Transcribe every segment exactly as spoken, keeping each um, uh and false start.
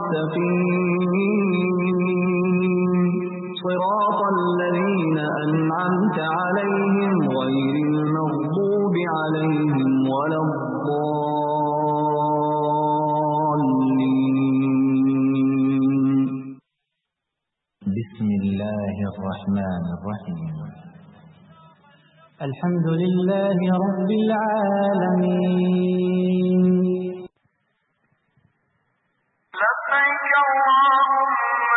المستقيم صراط الذين أنعمت عليهم غير المغضوب عليهم ولا الضالين. بسم الله الرحمن الرحيم. الحمد لله رب العالمين. لبيك اللهم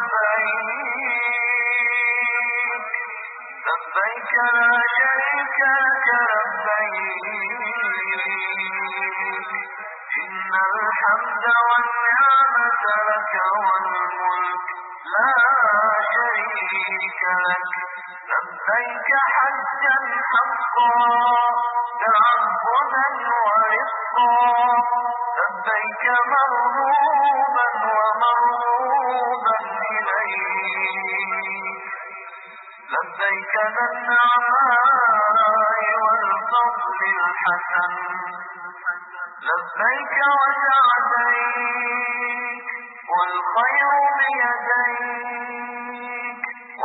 لبيك لبيك لا شريك لك لبيك إن الحمد والنعمة لك والملك لا شريك لك لبيك حجا حقا تعبدا ورزقا لبيك مرغوبا ومرغوبا إليك لبيك ذا النعماء والفضل الحسن لبيك وسعديك والخير بيديك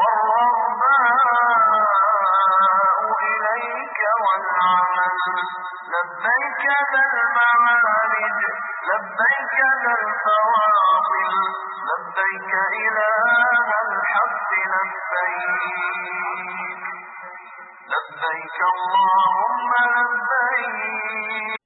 والرغباء إليك والعمل لبيك ذا المعارج لبيك ذا الفواضل لبيك إله الحق لبيك لبيك اللهم لبيك.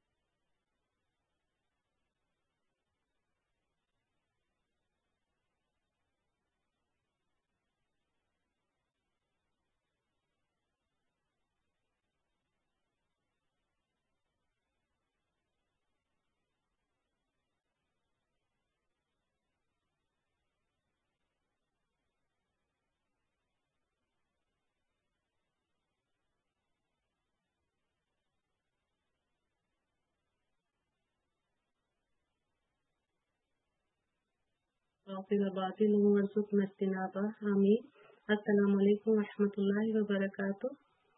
آمین. السلام علیکم ورحمۃ اللہ وبرکاتہ.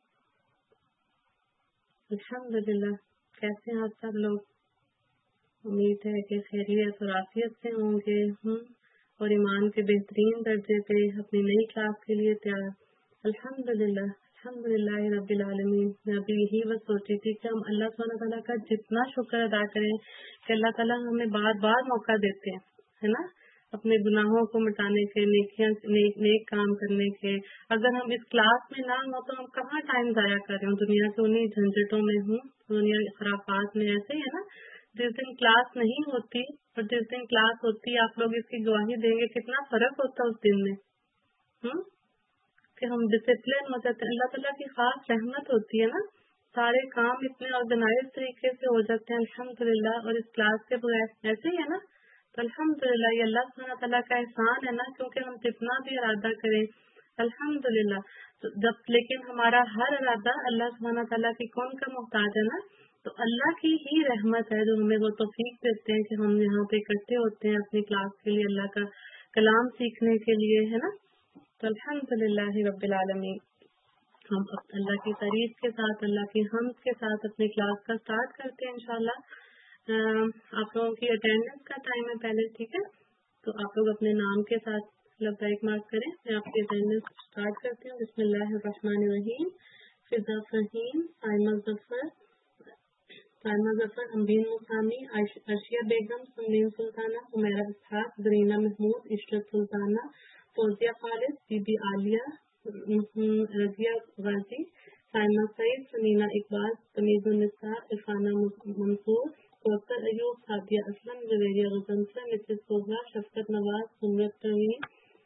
الحمدللہ. کیسے ہیں آپ سب لوگ؟ امید ہے کہ خیریت اور عافیت سے ہوں گے اور ایمان کے بہترین درجے پہ اپنی نئی کلاس کے لیے تیار. الحمدللہ الحمدللہ رب العالمین. میں ابھی یہی بس سوچی تھی کہ ہم اللہ سبحانہ تعالیٰ کا جتنا شکر ادا کریں کہ اللہ تعالیٰ ہمیں بار بار موقع دیتے ہیں، ہے نا، اپنے گناہوں کو مٹانے کے، نیکیاں نیک نیک کام کرنے کے. اگر ہم اس کلاس میں نہ ہوں تو ہم کہاں ٹائم ضائع کر رہے ہوں؟ دنیا کے انہیں جھنجھٹوں میں ہوں، دنیا کے خرافات میں. ایسے ہی ہے نا، جس دن کلاس نہیں ہوتی اور جس دن کلاس ہوتی، آپ لوگ اس کی گواہی دیں گے کتنا فرق ہوتا ہے اس دن میں، ہوں کہ ہم ڈسپلن ہو جاتے ہیں. اللہ تعالیٰ کی خاص رحمت ہوتی ہے نا، سارے کام اتنے آرگنائز طریقے سے ہو جاتے ہیں الحمدللہ. اور اس کلاس کے بغیر ایسے ہی ہے نا، تو الحمدللہ یہ اللہ سبحانہ تعالیٰ کا احسان ہے نا، کیونکہ ہم جتنا بھی ارادہ کریں الحمدللہ تو جب لیکن ہمارا ہر ارادہ اللہ سبحانہ تعالیٰ کی کون کا محتاج ہے نا، تو اللہ کی ہی رحمت ہے جو ہمیں وہ توفیق دیتے ہیں کہ ہم یہاں پہ اکٹھے ہوتے ہیں اپنی کلاس کے لیے، اللہ کا کلام سیکھنے کے لیے، ہے نا. تو الحمدللہ رب العالمین. ہم اللہ کی تعریف کے ساتھ، اللہ کی حمد کے ساتھ اپنی کلاس کا سٹارٹ کرتے ہیں انشاءاللہ. آپ لوگوں کی اٹینڈنس کا ٹائم ہے پہلے، ٹھیک ہے؟ تو آپ لوگ اپنے نام کے ساتھ لبیک مارک کریں. میں آپ کی اٹینڈنس اسٹارٹ کرتی ہوں. بسم اللہ الرحمن الرحیم. فضا فہیم، سائمہ ظفر، سائمہ ظفر، امبین مسامی، Arshia Begum, Saneem Sultana, Umaira Ishaq, Zarina Mahmood, Ishrat Sultana, Fauzia Khalid, Bibi Aliya, Razia Ghazi, Saima Saeed, Samina Iqbal, Tamizunnisa, Irfana Mansoor, Kausar Ayub, Sadia Aslam, Javeria Ghazanfar, Mrs Kubra, Shafqat Nawaz, Samrat Parveen,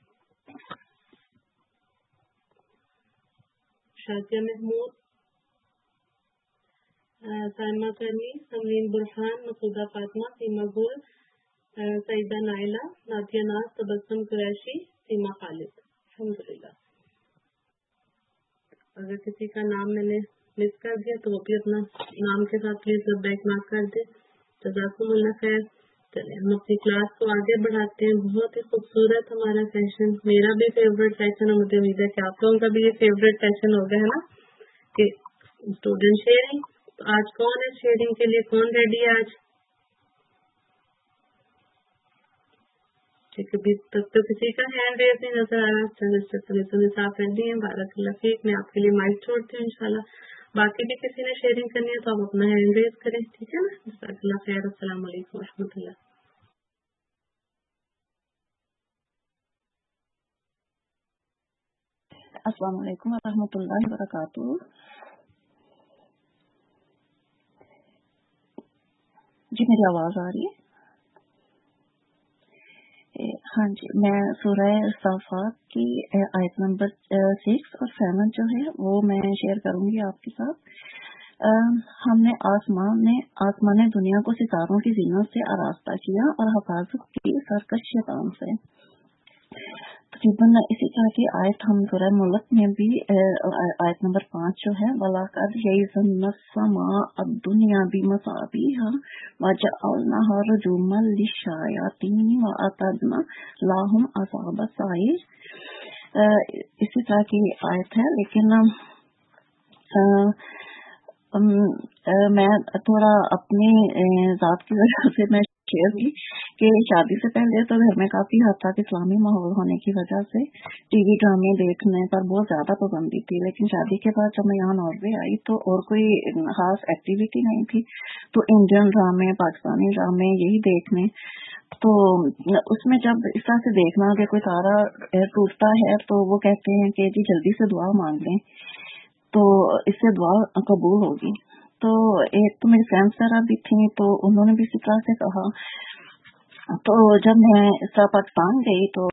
Shazia Mahmood, Saima کرنی، سمرین برحان، مسعودہ فاطمہ، سیما گل، سعیدہ نائلہ، نادیہ ناز، تبسم قریشی، سیما خالد. الحمدللہ. اگر کسی کا نام میں نے مس کر دیا تو وہ بھی اپنا نام کے ساتھ پلیز بیک مارک کر دے. جزاکم اللہ خیر. چلیں ہم اپنی کلاس کو آگے بڑھاتے ہیں. بہت ہی خوبصورت ہمارا سیشن، میرا بھی فیوریٹ سیشن ہے. مجھے امید ہے کہ آپ لوگوں کا بھی یہ فیوریٹ سیشن ہوگا، ہے نا، کہ اسٹوڈنٹ شیئرنگ. تو آج کون ہے شیئرنگ کے لیے؟ کون ریڈی ہے آج؟ ٹھیک ہے، ابھی تک تو کسی کا ہینڈ ریز نہیں نظر آ رہا. چلے صاف ریڈی ہیں. بارک اللہ فیک. میں آپ کے لیے مائک چھوڑتی ہوں انشاءاللہ. باقی بھی کسی نے شیئرنگ کرنی ہے تو آپ اپنا ہینڈ ریز کریں. ٹھیک ہے نا. جزاک اللہ خیر. السلام علیکم و رحمۃ اللہ. السلام علیکم ورحمۃ اللہ وبرکاتہ. جی میری آواز آ رہی ہے؟ ہاں جی، میں سورہ صافات کی آیت نمبر سکس اور سیون جو ہے وہ میں شیئر کروں گی آپ کے ساتھ. ہم نے آسمان نے آسمان دنیا کو ستاروں کی زینت سے آراستہ کیا اور حفاظت کی سرکش شیطان سے. تقریباً اسی طرح کی آیت ہم سورہ ملک میں بھی آیت نمبر پانچ جو ہے وَلَقَدْ زَيَّنَّا السَّمَاءَ الدُّنْيَا بِمَصَابِيحَ وَجَعَلْنَاهَا رُجُومًا لِلشَّيَاطِينِ وَأَعْتَدْنَا لَهُمْ عَذَابَ السَّعِيرِ. اسی طرح کی آیت ہے، لیکن میں تھوڑا اپنی ذات کی وجہ سے میں شیئر کی کہ شادی سے پہلے تو گھر میں کافی حد تک اسلامی ماحول ہونے کی وجہ سے ٹی وی ڈرامے دیکھنے پر بہت زیادہ پابندی تھی، لیکن شادی کے بعد جب میں یہاں ناروے آئی تو اور کوئی خاص ایکٹیویٹی نہیں تھی، تو انڈین ڈرامے، پاکستانی ڈرامے یہی دیکھنے. تو اس میں جب اس طرح سے دیکھنا کہ کوئی تارا ٹوٹتا ہے تو وہ کہتے ہیں کہ جی جلدی سے دعا مانگ لیں تو اس سے دعا قبول ہوگی. تو ایک تو میری فرینڈس وغیرہ بھی تھیں تو انہوں نے بھی اسی طرح سے کہا. تو جب میں اس طرح پاکستان گئی تو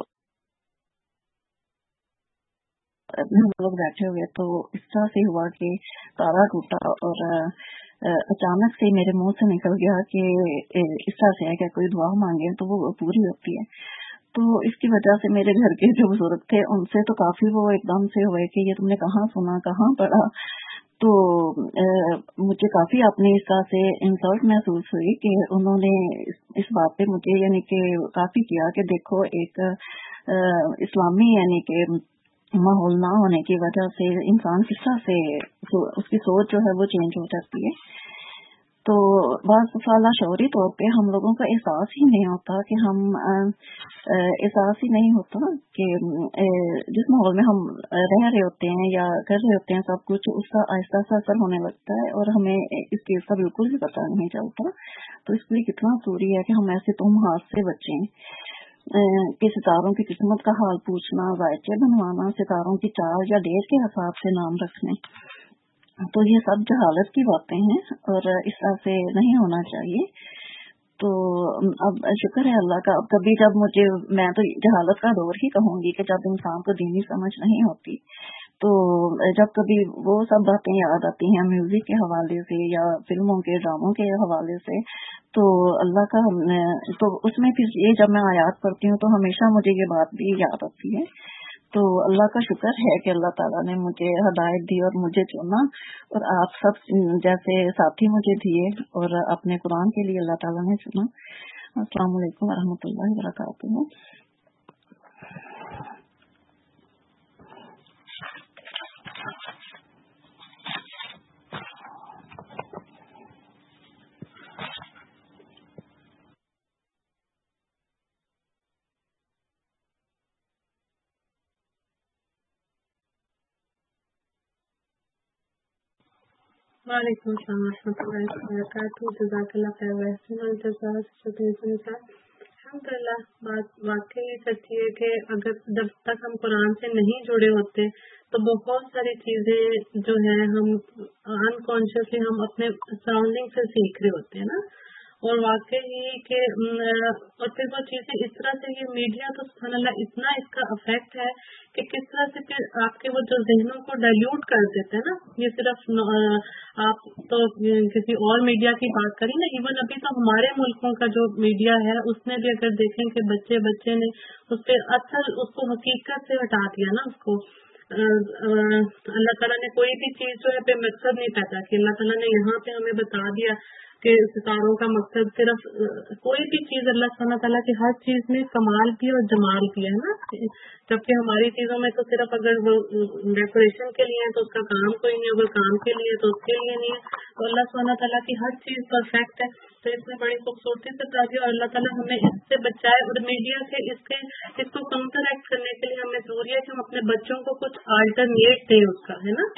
ہم لوگ بیٹھے ہوئے تو اس طرح سے ہوا کہ تارا ٹوٹا اور اچانک سے میرے منہ سے نکل گیا کہ اس طرح سے ہے کہ کوئی دعا مانگے تو وہ پوری ہوتی ہے. تو اس کی وجہ سے میرے گھر کے جو بزرگ تھے ان سے تو کافی وہ ایک دم سے ہوئے کہ یہ تم نے کہاں سنا، کہاں پڑھا. تو مجھے کافی اپنی اس طرح سے انسلٹ محسوس ہوئی کہ انہوں نے اس بات پہ مجھے یعنی کہ کافی کیا کہ دیکھو ایک اسلامی یعنی کہ ماحول نہ ہونے کی وجہ سے انسان کس طرح سے اس کی سوچ جو ہے وہ چینج ہو جاتی ہے. تو بعض سالہ شعوری طور پہ ہم لوگوں کا احساس ہی نہیں ہوتا کہ ہم احساس ہی نہیں ہوتا کہ جس ماحول میں ہم رہ رہے ہوتے ہیں یا کر رہے ہوتے ہیں سب کچھ اس کا آہستہ آہستہ اثر ہونے لگتا ہے اور ہمیں اس چیز کا بالکل بھی پتہ نہیں چلتا. تو اس لیے کتنا ضروری ہے کہ ہم ایسے تہمات سے بچیں کہ ستاروں کی قسمت کا حال پوچھنا، ذائقے بنوانا، ستاروں کی چار یا ڈیر کے حساب سے نام رکھنے، تو یہ سب جہالت کی باتیں ہیں اور اس طرح سے نہیں ہونا چاہیے. تو اب شکر ہے اللہ کا، اب کبھی جب مجھے، میں تو جہالت کا دور ہی کہوں گی کہ جب انسان کو دینی سمجھ نہیں ہوتی تو جب کبھی وہ سب باتیں یاد آتی ہیں میوزک کے حوالے سے یا فلموں کے ڈراموں کے حوالے سے، تو اللہ کا تو اس میں پھر یہ جب میں آیات پڑھتی ہوں تو ہمیشہ مجھے یہ بات بھی یاد آتی ہے. تو اللہ کا شکر ہے کہ اللہ تعالیٰ نے مجھے ہدایت دی اور مجھے چنا اور آپ سب جیسے ساتھی مجھے دیے اور اپنے قرآن کے لیے اللہ تعالیٰ نے چنا. السلام علیکم ورحمۃ اللہ وبرکاتہ. وعلیکم السلام ورحمۃ اللہ وبرکاتہ. جزاک اللہ خیر. الحمد للہ بات واقعی سچی ہے کہ اگر جب تک ہم قرآن سے نہیں جڑے ہوتے تو بہت ساری چیزیں جو ہیں ہم انکانشیسلی ہم اپنے سراؤنڈنگ سے سیکھ رہے ہوتے ہیں نا. اور واقعی کہ اور پھر وہ چیزیں اس طرح سے یہ میڈیا تو سبحان اللہ اتنا اس کا افیکٹ ہے کہ کس طرح سے پھر آپ کے وہ جو ذہنوں کو ڈائلیوٹ کر دیتے ہیں نا. یہ صرف آپ تو کسی اور میڈیا کی بات کریں نا، ایون ابھی تو ہمارے ملکوں کا جو میڈیا ہے اس نے بھی اگر دیکھیں کہ بچے بچے نے اس پہ اصل اس کو حقیقت سے ہٹا دیا نا. اس کو اللہ تعالیٰ نے کوئی بھی چیز جو ہے پہ مقصد نہیں پیدا کی. اللہ تعالیٰ نے یہاں پہ ہمیں بتا دیا کہ सितारों का मकसद सिर्फ कोई भी चीज अल्लाह सुब्हानहू तआला की हर चीज में कमाल भी और जमाल भी है ना, जबकि हमारी चीजों में तो सिर्फ अगर वो डेकोरेशन के लिए है तो उसका काम कोई नहीं, अगर काम के लिए तो उसके लिए नहीं है। तो अल्लाह सुब्हानहू तआला की हर चीज परफेक्ट है, तो इसमें बड़ी खूबसूरती से ताकि और अल्लाह ताला हमें इससे बचाए और मीडिया से इसके इसको काउंटरएक्ट करने के लिए हमें जरूरी है कि हम अपने बच्चों को कुछ अल्टरनेट दें उसका, है ना।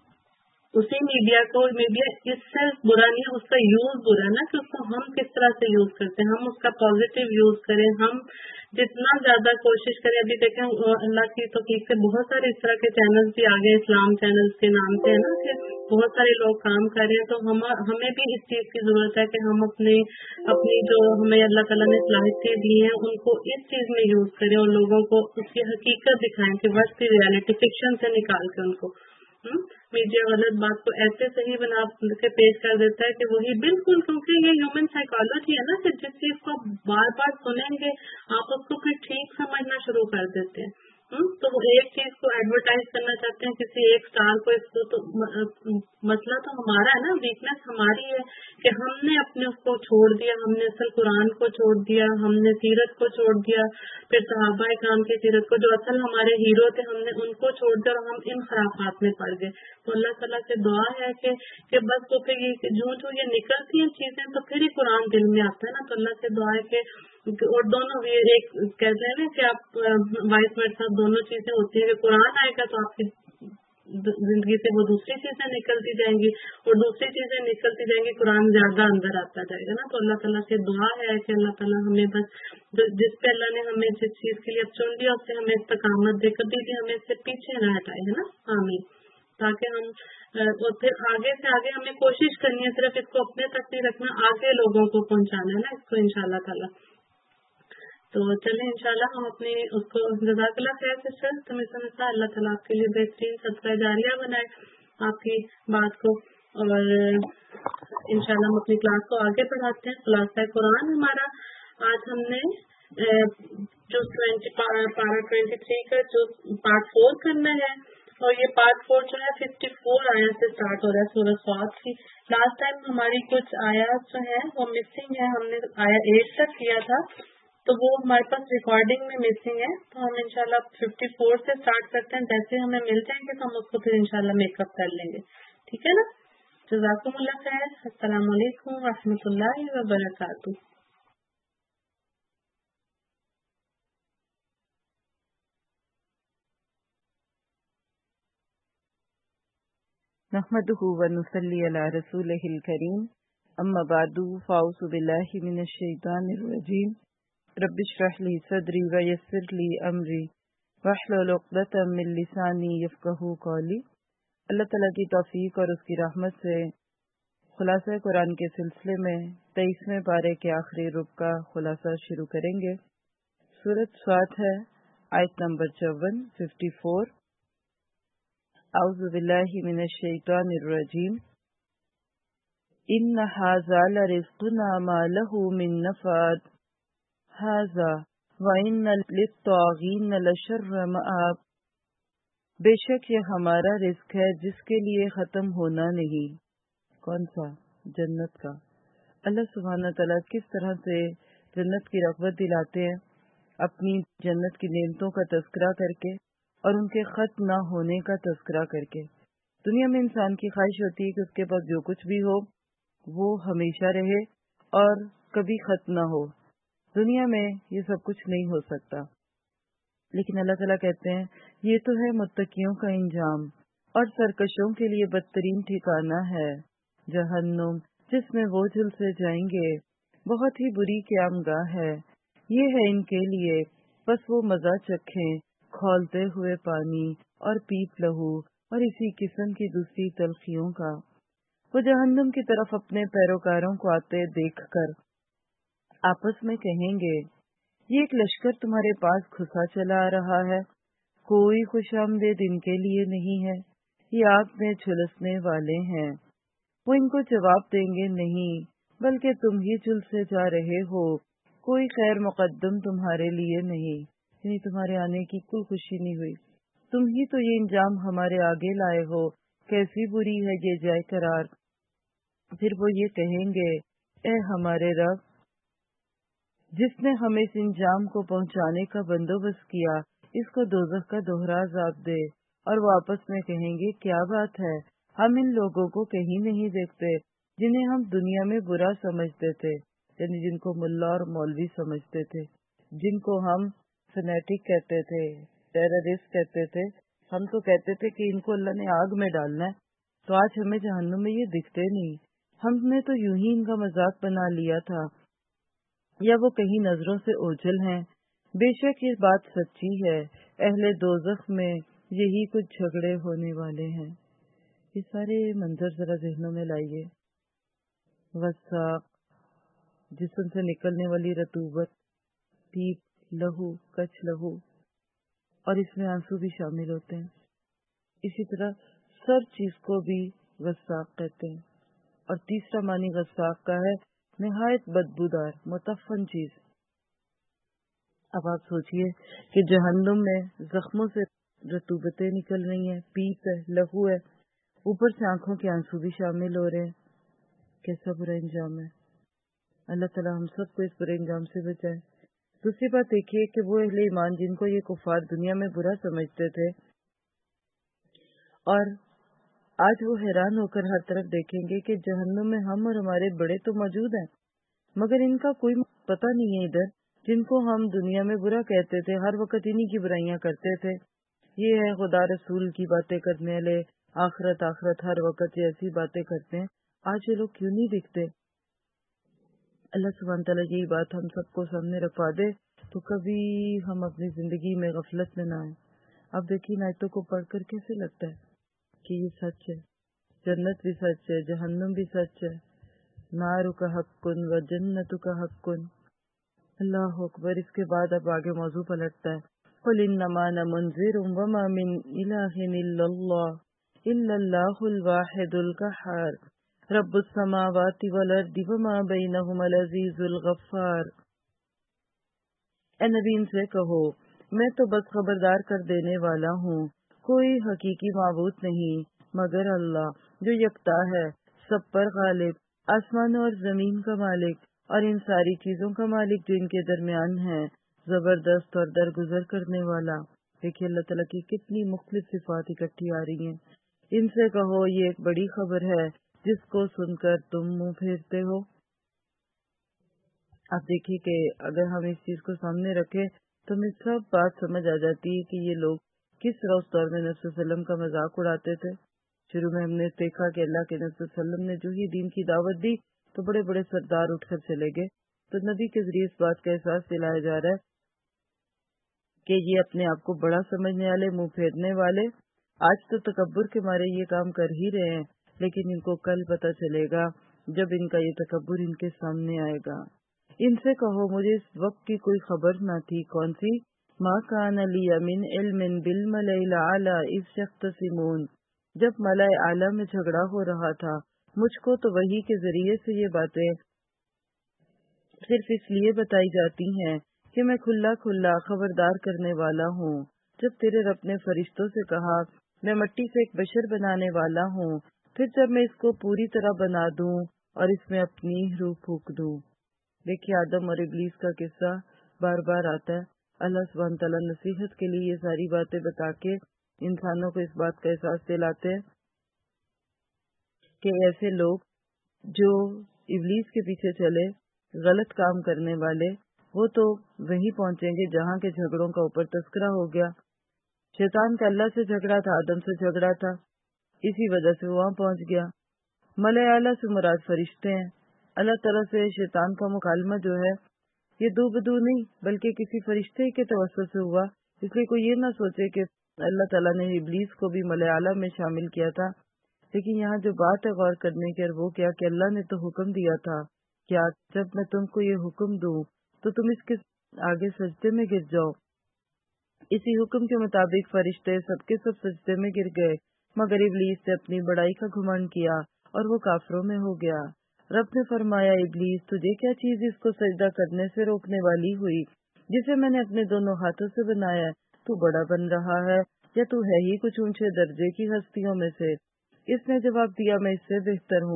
उसी मीडिया को, मीडिया इससे बुरा नहीं है, उसका यूज बुरा है ना, कि उसको हम किस तरह से यूज करते हैं, हम उसका पॉजिटिव यूज करें। हम जितना ज्यादा कोशिश करें, अभी देखें अल्लाह की तौफीक से बहुत सारे इस तरह के चैनल्स भी आ गए, इस्लाम चैनल्स के नाम से, है ना, कि बहुत सारे लोग काम कर रहे हैं। तो हम हमें भी इस चीज की जरूरत है कि हम अपने अपनी जो हमें अल्लाह ताला ने सलाहियतें दी हैं उनको इस चीज में यूज करें और लोगों को उसकी हकीकत दिखाएं कि वर्ड्स की रियलिटी फिक्शन से निकाल के उनको मीडिया गलत बात को ऐसे सही बना के पेश कर देता है कि वही बिल्कुल, क्योंकि ये ह्यूमन साइकोलॉजी है ना कि जिस चीज को बार बार सुनेंगे आप उसको फिर ठीक समझना शुरू कर देते हैं। हुँ? तो वो एक चीज को एडवर्टाइज करना चाहते हैं किसी एक स्टार को, इसको तो मसला तो हमारा है ना, वीकनेस हमारी है कि हमने अपने उसको छोड़ दिया, हमने असल कुरान को छोड़ दिया, हमने सीरत को छोड़ दिया, फिर सहाबा इकराम की सीरत को जो असल हमारे हीरो थे हमने उनको छोड़ दिया और हम इन खराफात में पड़ गए। तो अल्लाह ताला से दुआ है कि कि बस तो फिर ये जो जो ये निकलती हैं चीजें तो फिर ही कुरान दिल में आता है ना। तो अल्लाह से दुआ है कि और दोनों ये एक कहते हैं ना कि आप वाइस वर्सा दोनों चीजें होती है कि कुरान आएगा तो आपकी जिंदगी से वो दूसरी चीजें निकलती जाएंगी और दूसरी चीजें निकलती जाएंगी, कुरान ज्यादा अंदर आता जाएगा ना। तो अल्लाह ताला से दुआ है कि अल्लाह ताला हमें बस जिस पे अल्लाह ने हमें जिस चीज के लिए अब चुन लिया उससे हमें इस्तकामत दे, कभी भी हमें इससे पीछे न हटाए, है ना, आमीन। ताकि हम और फिर आगे से आगे हमें कोशिश करनी है, सिर्फ इसको अपने तक नहीं रखना, आगे लोगों को पहुंचाना है ना इसको इंशाल्लाह ताला। तो चले इंशाल्लाह हम अपनी उसको जज़ाकल्लाह खैर सिस्टर, तुम्हें समझता अल्लाह ताला आपके लिए बेहतरीन सदका जारिया बनाए आपकी बात को। और इंशाल्लाह हम अपनी क्लास को आगे बढ़ाते हैं। खुलासा कुरान हमारा आज हमने जो ट्वेंटी पारा ट्वेंटी थ्री का जो पार्ट फोर करना है और ये पार्ट फोर जो है फिफ्टी फोर आयत से स्टार्ट हो रहा है सूरह स्वाद की। लास्ट टाइम हमारी कुछ आयत जो है वो मिसिंग है, हमने आया एट तक किया था तो वो हमारे पास रिकॉर्डिंग में मिसिंग है। तो हम इंशाल्लाह फिफ्टी फोर से स्टार्ट करते हैं, जैसे हमें मिल जाएंगे तो हम उसको फिर इंशाल्लाह मेकअप कर लेंगे, ठीक है ना। जज़ाकुमुल्लाह खैर, अस्सलाम वालेकुम व रहमतुल्लाहि व बरकातुहू। नहमदुहु व नुसल्ली अला रसूलिहिल करीम, अम्मा बादु, फ़ाऊज़ु बिल्लाहि मिनश शैतानिर रजीम, रब्बि इश्रह ली सदरी व यस्सिर ली अमरी वहलुल उक़दतम मिन लिसानी यफ़क़हू क़ौली। अल्लाह ताला की तौफीक और उसकी रहमत से खुलासा कुरान के सिलसिले में तेईसवें पारे के आखिरी रुक का खुलासा शुरू करेंगे। सूरत स्वात है, आयत नंबर चौवन, फिफ्टी फोर। औज़ु बिल्लाहि मिनश शैतानिर रजीम, इन्न हाज़ा लरिज़्क़ुना मा लहू मिन नफ़ाद, हाज़ा व इन्न लित्ताग़ीन लशर्र मआब। बेशक ये हमारा रिज़्क़ है जिसके लिए ख़त्म होना नहीं। कौन सा? जन्नत का। अल्लाह सुब्हानहू तआला किस तरह से जन्नत की रग़बत दिलाते हैं अपनी जन्नत की नेमतों का तज़किरा करके और उनके ख़त्म न होने का तज़किरा करके। दुनिया में इंसान की ख्वाहिश होती है कि उसके पास जो कुछ भी हो वो हमेशा रहे और कभी ख़त्म न हो। दुनिया में ये सब कुछ नहीं हो सकता, लेकिन अल्लाह ताला कहते हैं ये तो है मुत्तकियों का इंजाम और सरकशों के लिए बदतरीन ठिकाना है जहन्नुम, जिसमें वो झुलसे जाएंगे, बहुत ही बुरी क़यामगाह है ये है इनके लिए, बस वो मज़ा चखें खौलते हुए पानी और पीप लहू और इसी किस्म की दूसरी तलखियों का। वो जहन्नुम की तरफ अपने पैरोकारों को आते देखकर आपस में कहेंगे, ये एक लश्कर तुम्हारे पास घुसा चला आ रहा है, कोई खुशामदीद इनके लिए नहीं है, ये आग में झुलसने वाले हैं। वो इनको जवाब देंगे, नहीं बल्कि तुम ही झुलसे जा रहे हो, कोई खैर मुकद्दम तुम्हारे लिए नहीं, यानी तुम्हारे आने की कोई खुशी नहीं हुई, तुम ही तो ये इंजाम हमारे आगे लाए हो, कैसी बुरी है ये जाए करार। फिर वो ये कहेंगे, اے ہمارے رب، جس نے ہمیں اس انجام کو پہنچانے کا بندوبست کیا، اس کو دوزخ کا دوہرا عذاب دے۔ اور وہ آپس میں کہیں گے، کیا بات ہے، ہم ان لوگوں کو کہیں نہیں دیکھتے جنہیں ہم دنیا میں برا سمجھتے تھے، یعنی جن کو ملا اور مولوی سمجھتے تھے، جن کو ہم فنیٹک کہتے تھے، ٹیررسٹ کہتے تھے۔ ہم تو کہتے تھے کہ ان کو اللہ نے آگ میں ڈالنا ہے، تو آج ہمیں جہنم میں یہ دکھتے نہیں۔ ہم نے تو یوں ہی ان کا مذاق بنا لیا تھا، یا وہ کہیں نظروں سے اوجھل ہیں۔ بے شک یہ بات سچی ہے، اہل دوزخ میں یہی کچھ جھگڑے ہونے والے ہیں۔ یہ سارے منظر ذرا ذہنوں میں لائیے۔ وساق، جسم سے نکلنے والی رطوبت، پیپ، لہو، کچھ لہو، اور اس میں آنسو بھی شامل ہوتے ہیں۔ اسی طرح سر چیز کو بھی وساق کہتے ہیں۔ اور تیسرا معنی وساق کا ہے نہایت بدبودار، متفن چیز۔ اب آپ سوچئے کہ جہنم میں زخموں سے رطوبتیں نکل رہی ہیں، پیپ ہے، لہو ہے، اوپر سے آنکھوں کے آنسو بھی شامل ہو رہے ہیں۔ کیسا برا انجام ہے۔ اللہ تعالی ہم سب کو اس برے انجام سے بچائے۔ دوسری بات دیکھیے کہ وہ اہل ایمان جن کو یہ کفار دنیا میں برا سمجھتے تھے، اور آج وہ حیران ہو کر ہر طرف دیکھیں گے کہ جہنم میں ہم اور ہمارے بڑے تو موجود ہیں، مگر ان کا کوئی پتہ نہیں ہے ادھر، جن کو ہم دنیا میں برا کہتے تھے، ہر وقت انہی کی برائیاں کرتے تھے۔ یہ ہے خدا رسول کی باتیں کرنے والے، آخرت آخرت ہر وقت یہ ایسی باتیں کرتے ہیں۔ آج یہ لوگ کیوں نہیں دکھتے؟ اللہ سبحانہ تعالیٰ یہی بات ہم سب کو سامنے رکھوا دے تو کبھی ہم اپنی زندگی میں غفلت میں نہ آئیں۔ اب دیکھیے ان آیتوں کو پڑھ کر کیسے لگتا ہے کہ یہ سچ ہے، جنت بھی سچ ہے، جہنم بھی سچ ہے، نار کا حق کن و جنت کا حق کن۔ اللہ اکبر۔ اس کے بعد اب آگے موضوع پلٹتا ہے، قل انما انا منذر وما من الہ الا اللہ الا اللہ الواحد القہار رب السماوات والارض وما بینہما العزیز الغفار۔ اے نبی ان سے کہو، میں تو بس خبردار کر دینے والا ہوں، کوئی حقیقی معبود نہیں مگر اللہ جو یکتا ہے، سب پر غالب، آسمانوں اور زمین کا مالک، اور ان ساری چیزوں کا مالک جو ان کے درمیان ہے، زبردست اور درگزر کرنے والا۔ دیکھیے اللہ تعالیٰ کی کتنی مختلف صفات اکٹھی آ رہی ہیں۔ ان سے کہو یہ ایک بڑی خبر ہے جس کو سن کر تم منہ پھیرتے ہو۔ آپ دیکھیے کہ اگر ہم اس چیز کو سامنے رکھیں تو ہمیں سب بات سمجھ آ جاتی ہے کہ یہ لوگ کس طرح اس دور میں نبی صلی اللہ علیہ وسلم کا مذاق اڑاتے تھے۔ شروع میں ہم نے دیکھا کہ اللہ کے نبی صلی اللہ علیہ وسلم نے جو ہی دین کی دعوت دی تو بڑے بڑے سردار اٹھ کر چلے گئے۔ تو نبی کے ذریعے اس بات کا احساس دلایا جا رہا ہے کہ یہ اپنے آپ کو بڑا سمجھنے والے، منہ پھیرنے والے، آج تو تکبر کے مارے یہ کام کر ہی رہے ہیں، لیکن ان کو کل پتہ چلے گا جب ان کا یہ تکبر ان کے سامنے آئے گا۔ ان سے کہو مجھے اس وقت کی کوئی خبر نہ تھی۔ کون سی؟ ما کان لی من علم بالملأ الاعلی اذ یختصمون، جب ملأ اعلی میں جھگڑا ہو رہا تھا، مجھ کو تو وحی کے ذریعے سے یہ باتیں صرف اس لیے بتائی جاتی ہیں کہ میں کھلا کھلا خبردار کرنے والا ہوں۔ جب تیرے رب نے فرشتوں سے کہا میں مٹی سے ایک بشر بنانے والا ہوں، پھر جب میں اس کو پوری طرح بنا دوں اور اس میں اپنی روح پھونک دوں۔ دیکھیے آدم اور ابلیس کا قصہ بار بار آتا ہے۔ اللہ سبحانہ تعالیٰ نصیحت کے لیے یہ ساری باتیں بتا کے انسانوں کو اس بات کا احساس دلاتے ہیں کہ ایسے لوگ جو ابلیس کے پیچھے چلے، غلط کام کرنے والے، وہ تو وہیں پہنچیں گے جہاں کے جھگڑوں کا اوپر تذکرہ ہو گیا۔ شیطان کا اللہ سے جھگڑا تھا، آدم سے جھگڑا تھا، اسی وجہ سے وہاں پہنچ گیا۔ ملائے اعلیٰ سے مراد فرشتے ہیں۔ اللہ تعالیٰ سے شیطان کا مکالمہ جو ہے یہ دو بدو نہیں بلکہ کسی فرشتے کے توسط سے ہوا، اس لیے کوئی یہ نہ سوچے کہ اللہ تعالیٰ نے ابلیس کو بھی ملائے اعلیٰ میں شامل کیا تھا۔ لیکن یہاں جو بات ہے غور کرنے کی، اور وہ کیا کہ اللہ نے تو حکم دیا تھا کیا جب میں تم کو یہ حکم دوں تو تم اس کے آگے سجدے میں گر جاؤ۔ اسی حکم کے مطابق فرشتے سب کے سب سجدے میں گر گئے، مگر ابلیس نے اپنی بڑائی کا گھمنڈ کیا اور وہ کافروں میں ہو گیا۔ رب نے فرمایا ابلیس تجھے کیا چیز اس کو سجدہ کرنے سے روکنے والی ہوئی جسے میں نے اپنے دونوں ہاتھوں سے بنایا ہے؟ تو بڑا بن رہا ہے یا تو ہے ہی کچھ اونچے درجے کی ہستیوں میں سے؟ اس نے جواب دیا میں اس سے بہتر ہوں،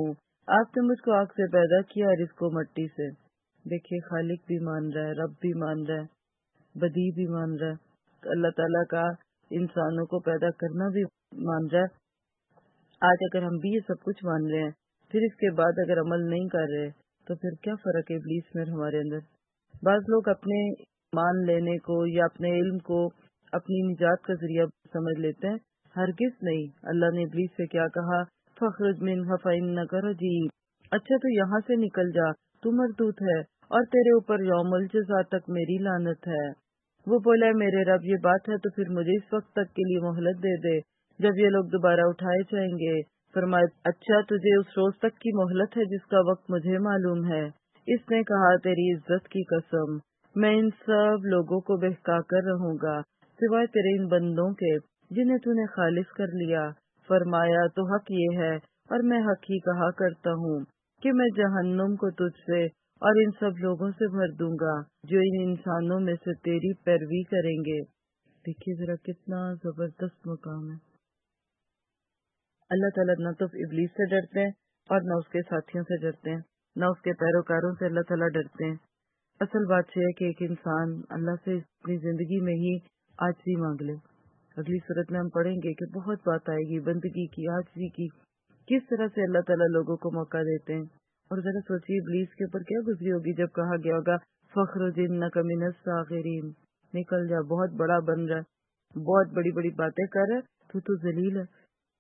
آپ نے مجھ کو آگ سے پیدا کیا اور اس کو مٹی سے. دیکھیے خالق بھی مان رہا ہے, رب بھی مان رہا ہے, بدی بھی مان رہا ہے, تو اللہ تعالیٰ کا انسانوں کو پیدا کرنا بھی مان رہا ہے. آج اگر ہم بھی یہ سب کچھ مان رہے ہیں, پھر اس کے بعد اگر عمل نہیں کر رہے, تو پھر کیا فرق ہے ابلیس میں ہمارے اندر؟ بعض لوگ اپنے مان لینے کو یا اپنے علم کو اپنی نجات کا ذریعہ سمجھ لیتے ہیں. ہرگز نہیں. اللہ نے ابلیس سے کیا کہا؟ فخرج منها فإنك رجیم. اچھا تو یہاں سے نکل جا, تو مردود ہے اور تیرے اوپر یوم الجزا تک میری لعنت ہے. وہ بولا میرے رب یہ بات ہے تو پھر مجھے اس وقت تک کے لیے مہلت دے دے جب یہ لوگ دوبارہ اٹھائے جائیں گے. فرمایا اچھا تجھے اس روز تک کی مہلت ہے جس کا وقت مجھے معلوم ہے. اس نے کہا تیری عزت کی قسم میں ان سب لوگوں کو بہکا کر رہوں گا سوائے تیرے ان بندوں کے جنہیں تو نے خالص کر لیا. فرمایا تو حق یہ ہے اور میں حق ہی کہا کرتا ہوں کہ میں جہنم کو تجھ سے اور ان سب لوگوں سے بھر دوں گا جو ان انسانوں میں سے تیری پیروی کریں گے. دیکھیے ذرا کتنا زبردست مقام ہے. اللہ تعالیٰ نہ تو ابلیس سے ڈرتے ہیں اور نہ اس کے ساتھیوں سے ڈرتے ہیں, نہ اس کے پیروکاروں سے اللہ تعالیٰ ڈرتے ہیں. اصل بات یہ ہے کہ ایک انسان اللہ سے اپنی زندگی میں ہی عاجزی مانگ لے. اگلی صورت میں ہم پڑھیں گے کہ بہت بات آئے گی بندگی کی, عاجزی کی, کس طرح سے اللہ تعالیٰ لوگوں کو موقع دیتے ہیں. اور ذرا سوچیے ابلیس کے اوپر کیا گزری ہوگی جب کہا گیا ہوگا فخرج انک من الصاغرین, نکل جا, بہت بڑا بن رہا ہے, بہت بڑی بڑی باتیں کر رہا ہے, تو تو ذلیل ہے.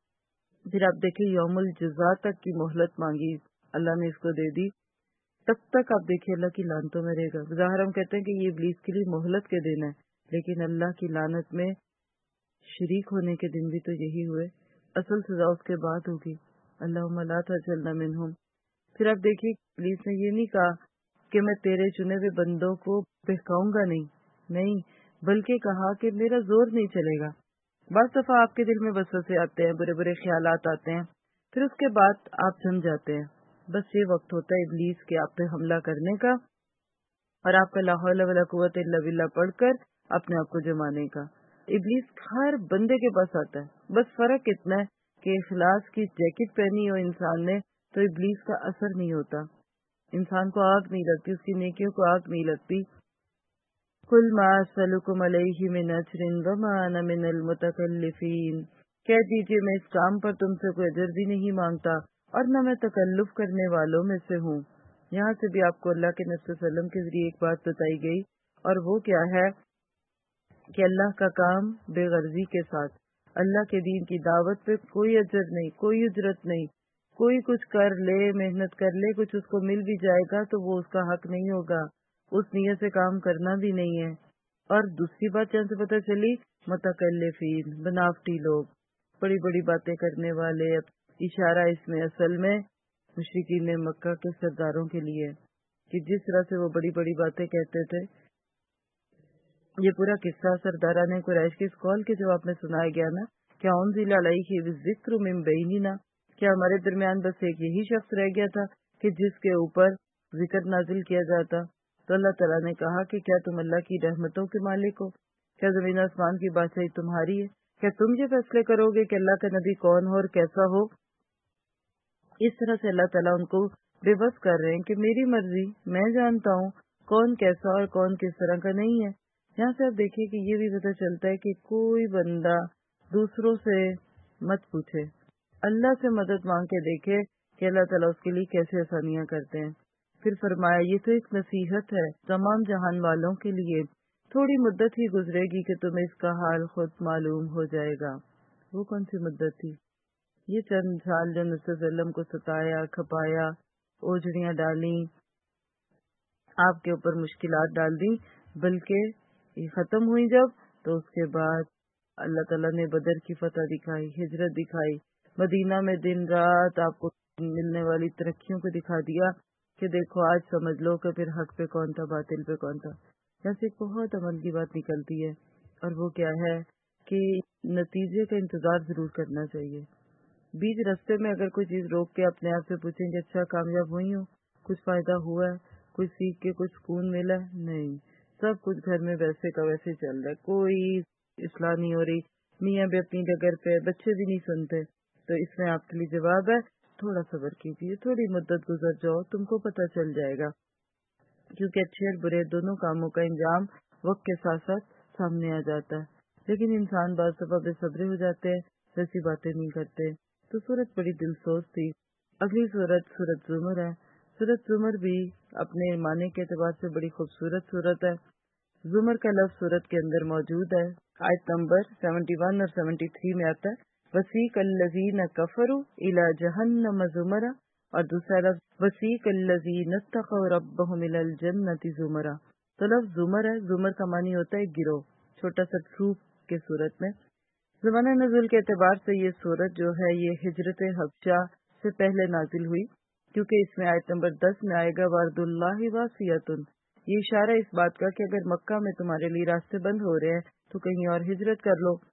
پھر آپ دیکھیں یوم الجزا تک کی مہلت مانگی, اللہ نے اس کو دے دی. تب تک آپ دیکھیں اللہ کی لعنتوں میں رہے گا. ظاہر ہم کہتے ہیں کہ یہ ابلیس کے لیے مہلت کے دن ہے, لیکن اللہ کی لعنت میں شریک ہونے کے دن بھی تو یہی ہوئے. اصل سزا اس کے بعد ہوگی. اللہم لا تجعلنا منہم. پھر آپ دیکھیے ابلیس نے یہ نہیں کہا کہ میں تیرے چنے ہوئے بندوں کو بہکاؤں گا, نہیں نہیں بلکہ کہا کہ میرا زور نہیں چلے گا. بعض دفعہ آپ کے دل میں وسوسے آتے ہیں, برے برے خیالات آتے ہیں, پھر اس کے بعد آپ جم جاتے ہیں. بس یہ وقت ہوتا ہے ابلیس کے آپ پہ حملہ کرنے کا اور آپ کا لا حول ولا قوت الا باللہ پڑھ کر اپنے آپ کو جمانے کا. ابلیس ہر بندے کے پاس آتا ہے, بس فرق اتنا ہے کہ اخلاص کی جیکٹ پہنی ہو انسان نے تو ابلیس کا اثر نہیں ہوتا, انسان کو آگ نہیں لگتی, اس کی نیکیوں کو آگ نہیں لگتی. قل ما اسألکم علیہ من اجر وما انا من المتکلفین. کہہ دیجئے میں اس کام پر تم سے کوئی اجر بھی نہیں مانگتا اور نہ میں تکلف کرنے والوں میں سے ہوں. یہاں سے بھی آپ کو اللہ کے نبی صلی اللہ علیہ وسلم کے ذریعے ایک بات بتائی گئی, اور وہ کیا ہے کہ اللہ کا کام بے غرضی کے ساتھ, اللہ کے دین کی دعوت پہ کوئی اجر نہیں, کوئی اجرت نہیں. کوئی کچھ کر لے, محنت کر لے, کچھ اس کو مل بھی جائے گا تو وہ اس کا حق نہیں ہوگا, اس نیت سے کام کرنا بھی نہیں ہے. اور دوسری بات جہاں سے پتہ چلی, متکلفین, بناوٹی لوگ, بڑی بڑی باتیں کرنے والے. اشارہ اس میں اصل میں مشرکین مکہ کے سرداروں کے لیے کہ جس طرح سے وہ بڑی بڑی باتیں کہتے تھے. یہ پورا قصہ سرداران قریش کے اس قول کے جواب میں سنایا گیا نا, کیا انزل علیہ الذکر من بیننا, کیا ہمارے درمیان بس ایک یہی شخص رہ گیا تھا کہ جس کے اوپر ذکر نازل کیا جاتا. تو اللہ تعالیٰ نے کہا کہ کیا تم اللہ کی رحمتوں کے مالک ہو, کیا زمین آسمان کی بادشاہی تمہاری ہے, کیا تم یہ فیصلے کرو گے کہ اللہ کا نبی کون ہو اور کیسا ہو. اس طرح سے اللہ تعالیٰ ان کو بے بس کر رہے ہیں کہ میری مرضی, میں جانتا ہوں کون کیسا اور کون کس طرح کا نہیں ہے. یہاں سے آپ دیکھیے کہ یہ بھی پتہ چلتا ہے کہ کوئی بندہ دوسروں سے مت پوچھے, اللہ سے مدد مانگ کے دیکھے کہ اللہ تعالیٰ اس کے لیے کیسے آسانیاں کرتے ہیں. پھر فرمایا یہ تو ایک نصیحت ہے تمام جہان والوں کے لیے, تھوڑی مدت ہی گزرے گی کہ تمہیں اس کا حال خود معلوم ہو جائے گا. وہ کون سی مدت تھی؟ یہ چند سال جو نبی صلی اللہ علیہ وسلم کو ستایا, کھپایا, اوجھڑیاں ڈالیں, آپ کے اوپر مشکلات ڈال دیں, بلکہ یہ ختم ہوئی جب تو اس کے بعد اللہ تعالیٰ نے بدر کی فتح دکھائی, ہجرت دکھائی, مدینہ میں دن رات آپ کو ملنے والی ترقیوں کو دکھا دیا کہ دیکھو آج سمجھ لو کہ پھر حق پہ کون تھا, باطل پہ کون تھا. جیسے ایک بہت عمل کی بات نکلتی ہے, اور وہ کیا ہے کہ نتیجے کا انتظار ضرور کرنا چاہیے. بیچ رستے میں اگر کوئی چیز روک کے اپنے آپ سے پوچھیں کہ اچھا کامیاب ہوئی ہوں, کچھ فائدہ ہوا ہے, کچھ سیکھ کے کچھ سکون ملا ہے, نہیں, سب کچھ گھر میں ویسے کا ویسے چل رہا ہے, کوئی اصلاح نہیں ہو رہی, میاں بھی اپنی جگہ پہ, بچے بھی نہیں سنتے. تو اس میں آپ کے لیے جواب ہے تھوڑا صبر کیجیے، تھوڑی مدت گزر جاؤ، تم کو پتہ چل جائے گا، کیونکہ اچھے اور برے دونوں کاموں کا انجام وقت کے ساتھ ساتھ سامنے آ جاتا ہے، لیکن انسان بعض دفعہ بے صبرے ہو جاتے ہیں، ویسی باتیں نہیں کرتے۔ تو سورت بڑی دلسوز تھی۔ اگلی سورت سورت زمر ہے۔ سورت زمر بھی اپنے معنی کے اعتبار سے بڑی خوبصورت سورت ہے۔ زمر کا لفظ سورت کے اندر موجود ہے، آیت نمبر سیونٹی ون اور سیونٹی تھری میں آتا ہے، وسیق الذین کفروا الی جہنم زمرا، اور دوسرا لفظ وسیق الذین اتقوا ربهم الی الجنۃ زمرا۔ تو لفظ زمر ہے، زمر کا معنی ہوتا ہے گروہ، چھوٹا سا گروپ کے صورت میں۔ زمانہ نزول کے اعتبار سے یہ سورت جو ہے یہ ہجرت حبشہ سے پہلے نازل ہوئی، کیونکہ اس میں آیت نمبر دس میں آئے گا وارد اللہ واسعۃ، یہ اشارہ اس بات کا کہ اگر مکہ میں تمہارے لیے راستے بند ہو رہے ہیں تو کہیں اور ہجرت کر لو۔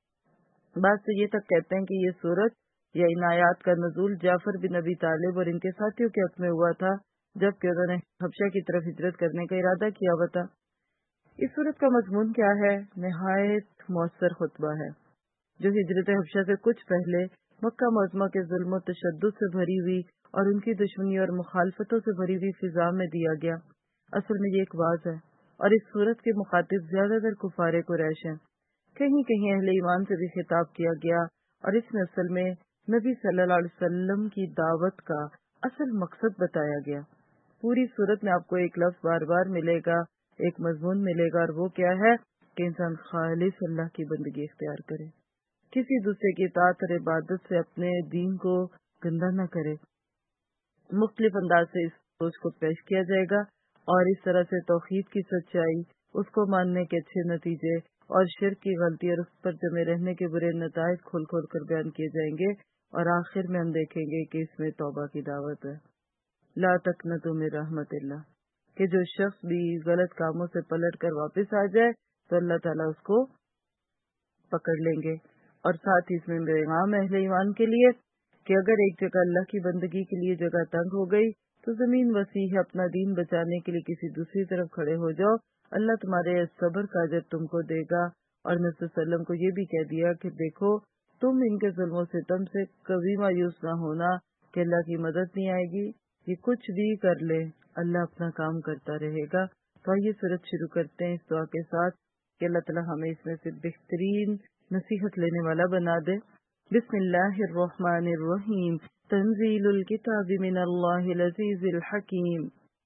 بعض تو یہ تک کہتے ہیں کہ یہ سورت یا ان آیات کا نزول جعفر بن ابی طالب اور ان کے ساتھیوں کے حق میں ہوا تھا، جبکہ انہوں نے حبشہ کی طرف ہجرت کرنے کا ارادہ کیا ہوا تھا۔ اس سورت کا مضمون کیا ہے؟ نہایت مؤثر خطبہ ہے جو ہجرت حبشہ سے کچھ پہلے مکہ معظمہ کے ظلم و تشدد سے بھری ہوئی اور ان کی دشمنی اور مخالفتوں سے بھری ہوئی فضا میں دیا گیا۔ اصل میں یہ ایک واز ہے، اور اس سورت کے مخاطب زیادہ تر کفار قریش ہیں، کہیں کہیں اہل ایمان سے بھی خطاب کیا گیا، اور اس میں اصل میں نبی صلی اللہ علیہ وسلم کی دعوت کا اصل مقصد بتایا گیا۔ پوری سورت میں آپ کو ایک لفظ بار بار ملے گا، ایک مضمون ملے گا، اور وہ کیا ہے کہ انسان خالص اللہ کی بندگی اختیار کرے، کسی دوسرے کی اطاعت اور عبادت سے اپنے دین کو گندا نہ کرے۔ مختلف انداز سے اس سوچ کو پیش کیا جائے گا، اور اس طرح سے توحید کی سچائی، اس کو ماننے کے اچھے نتیجے اور شرک کی غلطی اور اس پر جمے رہنے کے برے نتائج کھول کھول کر بیان کیے جائیں گے، اور آخر میں ہم دیکھیں گے کہ اس میں توبہ کی دعوت ہے، لا تقنطوا من رحمت اللہ، کہ جو شخص بھی غلط کاموں سے پلٹ کر واپس آ جائے تو اللہ تعالیٰ اس کو پکڑ لیں گے۔ اور ساتھ ہی اس میں پیغام اہل ایمان کے لیے کہ اگر ایک جگہ اللہ کی بندگی کے لیے جگہ تنگ ہو گئی تو زمین وسیع ہے، اپنا دین بچانے کے لیے کسی دوسری طرف کھڑے ہو جاؤ، اللہ تمہارے صبر کا اجر تم کو دے گا۔ اور نبی صلی اللہ علیہ وسلم کو یہ بھی کہہ دیا کہ دیکھو تم ان کے ظلم و ستم سے کبھی مایوس نہ ہونا کہ اللہ کی مدد نہیں آئے گی، یہ کچھ بھی کر لے اللہ اپنا کام کرتا رہے گا۔ تو آئیے سورت شروع کرتے ہیں اس دعا کے ساتھ کہ اللہ تعالیٰ ہمیں اس میں سے بہترین نصیحت لینے والا بنا دے۔ بسم اللہ الرحمن الرحیم، تنزیل الکتاب من اللہ العزیز الحکیم،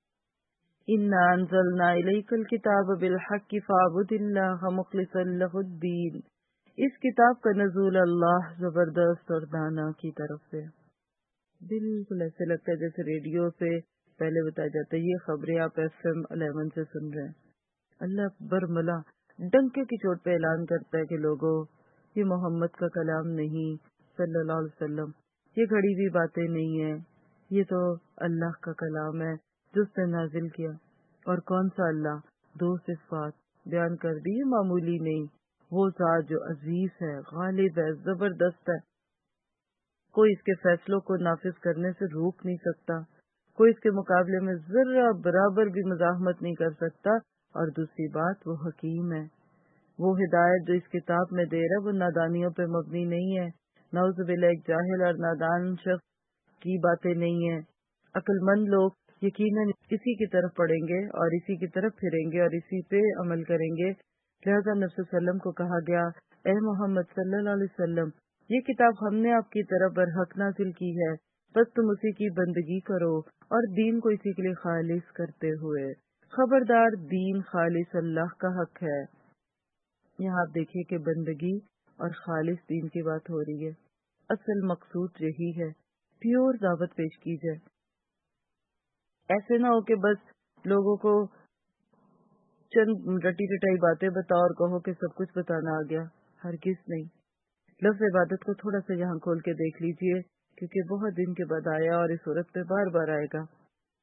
انا انزلنا الیک الکتاب بالحق فاعبد اللہ مخلصا لہ الدین۔ اس کتاب کا نزول اللہ زبردست اور دانا کی طرف سے۔ بالکل ایسے لگتا ہے جیسے ریڈیو پہ پہلے بتایا جاتا ہے یہ خبریں آپ ایف ایم الیون سے سن رہے ہیں۔ اللہ برملا ڈنکے کی چوٹ پہ اعلان کرتا ہے کہ لوگوں یہ محمد کا کلام نہیں صلی اللہ علیہ وسلم، یہ گھڑی ہوئی باتیں نہیں ہیں، یہ تو اللہ کا کلام ہے جو اس نے نازل کیا۔ اور کون سا اللہ؟ دو صفات بیان کر دی، معمولی نہیں، وہ ذات جو عزیز ہے، غالب ہے، زبردست ہے، کوئی اس کے فیصلوں کو نافذ کرنے سے روک نہیں سکتا، کوئی اس کے مقابلے میں ذرہ برابر بھی مزاحمت نہیں کر سکتا۔ اور دوسری بات وہ حکیم ہے، وہ ہدایت جو اس کتاب میں دے رہا ہے وہ نادانیوں پہ مبنی نہیں ہے، نعوذ باللہ ایک جاہل اور نادان شخص کی باتیں نہیں ہیں۔ عقل مند لوگ یقیناً اسی کی طرف پڑھیں گے اور اسی کی طرف پھریں گے اور اسی پہ عمل کریں گے۔ لہذا نبی صلی اللہ علیہ وسلم کو کہا گیا، اے محمد صلی اللہ علیہ وسلم، یہ کتاب ہم نے آپ کی طرف برحق نازل کی ہے، بس تم اسی کی بندگی کرو اور دین کو اسی کے لیے خالص کرتے ہوئے، خبردار دین خالص اللہ کا حق ہے۔ یہاں آپ دیکھیے کہ بندگی اور خالص دین کی بات ہو رہی ہے، اصل مقصود یہی ہے، پیور دعوت پیش کی جائے، ایسے نہ ہو کہ بس لوگوں کو چند رٹی رٹائی باتیں بتاؤ اور کہو کہ سب کچھ بتانا آ گیا، ہرگز نہیں۔ لفظ عبادت کو تھوڑا سا یہاں کھول کے دیکھ لیجئے کیونکہ بہت دن کے بعد آیا اور اس صورت پہ بار بار آئے گا۔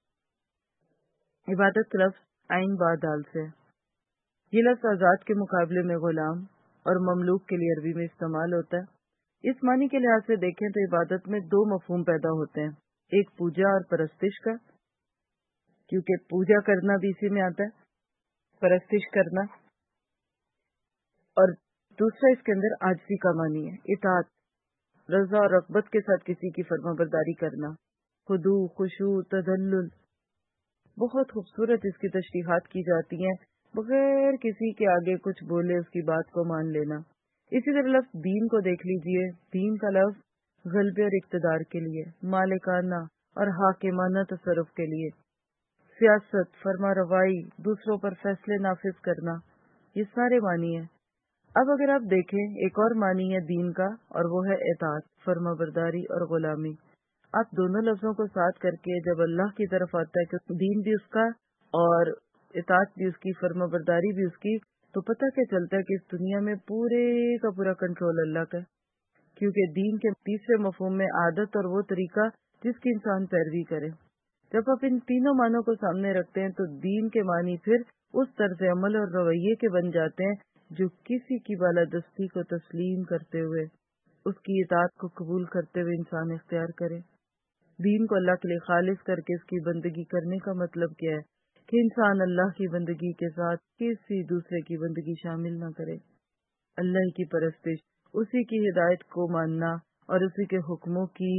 عبادت لفظ عین با دال سے، یہ لفظ آزاد کے مقابلے میں غلام اور مملوک کے لیے عربی میں استعمال ہوتا ہے۔ اس معنی کے لحاظ سے دیکھیں تو عبادت میں دو مفہوم پیدا ہوتے ہیں، ایک پوجا اور پرستش کا، کیونکہ پوجا کرنا بھی اسی میں آتا ہے، پرستش کرنا، اور دوسرا اس کے اندر عاجزی کا معنی ہے، اطاعت، رضا اور رغبت کے ساتھ کسی کی فرما برداری کرنا، خضوع، خشوع، تذلل. بہت خوبصورت اس کی تشریحات کی جاتی ہیں، بغیر کسی کے آگے کچھ بولے اس کی بات کو مان لینا. اسی طرح لفظ دین کو دیکھ لیجئے. دین کا لفظ غلبے اور اقتدار کے لیے، مالکانہ اور حاکمانہ تصرف کے لیے، سیاست، فرما روائی، دوسروں پر فیصلے نافذ کرنا، یہ سارے معنی ہیں. اب اگر آپ دیکھیں ایک اور معنی ہے دین کا، اور وہ ہے اطاعت، فرما برداری اور غلامی. آپ دونوں لفظوں کو ساتھ کر کے جب اللہ کی طرف آتا ہے کہ دین بھی اس کا اور اطاعت بھی اس کی، فرما برداری بھی اس کی، تو پتہ کیا چلتا ہے کہ اس دنیا میں پورے کا پورا کنٹرول اللہ کا ہے. کیونکہ دین کے تیسرے مفہوم میں عادت اور وہ طریقہ جس کی انسان پیروی کرے. جب آپ ان تینوں معنوں کو سامنے رکھتے ہیں تو دین کے معنی پھر اس طرز عمل اور رویے کے بن جاتے ہیں جو کسی کی بالادستی کو تسلیم کرتے ہوئے، اس کی اطاعت کو قبول کرتے ہوئے انسان اختیار کرے. دین کو اللہ کے لیے خالص کر کے اس کی بندگی کرنے کا مطلب کیا ہے کہ انسان اللہ کی بندگی کے ساتھ کسی دوسرے کی بندگی شامل نہ کرے. اللہ کی پرستش، اسی کی ہدایت کو ماننا اور اسی کے حکموں کی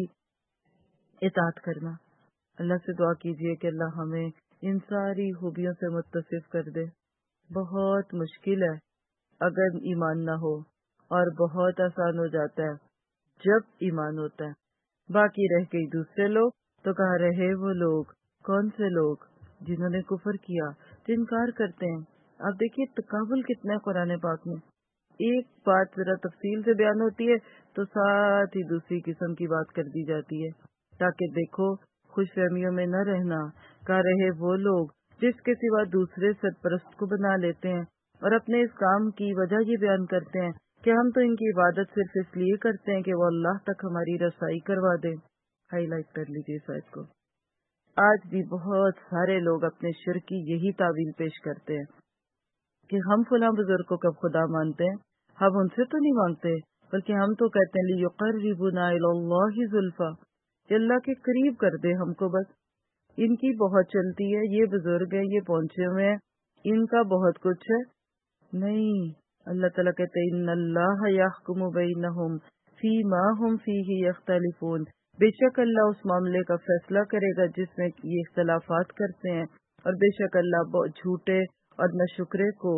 اطاعت کرنا. اللہ سے دعا کیجئے کہ اللہ ہمیں ان ساری خوبیوں سے متصف کر دے. بہت مشکل ہے اگر ایمان نہ ہو، اور بہت آسان ہو جاتا ہے جب ایمان ہوتا ہے. باقی رہ گئی دوسرے لوگ، تو کہاں رہے وہ لوگ، کون سے لوگ جنہوں نے کفر کیا، جو انکار کرتے ہیں. آپ دیکھیے تقابل کتنا ہے قرآن پاک میں. ایک بات ذرا تفصیل سے بیان ہوتی ہے تو ساتھ ہی دوسری قسم کی بات کر دی جاتی ہے، تاکہ دیکھو خوش فہمیوں میں نہ رہنا. کہاں رہے وہ لوگ جس کے سوا دوسرے سرپرست کو بنا لیتے ہیں اور اپنے اس کام کی وجہ یہ بیان کرتے ہیں کہ ہم تو ان کی عبادت صرف اس لیے کرتے ہیں کہ وہ اللہ تک ہماری رسائی کروا دیں. ہائی لائٹ کر لیجیے اس آیت کو. آج بھی بہت سارے لوگ اپنے شرک کی یہی تعویل پیش کرتے ہیں کہ ہم فلاں بزرگ کو کب خدا مانتے ہیں، ہم ان سے تو نہیں مانگتے، بلکہ ہم تو کہتے ہیں لیقربونا الی اللہ زلفی، کہ اللہ کے قریب کر دے ہم کو. بس ان کی بہت چلتی ہے، یہ بزرگ ہیں، یہ پہنچے ہوئے ہیں، ان کا بہت کچھ ہے. نہیں، اللہ تعالیٰ کہتے ہیں ان اللہ یحکم بینہم فیما ہم فیہ یختلفون، بے شک اللہ اس معاملے کا فیصلہ کرے گا جس میں یہ اختلافات کرتے ہیں، اور بے شک اللہ بہت جھوٹے اور ناشکرے کو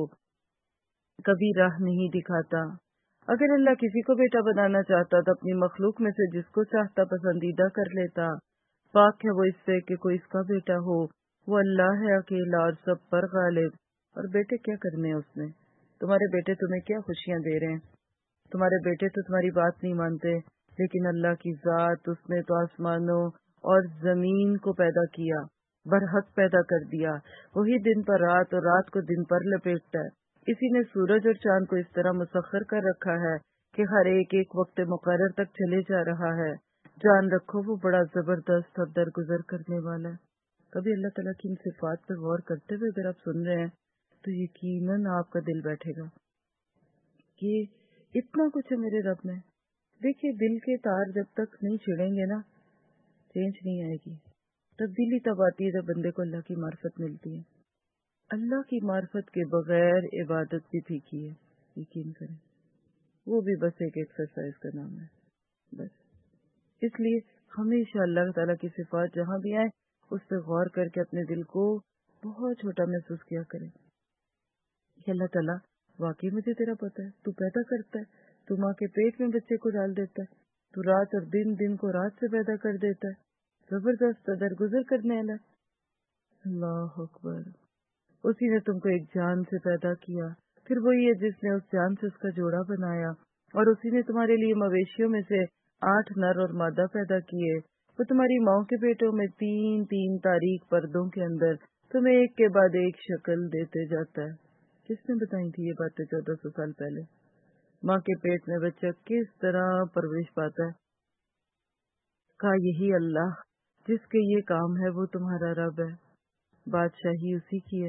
کبھی راہ نہیں دکھاتا. اگر اللہ کسی کو بیٹا بنانا چاہتا تو اپنی مخلوق میں سے جس کو چاہتا پسندیدہ کر لیتا. پاک ہے وہ اس سے کہ کوئی اس کا بیٹا ہو. وہ اللہ ہے اکیلا اور سب پر غالب. اور بیٹے کیا کرنے ہیں اس نے؟ تمہارے بیٹے تمہیں کیا خوشیاں دے رہے ہیں؟ تمہارے بیٹے تو تمہاری بات نہیں مانتے، لیکن اللہ کی ذات، اس نے تو آسمانوں اور زمین کو پیدا کیا، برحق پیدا کر دیا. وہی دن پر رات اور رات کو دن پر لپیٹتا ہے. اسی نے سورج اور چاند کو اس طرح مسخر کر رکھا ہے کہ ہر ایک ایک وقت مقرر تک چلے جا رہا ہے. جان رکھو وہ بڑا زبردست اور درگزر کرنے والا ہے. کبھی اللہ تعالیٰ کی ان صفات پہ غور کرتے ہوئے اگر آپ سن رہے ہیں تو یقیناً آپ کا دل بیٹھے گا کہ اتنا کچھ ہے میرے رب میں. دیکھیے دل کے تار جب تک نہیں چھڑیں گے نا، چینج نہیں آئے گی. تبدیلی تب آتی ہے جب بندے کو اللہ کی معرفت ملتی ہے. اللہ کی معرفت کے بغیر عبادت بھی پھیکی ہے، یقین کریں. وہ بھی بس ایک ایکسرسائز کا نام ہے بس. اس لیے ہمیشہ اللہ تعالیٰ کی صفات جہاں بھی آئیں اس پہ غور کر کے اپنے دل کو بہت چھوٹا محسوس کیا کریں کہ اللہ تعالیٰ واقعی مجھے تیرا پتہ ہے، تو پیدا کرتا ہے، تو ماں کے پیٹ میں بچے کو ڈال دیتا ہے، تو رات اور دن دن کو رات سے پیدا کر دیتا ہے. زبردست درگزر کرنے والا. اللہ اکبر. اسی نے تم کو ایک جان سے پیدا کیا، پھر وہی ہے جس نے اس جان سے اس کا جوڑا بنایا، اور اسی نے تمہارے لیے مویشیوں میں سے آٹھ نر اور مادہ پیدا کیے. وہ تمہاری ماں کے پیٹوں میں تین تین تاریک پردوں کے اندر تمہیں ایک کے بعد ایک شکل دیتے جاتا ہے. کس نے بتائی تھی یہ باتیں چودہ سو سال پہلے؟ ماں کے پیٹ میں بچہ کس طرح پرورش پاتا ہے. کہا یہی اللہ جس کے یہ کام ہے وہ تمہارا رب ہے، بادشاہی اسی کی ہے،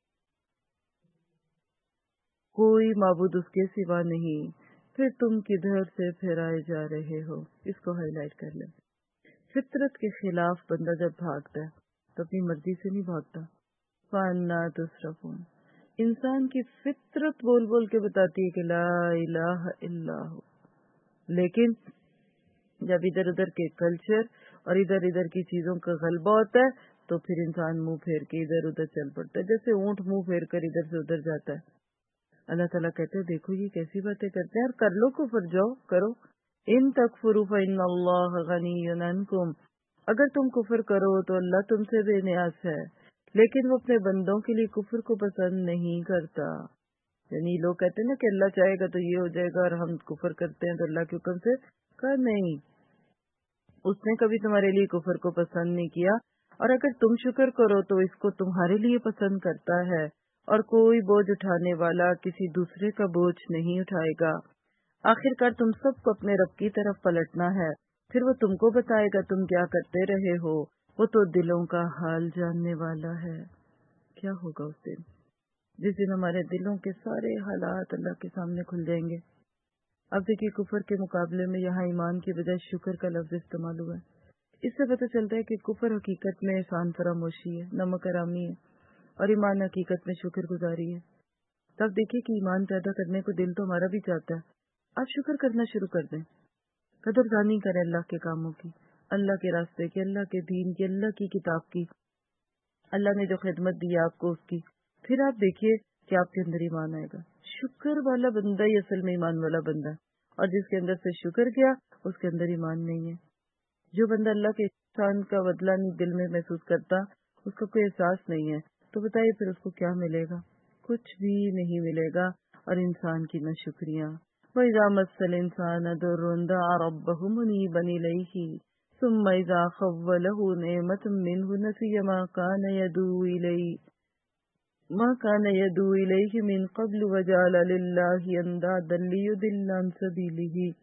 کوئی معبود اس کے سوا نہیں. پھر تم کدھر سے پھرائے جا رہے ہو؟ اس کو ہائی لائٹ کر لیں. فطرت کے خلاف بندہ جب بھاگتا ہے تو اپنی مرضی سے نہیں بھاگتا. فانا تصرفون. انسان کی فطرت بول بول کے بتاتی ہے کہ لا الہ الا ہو، لیکن جب ادھر ادھر کے کلچر اور ادھر ادھر کی چیزوں کا غلبہ ہوتا ہے تو پھر انسان منہ پھیر کے ادھر ادھر چل پڑتا ہے، جیسے اونٹ منہ پھیر کر ادھر سے ادھر جاتا ہے۔ اللہ تعالیٰ کہتے ہیں دیکھو یہ کیسی باتیں کرتے ہیں، اور کر لو کفر، جاؤ کرو۔ ان تکفروا فإن اللہ غنی عنکم، اگر تم کفر کرو تو اللہ تم سے بے نیاز ہے، لیکن وہ اپنے بندوں کے لیے کفر کو پسند نہیں کرتا۔ یعنی لوگ کہتے ہیں نا کہ اللہ چاہے گا تو یہ ہو جائے گا، اور ہم کفر کرتے ہیں تو اللہ کے حکم سے، کہا نہیں، اس نے کبھی تمہارے لیے کفر کو پسند نہیں کیا، اور اگر تم شکر کرو تو اس کو تمہارے لیے پسند کرتا ہے، اور کوئی بوجھ اٹھانے والا کسی دوسرے کا بوجھ نہیں اٹھائے گا۔ آخر کار تم سب کو اپنے رب کی طرف پلٹنا ہے، پھر وہ تم کو بتائے گا تم کیا کرتے رہے ہو، وہ تو دلوں کا حال جاننے والا ہے۔ کیا ہوگا اس دن جس دن ہمارے دلوں کے سارے حالات اللہ کے سامنے کھل جائیں گے۔ اب دیکھیے کفر کے مقابلے میں یہاں ایمان کی بجائے شکر کا لفظ استعمال ہوا ہے۔ اس سے پتہ چلتا ہے کہ کفر حقیقت میں احسان فراموشی ہے، نمک حرامی ہے، اور ایمان حقیقت میں شکر گزاری ہے۔ تب دیکھیے کہ ایمان پیدا کرنے کو دل تو ہمارا بھی چاہتا ہے، آپ شکر کرنا شروع کر دیں، قدردانی کریں اللہ کے کاموں کی، اللہ کے راستے کی، اللہ کے دین کی، اللہ کی کتاب کی، اللہ نے جو خدمت دی آپ کو اس کی، پھر آپ دیکھیے کہ آپ کے اندر ایمان آئے گا۔ شکر والا بندہ ہی اصل میں ایمان والا بندہ ہے، اور جس کے اندر سے شکر گیا اس کے اندر ایمان نہیں ہے۔ جو بندہ اللہ کے احسان کا بدلہ نہیں دل میں محسوس کرتا، اس کا کوئی احساس نہیں ہے، تو بتائیے پھر اس کو کیا ملے گا؟ کچھ بھی نہیں ملے گا۔ اور انسان کی نہ شکریہ، وَإِذَا مَسَّ الْإِنسَانَ ضُرٌّ دَعَا رَبَّهُ مُنِيبًا إِلَيْهِ ثُمَّ إِذَا خَوَّلَهُ نِعْمَةً مِّنْهُ نَسِيَ مَا كَانَ يَدْعُو إِلَيْهِ مَا كَانَ يَدْعُو إِلَيْهِ مِن قَبْلُ وَجَعَلَ لِلَّهِ أَندَادًا لِّيُضِلَّ عَن سَبِيلِهِ۔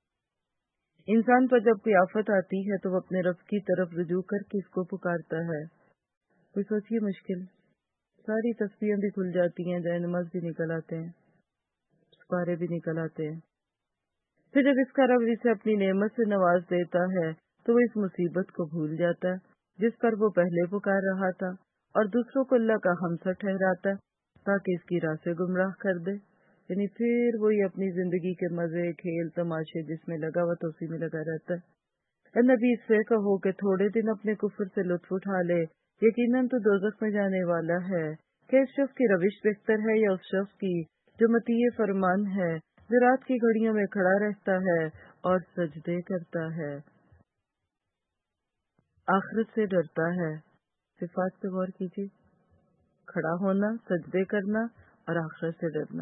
انسان پر جب کوئی آفت آتی ہے تو وہ اپنے رب کی طرف رجوع کر کے اس کو پکارتا ہے۔ کوئی سوچیے مشکل، ساری تسبیحیں بھی کھل جاتی ہیں، جائے نماز بھی نکل آتے ہیں، سپارے بھی نکل آتے ہیں، پھر جب اس کا رب اسے اپنی نعمت سے نواز دیتا ہے تو وہ اس مصیبت کو بھول جاتا ہے جس پر وہ پہلے پکار رہا تھا، اور دوسروں کو اللہ کا ہمسر ٹھہراتا ہے تاکہ اس کی راہ سے گمراہ کر دے۔ یعنی پھر وہی اپنی زندگی کے مزے، کھیل، تماشے جس میں لگا ہوا تو اسی میں لگا رہتا ہے۔ اے نبی اس سے کہو کہ تھوڑے دن اپنے کفر سے لطف اٹھا لے، یقیناً تو دوزخ میں جانے والا ہے۔ کہ اس شخص کی روش بہتر ہے یا اس شخص کی جو مطیع فرمان ہے، جو رات کی گھڑیوں میں کھڑا رہتا ہے اور سجدے کرتا ہے، آخرت سے ڈرتا ہے۔ صفات پہ غور کیجیے، کھڑا ہونا، سجدے کرنا اور آخرت سے ڈرنا،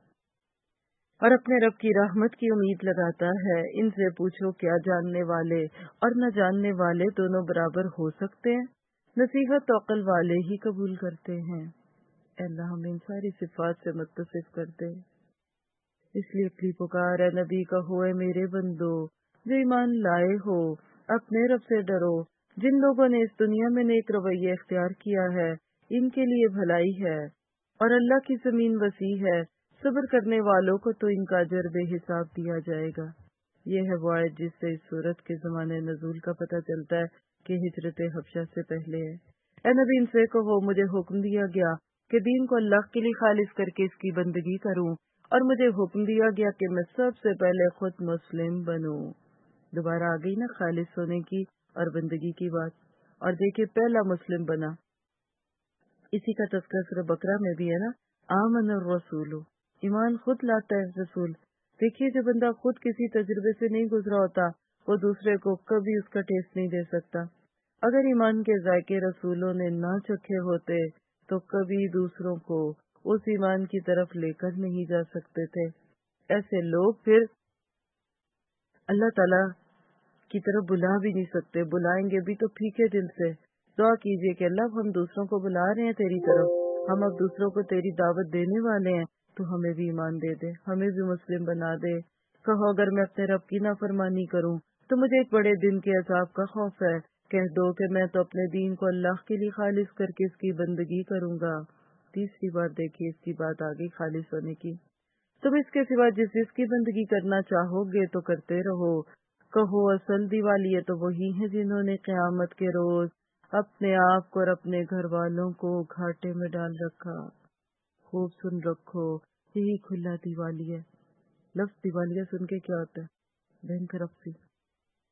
اور اپنے رب کی رحمت کی امید لگاتا ہے۔ ان سے پوچھو کیا جاننے والے اور نہ جاننے والے دونوں برابر ہو سکتے ہیں؟ نصیحت تو عقل والے ہی قبول کرتے ہیں۔ اے اللہ ہمیں ان ساری صفات سے متصف کر دے۔ اس لیے اپنی پکار ہے نبی کہو اے میرے بندو جو ایمان لائے ہو، اپنے رب سے ڈرو۔ جن لوگوں نے اس دنیا میں نیک رویہ اختیار کیا ہے ان کے لیے بھلائی ہے، اور اللہ کی زمین وسیع ہے، صبر کرنے والوں کو تو ان کا اجر بے حساب دیا جائے گا۔ یہ ہے وہ آیت جس سے اس سورت کے زمانے نزول کا پتہ چلتا ہے کہ ہجرت حبشہ سے پہلے ہے۔ اے نبی ان سے کہو مجھے حکم دیا گیا کہ دین کو اللہ کے لیے خالص کر کے اس کی بندگی کروں، اور مجھے حکم دیا گیا کہ میں سب سے پہلے خود مسلم بنوں۔ دوبارہ آ گئی نا خالص ہونے کی اور بندگی کی بات، اور دیکھیں پہلا مسلم بنا، اسی کا تذکرہ سورہ بقرہ میں بھی ہے نا، آمن الرسول، ایمان خود لاتا ہے رسول۔ دیکھیے جو بندہ خود کسی تجربے سے نہیں گزرا ہوتا وہ دوسرے کو کبھی اس کا ٹیسٹ نہیں دے سکتا۔ اگر ایمان کے ذائقے رسولوں نے نہ چکھے ہوتے تو کبھی دوسروں کو اس ایمان کی طرف لے کر نہیں جا سکتے تھے۔ ایسے لوگ پھر اللہ تعالی کی طرف بلا بھی نہیں سکتے، بلائیں گے بھی تو پھیکے دل سے۔ دعا کیجئے کہ اللہ ہم دوسروں کو بلا رہے ہیں تیری طرف، ہم اب دوسروں کو تیری دعوت دینے والے ہیں، تو ہمیں بھی ایمان دے دے، ہمیں بھی مسلم بنا دے۔ کہو اگر میں اپنے رب کی نافرمانی کروں تو مجھے ایک بڑے دن کے عذاب کا خوف ہے۔ کہہ دو کہ میں تو اپنے دین کو اللہ کے لیے خالص کر کے اس کی بندگی کروں گا۔ تیسری بار دیکھیے اس کی بات آگئی خالص ہونے کی۔ تم اس کے سوا جس جس کی بندگی کرنا چاہو گے تو کرتے رہو۔ کہو اصل دیوالی ہے تو وہی ہیں جنہوں نے قیامت کے روز اپنے آپ کو اور اپنے گھر والوں کو گھاٹے میں ڈال رکھا۔ خوب سن رکھو، یہی کھلا دیوالی ہے۔ لفظ دیوالیہ سن کے کیا ہوتا ہے؟ بھینکر افسی،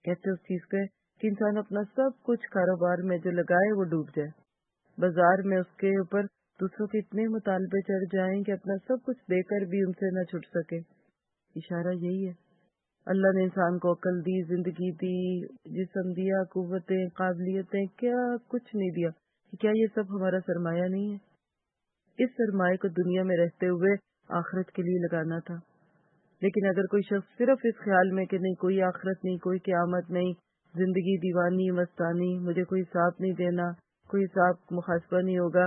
کہتے اس چیز کو کہ انسان اپنا سب کچھ کاروبار میں جو لگائے وہ ڈوب جائے، بازار میں اس کے اوپر دوسروں کے اتنے مطالبے چڑھ جائیں کہ اپنا سب کچھ دے کر بھی ان سے نہ چھٹ سکے۔ اشارہ یہی ہے، اللہ نے انسان کو عقل دی، زندگی دی، جسم دیا، قوتیں، قابلیتیں، کیا کچھ نہیں دیا، کیا یہ سب ہمارا سرمایہ نہیں ہے؟ اس سرمایہ کو دنیا میں رہتے ہوئے آخرت کے لیے لگانا تھا۔ لیکن اگر کوئی شخص صرف اس خیال میں کہ نہیں کوئی آخرت نہیں، کوئی قیامت نہیں، زندگی دیوانی مستانی، مجھے کوئی حساب نہیں دینا، کوئی حساب محاسبہ نہیں ہوگا،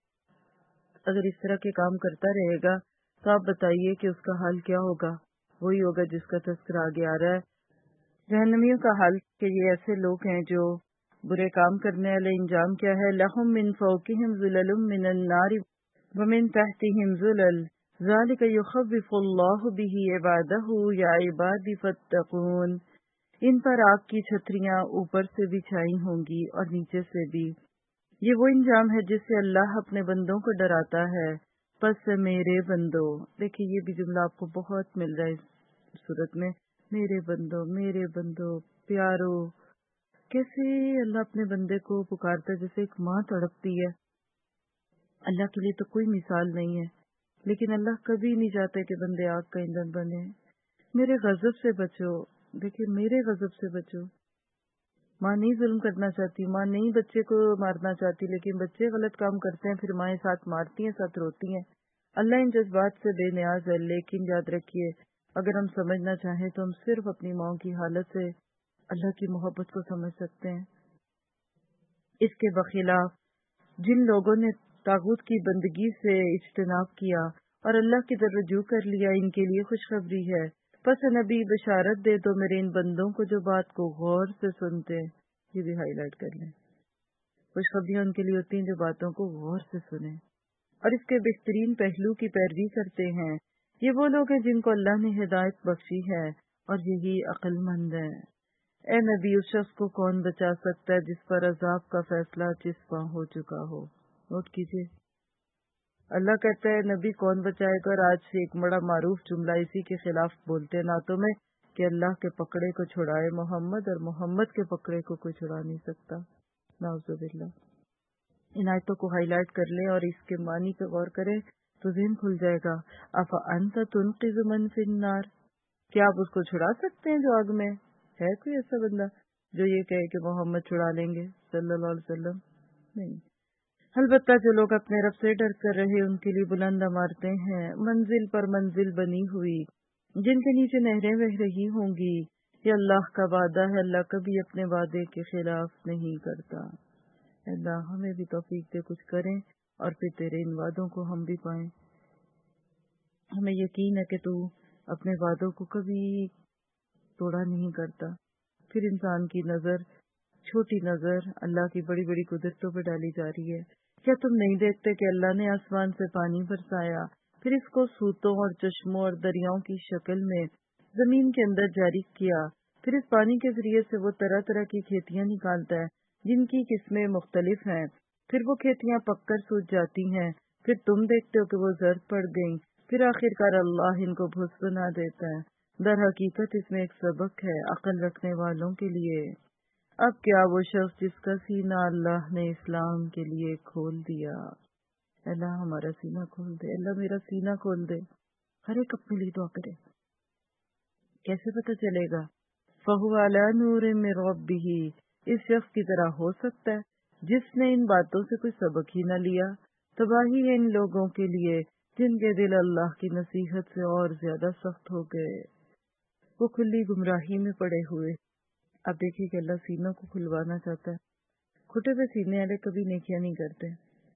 اگر اس طرح کے کام کرتا رہے گا تو آپ بتائیے کہ اس کا حال کیا ہوگا؟ وہی ہوگا جس کا تذکرہ آگے آ رہا ہے، جہنمیوں کا حال، کہ یہ ایسے لوگ ہیں جو برے کام کرنے والے۔ انجام کیا ہے؟ لہم من فوقہم ظلل من النار ومن تحتہم ظلل ذالک یخوف اللہ بہ عبادہ یا عباد فاتقون۔ ان پر آگ کی چھتریاں اوپر سے بھی چھائی ہوں گی اور نیچے سے بھی۔ یہ وہ انجام ہے جس سے اللہ اپنے بندوں کو ڈراتا ہے، پس میرے بندو، دیکھیں یہ بھی جملہ آپ کو بہت مل رہا ہے اس صورت میں، میرے بندو، میرے بندو، پیارو، کیسے اللہ اپنے بندے کو پکارتا ہے جیسے ایک ماں تڑپتی ہے۔ اللہ کے لیے تو کوئی مثال نہیں ہے، لیکن اللہ کبھی نہیں چاہتے کہ بندے آگ کا ایندھن بنے۔ میرے غضب سے بچو، دیکھیں میرے غضب سے بچو۔ ماں نہیں ظلم کرنا چاہتی، ماں نہیں بچے کو مارنا چاہتی، لیکن بچے غلط کام کرتے ہیں، پھر مائیں ساتھ مارتی ہیں، ساتھ روتی ہیں۔ اللہ ان جذبات سے بے نیاز ہے، لیکن یاد رکھیے اگر ہم سمجھنا چاہیں تو ہم صرف اپنی ماں کی حالت سے اللہ کی محبت کو سمجھ سکتے ہیں۔ اس کے بخلاف جن لوگوں نے طاغوت کی بندگی سے اجتناب کیا اور اللہ کی طرف رجوع کر لیا، ان کے لیے خوشخبری ہے۔ پس نبی بشارت دے دو میرے ان بندوں کو جو بات کو غور سے سنتے ہیں۔ یہ بھی ہائی لائٹ کر لیں، خوشخبریاں ان کے لیے ہوتی ہیں جو باتوں کو غور سے سنیں اور اس کے بہترین پہلو کی پیروی کرتے ہیں۔ یہ وہ لوگ ہیں جن کو اللہ نے ہدایت بخشی ہے اور یہی عقل مند ہیں۔ اے نبی، اس شخص کو کون بچا سکتا ہے جس پر عذاب کا فیصلہ چسپاں ہو چکا ہو؟ نوٹ کیجئے، اللہ کہتا ہے نبی کون بچائے گا، اور آج سے ایک بڑا معروف جملہ اسی کے خلاف بولتے ہیں نعتوں میں کہ اللہ کے پکڑے کو چھڑائے محمد، اور محمد کے پکڑے کو کوئی چھڑا نہیں سکتا۔ نعوذ باللہ۔ ان آیتوں کو ہائی لائٹ کر لیں اور اس کے معنی پہ غور کریں تو ذہن کھل جائے گا۔ افانت تنقذ من فی النار، کیا آپ اس کو چھڑا سکتے ہیں جو آگ میں ہے؟ کوئی ایسا بندہ جو یہ کہے کہ محمد چھڑا لیں گے صلی اللہ علیہ وسلم؟ نہیں۔ البتہ جو لوگ اپنے رب سے ڈر کر رہے ان کے لیے بلند عمارتیں ہیں، منزل پر منزل بنی ہوئی، جن کے نیچے نہریں بہہ رہی ہوں گی۔ یہ اللہ کا وعدہ ہے، اللہ کبھی اپنے وعدے کے خلاف نہیں کرتا۔ اللہ ہمیں بھی توفیق دے کچھ کریں اور پھر تیرے ان وعدوں کو ہم بھی پائیں۔ ہمیں یقین ہے کہ تو اپنے وعدوں کو کبھی توڑا نہیں کرتا۔ پھر انسان کی نظر، چھوٹی نظر اللہ کی بڑی بڑی قدرتوں پہ ڈالی جا رہی ہے۔ کیا تم نہیں دیکھتے کہ اللہ نے آسمان سے پانی برسایا، پھر اس کو سوتوں اور چشموں اور دریاؤں کی شکل میں زمین کے اندر جاری کیا، پھر اس پانی کے ذریعے سے وہ طرح طرح کی کھیتیاں نکالتا ہے جن کی قسمیں مختلف ہیں، پھر وہ کھیتیاں پک کر سوج جاتی ہیں، پھر تم دیکھتے ہو کہ وہ زرد پڑ گئیں، پھر آخر کار اللہ ان کو بھس بنا دیتا ہے۔ در حقیقت اس میں ایک سبق ہے عقل رکھنے والوں کے لیے۔ اب کیا وہ شخص جس کا سینہ اللہ نے اسلام کے لیے کھول دیا، اللہ ہمارا سینہ کھول دے، اللہ میرا سینہ کھول دے۔ ہر ایک اپنے لیے دعا کرے۔ کیسے پتہ چلے گا؟ فَهُوَ عَلَى نُورٍ مِّن رَبِّهِ، اس شخص کی طرح ہو سکتا ہے جس نے ان باتوں سے کوئی سبق ہی نہ لیا۔ تباہی ہے ان لوگوں کے لیے جن کے دل اللہ کی نصیحت سے اور زیادہ سخت ہو گئے، وہ کھلی گمراہی میں پڑے ہوئے۔ اب دیکھیے کہ اللہ سینوں کو کھلوانا چاہتا ہے۔ کھٹے ہوئے سینے والے کبھی نیکیاں نہیں کرتے۔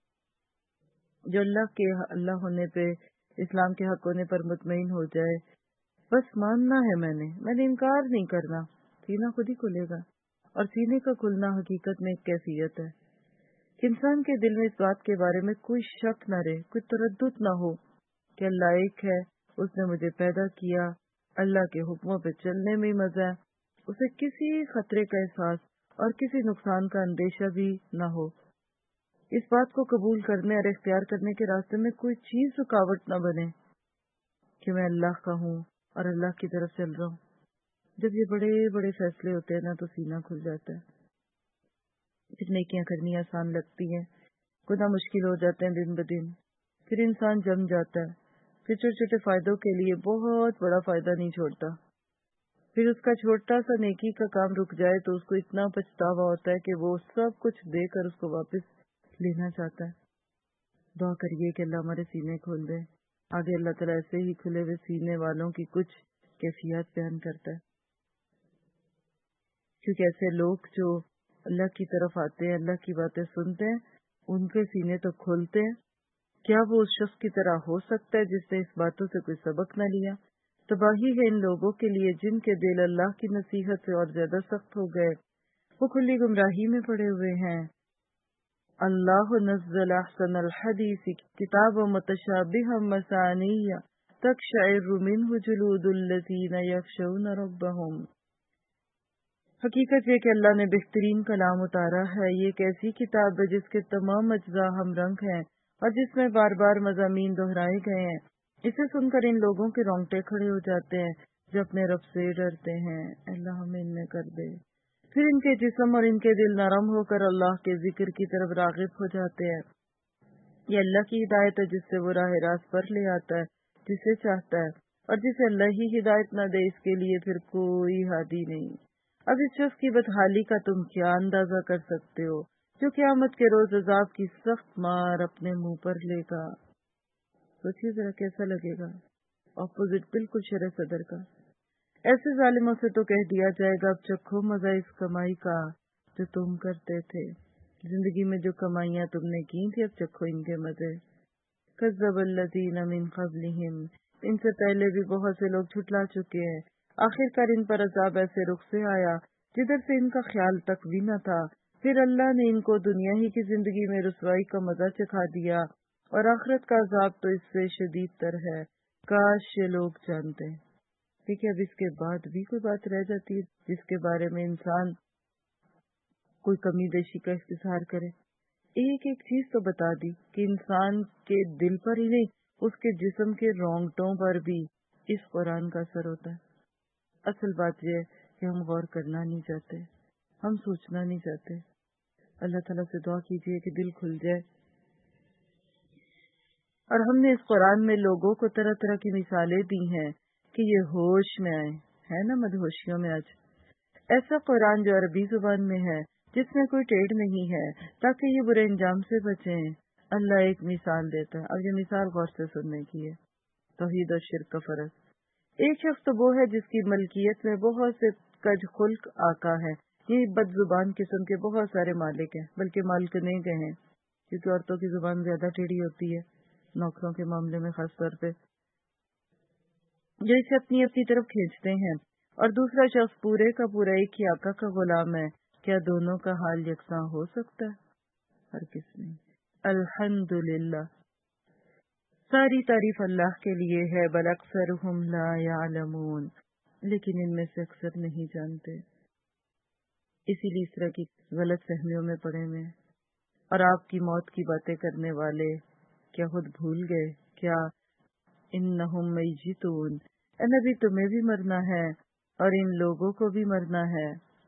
جو اللہ کے اللہ ہونے پہ، اسلام کے حق ہونے پر مطمئن ہو جائے، بس ماننا ہے، میں نے میں نے انکار نہیں کرنا، سینہ خود ہی کھلے گا۔ اور سینے کا کھلنا حقیقت میں ایک کیفیت ہے۔ انسان کے دل میں اس بات کے بارے میں کوئی شک نہ رہے، کوئی تردد نہ ہو کہ اللہ ایک ہے، اس نے مجھے پیدا کیا، اللہ کے حکموں پہ چلنے میں مزہ ہے، اسے کسی خطرے کا احساس اور کسی نقصان کا اندیشہ بھی نہ ہو۔ اس بات کو قبول کرنے اور اختیار کرنے کے راستے میں کوئی چیز رکاوٹ نہ بنے کہ میں اللہ کا ہوں اور اللہ کی طرف چل رہا ہوں۔ جب یہ بڑے بڑے فیصلے ہوتے ہیں نا تو سینہ کھل جاتا ہے، پھر نیکیاں کرنی آسان لگتی ہیں، گناہ مشکل ہو جاتے ہیں دن بدن، پھر انسان جم جاتا ہے، پھر چھوٹے چھوٹے فائدوں کے لیے بہت بڑا فائدہ نہیں چھوڑتا، پھر اس کا چھوٹا سا نیکی کا کام رک جائے تو اس کو اتنا پچھتاوا ہوتا ہے کہ وہ سب کچھ دے کر اس کو واپس لینا چاہتا ہے۔ دعا کریے کہ اللہ ہمارے سینے کھول دے۔ آگے اللہ تعالیٰ ایسے ہی کھلے ہوئے سینے والوں کی کچھ کیفیات بیان کرتا ہے، کیونکہ ایسے لوگ جو اللہ کی طرف آتے ہیں، اللہ کی باتیں سنتے ہیں، ان کے سینے تو کھولتے ہیں۔ کیا وہ اس شخص کی طرح ہو سکتا ہے جس نے اس باتوں سے کوئی سبق نہ لیا؟ تباہی ہے ان لوگوں کے لیے جن کے دل اللہ کی نصیحت سے اور زیادہ سخت ہو گئے، وہ کھلی گمراہی میں پڑے ہوئے ہیں۔ اللہ نزل احسن الحدیث کتاب متشابہ مثانی تقشعر منہ جلود الذین یخشون ربہم۔ حقیقت یہ کہ اللہ نے بہترین کلام اتارا ہے، یہ ایک ایسی کتاب ہے جس کے تمام اجزاء ہم رنگ ہیں اور جس میں بار بار مضامین دہرائے گئے ہیں۔ اسے سن کر ان لوگوں کے رونگٹے کھڑے ہو جاتے ہیں جو اپنے رب سے ڈرتے ہیں۔ اللہ ہمیں ان میں کر دے۔ پھر ان کے جسم اور ان کے دل نرم ہو کر اللہ کے ذکر کی طرف راغب ہو جاتے ہیں۔ یہ اللہ کی ہدایت ہے جس سے وہ راہ راست پر لے آتا ہے جسے چاہتا ہے، اور جسے اللہ ہی ہدایت نہ دے اس کے لیے پھر کوئی ہادی نہیں۔ اب اس شخص کی بدحالی کا تم کیا اندازہ کر سکتے ہو جو قیامت کے روز عذاب کی سخت مار اپنے منہ پر لے گا؟ سوچیے ذرا کیسا لگے گا، اپوزٹ بالکل شرع صدر کا۔ ایسے ظالموں سے تو کہہ دیا جائے گا اب چکھو مزہ اس کمائی کا جو تم کرتے تھے، زندگی میں جو کمائیاں تم نے کی تھی اب چکھو ان کے مزے۔ کذب الذین من قبلہم، ان سے پہلے بھی بہت سے لوگ جھٹلا چکے ہیں، آخر کار ان پر عذاب ایسے رخ سے آیا جدھر سے ان کا خیال تک بھی نہ تھا، پھر اللہ نے ان کو دنیا ہی کی زندگی میں رسوائی کا مزہ چکھا دیا اور آخرت کا عذاب تو اس سے شدید تر ہے، کاش یہ لوگ جانتے۔ دیکھیے اب اس کے بعد بھی کوئی بات رہ جاتی ہے جس کے بارے میں انسان کوئی کمی بیشی کا استظہار کرے۔ ایک ایک چیز تو بتا دی کہ انسان کے دل پر ہی نہیں، اس کے جسم کے رونگٹوں پر بھی اس قرآن کا اثر ہوتا ہے۔ اصل بات یہ ہے کہ ہم غور کرنا نہیں چاہتے، ہم سوچنا نہیں چاہتے۔ اللہ تعالیٰ سے دعا کیجیے کہ دل کھل جائے۔ اور ہم نے اس قرآن میں لوگوں کو طرح طرح کی مثالیں دی ہیں کہ یہ ہوش میں آئے، ہے نا مدہوشیوں میں آج۔ ایسا قرآن جو عربی زبان میں ہے، جس میں کوئی ٹیڑھ نہیں ہے، تاکہ یہ برے انجام سے بچیں۔ اللہ ایک مثال دیتا ہے، اب یہ مثال غور سے سننے کی ہے۔ توحید اور شرک کا فرق۔ ایک شخص تو وہ ہے جس کی ملکیت میں بہت سے کج خلق آقا ہے، یہ بد زبان قسم کے بہت سارے مالک ہیں، بلکہ مالکنے کے ہیں، کیونکہ عورتوں کی زبان زیادہ ٹیڑھی ہوتی ہے نوکروں کے معاملے میں خاص طور پہ، جو اسے اپنی اپنی طرف کھینچتے ہیں، اور دوسرا شخص پورے کا پورا ایک ہی آقا کا غلام ہے۔ کیا دونوں کا حال یکساں ہو سکتا ہے؟ ہر کس نہیں۔ الحمدللہ، ساری تعریف اللہ کے لیے ہے، بل اکثرہم لا یعلمون، لیکن ان میں سے اکثر نہیں جانتے، اسی لیے اس طرح کی غلط فہمیوں میں پڑے ہوئے ہیں۔ اور آپ کی موت کی باتیں کرنے والے کیا خود بھول گئے؟ کیا انہم میتون، اے نبی تمہیں بھی مرنا ہے اور ان لوگوں کو بھی مرنا ہے۔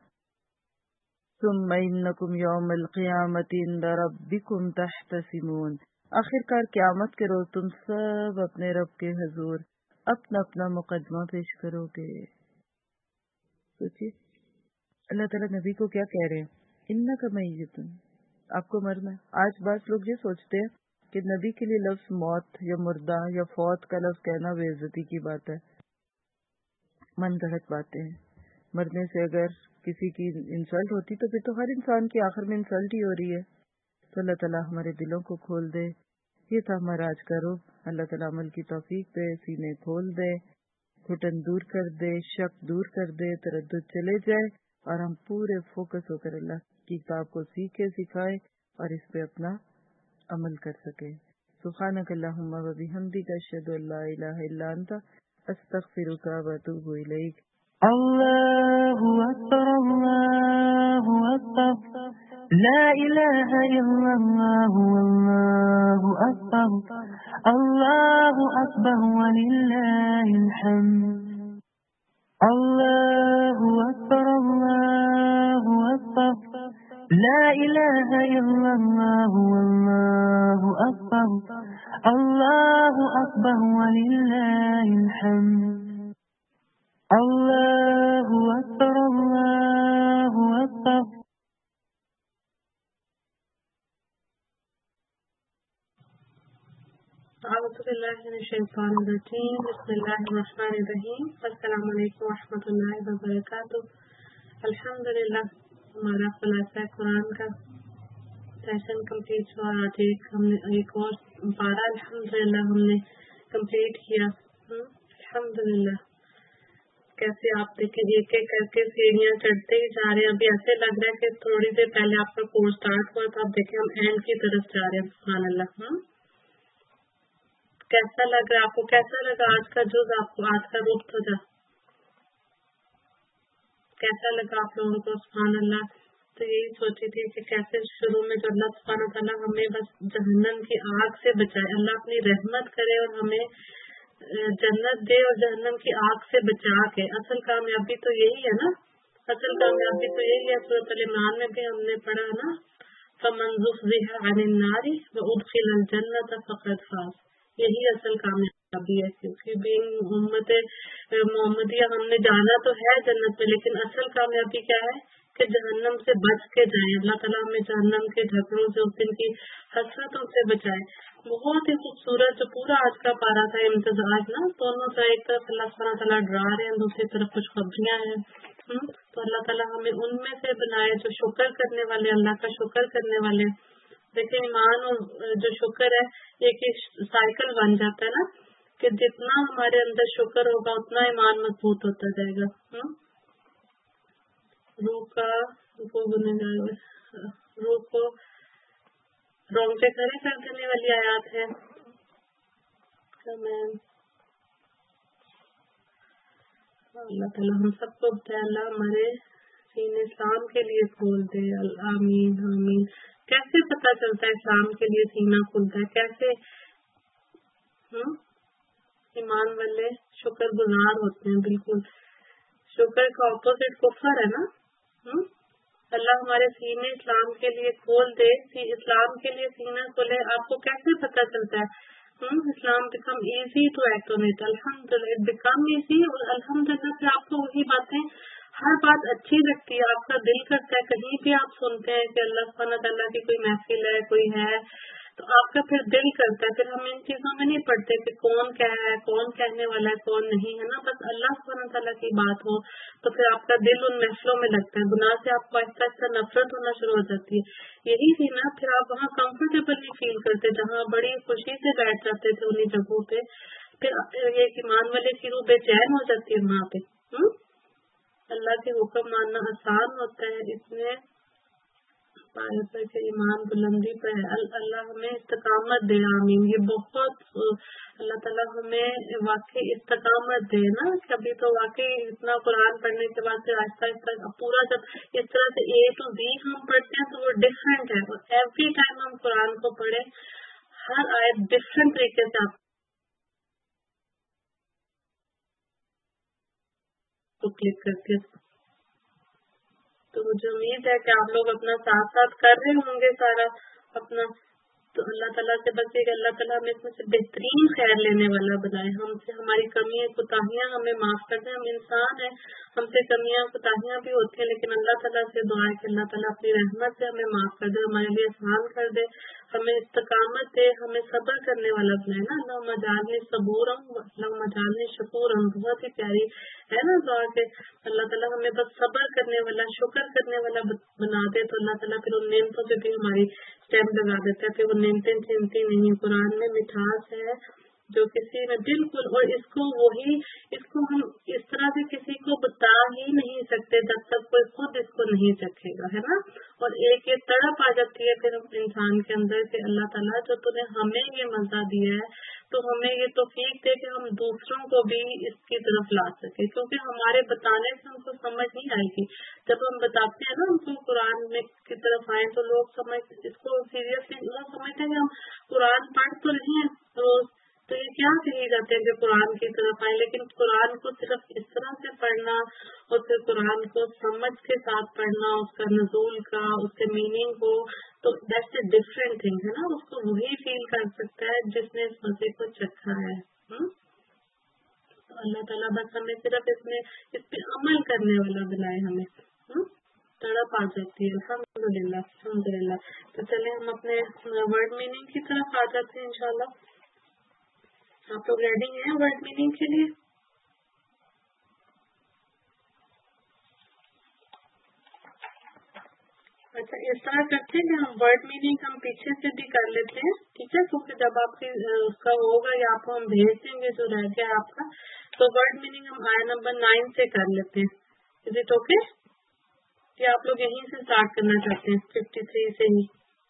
ثم انکم یوم القیامت عند ربکم تختصمون، آخر کار قیامت کے روز تم سب اپنے رب کے حضور اپنا اپنا مقدمہ پیش کرو گے۔ سوچیے اللہ تعالیٰ نبی کو کیا کہہ رہے ہیں، انک میتون، آپ کو مرنا ہے۔ آج بعض لوگ یہ سوچتے ہیں کہ نبی کے لیے لفظ موت یا مردہ یا فوت کا لفظ کہنا بے عزتی کی بات ہے۔ من گھڑت باتیں ہیں۔ مرنے سے اگر کسی کی انسلٹ ہوتی تو پھر تو ہر انسان کی آخر میں انسلٹ ہی ہو رہی ہے۔ تو اللہ تعالیٰ ہمارے دلوں کو کھول دے۔ یہ تھا ہمارا آج کا روح۔ اللہ تعالیٰ عمل کی توفیق دے، سینے کھول دے، گھٹن دور کر دے، شک دور کر دے، تردد چلے جائے، اور ہم پورے فوکس ہو کر اللہ کی کتاب کو سیکھے، سکھائے اور اس پہ اپنا عمل کر سکے۔ سبحانک اللہم و بحمدک، اشہد ان لا الہ الا انت، استغفرک و اتوب الیک۔ اللہ اکبر اللہ اکبر لا الہ الا اللہ واللہ اکبر اللہ اکبر وللہ الحمد۔ Allahu Akbar, Allahu Akbar. La ilaha illallah, Allahu Akbar. Allahu Akbar walillahil hamd. Allahu Akbar, Allahu Akbar. أعوذ بالله من الشيطان الرجيم بسم الله الرحمن الرحیم السلام علیکم ورحمۃ اللہ وبرکاتہ. الحمدللہ ہمارا خلاصہ قرآن کا سیشن کمپلیٹ ہوا. آج ایک ہم نے ایک اور پارہ الحمدللہ ہم نے کمپلیٹ کیا. الحمدللہ کیسے آپ دیکھیں ایک ایک کر کے سیڑھیاں چڑھتے ہی جا رہے ہیں. ابھی ایسے لگ رہا ہے کہ تھوڑی دیر پہلے آپ کا کورس اسٹارٹ ہوا تھا. اب دیکھیں ہم اینڈ کی طرف جا رہے ہیں. سبحان اللہ. ہاں کیسا لگ رہا ہے آپ کو؟ کیسا لگا آج کا جز آپ کو؟ آج کا روپ تھا کیسا لگا آپ لوگوں کو؟ سبحان اللہ. تو یہی سوچی تھی کہ کیسے شروع میں جو اللہ سبحانہ تعالیٰ ہمیں بس جہنم کی آگ سے بچائے, اللہ اپنی رحمت کرے اور ہمیں جنت دے اور جہنم کی آگ سے بچا کے. اصل کامیابی تو یہی ہے نا, اصل کامیابی تو یہی ہے. سورۃ العمران میں بھی ہم نے پڑھا نا, فَمَنْ زُحْزِحَ عَنِ النَّارِ وَأُدْخِلَ الْجَنَّةَ فَقَدْ فَازَ. یہی اصل کامیابی ہے. کیونکہ بینگ امت محمدیہ ہم نے جانا تو ہے جنت میں, لیکن اصل کامیابی کیا ہے کہ جہنم سے بچ کے جائیں. اللہ تعالیٰ ہمیں جہنم کے جھگڑوں سے, اس دن کی حسرتوں سے بچائے. بہت ہی خوبصورت جو پورا آج کا پارا تھا امتزاج نا, دونوں سے ایک طرف اللہ سبحانہ تعالیٰ ڈرا رہے ہیں, دوسری طرف کچھ خبریاں ہیں. تو اللہ تعالیٰ ہمیں ان میں سے بنائے جو شکر کرنے والے, اللہ کا شکر کرنے والے. دیکھیں ایمان اور جو شکر ہے ایک ایک سائیکل بن جاتا ہے نا, کہ جتنا ہمارے اندر شکر ہوگا اتنا ایمان مضبوط ہوتا جائے گا. روح کا کو بنے جائے گا, روح کو رونگٹے کھڑے کر دینے والی آیات ہے. اللہ تعالیٰ ہم سب کو بتائے, اللہ ہمارے سینے اسلام کے لیے کھول دے. آمین آمین. کیسے پتا چلتا ہے اسلام کے لیے سینہ کھلتا ہے؟ کیسے؟ ہم ایمان والے شکر گزار ہوتے ہیں. بالکل شکر کا اپوزٹ کفر ہے نا. ہم اللہ ہمارے سینے اسلام کے لیے کھول دے, اسلام کے لیے سینہ کھولے. آپ کو کیسے پتا چلتا ہے؟ ہم اسلام become easy to act on it. الحمدللہ اٹ بیکم ایزی. اور الحمدللہ سے آپ کو وہی باتیں, ہر بات اچھی لگتی ہے, آپ کا دل کرتا ہے. کہیں بھی آپ سنتے ہیں کہ اللہ سبحانہ تعالیٰ کی کوئی محفل ہے, کوئی ہے, تو آپ کا پھر دل کرتا ہے. پھر ہم ان چیزوں میں نہیں پڑھتے کہ کون کیا ہے, کون کہنے والا ہے, کون نہیں ہے نا. بس اللہ سبحانہ تعالیٰ کی بات ہو تو پھر آپ کا دل ان محفلوں میں لگتا ہے. گناہ سے آپ کو آہستہ آہستہ نفرت ہونا شروع ہو جاتی ہے. یہی تھی نا, پھر آپ وہاں کمفرٹیبلی فیل کرتے, جہاں بڑی خوشی سے بیٹھ جاتے تھے انہیں جگہوں پہ. پھر ایک ایمان والے کی روح بے چین ہو جاتی ہے وہاں پہ. اللہ کے حکم ماننا آسان ہوتا ہے. اس میں پائے پر کے ایمان بلندی پر ہے. اللہ ہمیں استقامت دے. آمین. یہ بہت اللہ تعالیٰ ہمیں واقعی استقامت دے نا. کبھی تو واقعی اتنا قرآن پڑھنے کے بعد پھر آہستہ آہستہ پورا جب اس طرح سے اے ٹو زی ہم پڑھتے ہیں تو وہ ڈفرینٹ ہے. اور ایوری ٹائم ہم قرآن کو پڑھیں, ہر آیت ڈفرینٹ طریقے سے آپ کو کلک کرتی ہے. تو مجھے امید ہے کہ آپ لوگ اپنا ساتھ ساتھ کر رہے ہوں گے سارا اپنا. تو اللہ تعالیٰ سے بس یہ کہ اللہ تعالیٰ ہمیں اس میں سے بہترین خیر لینے والا بنائے. ہم سے ہماری کمیاں کوتاہیاں ہمیں معاف کر دیں. ہم انسان ہیں, ہم سے کمیاں کوتاہیاں بھی ہوتی ہیں, لیکن اللہ تعالیٰ سے دعا ہے کہ اللہ تعالیٰ اپنی رحمت سے ہمیں معاف کر دے, ہمارے لیے آسان کر دے, ہمیں استقامت دے, ہمیں صبر کرنے والا بنائے نا. اللہ مجالنی صبور ہوں, اللہ مجالنی شکور ہوں. بہت ہی پیاری ہے نا دعا کہ اللہ تعالیٰ ہمیں بس صبر کرنے والا, شکر کرنے والا بنا دے. تو اللہ تعالیٰ پھر ان نعمتوں پہ بھی ہماری اسٹیمپ لگا دیتا ہے. پھر وہ نعمتیں چنتی نہیں. قرآن میں مٹھاس ہے جو کسی میں بالکل, اور اس کو وہی اس کو ہم اس طرح سے کسی کو بتا ہی نہیں سکتے جب تک کوئی خود اس کو نہیں چکھے گا, ہے نا. اور ایک یہ تڑپ آ جاتی ہے پھر انسان کے اندر کہ اللہ تعالیٰ جو تم نے ہمیں یہ مزہ دیا ہے تو ہمیں یہ توفیق دے کہ ہم دوسروں کو بھی اس کی طرف لا سکیں, کیونکہ ہمارے بتانے سے ہم کو سمجھ نہیں آئے گی. جب ہم بتاتے ہیں نا ان کو قرآن میں کی طرف آئے تو لوگ سمجھ اس کو سیریسلی لوگ سمجھتے ہیں کہ ہم قرآن پڑھ تو نہیں ہے روز, तो ये क्या कहे जाते हैं कि कुरान की तरफ आए, लेकिन कुरान को सिर्फ इस तरह से पढ़ना और फिर कुरान को समझ के साथ पढ़ना, उसका नज़ूल का, उसके मीनिंग को, तो दैट्स ए डिफरेंट थिंग है ना। उसको वही फील कर सकता है जिसने इस मजे को चखा है। हुँ? तो अल्लाह ताला बस हमें सिर्फ इसमें इस पे अमल करने वाला बनाए हमें। हुँ? तड़प आ जाती है। अल्हम्दुलिल्लाह अल्हम्दुलिल्लाह। तो चले हम अपने वर्ड मीनिंग की तरफ आ जाते हैं इंशाल्लाह। आप लोग रेडी हैं वर्ड मीनिंग के लिए? अच्छा, इस तरह करते हैं कि हम वर्ड मीनिंग हम पीछे से भी कर लेते हैं, ठीक है? क्योंकि जब आपकी उसका होगा या आपको हम भेज देंगे जो रह गया आपका, तो वर्ड मीनिंग हम आया नंबर नाइन से कर लेते हैं। इज इट ओके कि आप लोग यहीं से स्टार्ट करना चाहते हैं फिफ्टी थ्री से ही?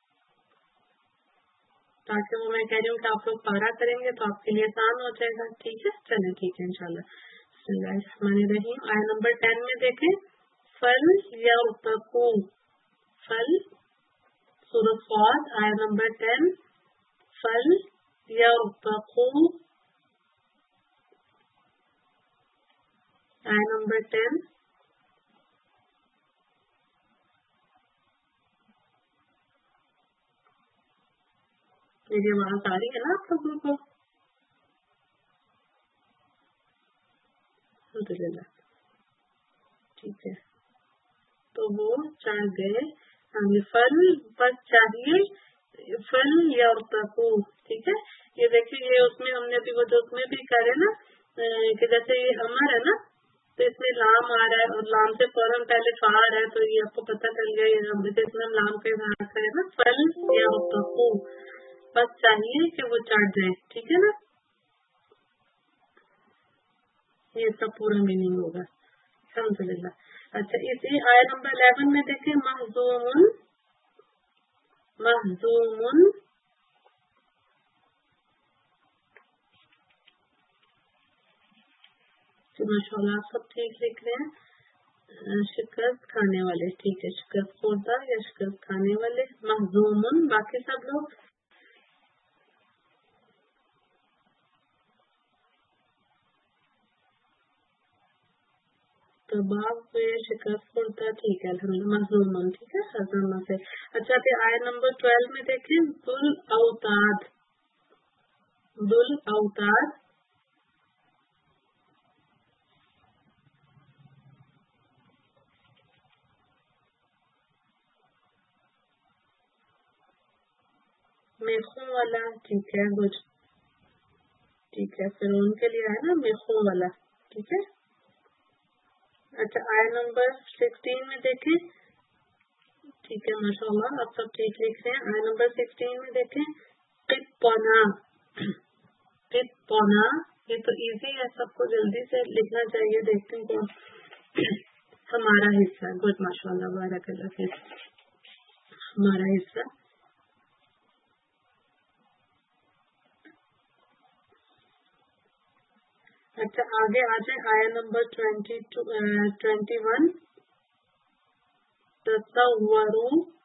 ताकि वो मैं कह रही हूँ कि आप लोग पारा करेंगे तो आपके लिए आसान हो जाएगा। ठीक है, चलें ठीक है इंशाल्लाह। बिस्मिल्लाहिर्रहमानिर्रहीम। आया नंबर टेन में देखें, फल यरतकू, फल सूरह फ़ात आया नंबर टेन, फल यरतकू, आया नंबर टेन। मेरी आवाज आ रही है ना आप लोगों को? अल्हम्दुलिल्लाह, ठीक है। तो वो चढ़ गए हमें फल बस चाहिए, फल यरतकू, ठीक है। ये देखिए, ये उसमें हमने भी वो जो उसमें भी करे ना कि जैसे ये अमर है ना, तो इसमें लाम आ रहा है और लाम से फौरन पहले फा आ रहा है, तो ये आपको पता चल गया ये इसमें लाम पे है ना, फल यरतकू, बस चाहिए कि वो चढ़ जाए, ठीक है ना। ये सब पूरा मीनिंग होगा अल्हम्दुलिल्लाह। अच्छा, इसी आया नंबर इलेवन में देखें, महजूमुन, महजूमुन, माशाल्लाह आप सब ठीक लिख रहे हैं। शिकस्त खाने वाले, ठीक है, शिकस्त खोदा या शिकस्त खाने वाले, महजूमुन। बाकी सब लोग तो बाप पे शिकस्त खोदा, ठीक है अल्हम्दुलिल्लाह, महजूमुन, ठीक है, हजमा से। अच्छा, फिर आया नंबर ट्वेल्व में देखें, दुल औताद, दुल औताद, मेखों वाला, ठीक है, गुड, ठीक है, फिर उनके लिए है ना मेखों वाला, ठीक है। अच्छा, आया नंबर सिक्सटीन में देखें, ठीक है माशाल्लाह आप सब ठीक लिख रहे हैं। आया नंबर सिक्सटीन में देखें, टिप्पना, टिप्पना, ये तो इजी है, सबको जल्दी से लिखना चाहिए। देखते हैं कौन हमारा हिस्सा, गुड माशाल्लाह बारकल्लाह फीक, हमारा हिस्सा। अच्छा, आगे आ जाए, आया number twenty two twenty one, तसव्वरू,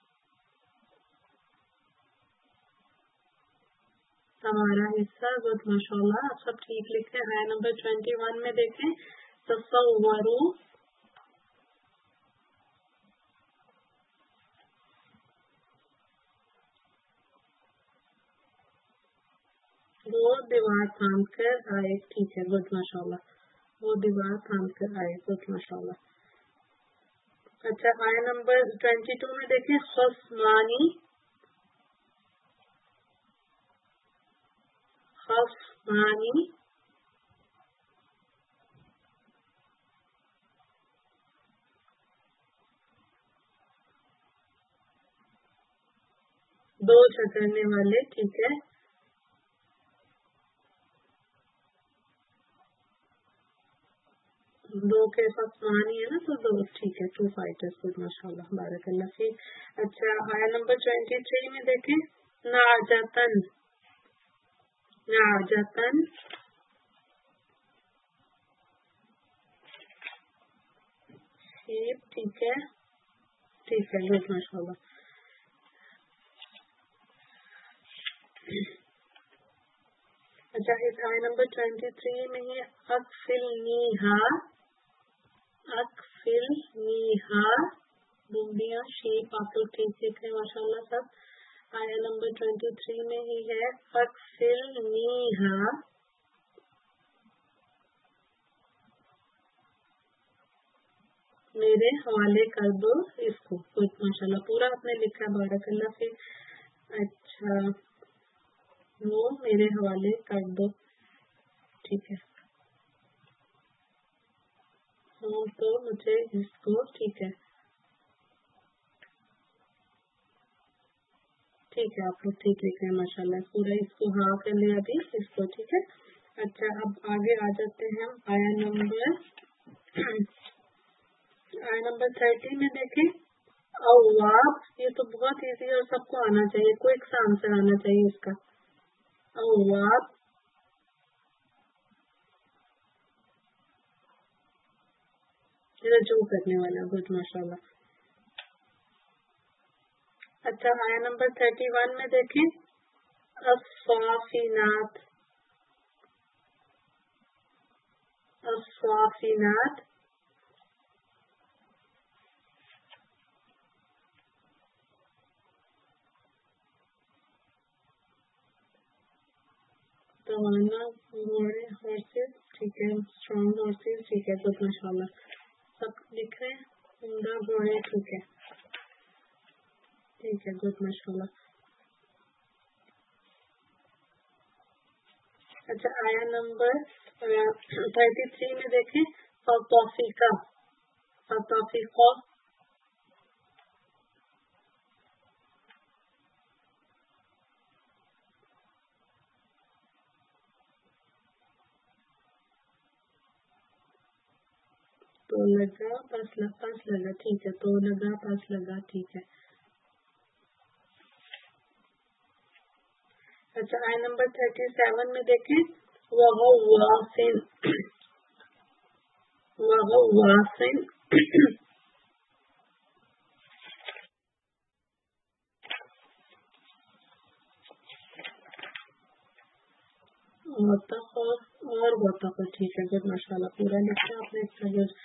हमारा हिस्सा, गुड माशाल्लाह आप सब ठीक लिखे। आया नंबर ट्वेंटी वन में देखें, तसव्वरू, वो दीवार थाम कर आए, ठीक है, गुड माशाल्लाह, वो दीवार थाम कर आए, गुड माशाल्लाह। अच्छा, आया नंबर ट्वेंटी टू में देखें, खस्मानी, खस्मानी, दो झगड़ने वाले, ठीक है। दो के खस्मानी है ना, तो दो, ठीक है, टू फाइटर्स, गुड माशाल्लाह बारकल्लाह फीक। अच्छा, आया नंबर ट्वेंटी थ्री में देखें, नाजतन, नाजतन, शीप, ठीक है, ठीक है, गुड माशाल्लाह। اچھا اس آئے نمبر ٹوینٹی تھری میں ہی اکفل نیہا اکفل نیہا ڈوبیاں شیپ آپ لوگ ٹھیک ٹھیک ہے ماشاء اللہ سب. آیا نمبر ٹوینٹی تھری میں ہی ہے اکفل نیہا میرے حوالے کر دو اس کو. ماشاء اللہ پورا آپ نے لکھا بارک اللہ سے. اچھا وہ میرے حوالے کر دو ٹھیک ہے. ہاں تو مجھے اس کو ٹھیک ہے ٹھیک ہے آپ لوگ ٹھیک لکھ رہے ہیں ماشاء اللہ پورا اس کو ہاں کر لیا ابھی اس کو ٹھیک ہے. اچھا اب آگے آ جاتے ہیں ہم آیا نمبر آیا نمبر تھرٹی میں دیکھیں. اواب یہ تو بہت ایزی اور سب کو آنا چاہیے کوئی سا آنسر آنا چاہیے اس کا. اواب رجوع کرنے والا گڈ ماشاء اللہ. اچھا آیا نمبر تھرٹی ون میں دیکھیں الصافینات الصافینات توانا گھوڑے ہارسز ٹھیک ہے اسٹرانگ ہارسز ٹھیک ہے گڈ ماشاء اللہ سب لکھ رہے ہیں عمدہ گھوڑے ٹھیک ہے ٹھیک ہے گڈ ماشاء اللہ. اچھا آیا نمبر تھرٹی تھری میں دیکھیں فطافقہ فطافقہ تو لگا پاس پاس لگا ٹھیک ہے تو لگا پاس لگا ٹھیک ہے. اچھا آئی نمبر تھرٹی سیون میں دیکھیں وغواسن وغواسن وطق اور وطق ٹھیک ہے گڈ ماشاء اللہ پورا لکھا آپ نے اس کا گڈ.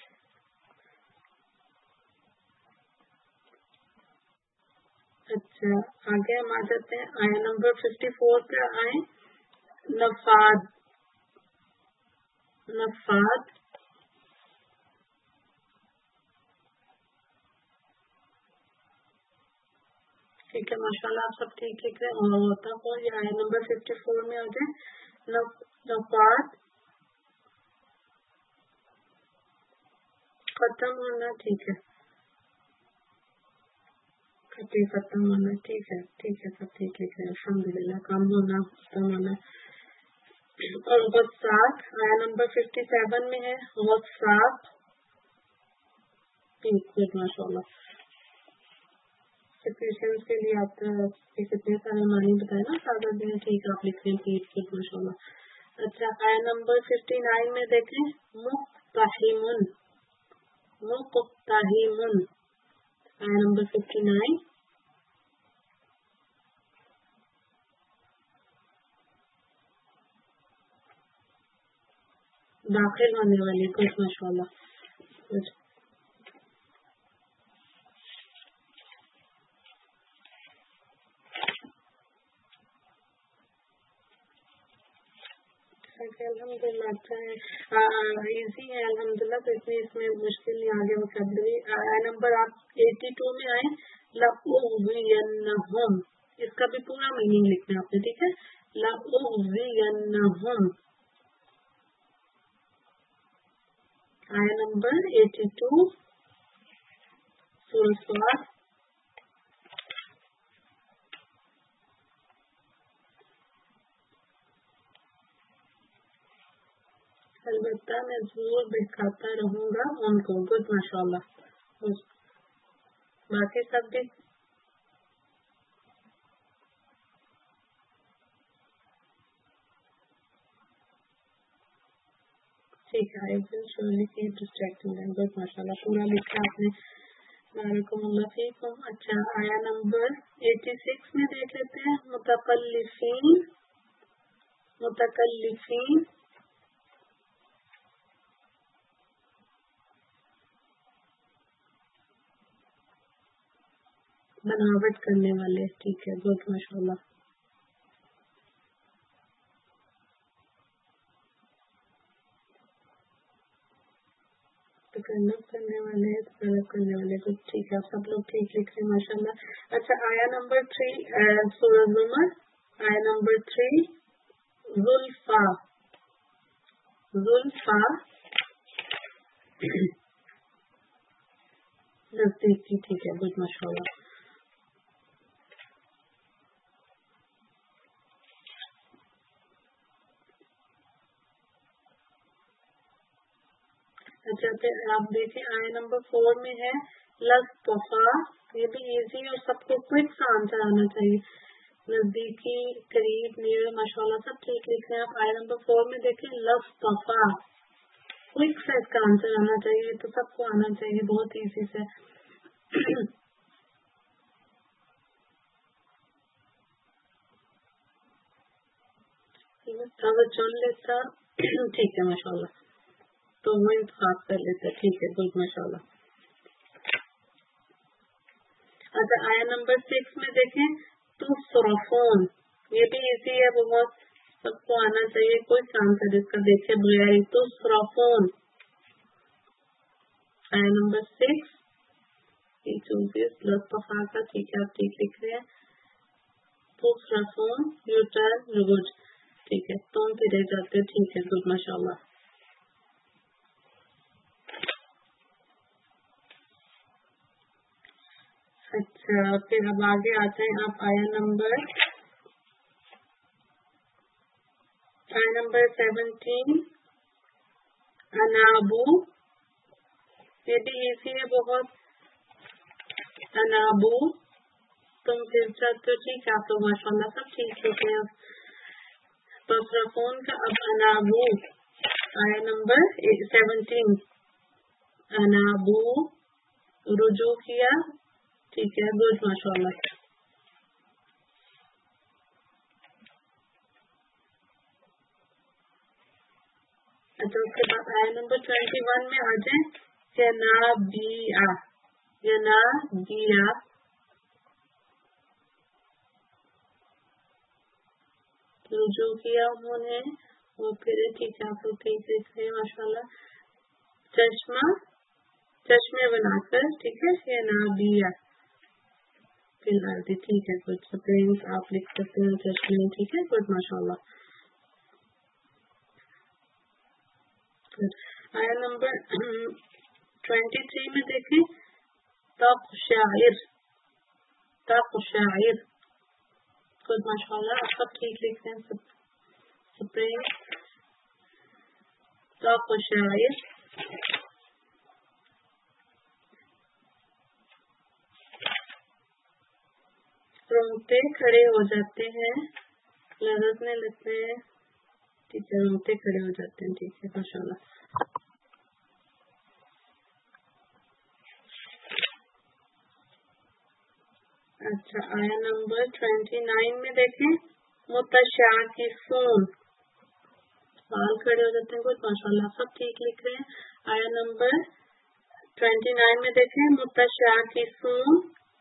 اچھا آگے ہم آ جاتے ہیں آیا نمبر ففٹی فور پہ آئے نفاد نفاد ٹھیک ہے ماشاء اللہ آپ سب ٹھیک لکھ رہے ہیں. ہوتا کو یہ آیا نمبر ففٹی فور میں آ جائے نفاد ختم ہونا ٹھیک ہے ختم ہونا ٹھیک ہے ٹھیک ہے سب ٹھیک لکھ رہے ہیں الحمد للہ کم ہونا ختم ہونا. اور غصات آیا نمبر ففٹی سیون میں ہے غصات ٹھیک ماشاء اللہ. سچویشن کے لیے آپ کتنے سارے معنی بتائے نا سادہ دن ٹھیک آپ لکھ رہے ہیں ٹھیک ماشاء اللہ. اچھا آیا نمبر ففٹی نائن میں دیکھیں مقتحمن مقتحمن آیا نمبر ففٹی نائن داخل ہونے والی کچھ ماشاء اللہ. الحمد للہ اچھا ہے ایزی ہے الحمد للہ تو اتنی اس میں مشکل نہیں آگے وکیبلری. آیا نمبر آپ ایٹی ٹو میں آئے لأغوینہم اس کا بھی پورا میننگ لکھنا ہے آپ نے ٹھیک ہے لأغوینہم. آیا نمبر ایٹی ٹو سورۃ صاد البتہ میں ضرور بہکاتا رہوں گا ان کو گڈ ماشاء اللہ. باقی سب بھی ٹھیک ہے گڈ ماشاء اللہ پورا لکھا آپ نے وعلیکم اللہ فیکم. اچھا آیا نمبر ایٹی سکس میں دیکھ لیتے ہیں متکلفین متکلفین بناوٹ کرنے والے. ٹھیک ہے گڈ ماشاء اللہ. تکلف کرنے والے تکلف کرنے والے گڈ. ٹھیک ہے سب لوگ ٹھیک لکھ رہے ہیں ماشاء اللہ. اچھا آیا نمبر تھری سورہ زمر. آیا نمبر تھری زلفا. زلفا نزدیکی. ٹھیک ہے گڈ ماشاء اللہ. اچھا پھر آپ دیکھیں آئے نمبر فور میں ہے لطفا. یہ بھی ایزی اور سب کو کوئک سا آنسر آنا چاہیے. نزدیکی قریب نیئر ماشاء اللہ سب ٹھیک لکھ رہے ہیں آپ. آئے نمبر فور میں دیکھیں لطفا. کوئک سا اس کا آنسر آنا چاہیے تو سب کو آنا چاہیے بہت ایزی سے. اگر چن لیتا ٹھیک ہے ماشاء اللہ تو وہ انتخاب کر لیتے. ٹھیک ہے گڈ ماشاء اللہ. اچھا آیا نمبر سکس میں دیکھیں تصرفون. یہ بھی ایزی ہے بہت سب کو آنا چاہیے. کوئی آنسر اس کا دیکھے بغیر تصرفون. آیا نمبر سکس لطفا کا. ٹھیک ہے آپ ٹھیک لکھ رہے ہیں. تصرفون یو ٹرن گڈ. ٹھیک ہے تم پھر رہ جاتے. ٹھیک ہے گڈ ماشاء اللہ. اچھا پھر اب آگے آتے ہیں آپ آیا نمبر آیا نمبر سیونٹین انابو. یہ بھی ایزی ہے بہت. انابو تم پھر چاہتے ہو. ٹھیک ہے آپ لوگ ماشاء اللہ سب ٹھیک ہوتے ہیں. تصرفون کا اب انابو. آیا نمبر سیونٹین انابو رجوع کیا. ٹھیک ہے گڈ ماشاء اللہ. اچھا اس کے بعد آیا نمبر ٹوینٹی ون میں آ جائیں جنابیہ. جنابیہ رجوع کیا انہوں نے وہ پھر. ٹھیک ہے آپ لوگ ٹھیک دیکھ رہے ہیں ماشاء اللہ. چشمہ چشمے بنا کر. ٹھیک ہے جنابیہ فی الحال. ٹھیک ہے کچھ سپرینگ آپ لکھ سکتے ہیں چشمے. ٹھیک ہے گڈ ماشاء اللہ. آیا نمبر ٹوینٹی تھری میں دیکھیں تقشعر. تقشعر گڈ ماشاء اللہ. آپ سب ٹھیک لکھ رہے ہیں. سپرینگ تقشعر. رونگٹے کھڑے ہو جاتے ہیں. لرزنے لگتے ہیں. ٹھیک ہے رونگٹے کھڑے ہو جاتے ہیں. ٹھیک ہے ماشاء اللہ. اچھا آیا نمبر ٹوینٹی نائن میں دیکھیں متشاکسون. بال کھڑے ہو جاتے ہیں. کچھ ماشاء اللہ سب ٹھیک لکھ رہے ہیں. آیا نمبر ٹوینٹی نائن میں دیکھیں متشاکسون.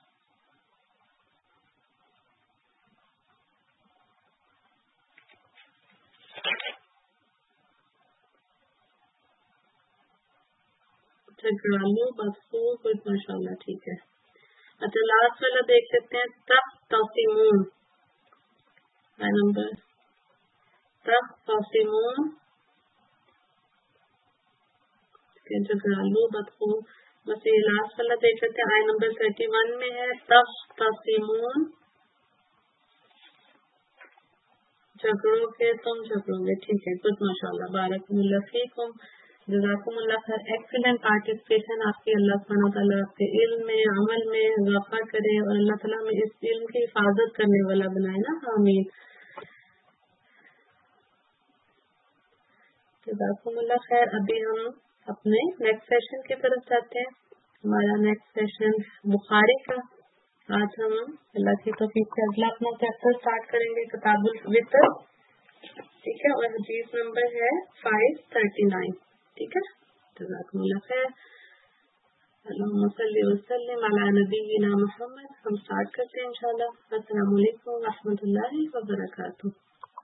جھگڑالو بدخو. کچھ ماشاء اللہ ٹھیک ہے. اچھا لاسٹ والا دیکھ لیتے ہیں تختصمون. آیا نمبر تختصمون جھگڑالو بدخو. بس یہ لاسٹ والا دیکھ لیتے ہیں. آیا نمبر تھرٹی ون میں ہے تختصمون. جھگڑو گے تم جھگڑو گے. ٹھیک ہے کچھ ماشاء اللہ. بارک اللہ فیکم. جزاکم اللہ خیر. ایکسیلنٹ پارٹیسپیشن آپ کی. اللہ سبحانہ وتعالیٰ آپ کے علم میں عمل میں اضافہ کرے اور اللہ تعالیٰ میں اس علم کی حفاظت کرنے والا بنائے نا. آمین. جزاکم اللہ خیر. ابھی ہم اپنے نیکسٹ سیشن کی طرف جاتے ہیں. ہمارا نیکسٹ سیشن بخاری کا. آج ہم اللہ کی توفیق سے اگلا اپنا چیپٹر اسٹارٹ کریں گے کتاب الوتر. ٹھیک ہے، اور حدیث نمبر ہے فائیو تھرٹی نائن. ٹھیک ہے، جزاکم اللہ خیر. اللہم صلی وسلم علی نبینا محمد. ہم اسٹارٹ کرتے ہیں انشاءاللہ. السلام علیکم ورحمۃ اللہ وبرکاتہ.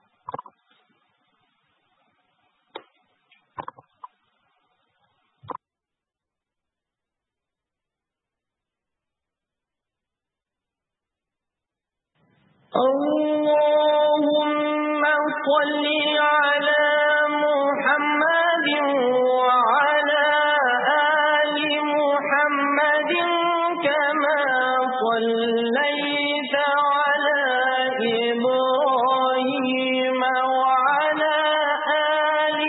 اللهم صل على محمد وعلى آل محمد كما صليت على إبراهيم وعلى آل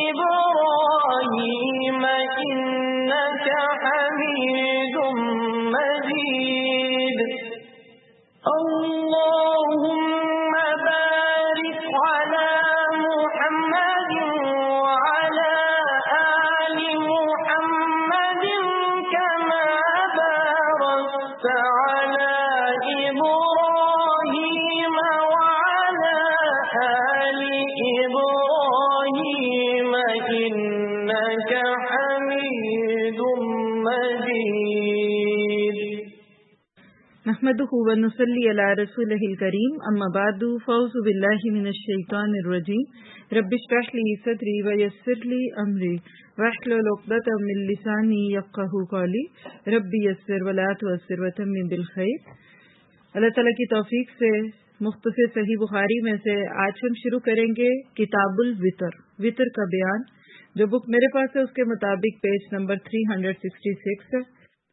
إبراهيم إنك حميد مجيد. اللهم بارك على محمد وعلى آل محمد كما باركت على إبراهيم وعلى آل إبراهيم إنك حميد مجيد. نحمده ونصلي على رسوله الكريم. اما بعد فاعوذ بالله من الشيطان الرجيم. رب اشرح لي صدري ويسر لي امري واحلل عقدة من لساني يفقهوا قولي. رب يسر ولا تعسر وتمم بالخير. اللہ تعالیٰ کی توفیق سے مختصر صحیح بخاری میں سے آج ہم شروع کریں گے کتاب الوتر، وطر کا بیان. جو بک میرے پاس ہے اس کے مطابق page number three hundred sixty six ہے.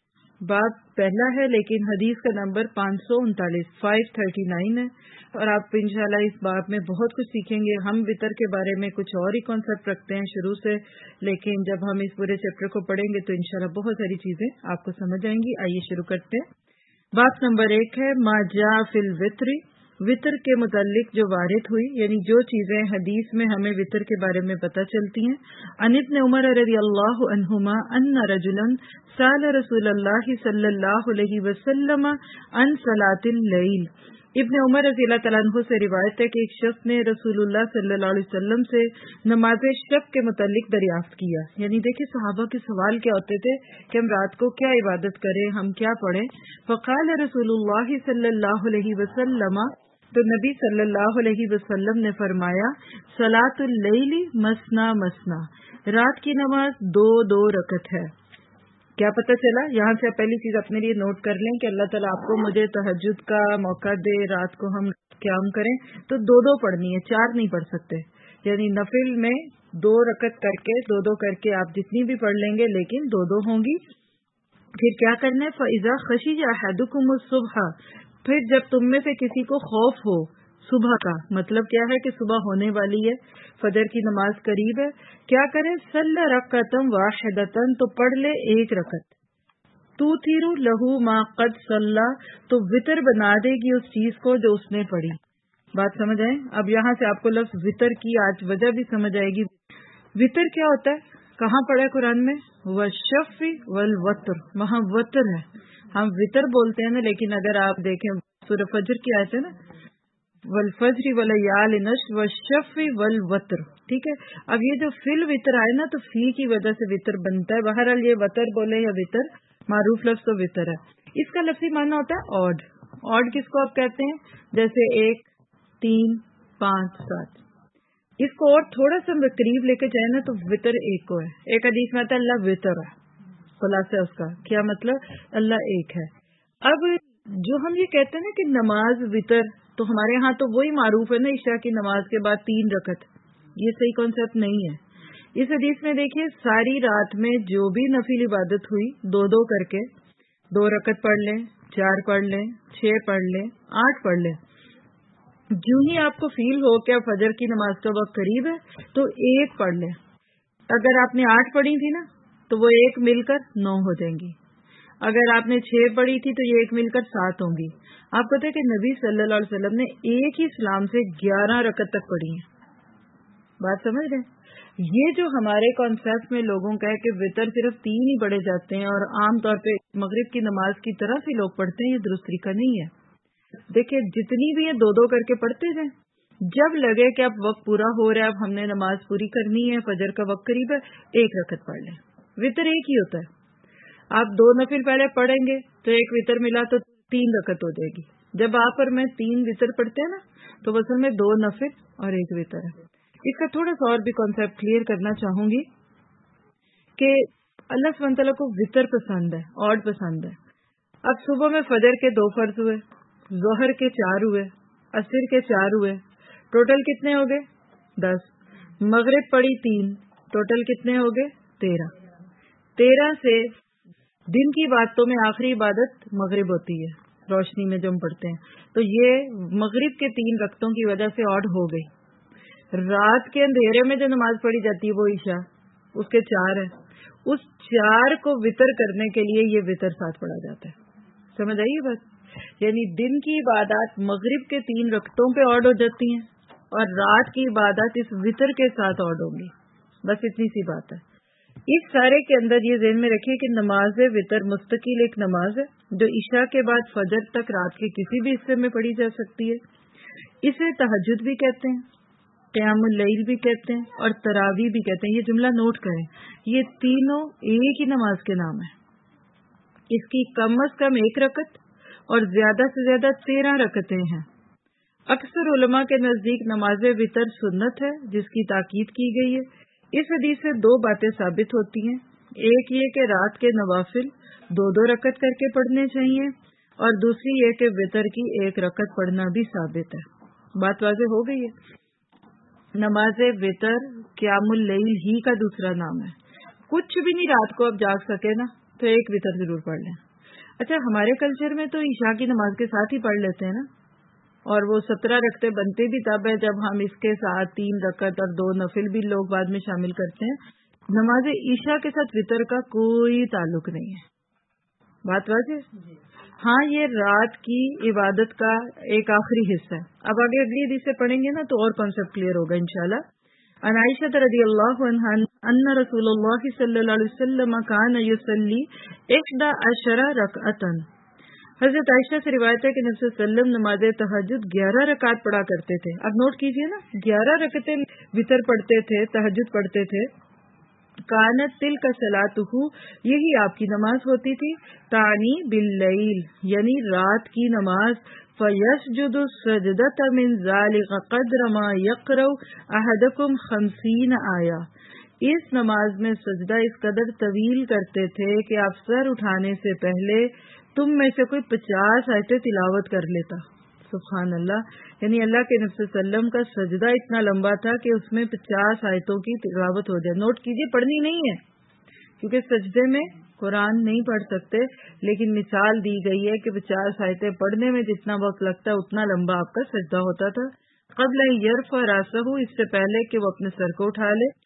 باب پہلا ہے لیکن حدیث کا نمبر پانچ سو انتالیس فائیو تھرٹی نائن ہے، اور آپ انشاءاللہ اس باب میں بہت کچھ سیکھیں گے. ہم وطر کے بارے میں کچھ اور ہی کانسیپٹ رکھتے ہیں شروع سے، لیکن جب ہم اس پورے چیپٹر کو پڑھیں گے تو انشاءاللہ بہت ساری چیزیں آپ کو سمجھ آئیں گی. آئیے شروع کرتے ہیں. باب نمبر ایک ہے ما جاء فی الوتر، وطر کے متعلق جو وارد ہوئی، یعنی جو چیزیں حدیث میں ہمیں وطر کے بارے میں پتہ چلتی ہیں. عن ابن عمر رضی اللہ عنہما ان رجلا سأل رسول اللہ صلی اللہ علیہ وسلم عن صلاۃ اللیل. ابن عمر رضی اللہ تعالیٰ عنہ سے روایت ہے کہ ایک شخص نے رسول اللہ صلی اللہ علیہ وسلم سے نماز شب کے متعلق دریافت کیا. یعنی دیکھیں صحابہ کے سوال کیا ہوتے تھے کہ ہم رات کو کیا عبادت کریں، ہم کیا پڑھیں. فقال رسول اللہ صلی اللہ علیہ وسلم، تو نبی صلی اللہ علیہ وسلم نے فرمایا صلاۃ اللیل مسنا مسنا، رات کی نماز دو دو رکعت ہے. کیا پتہ چلا؟ یہاں سے پہلی چیز اپنے لیے نوٹ کر لیں کہ اللہ تعالیٰ آپ کو مجھے تہجد کا موقع دے، رات کو ہم قیام کریں تو دو دو پڑھنی ہے، چار نہیں پڑھ سکتے. یعنی نفل میں دو رکعت کر کے دو دو کر کے آپ جتنی بھی پڑھ لیں گے لیکن دو دو ہوں گی. پھر کیا کرنا ہے؟ فَإِذَا خَشِيَ أَحَدُكُمُ الصُّبْحَ، پھر جب تم میں سے کسی کو خوف ہو صبح کا، مطلب کیا ہے کہ صبح ہونے والی ہے، فجر کی نماز قریب ہے، کیا کرے؟ صلی رکعتم واحدتن، تو پڑھ لے ایک رکعت. توتھر لہو ما قد صلی، تو وطر بنا دے گی اس چیز کو جو اس نے پڑھی. بات سمجھ آئے؟ اب یہاں سے آپ کو لفظ وطر کی آج وجہ بھی سمجھ آئے گی. وطر کیا ہوتا ہے؟ کہاں پڑھا ہے قرآن میں؟ والشفع والوتر، وہاں وطر ہے. ہم وطر بولتے ہیں نا، لیکن اگر آپ دیکھیں سورہ فجر کی آیت ہے نا، والفجر ولیال نشر والشفع والوتر. ٹھیک ہے، اب یہ جو فل وطر آئے نا تو فی کی وجہ سے وطر بنتا ہے. بہرحال یہ وطر بولے یا وطر، معروف لفظ تو وطر ہے. اس کا لفظی معنی ہوتا ہے آڈ. آڈ کس کو آپ کہتے ہیں؟ جیسے ایک، تین، پانچ، سات. اس کو اور تھوڑا سا قریب لے کے جائے نا تو وطر ایک کو ہے. ایک حدیث میں آتا ہے اللہ وطر ہے، خلاصہ اس کا کیا مطلب؟ اللہ ایک ہے. اب جو ہم یہ کہتے ہیں نا کہ نماز وطر، تو ہمارے ہاں تو وہی معروف ہے نا عشاء کی نماز کے بعد تین رکعت. یہ صحیح کانسیپٹ نہیں ہے. اس حدیث میں دیکھیے ساری رات میں جو بھی نفل عبادت ہوئی دو دو کر کے، دو رکعت پڑھ لیں، چار پڑھ لیں، چھ پڑھ لیں، آٹھ پڑھ لیں. جو ہی آپ کو فیل ہو کہ فجر کی نماز کا وقت قریب ہے تو ایک پڑھ لیں. اگر آپ نے آٹھ پڑھی تھی نا تو وہ ایک مل کر نو ہو جائیں گی. اگر آپ نے چھ پڑھی تھی تو یہ ایک مل کر سات ہوں گی. آپ کہتے ہیں کہ نبی صلی اللہ علیہ وسلم نے ایک ہی اسلام سے گیارہ رکعت تک پڑھی ہیں. بات سمجھ رہے ہیں؟ یہ جو ہمارے کانسیپٹ میں لوگوں کا ہے کہ وطر صرف تین ہی پڑھے جاتے ہیں اور عام طور پہ مغرب کی نماز کی طرح سے لوگ پڑھتے ہیں، یہ درست طریقہ نہیں ہے. دیکھیں جتنی بھی یہ دو دو کر کے پڑھتے ہیں جب لگے کہ اب وقت پورا ہو رہا ہے، اب ہم نے نماز پوری کرنی ہے، فجر کا وقت قریب ہے، ایک رکعت پڑھ لیں. وطر ایک ہی ہوتا ہے. آپ دو نفل پہلے پڑھیں گے تو ایک وطر ملا تو تین رکعت ہو جائے گی. جب آپ اور میں تین وطر پڑھتے ہیں نا تو اصل میں دو نفل اور ایک وطر ہے. اس کا تھوڑا سا اور بھی کانسیپٹ کلیئر کرنا چاہوں گی کہ اللہ سبحانہ تعالیٰ کو وطر پسند ہے، آڈ پسند ہے. اب صبح میں فجر کے دو فرض ہوئے، ظہر کے چار ہوئے، عصر کے چار ہوئے، ٹوٹل کتنے ہو گئے؟ دس. مغرب پڑی تین، ٹوٹل کتنے ہو گئے؟ تیرہ. تیرہ سے دن کی عبادتوں میں آخری عبادت مغرب ہوتی ہے، روشنی میں جو ہم پڑھتے ہیں، تو یہ مغرب کے تین رکعتوں کی وجہ سے آڈ ہو گئی. رات کے اندھیرے میں جو نماز پڑھی جاتی ہے وہ عشاء، اس کے چار ہے. اس چار کو وطر کرنے کے لیے یہ وطر ساتھ پڑھا جاتا ہے. سمجھ آئیے بات؟ یعنی دن کی عبادات مغرب کے تین رکعتوں پہ آڈ ہو جاتی ہیں اور رات کی عبادات اس وطر کے ساتھ آڈ ہوں گی. بس اتنی سی بات ہے. اس سارے کے اندر یہ ذہن میں رکھیے کہ نماز وطر مستقل ایک نماز ہے جو عشاء کے بعد فجر تک رات کے کسی بھی حصے میں پڑھی جا سکتی ہے. اسے تہجد بھی کہتے ہیں، قیام اللیل بھی کہتے ہیں اور تراویح بھی کہتے ہیں. یہ جملہ نوٹ کریں، یہ تینوں ایک ہی نماز کے نام ہیں. اس کی کم از کم ایک رکعت اور زیادہ سے زیادہ تیرہ رکعتیں ہیں. اکثر علماء کے نزدیک نماز وطر سنت ہے جس کی تاکید کی گئی ہے. اس حدیث سے دو باتیں ثابت ہوتی ہیں. ایک یہ کہ رات کے نوافل دو دو رکعت کر کے پڑھنے چاہیے اور دوسری یہ کہ وطر کی ایک رکعت پڑھنا بھی ثابت ہے. بات واضح ہو گئی ہے. نماز وطر قیام اللیل ہی کا دوسرا نام ہے. کچھ بھی نہیں رات کو اب جاگ سکے نا تو ایک وطر ضرور پڑھ لیں. اچھا، ہمارے کلچر میں تو عشاء کی نماز کے ساتھ ہی پڑھ لیتے ہیں نا، اور وہ سترہ رکعتیں بنتے بھی تب ہے جب ہم اس کے ساتھ تین رکعت اور دو نفل بھی لوگ بعد میں شامل کرتے ہیں. نماز عشاء کے ساتھ وطر کا کوئی تعلق نہیں ہے. بات واضح؟ ہاں، یہ رات کی عبادت کا ایک آخری حصہ ہے. اب آگے اگلی حدیث سے پڑھیں گے نا تو اور کانسیپٹ کلیئر ہوگا انشاءاللہ. عن عائشہ رضی اللہ عنہا ان رسول اللہ صلی اللہ علیہ وسلم کان یصلی احدى عشر رکعتا. حضرت عائشہ سے روایت ہے کہ نبی صلی اللہ علیہ وسلم نماز تہجد گیارہ رکعت پڑھا کرتے تھے. اب نوٹ کیجئے نا، گیارہ رکعتیں وطر پڑھتے تھے، تہجد پڑھتے تھے. کانت تلک صلاتہ، یہی آپ کی نماز ہوتی تھی. تانی باللیل، یعنی رات کی نماز. فیسجد السجدۃ من ذلک قدر ما یقرأ احدکم خمسین آیہ. اس نماز میں سجدہ اس قدر طویل کرتے تھے کہ آپ سر اٹھانے سے پہلے تم میں سے کوئی پچاس آیتیں تلاوت کر لیتا. سبحان اللہ. یعنی اللہ کے نبی صلی اللہ علیہ وسلم کا سجدہ اتنا لمبا تھا کہ اس میں پچاس آیتوں کی تلاوت ہو جائے. نوٹ کیجیے، پڑھنی نہیں ہے کیونکہ سجدے میں قرآن نہیں پڑھ سکتے، لیکن مثال دی گئی ہے کہ پچاس آیتیں پڑھنے میں جتنا وقت لگتا ہے اتنا لمبا آپ کا سجدہ ہوتا تھا. قبل یرفع راسہ، اس سے پہلے کہ وہ اپنے سر کو اٹھا لے.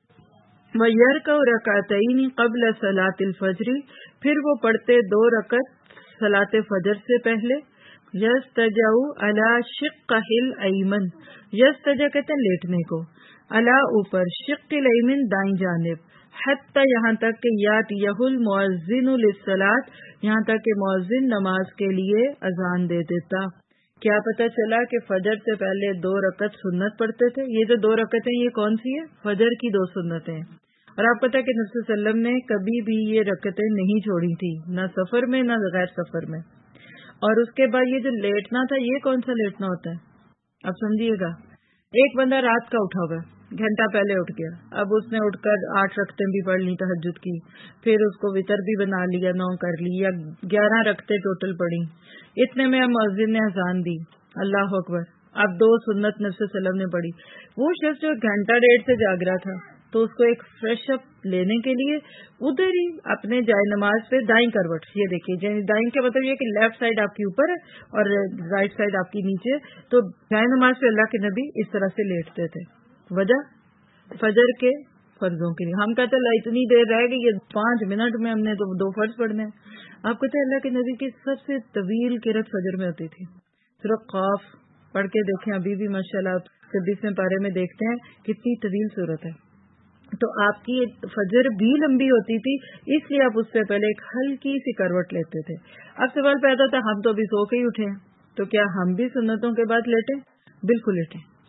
وَيَرْكَعُ رَكْعَتَيْنِ قَبْلَ صَلَاةِ الْفَجْرِ، پھر وہ پڑھتے دو رکعت صلاۃ فجر سے پہلے. یستجع علی شقہ الایمن، یستجع کہتے ہیں لیٹنے کو، علی اوپر، شق الایمن دائیں جانب. حتی یہاں تک کہ یاتیہ المؤذن للصلاۃ، یہاں تک کہ مؤذن نماز کے لیے اذان دے دیتا. کیا پتہ چلا کہ فجر سے پہلے دو رکعت سنت پڑھتے تھے. یہ جو دو رکعتیں یہ کون سی ہے؟ فجر کی دو سنتیں. اور آپ پتہ کہ نبی صلی اللہ علیہ وسلم نے کبھی بھی یہ رکعتیں نہیں چھوڑی تھی، نہ سفر میں نہ غیر سفر میں. اور اس کے بعد یہ جو لیٹنا تھا، یہ کون سا لیٹنا ہوتا ہے؟ اب سمجھیے گا، ایک بندہ رات کا اٹھا ہوا، گھنٹہ پہلے اٹھ گیا، اب اس نے اٹھ کر آٹھ رکعتیں بھی پڑھ لی تہجد کی، پھر اس کو وطر بھی بنا لیا، نو کر لی، یا گیارہ رکعتیں ٹوٹل پڑھی. اتنے میں مؤذن نے اذان دی، اللہ اکبر، اب دو سنت نبی صلی اللہ علیہ وسلم نے پڑھی. وہ شخص جو گھنٹہ ڈیڑھ سے جاگ رہا تھا تو اس کو ایک فریش اپ لینے کے لیے ادھر ہی اپنے جائے نماز پہ دائیں کروٹ، یہ دیکھیے دائیں کا مطلب یہ کہ لیفٹ سائڈ آپ کی اوپر ہے اور رائٹ سائڈ آپ کی نیچے، تو جائے نماز پہ اللہ کے نبی اس طرح سے لیٹتے تھے. وجہ فجر کے فرضوں کے لیے. ہم کہتے ہیں اتنی دیر رہ گئی، یہ پانچ منٹ میں ہم نے تو دو فرض پڑھنے ہیں. آپ کہتے ہیں اللہ کے نبی کی سب سے طویل قرات فجر میں ہوتی تھی. صرف قاف پڑھ کے دیکھیں، ابھی بھی ماشاءاللہ چھبیسویں پارے میں دیکھتے ہیں کتنی طویل صورت ہے. تو آپ کی فجر بھی لمبی ہوتی تھی، اس لیے آپ اس سے پہلے ایک ہلکی سی کروٹ لیتے تھے. اب سوال پیدا ہوتا ہے، ہم تو ابھی سو کے ہی اٹھے ہیں تو کیا ہم بھی سنتوں کے بعد لیٹیں؟ بالکل لیٹیں،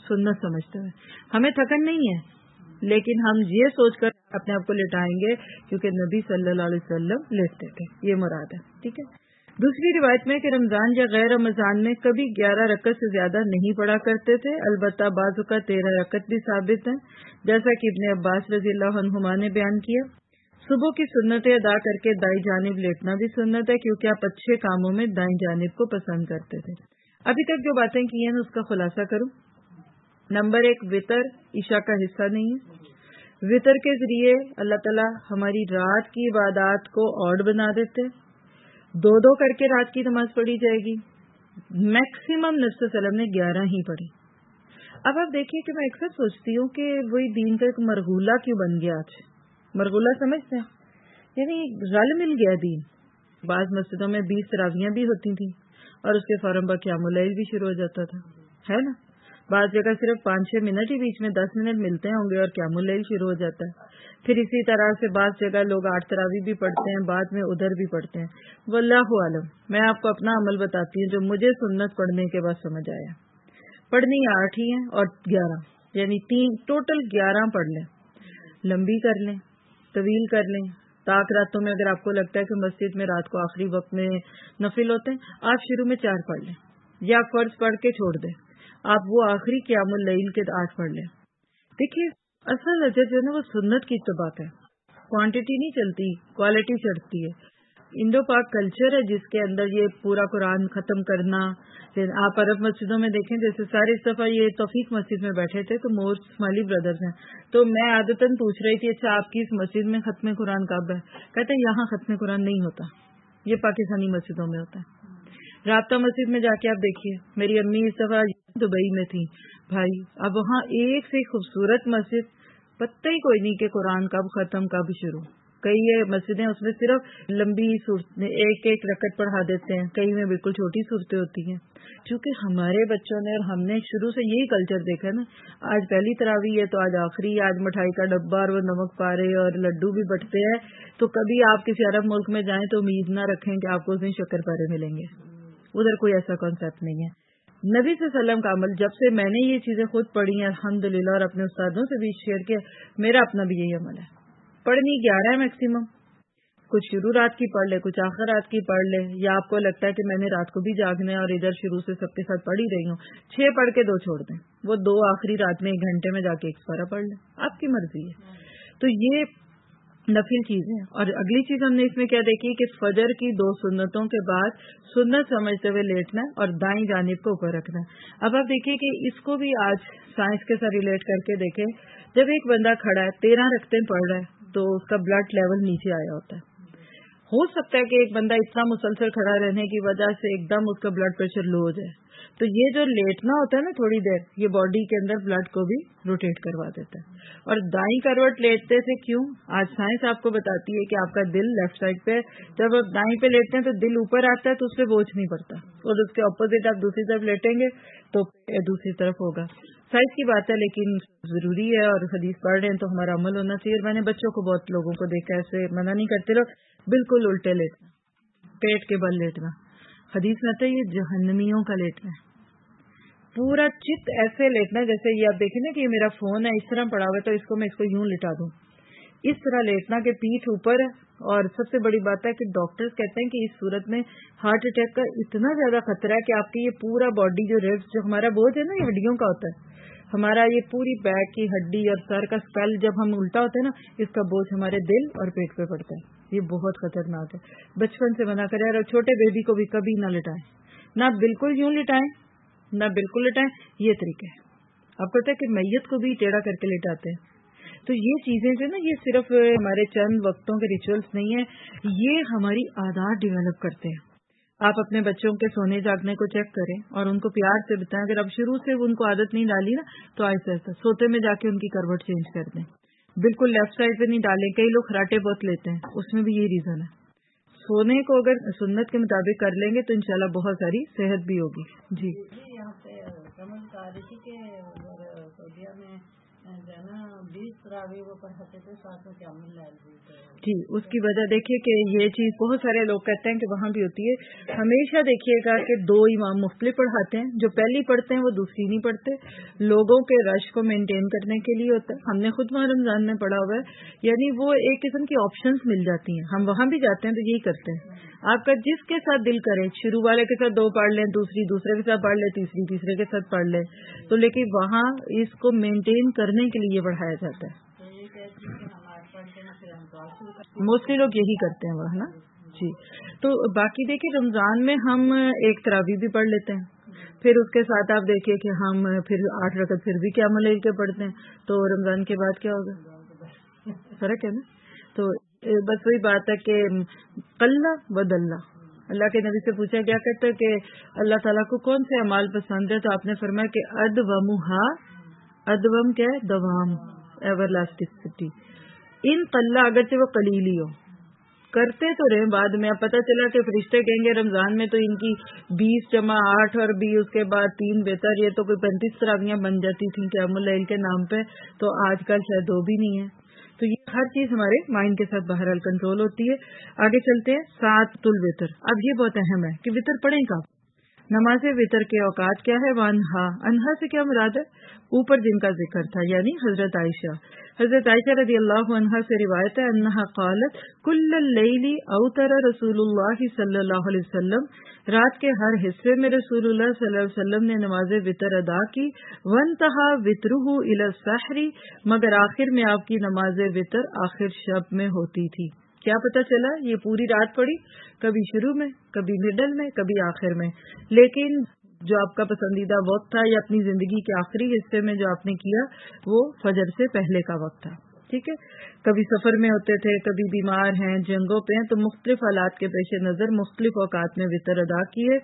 سنت سمجھتے ہوئے. ہمیں تھکن نہیں ہے, لیکن ہم یہ سوچ کر اپنے آپ کو لٹائیں گے کیونکہ نبی صلی اللہ علیہ وسلم لیٹتے تھے, یہ مراد ہے. ٹھیک ہے. دوسری روایت میں کہ رمضان یا غیر رمضان میں کبھی گیارہ رکعت سے زیادہ نہیں پڑھا کرتے تھے, البتہ بعض اوقات تیرہ رکعت بھی ثابت ہیں, جیسا کہ ابن عباس رضی اللہ عنہما نے بیان کیا. صبح کی سنتیں ادا کر کے دائیں جانب لیٹنا بھی سنت ہے, کیونکہ آپ اچھے کاموں میں دائیں جانب کو پسند کرتے تھے. ابھی تک جو باتیں کی ہیں اس کا خلاصہ کروں. نمبر ایک, وطر عشاء کا حصہ نہیں ہے. وطر کے ذریعے اللہ تعالیٰ ہماری رات کی عبادات کو اور بنا دیتے. دو دو کر کے رات کی نماز پڑھی جائے گی. میکسیمم نبی صلی اللہ علیہ وسلم نے گیارہ ہی پڑھی. اب آپ دیکھیے کہ میں اکثر سوچتی ہوں کہ وہی دین کا ایک مرغولہ کیوں بن گیا آج. مرغولہ سمجھتے ہیں, یعنی رل مل گیا دین. بعض مسجدوں میں بیس تراویحیں بھی ہوتی تھیں اور اس کے فوراً بعد قیام اللیل بھی شروع ہو جاتا تھا, ہے نا. بعض جگہ صرف پانچ چھ منٹ ہی بیچ میں دس منٹ ملتے ہوں گے اور قیام اللیل شروع ہو جاتا ہے. پھر اسی طرح سے بعض جگہ لوگ آٹھ تراویح بھی پڑھتے ہیں, بعد میں ادھر بھی پڑھتے ہیں. واللہ عالم. میں آپ کو اپنا عمل بتاتی ہوں جو مجھے سنت پڑھنے کے بعد سمجھ آیا. پڑھنی آٹھ ہی ہیں اور گیارہ, یعنی تین ٹوٹل گیارہ پڑھ لیں. لمبی کر لیں, طویل کر لیں. تاک راتوں میں اگر آپ کو لگتا ہے کہ مسجد میں رات کو آخری وقت میں نفل ہوتے ہیں, آپ شروع میں چار پڑھ لیں یا فرض پڑھ کے چھوڑ دیں. آپ وہ آخری قیام اللیل کے آٹھ پڑھ لیں. دیکھیے اصل وجہ جو ہے نا وہ سنت کی اتباع ہے. کوانٹٹی نہیں چلتی, کوالٹی چڑھتی ہے. انڈو پاک کلچر ہے جس کے اندر یہ پورا قرآن ختم کرنا. آپ عرب مسجدوں میں دیکھیں, جیسے سارے اس دفعہ یہ توفیق مسجد میں بیٹھے تھے تو مور اسماعیلی بردرز ہیں, تو میں عادتاً پوچھ رہی تھی اچھا آپ کی اس مسجد میں ختم قرآن کب ہے؟ کہتے ہیں یہاں ختم قرآن نہیں ہوتا, یہ پاکستانی مسجدوں میں ہوتا ہے. رابطہ مسجد میں جا کے آپ دیکھیے, میری امی اس دفعہ دبئی میں تھی بھائی, اب وہاں ایک سے خوبصورت مسجد, پتہ ہی کوئی نہیں کہ قرآن کب ختم کب شروع. کئی مسجدیں اس میں صرف لمبی صورتیں ایک ایک رکعت پڑھا دیتے ہیں, کئی میں بالکل چھوٹی صورتیں ہوتی ہیں. چونکہ ہمارے بچوں نے اور ہم نے شروع سے یہی کلچر دیکھا نا, آج پہلی تراویح ہے تو آج آخری, آج مٹھائی کا ڈبہ اور وہ نمک پارے اور لڈو بھی بٹتے ہیں. تو کبھی آپ کسی عرب ملک میں جائیں تو امید نہ رکھیں کہ آپ کو اس دن شکر پارے ملیں گے, ادھر کوئی ایسا کانسیپٹ نہیں ہے. نبی صلی اللہ علیہ وسلم کا عمل, جب سے میں نے یہ چیزیں خود پڑھی ہیں الحمدللہ اور اپنے استادوں سے بھی شیئر کیا, میرا اپنا بھی یہی عمل ہے. پڑھنی گیارہ ہے میکسیمم, کچھ شروع رات کی پڑھ لے, کچھ آخر رات کی پڑھ لے, یا آپ کو لگتا ہے کہ میں نے رات کو بھی جاگنا ہے اور ادھر شروع سے سب کے ساتھ پڑھ ہی رہی ہوں, چھ پڑھ کے دو چھوڑ دیں, وہ دو آخری رات میں ایک گھنٹے میں جا کے ایک سپارہ پڑھ لیں, آپ کی مرضی ہے. تو یہ نفل چیزیں. اور اگلی چیز ہم نے اس میں کیا دیکھی کہ فجر کی دو سنتوں کے بعد سنت سمجھتے ہوئے لیٹنا اور دائیں جانب کو اوپر رکھنا. اب آپ دیکھیے کہ اس کو بھی آج سائنس کے ساتھ ریلیٹ کر کے دیکھیں. جب ایک بندہ کھڑا ہے تیرہ رکعتیں پڑھ رہا ہے تو اس کا بلڈ لیول نیچے آیا ہوتا ہے. ہو سکتا ہے کہ ایک بندہ اتنا مسلسل کھڑا رہنے کی وجہ سے ایک دم اس کا بلڈ پریشر لو ہو جائے. تو یہ جو لیٹنا ہوتا ہے نا تھوڑی دیر, یہ باڈی کے اندر بلڈ کو بھی روٹیٹ کروا دیتا ہے. اور دائیں کروٹ لیٹتے سے کیوں, آج سائنس آپ کو بتاتی ہے کہ آپ کا دل لیفٹ سائڈ پہ, جب آپ دائیں پہ لیٹتے ہیں تو دل اوپر آتا ہے تو اس پہ بوجھ نہیں پڑتا, اور اس کے اپوزٹ آپ دوسری طرف لیٹیں گے تو دوسری طرف ہوگا. سائنس کی بات ہے لیکن ضروری ہے, اور حدیث پڑھ رہے ہیں تو ہمارا عمل ہونا چاہیے. اور میں نے بچوں کو بہت لوگوں کو دیکھا ایسے منع نہیں کرتے لوگ, بالکل الٹے لیٹنا, پیٹ کے بل لیٹنا. حدیث میں آتا ہے یہ جہنمیوں کا لیٹنا ہے, پورا چت ایسے لیٹنا ہے جیسے یہ آپ دیکھیں نا کہ یہ میرا فون ہے اس طرح پڑا ہوا ہے تو اس کو میں اس کو یوں لٹا دوں, اس طرح لیٹنا کہ پیٹھ اوپر ہے. اور سب سے بڑی بات ہے کہ ڈاکٹرز کہتے ہیں کہ اس صورت میں ہارٹ اٹیک کا اتنا زیادہ خطرہ ہے کہ آپ کی یہ پورا باڈی جو ریبس, جو ہمارا بوجھ ہے نا یہ ہڈیوں کا ہوتا ہے, ہمارا یہ پوری بیک کی ہڈی اور سر کا اسکل جب ہم الٹا ہوتے ہیں نا, اس کا بوجھ ہمارے دل اور پیٹ پہ پڑتا ہے. یہ بہت خطرناک ہے. بچپن سے منع کرے. اور چھوٹے بیبی کو بھی کبھی نہ لٹائیں, نہ بالکل یوں لٹائیں نہ بالکل لٹائیں. یہ طریقہ ہے. آپ پتہ ہے کہ میت کو بھی ٹیڑھا کر کے لٹاتے ہیں. تو یہ چیزیں جو نا یہ صرف ہمارے چند وقتوں کے ریچولز نہیں ہیں, یہ ہماری عادات ڈیولپ کرتے ہیں. آپ اپنے بچوں کے سونے جاگنے کو چیک کریں اور ان کو پیار سے بتائیں. اگر اب شروع سے ان کو عادت نہیں ڈالی نا تو آہستہ آہستہ سوتے میں جا کے ان کی کروٹ چینج کر دیں. بالکل لیفٹ سائڈ پہ نہیں ڈالیں. کئی لوگ خراٹے بہت لیتے ہیں, اس میں بھی یہ ریزن ہے. سونے کو اگر سنت کے مطابق کر لیں گے تو انشاءاللہ بہت ساری صحت بھی ہوگی. جی یہاں پہ سمجھ آ رہی تھی کہ سعودیہ میں جی اس کی وجہ دیکھیے کہ یہ چیز بہت سارے لوگ کہتے ہیں کہ وہاں بھی ہوتی ہے. ہمیشہ دیکھیے گا کہ دو امام مختلف پڑھاتے ہیں, جو پہلی پڑھتے ہیں وہ دوسری نہیں پڑھتے. لوگوں کے رش کو مینٹین کرنے کے لیے ہوتا ہے. ہم نے خود وہاں رمضان میں پڑھا ہوا ہے, یعنی وہ ایک قسم کی آپشنز مل جاتی ہیں. ہم وہاں بھی جاتے ہیں تو یہی کرتے ہیں. آپ کا جس کے ساتھ دل کرے, شروع والے کے ساتھ دو پڑھ لیں, دوسری دوسرے کے ساتھ پڑھ لیں, تیسری تیسرے کے ساتھ پڑھ لیں. تو لیکن وہاں اس کو مینٹین کرنے کے لیے پڑھایا جاتا ہے. موسٹلی لوگ یہی کرتے ہیں وہاں نا جی. تو باقی دیکھیں رمضان میں ہم ایک تراویح بھی پڑھ لیتے ہیں, پھر اس کے ساتھ آپ دیکھیے کہ ہم پھر آٹھ رکعت پھر بھی قیام اللیل کے پڑھتے ہیں. تو رمضان کے بعد کیا ہوگا, فرق ہے نا. تو بس وہی بات ہے کہ قلہ بدلہ. اللہ کے نبی سے پوچھا کیا کہتا ہے کہ اللہ تعالیٰ کو کون سے اعمال پسند ہے, تو آپ نے فرمایا کہ ادومھا, ادوم کیا ہے, دوام, ایور لاسٹسٹی. ان قلہ اگرچہ وہ قلیل ہی ہو, کرتے تو رہے. بعد میں اب پتہ چلا کہ فرشتے کہیں گے رمضان میں تو ان کی بیس جمع آٹھ اور بھی اس کے بعد تین بہتر, یہ تو کوئی پینتیس تراویحاں بن جاتی تھیں قیام اللیل کے نام پہ, تو آج کل شاید دو بھی نہیں ہے. تو یہ ہر چیز ہمارے مائنڈ کے ساتھ بہرحال کنٹرول ہوتی ہے. آگے چلتے ہیں سات الوتر. اب یہ بہت اہم ہے کہ وطر پڑھیں کب. نماز وطر کے اوقات کیا ہے, وانہا, انہا سے کیا مراد ہے, اوپر جن کا ذکر تھا, یعنی حضرت عائشہ. حضرت عائشہ رضی اللہ عنہا سے روایت ہے انہا قالت کل اللیل اوتر رسول اللہ صلی اللہ علیہ وسلم, رات کے ہر حصے میں رسول اللہ صلی اللہ علیہ وسلم نے نماز وطر ادا کی. وانتہا وطرہ الی السحر, مگر آخر میں آپ کی نماز وطر آخر شب میں ہوتی تھی. کیا پتہ چلا, یہ پوری رات پڑی, کبھی شروع میں, کبھی مڈل میں, کبھی آخر میں, لیکن جو آپ کا پسندیدہ وقت تھا یا اپنی زندگی کے آخری حصے میں جو آپ نے کیا وہ فجر سے پہلے کا وقت تھا. ٹھیک ہے, کبھی سفر میں ہوتے تھے, کبھی بیمار ہیں, جنگوں پہ ہیں, تو مختلف حالات کے پیش نظر مختلف اوقات میں وطر ادا کیے.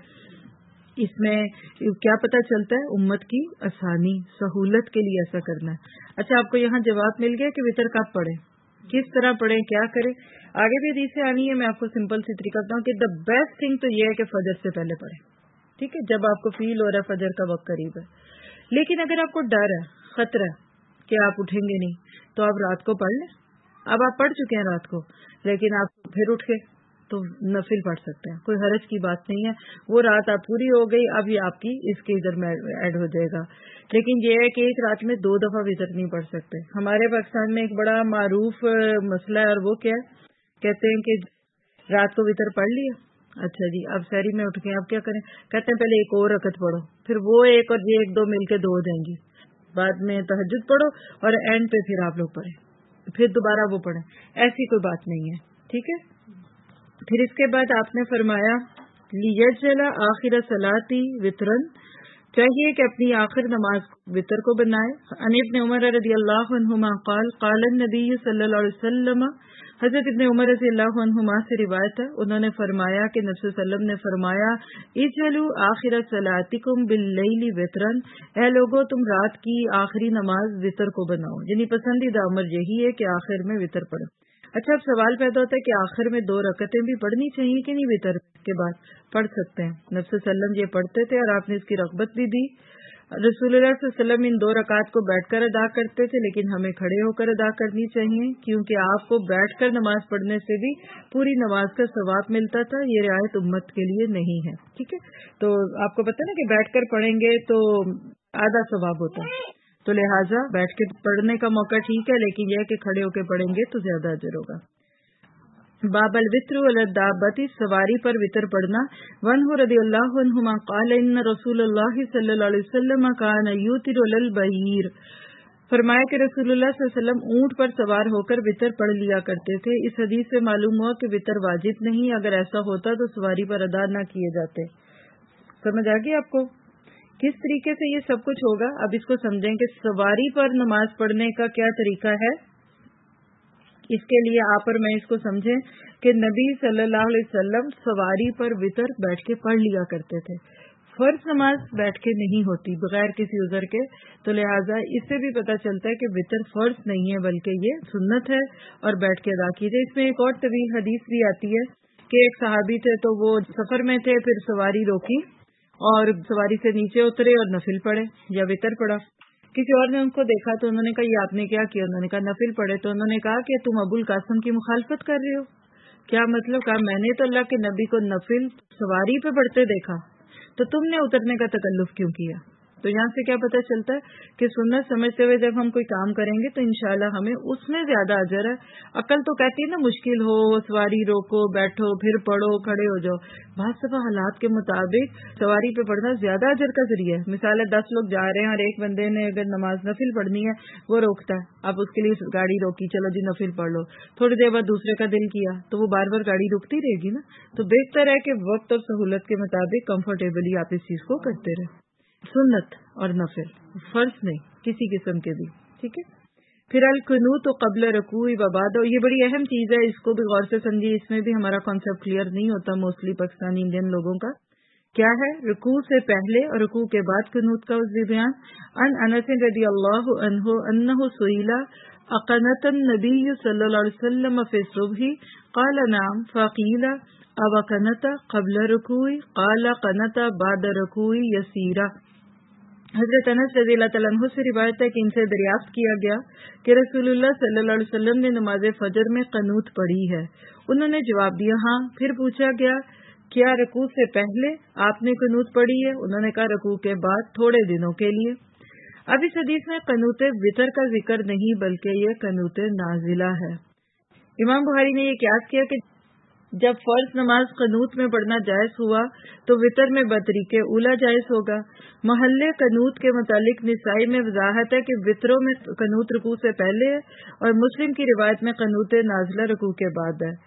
اس میں کیا پتہ چلتا ہے, امت کی آسانی سہولت کے لیے ایسا کرنا ہے. اچھا, آپ کو یہاں جواب مل گیا کہ وطر کب پڑھیں, کس طرح پڑھیں, کیا کریں. آگے بھی حدیثیں آنی ہے, میں آپ کو سمپل سی طریقہ بتاؤں کہ دا بیسٹ تھنگ تو یہ ہے کہ فجر سے پہلے پڑھیں. ٹھیک ہے, جب آپ کو فیل ہو رہا ہے فجر کا وقت قریب ہے. لیکن اگر آپ کو ڈر ہے, خطرہ ہے کہ آپ اٹھیں گے نہیں, تو آپ رات کو پڑھ لیں. اب آپ پڑھ چکے ہیں رات کو, لیکن آپ پھر اٹھ کے تو نفل پڑھ سکتے ہیں, کوئی حرج کی بات نہیں ہے. وہ رات آپ پوری ہو گئی, اب یہ آپ کی اس کے ادھر میں ایڈ ہو جائے گا. لیکن یہ ہے کہ ایک رات میں دو دفعہ وطر نہیں پڑھ سکتے. ہمارے پاکستان میں ایک بڑا معروف مسئلہ ہے, اور وہ کیا ہے, کہتے ہیں کہ رات کو وطر پڑھ لیا, اچھا جی اب سحری میں اٹھ کے اب کیا کریں, کہتے ہیں پہلے ایک اور رکعت پڑھو, پھر وہ ایک اور یہ ایک دو مل کے دو ہو جائیں گی, بعد میں تہجد پڑھو اور اینڈ پہ پھر آپ لوگ پڑھیں, پھر دوبارہ وہ پڑھیں. ایسی کوئی بات نہیں ہے. ٹھیک ہے, پھر اس کے بعد آپ نے فرمایا لیجعل آخر صلاتی وطرن, چاہیے کہ اپنی آخر نماز وطر کو بنائے. عن ابن عمر رضی اللہ عنہما قال قال النبی صلی اللہ علیہ وسلم, حضرت ابن عمر رضی اللہ عنہما سے روایت ہے, انہوں نے فرمایا کہ نبی صلی اللہ علیہ وسلم نے فرمایا اجعلوا آخر صلاتکم باللیل وطرن, اے لوگوں تم رات کی آخری نماز وطر کو بناؤ, یعنی پسندیدہ امر یہی ہے کہ آخر میں وطر پڑھیں. اچھا, اب سوال پیدا ہوتا ہے کہ آخر میں دو رکعتیں بھی پڑھنی چاہیے کہ نہیں, وطر کے بعد پڑھ سکتے ہیں. نبی صلی اللہ علیہ وسلم یہ پڑھتے تھے اور آپ نے اس کی رغبت بھی دی. رسول اللہ صلی اللہ علیہ وسلم ان دو رکعات کو بیٹھ کر ادا کرتے تھے, لیکن ہمیں کھڑے ہو کر ادا کرنی چاہیے, کیونکہ آپ کو بیٹھ کر نماز پڑھنے سے بھی پوری نماز کا ثواب ملتا تھا. یہ رعایت امت کے لیے نہیں ہے. ٹھیک ہے, تو آپ کو پتہ نا کہ بیٹھ کر پڑھیں گے تو آدھا ثواب ہوتا ہے, تو لہٰذا بیٹھ کے پڑھنے کا موقع ٹھیک ہے, لیکن یہ کہ کھڑے ہو کے پڑھیں گے تو زیادہ اجر ہوگا. باب الوتر علی الدابۃ, سواری پر وطر پڑھنا. عنہ رضی اللہ عنہما قال ان رسول اللہ صلی اللہ علیہ وسلم کان یوتر علی البعیر, فرمایا کہ رسول اللہ صلی اللہ علیہ وسلم اونٹ پر سوار ہو کر وطر پڑھ لیا کرتے تھے. اس حدیث سے معلوم ہوا کہ وطر واجب نہیں, اگر ایسا ہوتا تو سواری پر ادا نہ کیے جاتے. سمجھ آ گئی آپ کو کس طریقے سے یہ سب کچھ ہوگا. اب اس کو سمجھیں کہ سواری پر نماز پڑھنے کا کیا طریقہ ہے. اس کے لیے آپ اور میں اس کو سمجھیں کہ نبی صلی اللہ علیہ وسلم سواری پر وطر بیٹھ کے پڑھ لیا کرتے تھے. فرض نماز بیٹھ کے نہیں ہوتی بغیر کسی عذر کے, تو لہٰذا اس سے بھی پتہ چلتا ہے کہ وطر فرض نہیں ہے بلکہ یہ سنت ہے اور بیٹھ کے ادا کیجیے. اس میں ایک اور طویل حدیث بھی آتی ہے کہ ایک صحابی تھے تو وہ سفر میں تھے, پھر سواری روکی اور سواری سے نیچے اترے اور نفل پڑھے یا وطر پڑھا. کسی اور نے ان کو دیکھا تو انہوں نے کہا یہ آپ نے کیا کیا؟ انہوں نے کہا نفل پڑھے. تو انہوں نے کہا کہ تم ابو القاسم کی مخالفت کر رہے ہو. کیا مطلب؟ کہا میں نے تو اللہ کے نبی کو نفل سواری پہ پڑھتے دیکھا، تو تم نے اترنے کا تکلف کیوں کیا؟ تو یہاں سے کیا پتہ چلتا ہے کہ سنت سمجھتے ہوئے جب ہم کوئی کام کریں گے تو انشاءاللہ ہمیں اس میں زیادہ اجر ہے. عقل تو کہتی ہے نا مشکل ہو سواری روکو بیٹھو پھر پڑھو کھڑے ہو جاؤ. بعض دفعہ حالات کے مطابق سواری پہ پڑھنا زیادہ اجر کا ذریعہ ہے. مثال ہے دس لوگ جا رہے ہیں اور ایک بندے نے اگر نماز نفل پڑھنی ہے وہ روکتا ہے، اب اس کے لیے گاڑی روکی، چلو جی نفل پڑھ لو. تھوڑی دیر بعد دوسرے کا دل کیا تو وہ بار بار گاڑی روکتی رہے گی نا. تو بہتر ہے کہ وقت اور سہولت کے مطابق کمفرٹیبلی آپ اس چیز کو کرتے رہے. سنت اور نفل، فرض نہیں کسی قسم کے بھی، ٹھیک ہے. پھر القنوت قبل رکوع و بعد، یہ بڑی اہم چیز ہے، اس کو بھی غور سے سمجھیے. اس میں بھی ہمارا کانسیپٹ کلیئر نہیں ہوتا موسٹلی پاکستانی انڈین لوگوں کا. کیا ہے رکوع سے پہلے اور رکوع کے بعد قنوت کا اس بیان. ان انس رضی اللہ عنہ انہ سئل اقنت النبی صلی اللہ علیہ وسلم فی الصبح قال نعم فقیل او قنت قبل رکوع قال قنت بعد رکوع یسیرا. حضرت انس رضی اللہ تعالیٰ عنہ سے روایت ہے کہ ان سے دریافت کیا گیا کہ رسول اللہ صلی اللہ علیہ وسلم نے نماز فجر میں قنوت پڑھی ہے. انہوں نے جواب دیا ہاں. پھر پوچھا گیا کیا رکوع سے پہلے آپ نے قنوت پڑھی ہے؟ انہوں نے کہا رکوع کے بعد تھوڑے دنوں کے لیے. اب اس حدیث میں قنوت وتر کا ذکر نہیں بلکہ یہ قنوت نازلہ ہے. امام بخاری نے یہ قیاس کیا کہ جب فرض نماز قنوت میں پڑھنا جائز ہوا تو وتر میں بطریق اولا جائز ہوگا. محلے قنوت کے متعلق نسائی میں وضاحت ہے کہ وتروں میں قنوت رکوع سے پہلے ہے اور مسلم کی روایت میں قنوت نازلہ رکوع کے بعد ہے.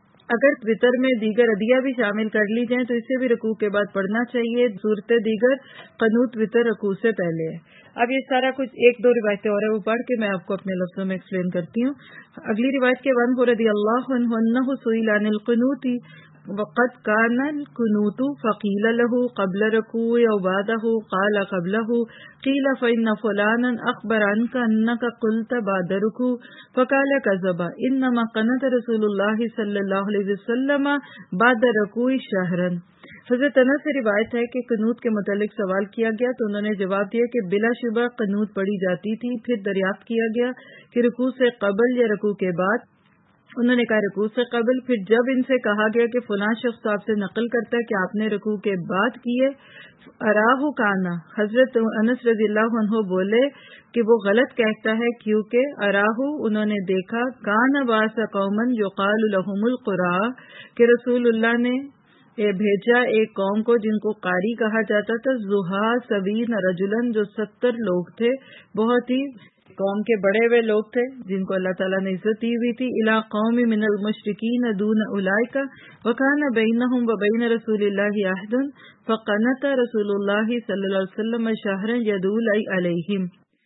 اگر وتر میں دیگر ادعیہ بھی شامل کر لی جائیں تو اسے بھی رکوع کے بعد پڑھنا چاہیے. صورت دیگر قنوت وتر رکوع سے پہلے ہے. اب یہ سارا کچھ ایک دو روایتیں اور ہیں وہ پڑھ کے میں آپ کو اپنے لفظوں میں ایکسپلین کرتی ہوں. اگلی روایت کے ون رضی اللہ عنہ انہ سئل عن القنوت وقد كان القنوت فقيل له قبل ركوع او بعده قال قبله قيل فإن فلانا أخبر عنك أنك قلت بعد ركوع فقال كذب إنما قنت رسول الله صلى الله عليه وسلم بعد ركوع شهرا. حضرت انس سے روایت ہے کہ قنوت کے متعلق سوال کیا گیا تو انہوں نے جواب دیا کہ بلا شبہ قنوت پڑھی جاتی تھی. پھر دریافت کیا گیا کہ رکوع سے قبل یا رکوع کے بعد؟ انہوں نے کہا رکوع سے قبل. پھر جب ان سے کہا گیا کہ فلاں شخص آپ سے نقل کرتا ہے کہ آپ نے رکوع کے بعد کیے، اراہ کانا، حضرت انس رضی اللہ عنہ بولے کہ وہ غلط کہتا ہے کیونکہ اراہ انہوں نے دیکھا کانا باس قومن یقال لهم القراء کہ رسول اللہ نے بھیجا ایک قوم کو جن کو قاری کہا جاتا تھا، زہا سبین رجلن جو ستر لوگ تھے، بہت ہی قوم کے بڑے ہوئے لوگ تھے جن کو اللہ تعالیٰ نے عزت دی ہوئی تھی. الی قوم من المشرکین دون اولئک وکان بینہم وبین رسول اللہ عہد فقنت رسول اللہ صلی اللہ علیہ وسلم شہرا یدول علیہم.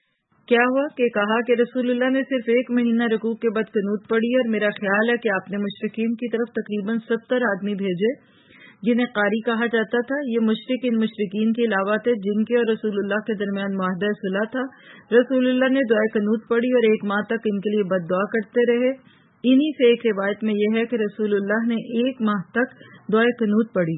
کیا ہوا کہ کہا کہ رسول اللہ نے صرف ایک مہینہ رکوع کے بعد قنوت پڑھی اور میرا خیال ہے کہ آپ نے مشرکین کی طرف تقریباً ستر آدمی بھیجے جنہیں قاری کہا جاتا تھا. یہ مشرک ان مشرکین کے علاوہ تھے جن کے اور رسول اللہ کے درمیان معاہدہ صلح تھا. رسول اللہ نے دعائے قنوت پڑھی اور ایک ماہ تک ان کے لیے بد دعا کرتے رہے. انہی سے ایک روایت میں یہ ہے کہ رسول اللہ نے ایک ماہ تک دعائے قنوت پڑھی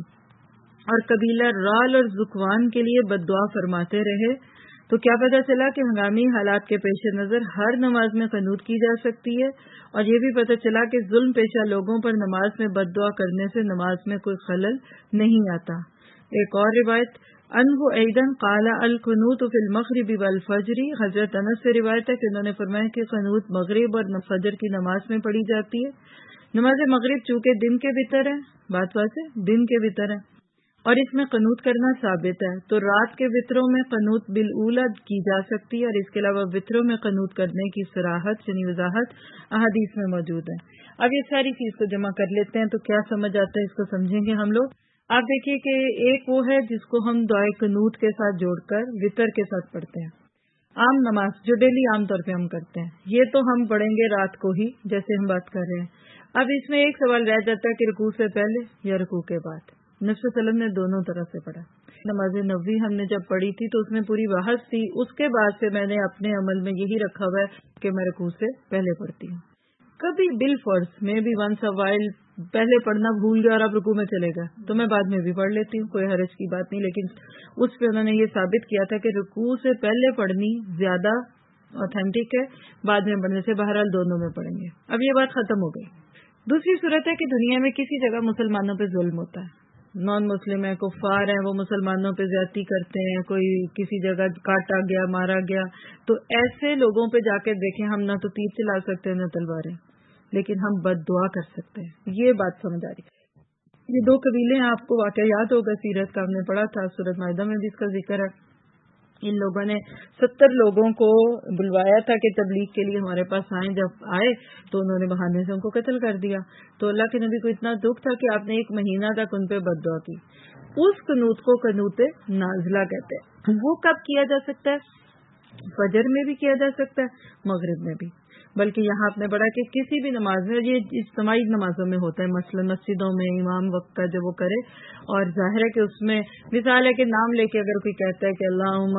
اور قبیلہ رال اور زکوان کے لیے بد دعا فرماتے رہے. تو کیا پتہ چلا کہ ہنگامی حالات کے پیش نظر ہر نماز میں قنوت کی جا سکتی ہے، اور یہ بھی پتہ چلا کہ ظلم پیشہ لوگوں پر نماز میں بد دعا کرنے سے نماز میں کوئی خلل نہیں آتا. ایک اور روایت انہو ایدن قال القنوت فی المغرب والفجر، حضرت انس سے روایت ہے کہ انہوں نے فرمایا کہ قنوت مغرب اور فجر کی نماز میں پڑھی جاتی ہے. نماز مغرب چونکہ دن کے وتر ہے، بات واضح دن کے وتر ہے اور اس میں قنوت کرنا ثابت ہے، تو رات کے وطروں میں قنوت بالأولا کی جا سکتی ہے، اور اس کے علاوہ وطروں میں قنوت کرنے کی صراحت یعنی وضاحت احادیث میں موجود ہے. اب یہ ساری چیز کو جمع کر لیتے ہیں تو کیا سمجھ آتا ہے، اس کو سمجھیں گے ہم لوگ. آپ دیکھیے کہ ایک وہ ہے جس کو ہم دعائے قنوت کے ساتھ جوڑ کر وطر کے ساتھ پڑھتے ہیں، عام نماز جو ڈیلی عام طور پہ ہم کرتے ہیں، یہ تو ہم پڑھیں گے رات کو ہی جیسے ہم بات کر رہے ہیں. اب اس میں ایک سوال رہ جاتا ہے کہ رکوع سے پہلے یا رکوع کے بعد. نبی صلی اللہ علیہ وسلم نے دونوں طرح سے پڑھا. نماز نبوی ہم نے جب پڑھی تھی تو اس میں پوری بحث تھی، اس کے بعد سے میں نے اپنے عمل میں یہی رکھا ہوا ہے کہ میں رکوع سے پہلے پڑھتی ہوں. کبھی بال فرض میں بھی ونس اے وائل پہلے پڑھنا بھول گیا اور اب رکوع میں چلے گا تو میں بعد میں بھی پڑھ لیتی ہوں، کوئی حرج کی بات نہیں، لیکن اس پہ انہوں نے یہ ثابت کیا تھا کہ رکوع سے پہلے پڑھنی زیادہ اوتھینٹک ہے، بعد میں پڑھنے سے بہرحال دونوں میں پڑھیں گے۔ اب یہ بات ختم ہو گئی۔ دوسری صورت ہے کہ دنیا میں کسی جگہ مسلمانوں پہ ظلم ہوتا ہے، نان مسلم ہے، کفار ہیں، وہ مسلمانوں پہ زیادتی کرتے ہیں، کوئی کسی جگہ کاٹا گیا، مارا گیا، تو ایسے لوگوں پہ جا کے دیکھیں، ہم نہ تو تیر چلا سکتے ہیں نہ تلواریں، لیکن ہم بد دعا کر سکتے ہیں۔ یہ بات سمجھ آ رہی۔ یہ دو قبیلے ہیں، آپ کو واقعہ یاد ہوگا، سیرت کا ہم نے پڑھا تھا، سورۃ مائدہ میں بھی اس کا ذکر ہے۔ ان لوگوں نے ستر لوگوں کو بلوایا تھا کہ تبلیغ کے لیے ہمارے پاس آئیں، جب آئے تو انہوں نے بہانے سے ان کو قتل کر دیا، تو اللہ کے نبی کو اتنا دکھ تھا کہ آپ نے ایک مہینہ تک ان پہ بد دعا کی۔ اس قنوت کو قنوت نازلہ کہتے ہیں۔ وہ کب کیا جا سکتا ہے؟ فجر میں بھی کیا جا سکتا ہے، مغرب میں بھی، بلکہ یہاں آپ نے پڑھا کہ کسی بھی نماز میں، یہ اجتماعی نمازوں میں ہوتا ہے، مثلا مسجدوں میں امام وقت کا جب وہ کرے، اور ظاہر ہے کہ اس میں مثال ہے کہ نام لے کے اگر کوئی کہتا ہے کہ اللہم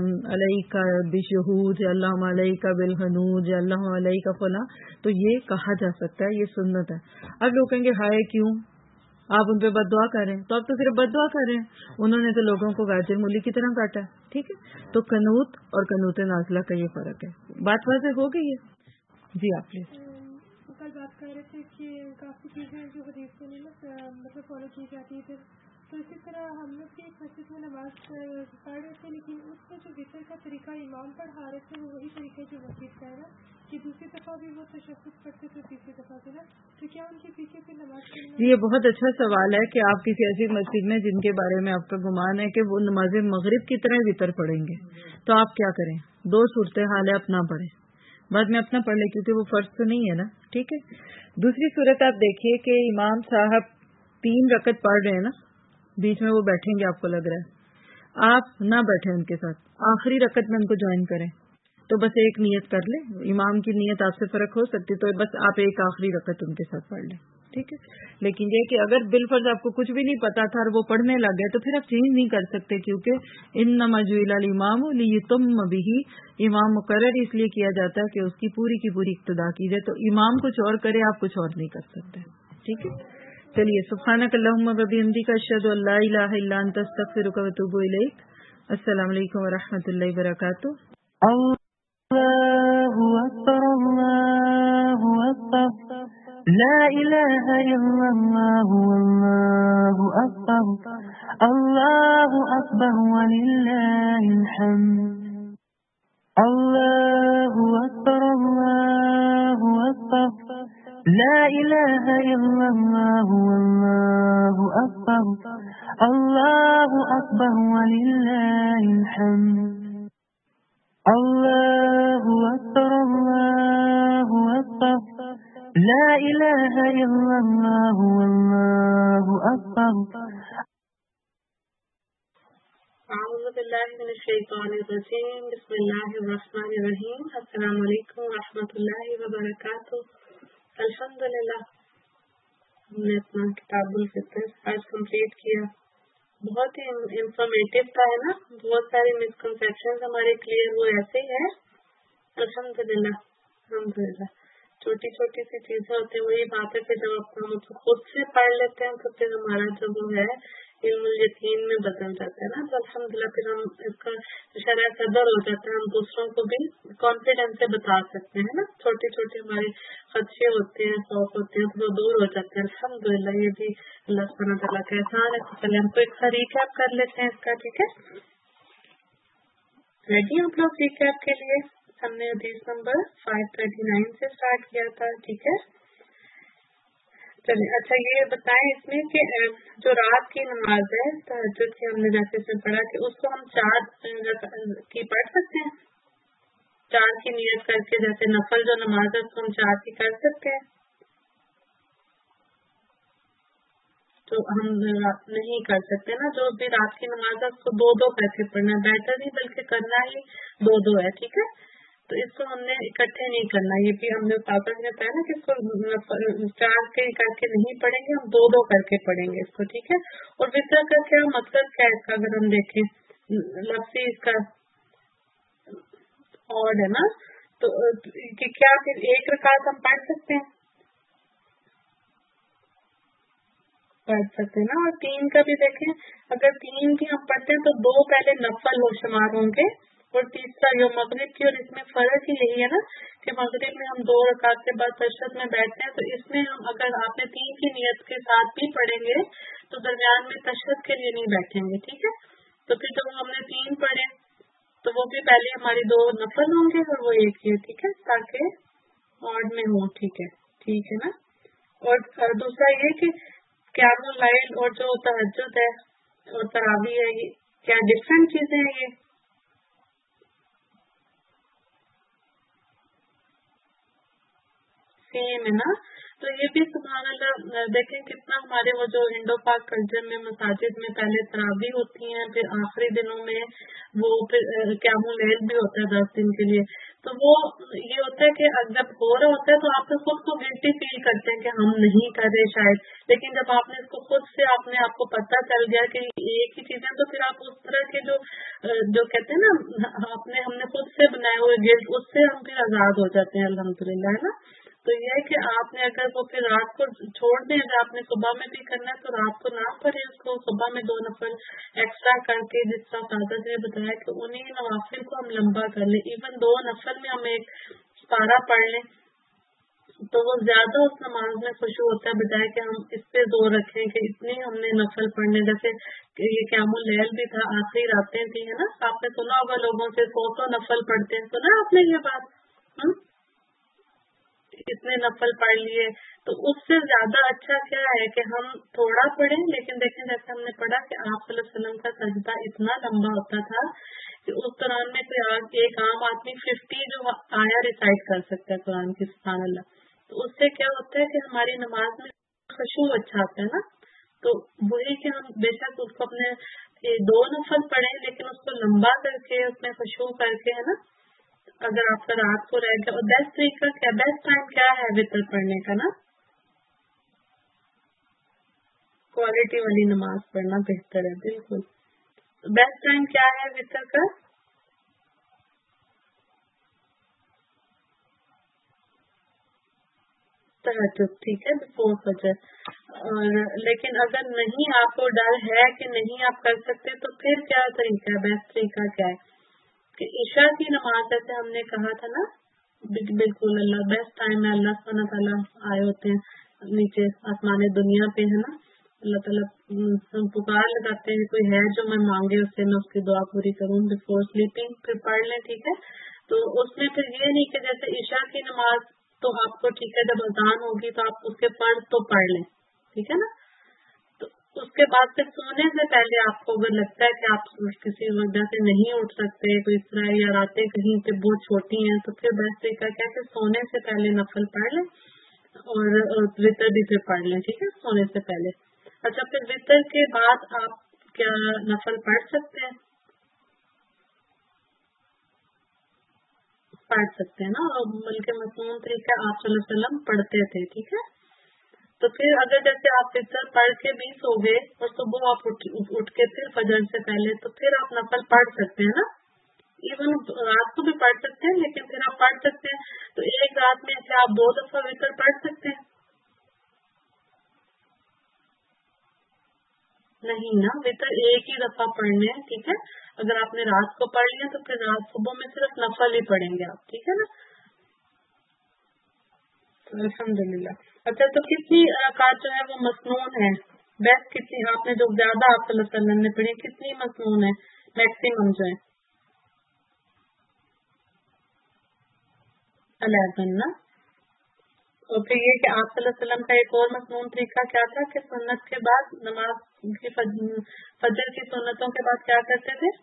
علیک بشہود، اللہم علیک بالحنود، اللہم علیک فلاں، تو یہ کہا جا سکتا ہے، یہ سنت ہے۔ اب لوگ کہیں گے ہائے کیوں آپ ان پہ بد دعا کر رہے ہیں؟ تو آپ تو صرف بد دعا کر رہے ہیں، انہوں نے تو لوگوں کو گاجر مولی کی طرح کاٹا ہے، ٹھیک ہے؟ تو قنوت اور قنوت نازلہ کا یہ فرق ہے۔ بات واضح ہو گئی ہے؟ جی آپ پلیز۔ کل بات کر رہے تھے کہ کافی چیزیں جو حدیث سے مطلب فالو کی جاتی ہے، تو اسی طرح ہم لوگ بھی مسجد میں نماز پڑھ رہے تھے، لیکن اس میں جو وطر کا طریقہ امام پڑھا رہے تھے وہ وہی طریقہ جو مسجد کا ہے نا، کہ دوسری دفعہ بھی وہ تشہد پڑھتے تھے، تیسری دفعہ بھی نا، تو کیا ان کے پیچھے پھر نماز پڑھنا؟ یہ بہت اچھا سوال ہے کہ آپ کسی ایسی مسجد میں جن کے بارے میں آپ کا گمان ہے کہ وہ نماز مغرب کی طرح وطر پڑھیں گے، تو آپ کیا کریں؟ دو صورتحال ہے، اپنا پڑھیں، بعد میں اپنا پڑھ لیں، کیونکہ وہ فرض تو نہیں ہے نا، ٹھیک ہے؟ دوسری صورت آپ دیکھیے کہ امام صاحب تین رکعت پڑھ رہے ہیں نا، بیچ میں وہ بیٹھیں گے، آپ کو لگ رہا ہے، آپ نہ بیٹھیں ان کے ساتھ، آخری رکعت میں ان کو جوائن کریں، تو بس ایک نیت کر لیں، امام کی نیت آپ سے فرق ہو سکتی، تو بس آپ ایک آخری رکعت ان کے ساتھ پڑھ لیں، ٹھیک ہے؟ لیکن یہ کہ اگر بالفرض آپ کو کچھ بھی نہیں پتا تھا اور وہ پڑھنے لگ گئے تو پھر آپ چینج نہیں کر سکتے، کیونکہ انما جعل الامام لیتم بہ، امام مقرر اس لیے کیا جاتا ہے کہ اس کی پوری کی پوری اقتداء کی جائے، تو امام کچھ اور کرے، آپ کچھ اور نہیں کر سکتے، ٹھیک ہے؟ چلیے، سبحانک اللہم وبحمدک، اشہد ان لا الہ الا انت، استغفرک واتوب الیک۔ السلام علیکم ورحمۃ اللہ وبرکاتہ۔ اللہ اکبر، اللہ اکبر، لا الہ الا اللہ، واللہ اکبر، اللہ اکبر وللہ الحمد، اللہ اکبر، اللہ اکبر، لا الہ الا اللہ، واللہ اکبر، اللہ اکبر وللہ الحمد، اللہ اکبر، اللہ اکبر، لا الہ الا اللہ، واللہ اکبر۔ اعوذ باللہ من الشیطان الرجیم، بسم اللہ الرحمن الرحیم، السلام علیکم ورحمۃ اللہ وبرکاتہ۔ الحمدللہ ہم نے اپنا کتاب الفطر آج کمپلیٹ کیا، بہت ہی انفارمیٹیو تھا ہے نا، بہت ساری مسکنسیپشن ہمارے کلیئر ہوئے، ایسے ہی ہے الحمدللہ الحمدللہ۔ چھوٹی چھوٹی سی چیزیں ہوتی ہیں، وہی بات ہے کہ جب ہم خود سے پڑھ لیتے ہیں تو پھر ہمارا جو وہ ہے علم الیقین میں بدل جاتا ہے نا، تو الحمدللہ پھر ہم اس کا شرح صدر ہو جاتا ہے، ہم دوسروں کو بھی کانفیڈنس سے بتا سکتے ہیں نا، چھوٹے چھوٹے ہمارے خدشے ہوتے ہیں، خوف ہوتے ہیں، تو وہ دور ہو جاتے ہیں الحمدللہ۔ یہ بھی اللہ سبحانہ تعالیٰ کا احسان ہے۔ تو چلے ہم کو ایک سا ریکیپ کر لیتے ہیں اس کا، ٹھیک ہے؟ ریڈی ہم لوگ ریکیپ کے لیے؟ ہم نے حدیث نمبر فائیو تھرٹی نائن سے اسٹارٹ کیا تھا، ٹھیک ہے؟ چلیے، اچھا یہ بتائیں اس میں کہ جو رات کی نماز ہے تہجد کی، ہم نے جیسے اس میں پڑھا کہ اس کو ہم چار کی پڑھ سکتے ہیں، چار کی نیت کر کے، جیسے نفل جو نماز ہے اس کو ہم چار کی کر سکتے ہیں، تو ہم نہیں کر سکتے نا، جو بھی رات کی نماز ہے اس کو دو دو کر کے پڑھنا ہے، بیٹر نہیں بلکہ کرنا ہی دو دو ہے، ٹھیک ہے؟ تو اس کو ہم نے اکٹھے نہیں کرنا، یہ بھی ہم نے پاپا نے بتایا نا کہ اس کو چار کے کر کے نہیں پڑھیں گے، ہم دو دو کر کے پڑھیں گے اس کو، ٹھیک ہے؟ اور وطر کا کیا مطلب کیا ہے اس کا، اگر ہم دیکھیں لفظی اس کا اور ہے نا، تو کیا پھر ایک رکعت ہم پڑھ سکتے ہیں؟ पढ़ सकते हैं ना। और तीन का भी देखें, अगर तीन की हम पढ़ते हैं तो दो पहले नफल हो शुमार होंगे और तीसरा जो मगरिब की, और इसमें फर्क ही यही है ना कि मगरिब में हम दो रकात के बाद तशहद में बैठते हैं, तो इसमें हम अगर आपने तीन की नियत के साथ भी पढ़ेंगे तो दरमियान में तशहद के लिए नहीं बैठेंगे, ठीक है। तो फिर जब हमने तीन पढ़े तो वो भी पहले हमारी दो नफल होंगे और वो एक ही, ठीक है, ताकि ऑड में हो, ठीक है, ठीक है ना। और दूसरा ये कि क़ियामुल लैल और जो तहज्जुद है और तरावी है, ये क्या डिफरेंट चीजें हैं? ये सेम है ना। तो ये भी सुभान अल्लाह, देखें कितना हमारे वो जो इंडो पाक कल्चर में मसाजिद में पहले तरावी होती हैं, फिर आखिरी दिनों में वो फिर क़ियामुल लैल भी होता है दस दिन के लिए। तो वो ये होता है कि जब हो रहा होता है तो आप तो खुद को गिल्टी फील करते हैं कि हम नहीं कर रहे शायद, लेकिन जब आपने इसको खुद से अपने आपको पता चल गया कि एक ही चीज है, तो फिर आप उस तरह के जो जो कहते हैं ना आपने हमने खुद से बनाए हुए गिल्ट, उससे हम फिर आजाद हो जाते हैं अल्हम्दुलिल्लाह, है ना। तो ये है कि आपने अगर वो फिर रात को छोड़ दें, अगर आपने सुबह में भी करना है तो रात को ना पढ़े उसको, सुबह में दो नफल एक्स्ट्रा करके, जिस तरह फादर ने बताया कि उन्हीं नवाफिल को हम लंबा कर लें, इवन दो नफल में हम एक पारा पढ़ लें तो वो ज्यादा उस नमाज में खुशू होता है, बजाय कि हम इस पे जोर रखें कि इतने हमने नफल पढ़ने। जैसे ये क़ियामुल लैल भी था, आखिरी रातें थी, है ना। आपने सुना होगा लोगों से सौ सौ नफल पढ़ते हैं, सुना आपने ये बात? हुँ? इतने नफल पढ़ लिए, तो उससे ज्यादा अच्छा क्या है कि हम थोड़ा पढ़ें, लेकिन देखें जैसे हमने पढ़ा कि आप सल्लल्लाहु अलैहि वसल्लम का सजदा इतना लंबा होता था कि उस दौरान में कोई एक आम आदमी फिफ्टी जो आया रिसाइट कर सकता है कुरान की, सुभान अल्लाह। तो उससे क्या होता है कि हमारी नमाज में खुशू अच्छा आता है ना। तो वही कि हम बेशक उसको अपने दो नफल पढ़े, लेकिन उसको लंबा करके उसमें खुशू करके, है ना। अगर आपका रात को रह गया, और बेस्ट तरीका क्या, बेस्ट टाइम क्या है वितर पढ़ने का ना, क्वालिटी वाली नमाज पढ़ना बेहतर है, बिल्कुल। बेस्ट टाइम क्या है वितर का? तहज्जुद, ठीक है, बिफोर फजर। और लेकिन अगर नहीं, आपको डर है कि नहीं आप कर सकते, तो फिर क्या तरीका है, बेस्ट तरीका क्या है कि ईशा की नमाज, जैसे हमने कहा था ना, बिल्कुल अल्लाह बेस्ट टाइम है, अल्लाह सुब्हानहू तआला आए होते हैं नीचे आसमान दुनिया पे, है ना। अल्लाह ताला हम पुकार लगाते हैं, कोई है जो मैं मांगे उससे मैं उसकी दुआ पूरी करूं, बिफोर स्लीपिंग फिर पढ़ लें, ठीक है। तो उसमें फिर ये नहीं कि जैसे ईशा की नमाज तो आपको ठीक है, जब अजान होगी तो आप उसके फर्ज तो पढ़ लें, ठीक है ना। तो उसके बाद फिर सोने से पहले आपको अगर लगता है कि आप किसी वजह से नहीं उठ सकते, कोई इस तरह या रातें कहीं पे बहुत छोटी हैं, तो फिर बेस्ट तरीका क्या है, सोने से पहले नफल पढ़ लें और वितर भी फिर पढ़ लें, ठीक है, सोने से पहले। अच्छा, फिर वितर के बाद आप क्या नफल पढ़ सकते हैं? पढ़ सकते हैं ना, और बल्कि मसनून तरीका आप सल्लल्लाहु अलैहि वसल्लम पढ़ते थे, ठीक है। तो फिर अगर जैसे आप वितर पढ़ के भी सो गए और सुबह आप उठ, उठ के फिर फजर से पहले, तो फिर आप नफल पढ़ सकते हैं ना। इवन रात को भी पढ़ सकते हैं, लेकिन फिर आप पढ़ सकते हैं। तो एक रात में से आप दो दफा वितर पढ़ सकते हैं? नहीं ना, वितर एक ही दफा पढ़ने हैं, ठीक है। अगर आपने रात को पढ़ लिया तो फिर रात सुबह में सिर्फ नफल ही पढ़ेंगे आप, ठीक है ना। तो अल्हम्दुलिल्लाह। अच्छा, तो कितनी रकात जो है वो मसनून है, बेस्ट कितनी, आपने जो ज्यादा आप सल्लल्लाहु अलैहि वसल्लम ने पढ़ी, कितनी मसनून है मैक्सिमम जो है? अलेवन ना। और फिर ये कि आप सल्लल्लाहु अलैहि वसल्लम का एक और मसनून तरीका क्या था कि सुन्नत के बाद नमाज की फजर की सुन्नतों के बाद क्या करते थे?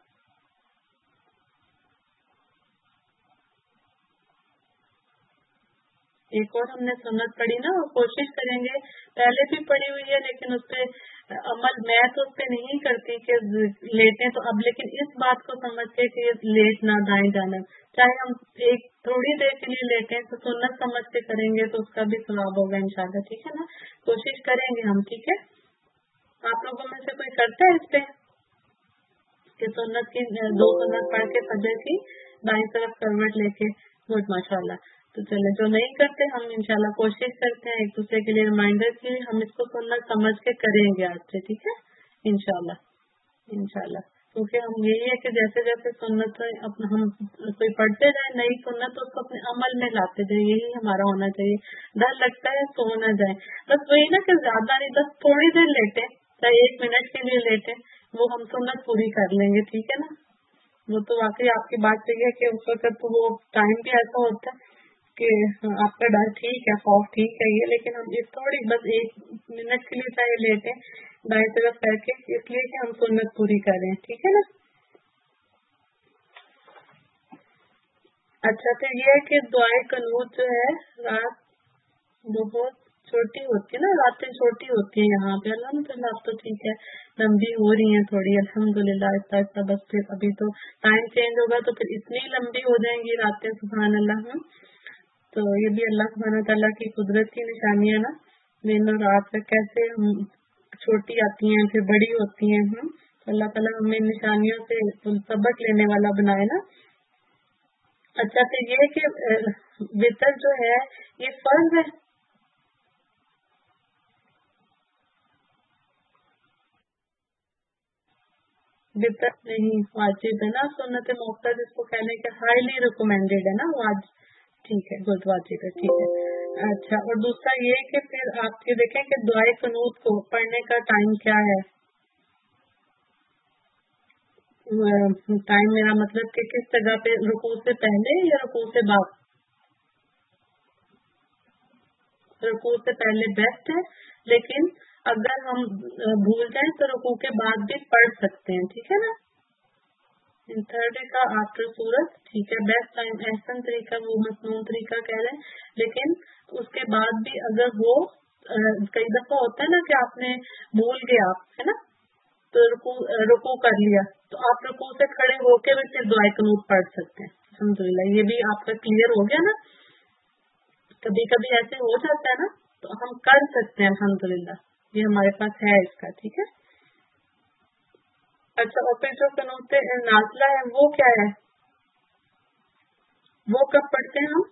एक और हमने सुन्नत पढ़ी ना, और कोशिश करेंगे, पहले भी पढ़ी हुई है लेकिन उस पे अमल मैं तो उस पे नहीं करती कि लेटे तो अब, लेकिन इस बात को समझ के कि लेट ना दाएं जाना, चाहे हम एक थोड़ी देर के लिए लेटे तो सुन्नत समझ के करेंगे तो उसका भी सवाब होगा इंशाल्लाह, ठीक है ना। कोशिश करेंगे हम, ठीक है। आप लोगों में से कोई करता है इस पे कि सुन्नत की दो सुन्नत पढ़ के फजर की दाएं तरफ करवट लेके? गुड, माशाल्लाह। تو چلے جو نہیں करते हम इंशाल्लाह कोशिश करते हैं एक दूसरे के लिए रिमाइंडर की हम इसको सुनना समझ के करेंगे आज से, ठीक है इंशाल्लाह इंशाल्लाह। क्योंकि हम यही है कि जैसे जैसे सुन्नत अपना हम कोई पढ़ते जाए नई सुन्नत तो उसको अपने अमल में लाते जाए, यही हमारा होना चाहिए। डर लगता है सो ना जाए, बस वही ना कि ज्यादा नहीं, बस थोड़ी देर लेटे चाहे एक मिनट के लिए लेटे, वो हम सुन्नत पूरी कर लेंगे, ठीक है ना। वो तो वाकई आपकी बात सही है कि उस वक्त तो वो टाइम भी ऐसा होता है कि आपका डर ठीक है, खौफ ठीक है ये, लेकिन हम इस थोड़ी बस एक मिनट के लिए चाहे लेटे दाएं तरफ करके, इसलिए कि हम सुन्नत पूरी करें, ठीक है ना। अच्छा फिर ये है कि दुआए कनूत जो है रात बहुत छोटी होती है ना, रातें छोटी होती है यहाँ पे अल्हम्दुलिल्लाह, अब तो ठीक है लंबी हो रही है थोड़ी अल्हम्दुलिल्लाह आहिस्ता आहिस्ता, बस फिर अभी तो टाइम चेंज होगा तो फिर इतनी लंबी हो जाएंगी रातें, सुभान अल्लाह। तो ये भी अल्लाह सुब्हानहू तआला की कुदरत की निशानी है ना, दिन और रात में कैसे छोटी आती हैं फिर बड़ी होती हैं। हम तो अल्लाह ताला हमें निशानियों से सबक लेने वाला बनाए ना। अच्छा तो ये कि वितर जो है ये फर्ज है, वितर नहीं वाजिब है ना, सुन्नत मौका जिसको कहने के हाईली रिकमेंडेड है ना, वाज ठीक है गुड वाजिब है, ठीक है। अच्छा और दूसरा ये कि फिर आप ये देखें कि दुआए कनूत को पढ़ने का टाइम क्या है, टाइम मेरा मतलब कि किस जगह पे, रुकू से पहले या रुकू से बाद। रुकू से पहले बेस्ट है, लेकिन अगर हम भूल जाएं तो रुकू के बाद भी पढ़ सकते हैं, ठीक है ना। इन थर्ड का आफ्टर सूरत, ठीक है बेस्ट टाइम एहसन तरीका वो मसनून तरीका कह रहे हैं, लेकिन उसके बाद भी अगर वो कई दफा होता है ना कि आपने भूल गया है ना, तो रुकू रुकू कर लिया तो आप रुकू से खड़े होके भी फिर दुआए कनूत पढ़ सकते हैं अल्हम्दुलिल्लाह। ये भी आपका क्लियर हो गया ना, कभी कभी ऐसे हो जाता है ना तो हम कर सकते हैं अल्हम्दुलिल्लाह, ये हमारे पास है इसका, ठीक है। अच्छा और फिर जो कनूत नाज़िला है वो क्या है, वो कब पढ़ते हैं हम।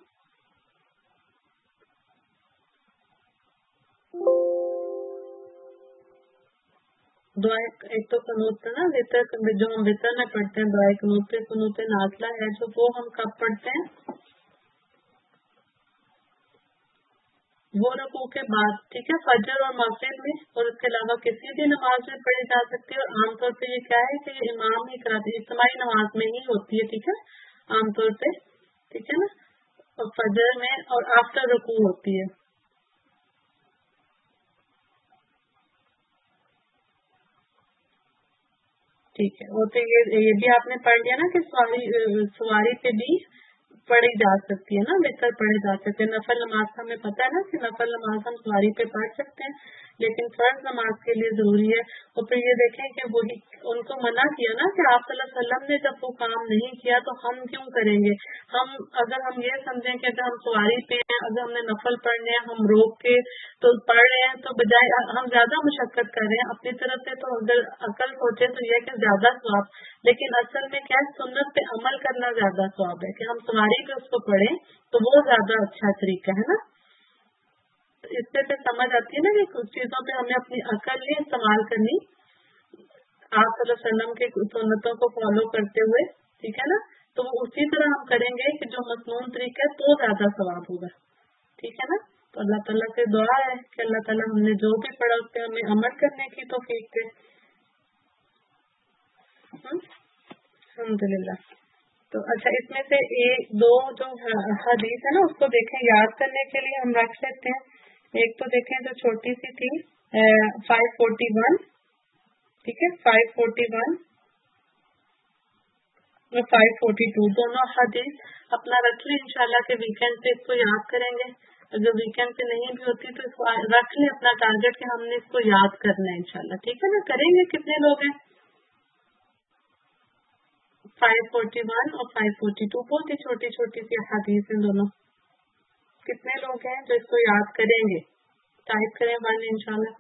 दुआ एक तो कनूत ना वितर जो हम वितर में पढ़ते हैं दुआ कनूत, कनूत नाज़िला है जो वो हम कब पढ़ते हैं, वो रुकू के बाद, ठीक है फजर और मगरिब में, और उसके अलावा किसी भी नमाज में पढ़ी जा सकती है। और आमतौर पे ये क्या है कि इमाम ही कराते हैं, इज्तिमाई नमाज में ही होती है, ठीक है आमतौर पे, ठीक है ना। और फजर में और आफ्टर रुकू होती है, ठीक है। और फिर ये ये भी आपने पढ़ लिया ना कि सवारी सवारी पे भी पढ़ी जा सकती है ना, वितर पढ़े जा सकते हैं। नफल नमाज का हमें पता है ना कि नफल नमाज हम सवारी पे पढ़ सकते हैं, लेकिन फर्ज नमाज के लिए जरूरी है। और फिर ये देखें कि वही उनको मना किया ना कि आप सल्लल्लाहु अलैहि वसल्लम ने जब वो काम नहीं किया तो हम क्यों करेंगे। हम अगर हम ये समझें कि अगर हम सवारी पे हैं, अगर हमने नफल पढ़ने हैं, हम रोक के तो पढ़ रहे हैं, तो बजाय हम ज्यादा मुशक्कत कर रहे हैं अपनी तरफ से, तो अगर अकल सोचे तो यह कि ज्यादा स्वाब, लेकिन असल में क्या सुन्नत पे अमल करना ज्यादा स्वाब है कि हम सवारी पे उसको पढ़ें, तो वो ज्यादा अच्छा तरीका है ना। तो इससे फिर समझ आती है ना कि कुछ चीजों पे हमें अपनी अकल ही इस्तेमाल करनी, आप सल्लल्लाहु अलैहि वसल्लम के सुन्नतों को फॉलो करते हुए, ठीक है ना। तो वो उसी तरह हम करेंगे कि जो मसनून तरीका है तो ज्यादा सवाब होगा, ठीक है ना। तो अल्लाह ताला से दुआ है कि अल्लाह ताला हमने जो भी पढ़ा उस पर हमें अमल करने की तौफीक दे, अल्हम्दुलिल्लाह। तो अच्छा इसमें से एक दो जो हदीस है ना उसको देखें, याद करने के लिए हम रख सकते हैं। एक तो देखें जो छोटी सी थी फाइव फोर्टी वन, ठीक है फाइव फोर्टी वन और फाइव फोर्टी टू दोनों हदीस अपना रख लें, इंशाल्लाह के वीकेंड पे इसको याद करेंगे। जो वीकेंड पे नहीं भी होती तो इसको रख लें अपना टारगेट कि हमने इसको याद करना है इंशाल्लाह, ठीक है ना। करेंगे कितने लोग हैं, फाइव फोर्टी वन और फाइव फोर्टी टू बहुत ही छोटी छोटी सी हदीस हैं दोनों। कितने लोग हैं जो इसको याद करेंगे, टाइप करें वन इंशाल्लाह।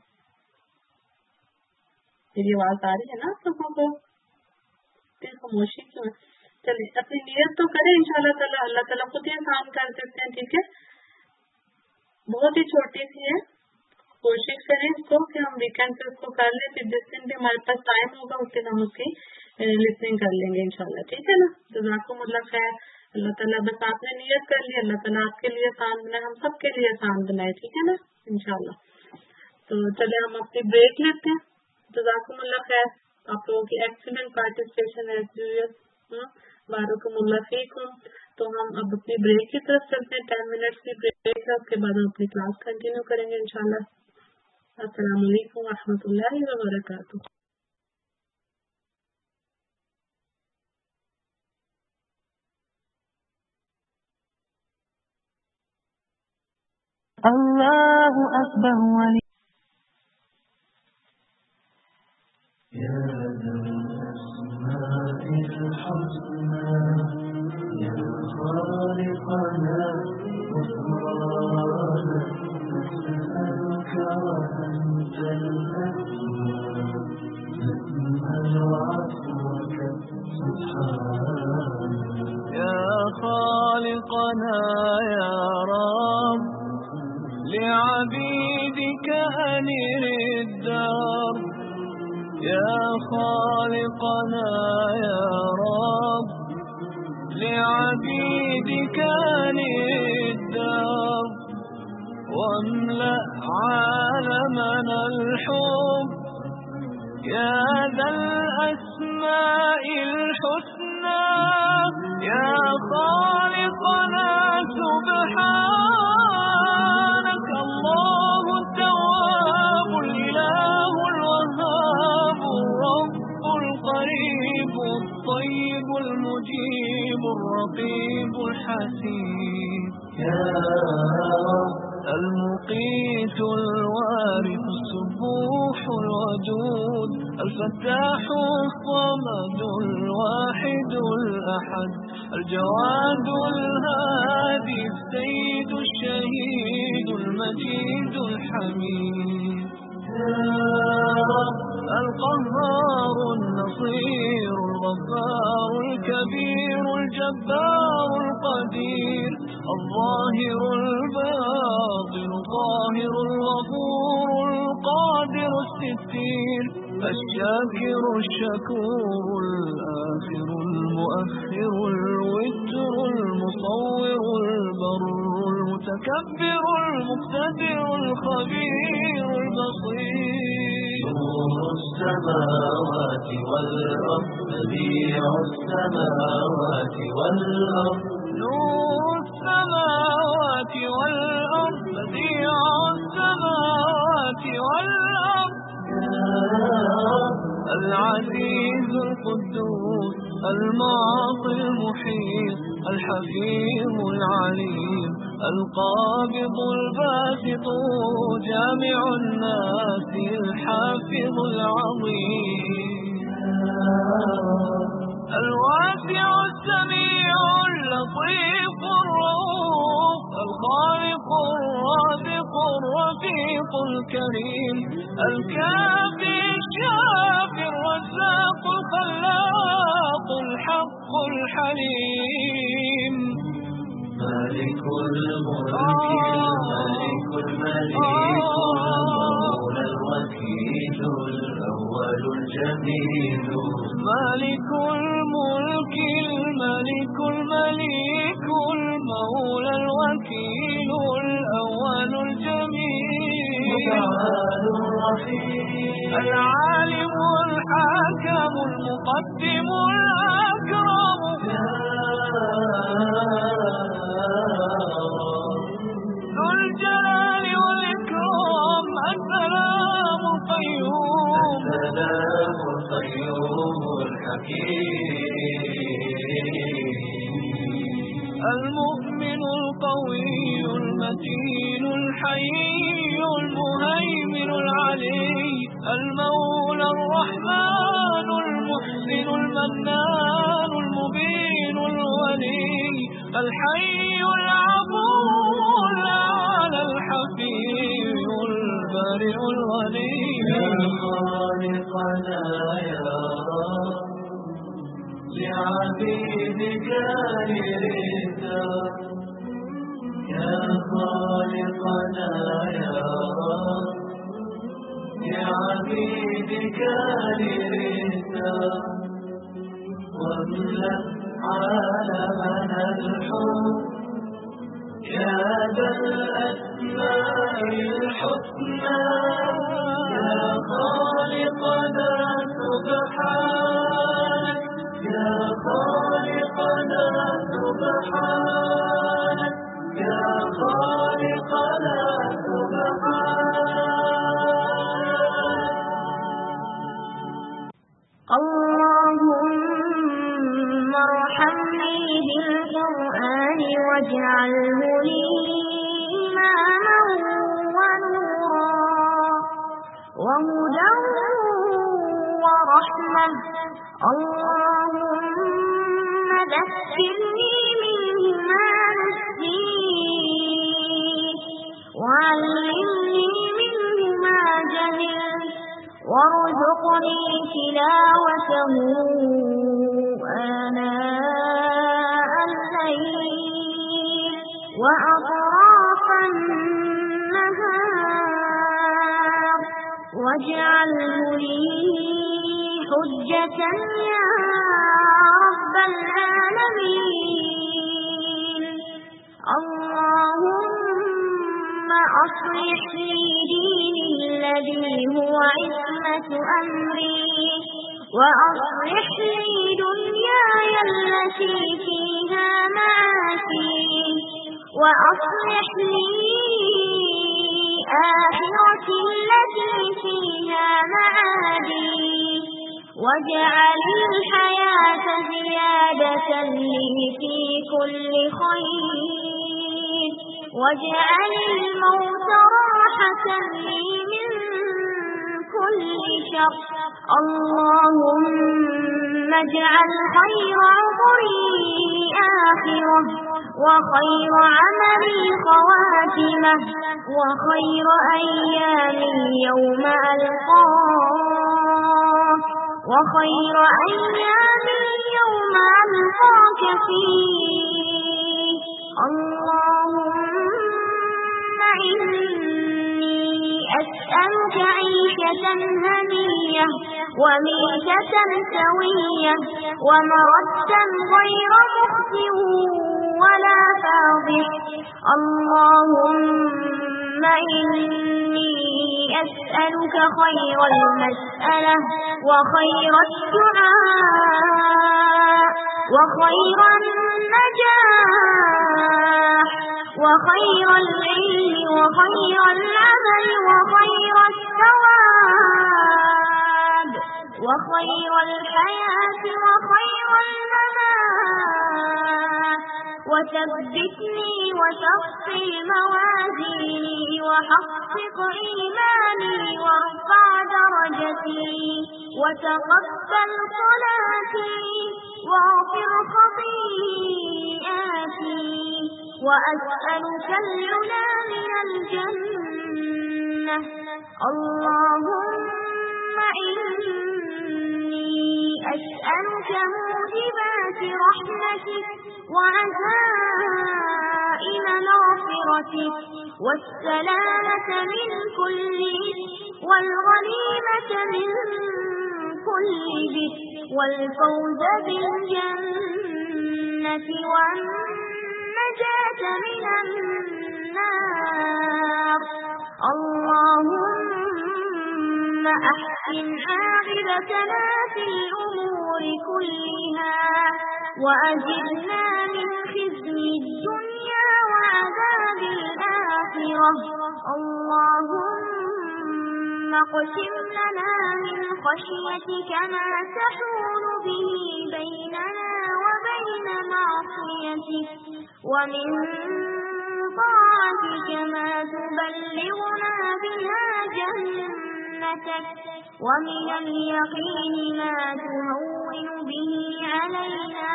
मेरी आवाज आ रही है ना आप लोगों को, फिर खामोशी क्यों है। चलिए अपनी नियत तो करें इंशाल्लाह ताला, अल्लाह ताला खुद ही आसान कर देते हैं। ठीक है, बहुत ही छोटी सी है, कोशिश करें इसको कि हम वीकेंड पे इसको कर लें, फिर जिस दिन भी हमारे पास टाइम होगा उस दिन हम उसकी लिसनिंग कर लेंगे इंशाल्लाह। ठीक है ना, जज़ाकुमुल्लाह खैर। अल्लाह ताला बस आपने नियत कर ली, अल्लाह ताला आपके लिए आसान बनाए, हम सबके लिए आसान बनाए। ठीक है ना इंशाल्लाह। तो चले हम अपनी ब्रेक लेते हैं। जज़ाकुमुल्लाह खैर, आप लोगों की एक्सीलेंट पार्टिसिपेशन है, बारकुमुल्लाह फीकुम। तो हम अब अपनी ब्रेक की तरफ चलते हैं, टेन मिनट्स की ब्रेक है, उसके बाद हम अपनी क्लास कंटिन्यू करेंगे इंशाल्लाह। अस्सलाम वालेकुम व रहमतुल्लाहि व बरकातुहू। अल्लाहु अकबर वली خالقنا يا رب لعبيدك أنر الدار، يا خالقنا يا رب لعبيدك أنر الدار، واملأ عالمنا الحب يا ذا الأسماء الحسنى، يا خالقنا سبحانك الله التواب الإله الوهاب الرب القريب الطيب المجيب الرقيب الحسيب، يا رب المقيت الوارث السبوح الودود الفتاح الصمد الواحد الأحد الجواد الهادي السيد الشهيد المجيد الحميد، القهار النصير الغفار الكبير الجبار القدير الظاهر الباطن الطاهر الغفور القادر الستير الشاكر الشكور الآخر المؤخر الوتر المصور البر المتكبر المقتدر الخبير البصير، نور السماوات والأرض بديع السماوات والأرض، نور السماوات والأرض بديع السماوات والأرض، العزيز القدوس المعطي المحيط الحكيم العليم القابض الباسط جامع الناس الحافظ العظيم، الواسع السميع اللطيف الرؤوف الخالق الرازق الرفيق الكريم الكافي الشافي الرزاق الخلاق الحق الحليم، مالك الملك الملك المليك المولى الوكيل الأول الجميل، مالك الملك الملك المليك المولى الوكيل الأول الجميل، متعال الرحيم العالم الحاكم المقدم الأكرم، ذو الجلال والإكرام السلام القيوم السلام القيوم الحكيم، المؤمن القوي المتين الحي المهيمن العلي المولى الرحمن المحسن المنان المبين الولي الحي العفو الأعلى الحفيظ البارئ الغني، يا خالقنا يا رب لعبيدك لرثا يا خالقنا يا رب لعبيدك لرثا واملأ عالمنا الحب يا ذا الأسماء الحسنى يا خالقنا سبحانك يا خالقنا سبحانك يا خالقنا سبحانك اللهم ارحمني بالقرآن واجعله لي إماما ونورا وهدى ورحمة اللهم ذكرني منه ما نسيت وعلمني منه ما جهلت وارزقني تلاوته آناء الليل وأطراف النهار واجعله لي حجة يا رب العالمين اللهم أصلح لي ديني الذي هو عصمة أمري وأصلح لي دنياي التي فيها معاشي وأصلح لي آخرتي التي فيها معادي واجعل الحياة زيادة لي في كل خير واجعل الموت راحة لي من كل شر اللهم اجعل خير عمري آخرة وخير عملي خواتمة وخير أيامي يوم ألقاك وخير أيامي يوم ألقاك فيه اللهم إني أسألك عيشة هنية وميتة سوية ومردا غير مخزٍ ولا فاضح اللهم إني أسألك خير المسألة وخير الدعاء وخير النجاح وخير العلم وخير العمل وخير الثواب وخير الحياة وخير الممات وثبتني وثقل موازيني وحقق إيماني وارفع درجتي وتقبل صلاتي واغفر خطيئاتي وأسألك العلا من الجنة اللهم إني أسألك موجبات رحمتك وعزائم مغفرتك والسلامة من كل والغنيمة من كل بر والفوز بالجنة والنجاة من النار اللهم أحسن عاقبتنا في الأمور كلها وأجرنا من خزي الدنيا وعذاب الآخرة اللهم اقسم لنا من خشيتك ما تحول به بيننا وبين معصيتك ومن طاعتك ما تبلغنا بها جنتك ومن اليقين ما تهون به علينا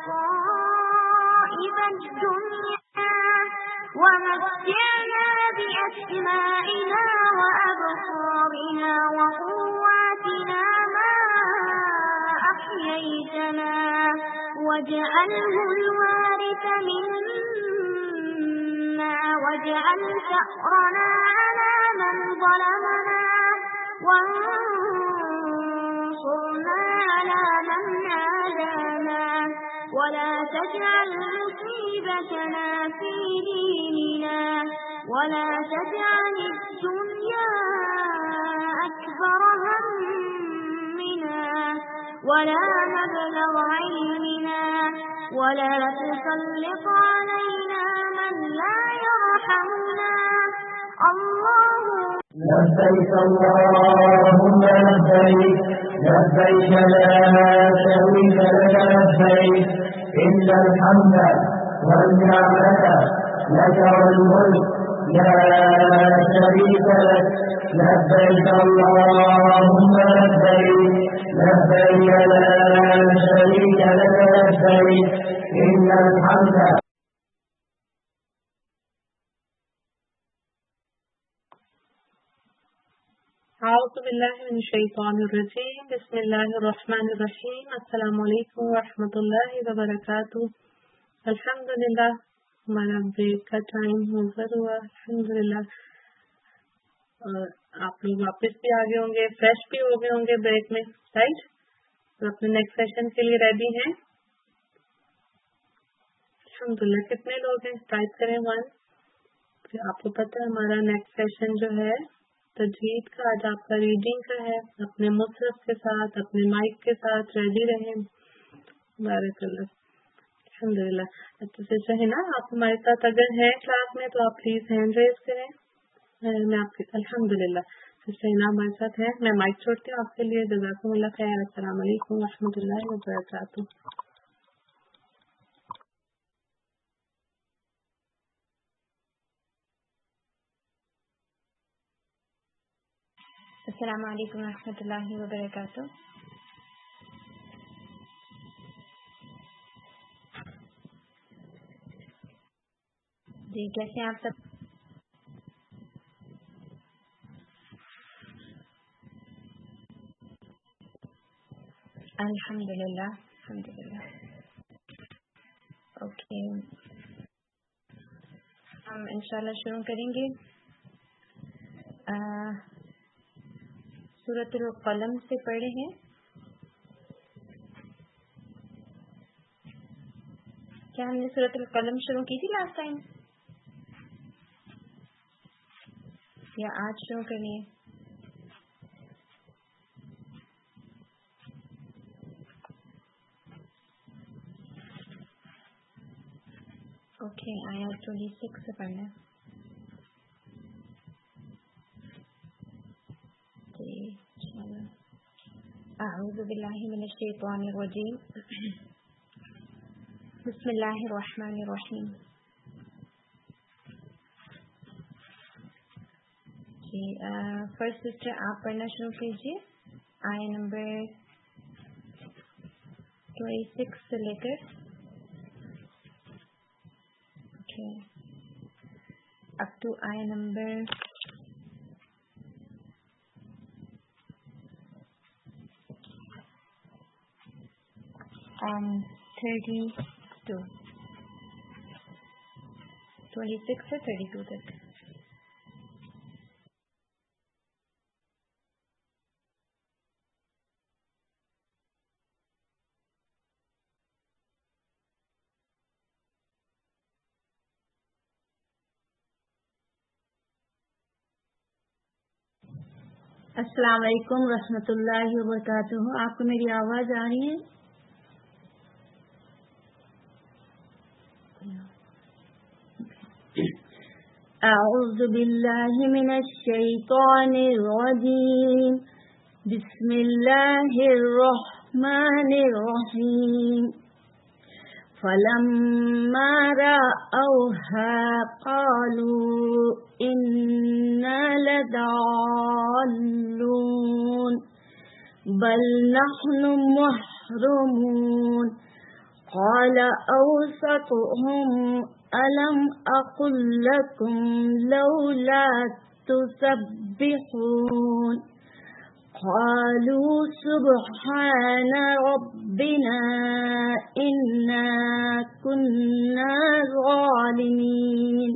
مصائب الدنيا ومتعنا بأسمائنا وأبصارنا وقواتنا ما أحييتنا أغنيتنا واجعله الوارث منا واجعل ثأرنا على من ظلمنا وانصرنا على من عادانا ولا تجعل مصيبتنا في ديننا ولا تجعل الدنيا أكبر همنا ولا مبلغ علمنا ولا تسلط علينا من لا يرحمنا الله لبيك اللهم لبيك لبيك لا شريك لك لبيك إن الحمد والنعمة لك والملك لا شريك لك لبيك اللهم لبيك لبيك لا شريك لك لبيك إن الحمد. أعوذ بالله من الشيطان الرجيم بسم الله الرحمن الرحيم السلام علیکم ورحمۃ اللہ وبرکاتہ. الحمدللہ ہمارا بریک کا ٹائم اوور ہوا الحمدللہ. اور آپ لوگ واپس بھی آ گئے ہوں گے, فریش بھی ہو گئے ہوں گے بریک میں, رائٹ؟ تو اپنے نیکسٹ سیشن کے لیے ریڈی ہیں الحمدللہ. کتنے لوگ ہیں؟ ٹائپ کریں ون. آپ کو پتہ ہے ہمارا نیکسٹ سیشن جو ہے تجوید کا, آج آپ کا ریڈنگ کا ہے. اپنے مصحف کے ساتھ اپنے مائک کے ساتھ ریڈی رہیں. بارک اللہ الحمدللہ. تو جو ہے نا, آپ ہمارے ساتھ اگر ہیں کلاس میں تو آپ پلیز ہینڈ ریز کریں. میں آپ کے الحمدللہ سسٹر ہمارے ساتھ ہیں. میں مائک چھوڑتی ہوں آپ کے لیے. جزاکم اللہ خیر. السلام علیکم ورحمۃ اللہ وبرکاتہ. السلام علیکم ورحمۃ اللہ وبرکاتہ. جی کیسے ہیں آپ سب؟ الحمدللہ الحمدللہ. اوکے, ہم انشاءاللہ شروع کریں گے. سورۃ القلم سے پڑھے ہیں. کیا ہم نے سورۃ القلم شروع کی تھی لاسٹ ٹائم یا آج شروع کرنی ہے؟ اوکے, آیت ٹوئنٹی سکس سے پڑھنا ہے. اعوذ باللہ من الشیطان الرجیم بسم اللہ الرحمن الرحیم. جی فرسٹ سسٹر آپ پڑھنا شروع کیجیے. آئے نمبر ٹوئنٹی سکس سے لے کر اپ ٹو آئے number thirty two twenty six سے تھرٹی ٹو تک. السلام علیکم ورحمۃ اللہ وبرکاتہ. آپ کو میری آواز آ رہی ہے؟ اعوذ باللہ من الشیطان الرجیم بسم اللہ الرحمن الرحیم. فلما رأوها قالوا إنا لضالون بل نحن محرومون. قال أوسطهم ألم أقل لكم لولا تسبحون. قالوا سبحان ربنا إنا كنا ظالمين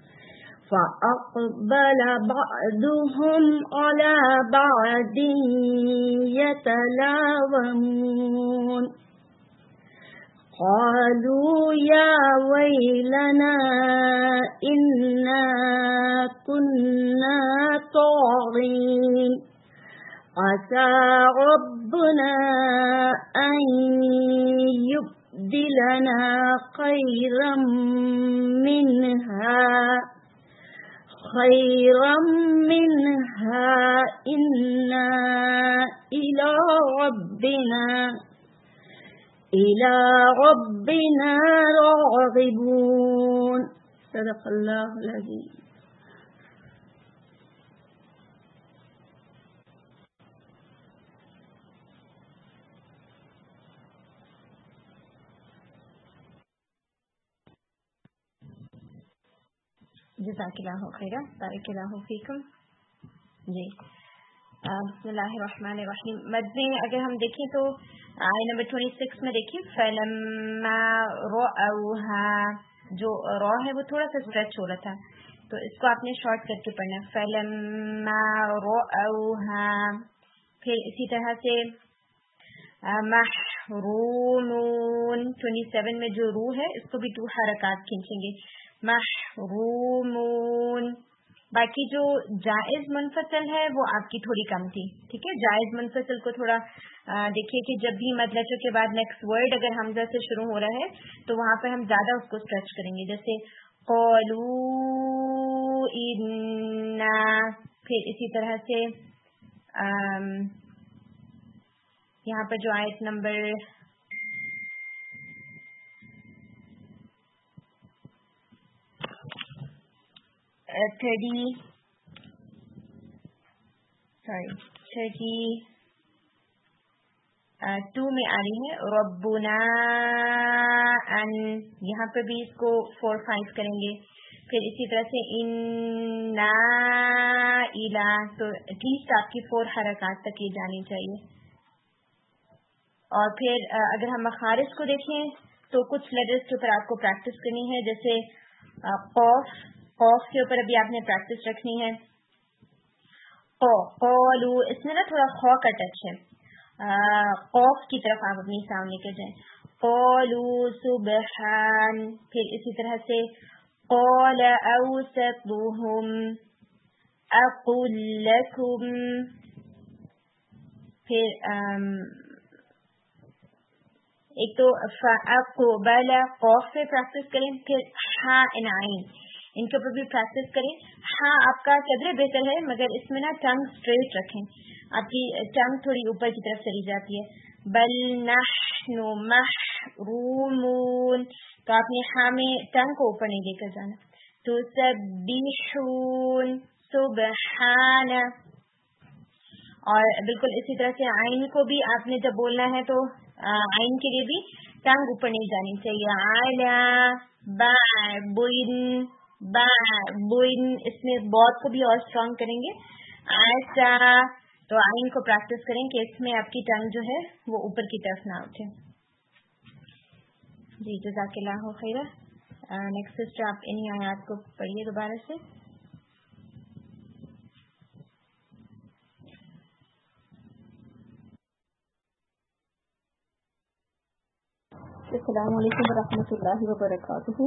فأقبل بعضهم على بعض يتلاومون قالوا يا ويلنا إنا كنا طاغين عسى ربنا أن يبدلنا خيرا منها خيرا منها إنا إلى ربنا إلى ربنا راغبون صدق الله العظيم. جزاکاللہ خیرہ بارک اللہ فیکم. جی بسم اللہ الرحمن الرحیم. مد میں اگر ہم دیکھیں تو آیت نمبر ٹوئنٹی سکس میں دیکھیں فلما رأوها، جو را ہے وہ تھوڑا سا اسٹریچ ہو رہا تھا تو اس کو آپ نے شارٹ کر کے پڑھنا فلما رأوها. پھر اسی طرح سے محرومون ٹوئنٹی سیون میں جو رو ہے اس کو بھی ٹو حرکات کھینچیں گے محرومون. باقی جو جائز منفصل ہے وہ آپ کی تھوڑی کم تھی. ٹھیک ہے، جائز منفصل کو تھوڑا دیکھیے کہ جب بھی مد لیٹر کے بعد نیکسٹ ورڈ اگر حمزہ سے شروع ہو رہا ہے تو وہاں پہ ہم زیادہ اس کو اسٹریچ کریں گے، جیسے قالوا انا. پھر اسی طرح سے یہاں پر جو آیت number thirty sorry thirty two میں آ رہی ہے ربنا ان، یہاں پہ بھی اس کو فور فائیو کریں گے. پھر اسی طرح سے انا الا، تو ایٹ لیسٹ آپ کی فور حرکات تک یہ جانی چاہیے. اور پھر اگر ہم مخارج کو دیکھیں تو کچھ لیٹرز کے اوپر آپ کو پریکٹس کرنی ہے، جیسے قوف قوف کے اوپر ابھی آپ نے پریکٹس رکھنی ہے. قولو، اس میں نا تھوڑا خو کا ٹچ ہے، قوف کی طرف آپ اپنی سامنے کے جائیں. قولو سبحان. پھر اسی طرح سے قال اوسطهم اقل لکم. پھر ایک تو فاقبل قوف پہ پریکٹس کریں، پھر ہا ان عین ان کے اوپر بھی پریکٹس کریں. ہاں آپ کا قدرے بہتر ہے مگر اس میں نا ٹنگ اسٹریٹ رکھیں، آپ کی ٹنگ تھوڑی اوپر کی طرف چلی جاتی ہے. بل نحن محرومون، تو آپ نے ہاں میں ٹنگ کو اوپر نہیں لے کر جانا. تو تسبحون سبحان. اور بالکل اسی طرح سے عین کو بھی آپ نے جب بولنا ہے تو عین کے لیے بھی ٹنگ اوپر نہیں جانی چاہیے. علی بعبن بعبن، اس میں بہت کو بھی اور اسٹرانگ کریں گے. ایسا تو عین کو پریکٹس کریں کہ اس میں آپ کی ٹنگ جو ہے وہ اوپر کی طرف نہ اٹھے. جی جزاک اللہ خیرہ. نیکسٹ سسٹر آپ انہی آیات کو پڑھیے دوبارہ سے. السلام علیکم ورحمۃ اللہ وبرکاتہ.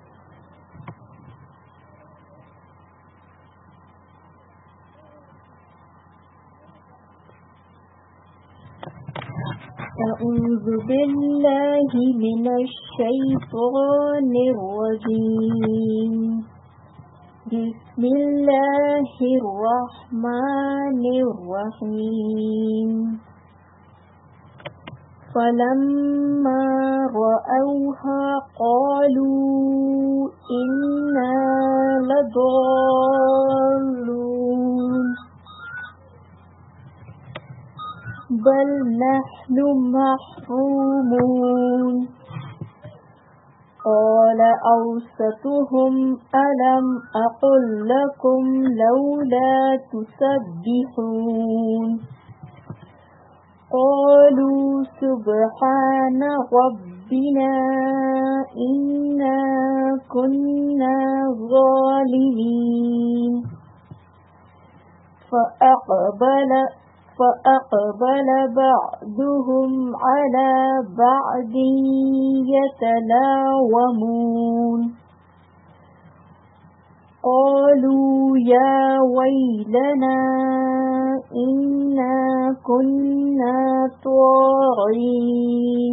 اعوذ باللہ من الشیطان الرجیم. بسم اللہ الرحمن الرحیم. فلما رأوها قالوا إنا لضالون بل نحن محرومون. قال أوسطهم ألم أقل لكم لولا تسبحون قالوا سبحان ربنا إنا كنا ظالمين فأقبل فأقبل بعضهم على بعض يتلاومون قالوا يا ويلنا إنا كنا طاغين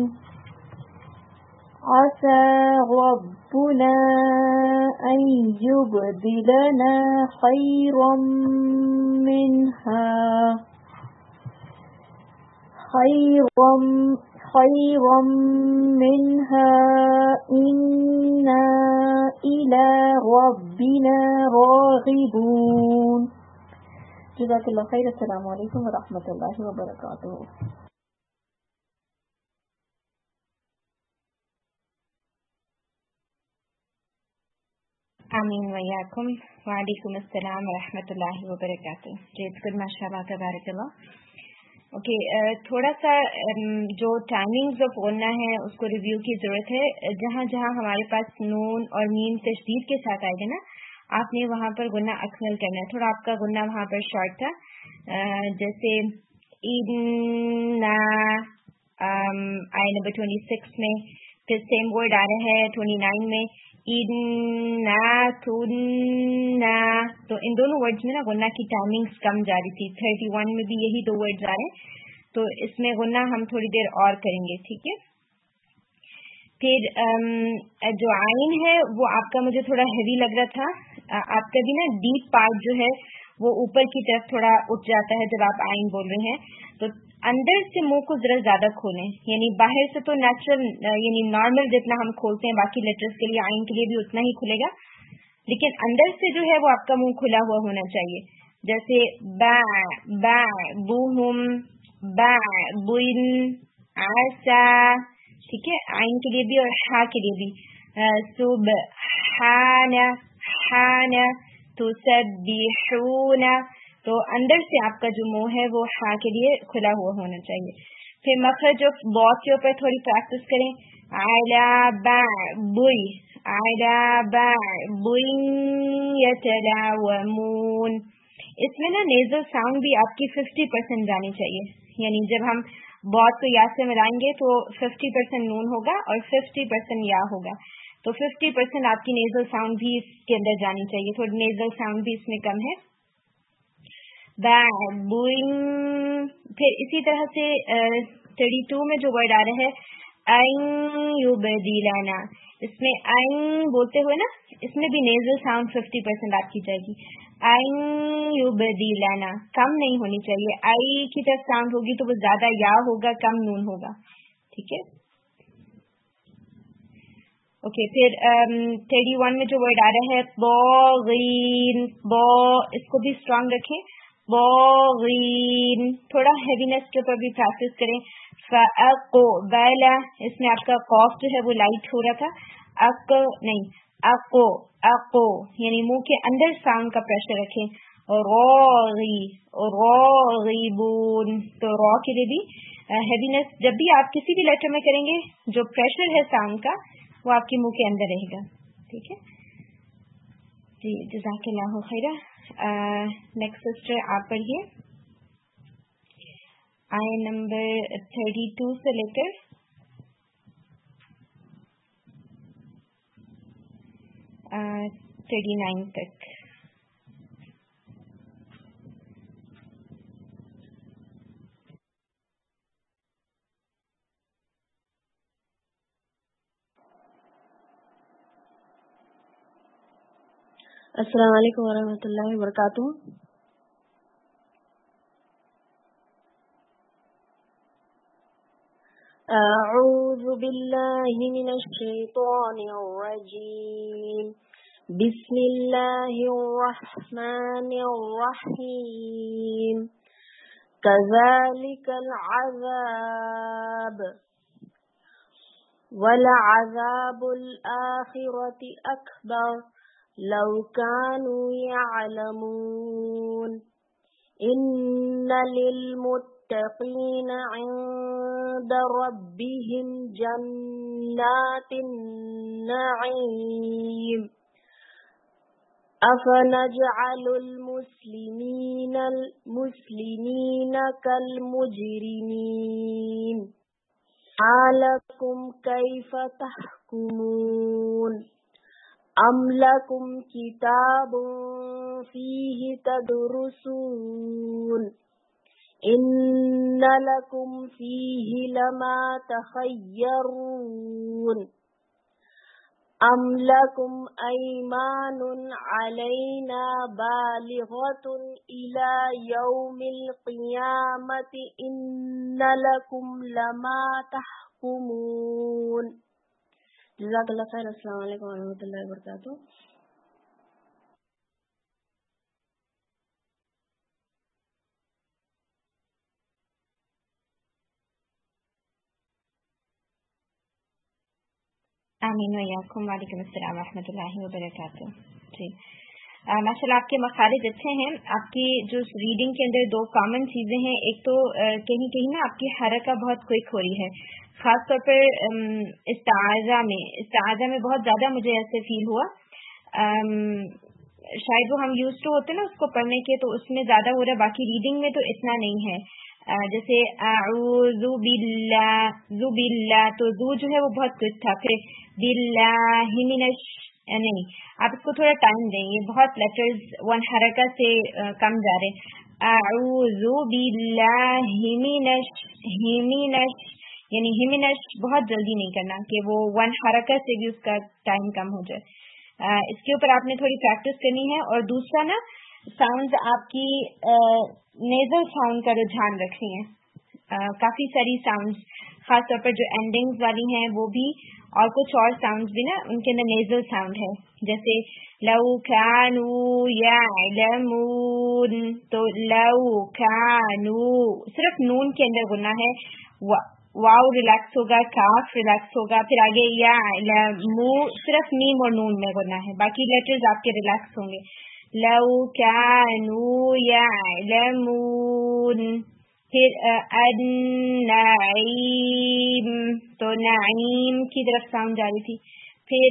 عسى ربنا أن يبدلنا خيرا منها خيرا خيرا منها إنا إلى ربنا راغبون. جزاک اللہ خیر. السلام علیکم ورحمۃ اللہ وبرکاتہ. آمین ویاکم. وعلیکم السلام ورحمۃ اللہ وبرکاتہ. جیت گڈ ماشاء اللہ تبارک اللہ. اوکے okay, تھوڑا سا جو ٹائمنگز آف غنہ ہے اس کو ریویو کی ضرورت ہے. جہاں جہاں ہمارے پاس نون اور میم تشدید کے ساتھ آئے گا نا, آپ نے وہاں پر غنہ اکمل کرنا ہے. تھوڑا آپ کا غنہ وہاں پر شارٹ تھا, جیسے ایدنا آئے نمبر ٹوئنٹی سکس میں, پھر سیم ورڈ آ رہا ہے ٹوئنٹی نائن میں ایدنا تھنا. تو ان دونوں ورڈز میں نا غنہ کی ٹائمنگز کم جا رہی تھی. تھرٹی ون میں بھی یہی دو ورڈز آ رہے ہیں, تو اس میں غنہ ہم تھوڑی دیر اور کریں گے. ٹھیک ہے. پھر جو عین ہے وہ آپ کا مجھے تھوڑا ہیوی لگ رہا تھا. آپ کا بھی نا ڈیپ پارٹ جو ہے وہ اوپر کی طرف تھوڑا اٹھ جاتا ہے جب آپ عین بول رہے ہیں. تو اندر سے منہ کو ذرا زیادہ کھولیں, یعنی باہر سے تو نیچرل یعنی نارمل جتنا ہم کھولتے ہیں باقی لیٹرز کے لیے عین کے لیے بھی اتنا ہی کھلے گا, لیکن اندر سے جو ہے وہ آپ کا منہ کھلا ہوا ہونا چاہیے. جیسے با با بوہم با بوئن عسا. ٹھیک ہے, عین کے لیے بھی اور ہا کے لیے بھی. سبحان حان تسبحون. تو اندر سے آپ کا جو منہ ہے وہ ہا کے لیے کھلا ہوا ہونا چاہیے. پھر مخرج جو بہت کے اوپر تھوڑی پریکٹس کریں. علا با بوئی علا با بوئن یتلاومون. اس میں نا نیزل ساؤنڈ بھی آپ کی ففٹی پرسینٹ جانی چاہیے. یعنی جب ہم بہت کو یا سے ملائیں گے تو ففٹی پرسینٹ نون ہوگا اور ففٹی پرسینٹ یا ہوگا. تو ففٹی پرسینٹ آپ کی نیزل ساؤنڈ بھی اس کے اندر جانی چاہیے. تھوڑی نیزل ساؤنڈ بھی اس میں کم ہے. بوئنگ. پھر اسی طرح سے تھرٹی ٹو میں جو ورڈ آ رہا ہے این یبدلنا, اس میں این بولتے ہوئے نا اس میں بھی نیزل ساؤنڈ ففٹی پرسینٹ آپ کی جائے گی. این یبدلنا کم نہیں ہونی چاہیے. آئی کی طرف ساؤنڈ ہوگی تو وہ زیادہ یا ہوگا, کم نون ہوگا. ٹھیک ہے. اوکے. پھر تھرٹی ون میں جو ورڈ آ رہا ہے بوغین, بو اس کو بھی اسٹرانگ رکھیں. بوغین. تھوڑا ہیوینس کے اوپر بھی پریکٹس کریں. فَأَقْبَلَ, اس میں آپ کا قاف جو ہے وہ لائٹ ہو رہا تھا. اق نہیں اقو اقو یعنی منہ کے اندر ساؤنڈ کا پریشر رکھیں. روغی روغیبون. تو رو کے لیے بھی ہیوینس جب بھی آپ کسی بھی لیٹر میں کریں گے جو پریشر ہے ساؤنڈ کا وہ آپ کے منہ کے اندر رہے گا. ٹھیک ہے جی. جزاک اللہ خیرہ. نیکسٹ سسٹر آپ پڑھیے آئے نمبر تھرٹی ٹو سے لے کر تھرٹی نائن تک. السلام علیکم ورحمۃ اللہ وبرکاتہ. اعوذ باللہ من الشیطان الرجیم. بسم اللہ الرحمن الرحیم. کذالک العذاب ولعذاب الآخرة اکبر لو كانوا يعلمون. إن للمتقين عند ربهم جنات النعيم أفنجعل المسلمين المسلمين كالمجرمين ما لكم كيف تحكمون أم لكم كتاب فيه تدرسون إن لكم فيه لما تخيرون أم لكم أيمان علينا بالغة إلى يوم القيامة إن لكم لما تحكمون. جزاک اللہ خیر. السلام علیکم ورحمۃ اللہ وبرکاتہ. آمین ویاکم. وعلیکم السلام ورحمۃ اللہ وبرکاتہ. جی ماشاء اللہ آپ کے مخارج اچھے ہیں. آپ کی جو ریڈنگ کے اندر دو کامن چیزیں ہیں. ایک تو کہیں کہیں نا آپ کی حرکت بہت کوئک ہو رہی ہے, خاص طور پر استعاذہ میں استعاذہ میں بہت زیادہ مجھے ایسے فیل ہوا. شاید وہ ہم یوز ٹو ہوتے نا اس کو پڑھنے کے, تو اس میں زیادہ ہو رہا ہے, باقی ریڈنگ میں تو اتنا نہیں ہے. جیسے اعوذ باللہ ذو باللہ, تو ذو جو ہے وہ بہت کچھ تھا. پھر باللہ من الش نہیں, آپ اس کو تھوڑا ٹائم دیں, یہ بہت لیٹرز ون حرکت سے کم جا رہے. اعوذ باللہ من الش من الش یعنی ہمنش بہت جلدی نہیں کرنا کہ وہ ون حرکت سے بھی اس کا ٹائم کم ہو جائے. اس کے اوپر آپ نے تھوڑی پریکٹس کرنی ہے. اور دوسرا نا ساؤنڈ آپ کی نیزل ساؤنڈ کا رجحان رکھنی ہے. کافی ساری ساؤنڈ خاص طور پر جو اینڈنگز والی ہیں وہ بھی, اور کچھ اور ساؤنڈ بھی نا ان کے اندر نیزل ساؤنڈ ہے. جیسے لو کانوا یعلمون, تو لو کانوا صرف نون کے اندر گنا ہے, واو ریلیکس ہوگا, کاف ریلیکس ہوگا, پھر آگے یا مو صرف میم اور نون میں گنا ہے, باقی لیٹرز آپ کے ریلیکس ہوں گے. لو کانوا یعلمون. پھر النعیم, تو نعیم کی طرف ساؤنڈ جاری تھی. پھر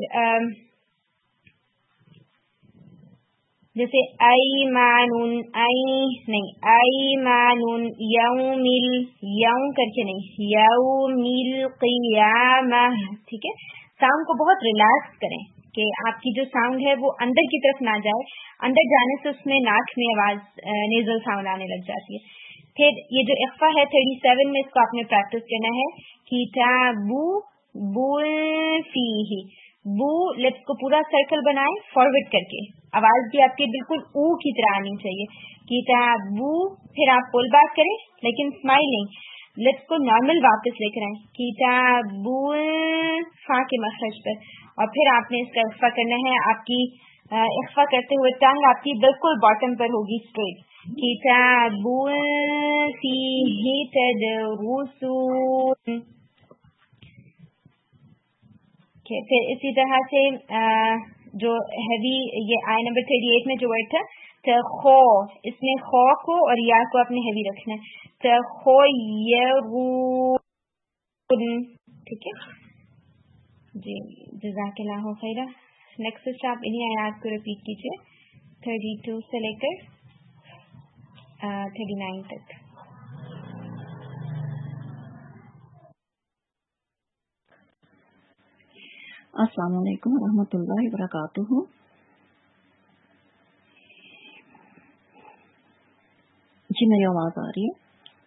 جیسے ایمانون, ای نہیں ایمانون, یومل یوم کر کے نہیں, یومل قیامہ. ٹھیک ہے, ساؤنڈ کو بہت ریلیکس کریں کہ آپ کی جو ساؤنڈ ہے وہ اندر کی طرف نہ جائے. اندر جانے سے اس میں ناک میں آواز نیزل ساؤنڈ آنے لگ جاتی ہے. پھر یہ جو اخفا ہے تھرٹی سیون میں, اس کو آپ نے پریکٹس کرنا ہے. کتابو بول فیہ, بو لپس کو پورا سرکل بنائیں فارورڈ کر کے, آواز بھی آپ کی بالکل او کی طرح آنی چاہیے. کتابو, پھر آپ پول بات کریں لیکن اسمائلنگ, لپس کو نارمل واپس لے کر آئیں کتابو فا کے مخرج پر, اور پھر آپ نے اس کا اخفا کرنا ہے. آپ کی اخفا کرتے ہوئے ٹنگ آپ کی بالکل باٹم پر ہوگی اسٹریٹ. کتابو فیہ تدرسون. پھر اسی طرح سے جو ہیوی یہ آئی نمبر تھرٹی ایٹ میں جو ورڈ تھا تخو, اس میں خو کو اور یا کو آپ نے ہیوی رکھنا ہے. تخیرون. ٹھیک ہے جی, جزاک اللہ خیرہ. نیکسٹ آپ انہیں آیات کو ریپیٹ کیجیے تھرٹی ٹو سے لے کر تھرٹی نائن تک. السلام علیکم ورحمۃ اللہ وبرکاتہ. جی میری آواز آ رہی ہے؟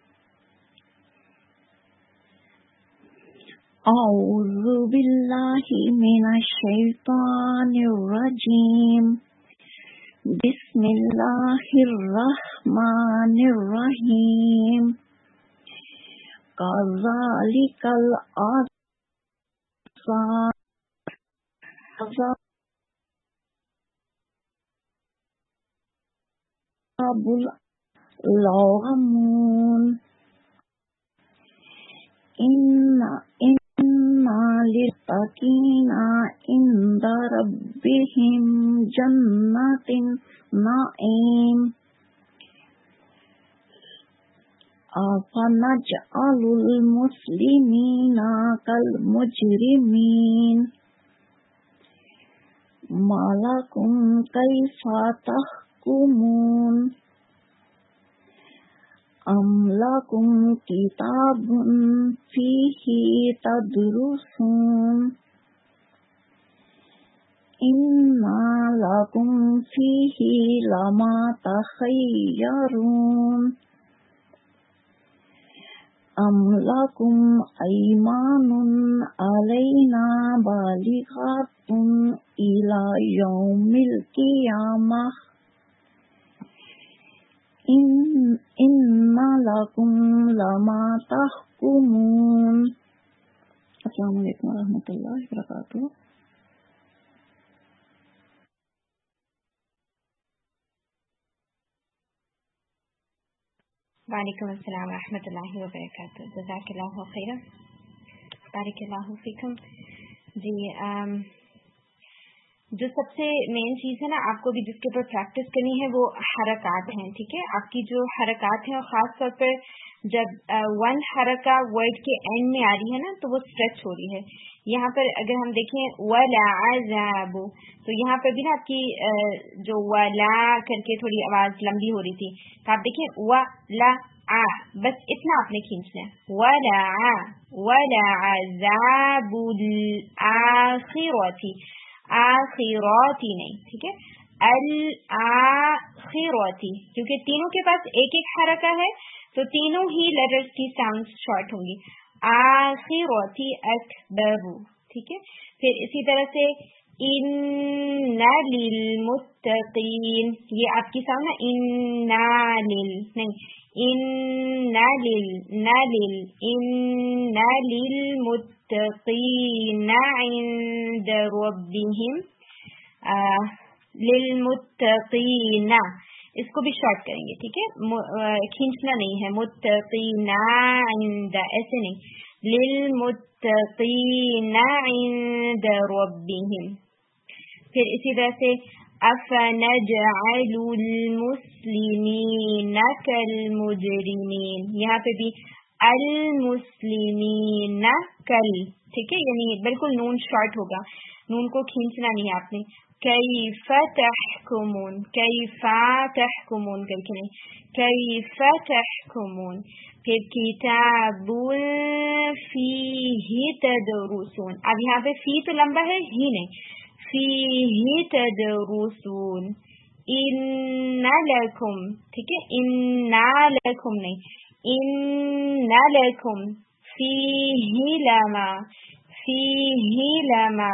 اعوذ باللہ من الشیطان الرجیم. بسم اللہ الرحمن الرحیم. کذالک العذاب عذاب الغمون. ان للمتقین عند ربهم جنات النعیم. أفنجعل المسلمين كالمجرمين ما لكم كيف تحكمون أم لكم كتاب فيه تدرسون إن لكم فيه لما تخيرون أم لكم أيمان علينا بالغة إلى يوم القيامة إن إن لكم لما تحكمون. السلام علیکم ورحمۃ اللہ وبرکاتہ. وعلیکم السلام ورحمۃ اللہ وبرکاتہ. جزاک اللہ خیرا، بارک اللہ فیکم. جی آم جو سب سے مین چیز ہے نا آپ کو بھی جس کے اوپر پریکٹس کرنی ہے وہ حرکات ہیں. ٹھیک ہے، آپ کی جو حرکات ہیں اور خاص طور پر جب ون حرکہ ورڈ کے اینڈ میں آ رہی ہے نا تو وہ اسٹریچ ہو رہی ہے. یہاں پر اگر ہم دیکھیں وَلَعَذَابُ تو یہاں پر بھی نا آپ کی جو وَلَا کر کے تھوڑی آواز لمبی ہو رہی تھی تو آپ دیکھیں وَلَا آ بس اتنا آپ نے کھینچنا ہے. وَلَعَ وَلَعَذَابُ الْآخِرَةِ آخراتی نہیں، ٹھیک ہے، الآخراتی کیونکہ تینوں کے پاس ایک ایک حرکہ ہے تو تینوں ہی لیٹرز کی ساؤنڈ شارٹ ہوں گی. آخراتی اکبر، ٹھیک ہے. پھر اسی طرح سے ان للمتقین، یہ آپ کی ساؤنڈ ہے ان لل نہیں، ان لل نلل ان للمتقین عند ربهم للمتقین، اس کو بھی شارٹ کریں گے، ٹھیک ہے، کھینچنا نہیں ہے. متقین عند ایسے نہیں، للمتقین عند ربهم. پھر اسی طرح سے افنجعل المسلمین کالمجرمین، یہاں پہ بھی المسلمین کل، ٹھیک ہے، یعنی بالکل نون شارٹ ہوگا، نون کو کھینچنا نہیں ہے آپ نے. کیف تحکمون، کیف تحکمون کر کے نہیں، کیف تحکمون. پھر کتاب فیہ تدرسون، اب یہاں پہ فی تو لمبا ہے، ہی نہیں، فیہ تدرسون. ان لکم، ٹھیک ہے، ان لکم نہیں، ان لکم فیہ لما، فیہ لما.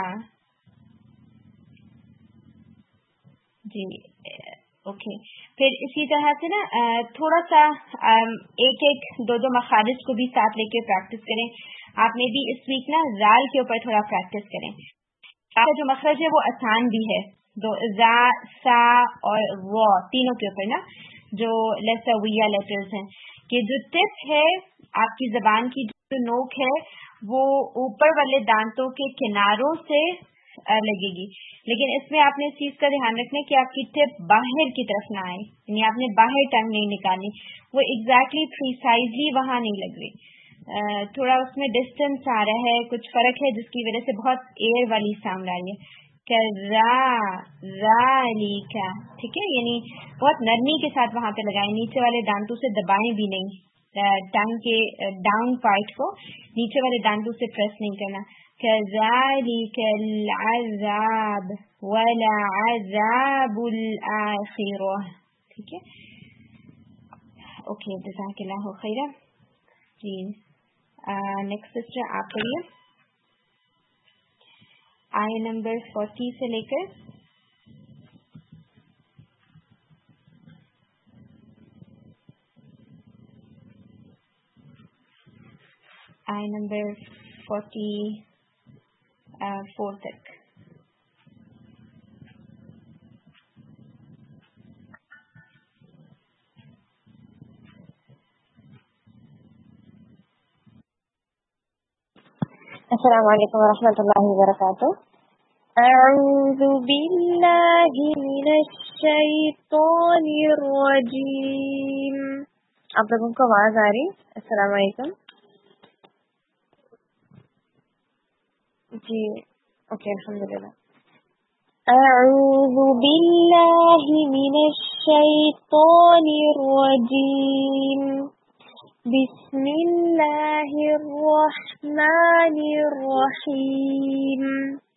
جی اوکے. پھر اسی طرح سے نا تھوڑا سا ایک ایک دو دو مخارج کو بھی ساتھ لے کے پریکٹس کریں. آپ نے بھی اس ویک نا زال کے اوپر تھوڑا پریکٹس کریں. آپ کا جو مخرج ہے وہ آسان بھی ہے، دو زا سا اور و تینوں کے اوپر نا جو لسویہ لیٹرز ہیں. کہ جو ٹپ ہے آپ کی زبان کی جو نوک ہے وہ اوپر والے دانتوں کے کناروں سے لگے گی، لیکن اس میں آپ نے اس چیز کا دھیان رکھنا ہے کہ آپ کی ٹپ باہر کی طرف نہ آئے، یعنی آپ نے باہر ٹنگ نہیں نکالنی، وہ ایگزیکٹلی پریسائزلی وہاں نہیں لگ رہی. تھوڑا اس میں ڈسٹینس آ رہا ہے، کچھ فرق ہے جس کی وجہ سے بہت ایئر والی ساؤنڈ آ رہی ہے. ذالک، ٹھیک ہے، یعنی بہت نرمی کے ساتھ وہاں پہ لگائیں، نیچے والے دانتوں سے دبائیں بھی نہیں، ٹنگ کے ڈاؤن پارٹ کو نیچے والے دانتوں سے پریس نہیں کرنا. کذالک العذاب ولعذاب الآخرہ، ٹھیک ہے. اوکے، جزاک اللہ خیرا. جی نیکسٹ سسٹر آپ پڑھیے آئے نمبر فورٹی سے لے کر آئے نمبر فورٹی فور تک. السلام علیکم ورحمۃ اللہ وبرکاتہ. اعوذ باللہ من الشیطان الرجیم. آپ لوگوں کو آواز آ رہی؟ السلام علیکم. جی اوکے الحمدللہ. اعوذ باللہ من الشیطان الرجیم. بسم اللہ الرحمن الرحیم.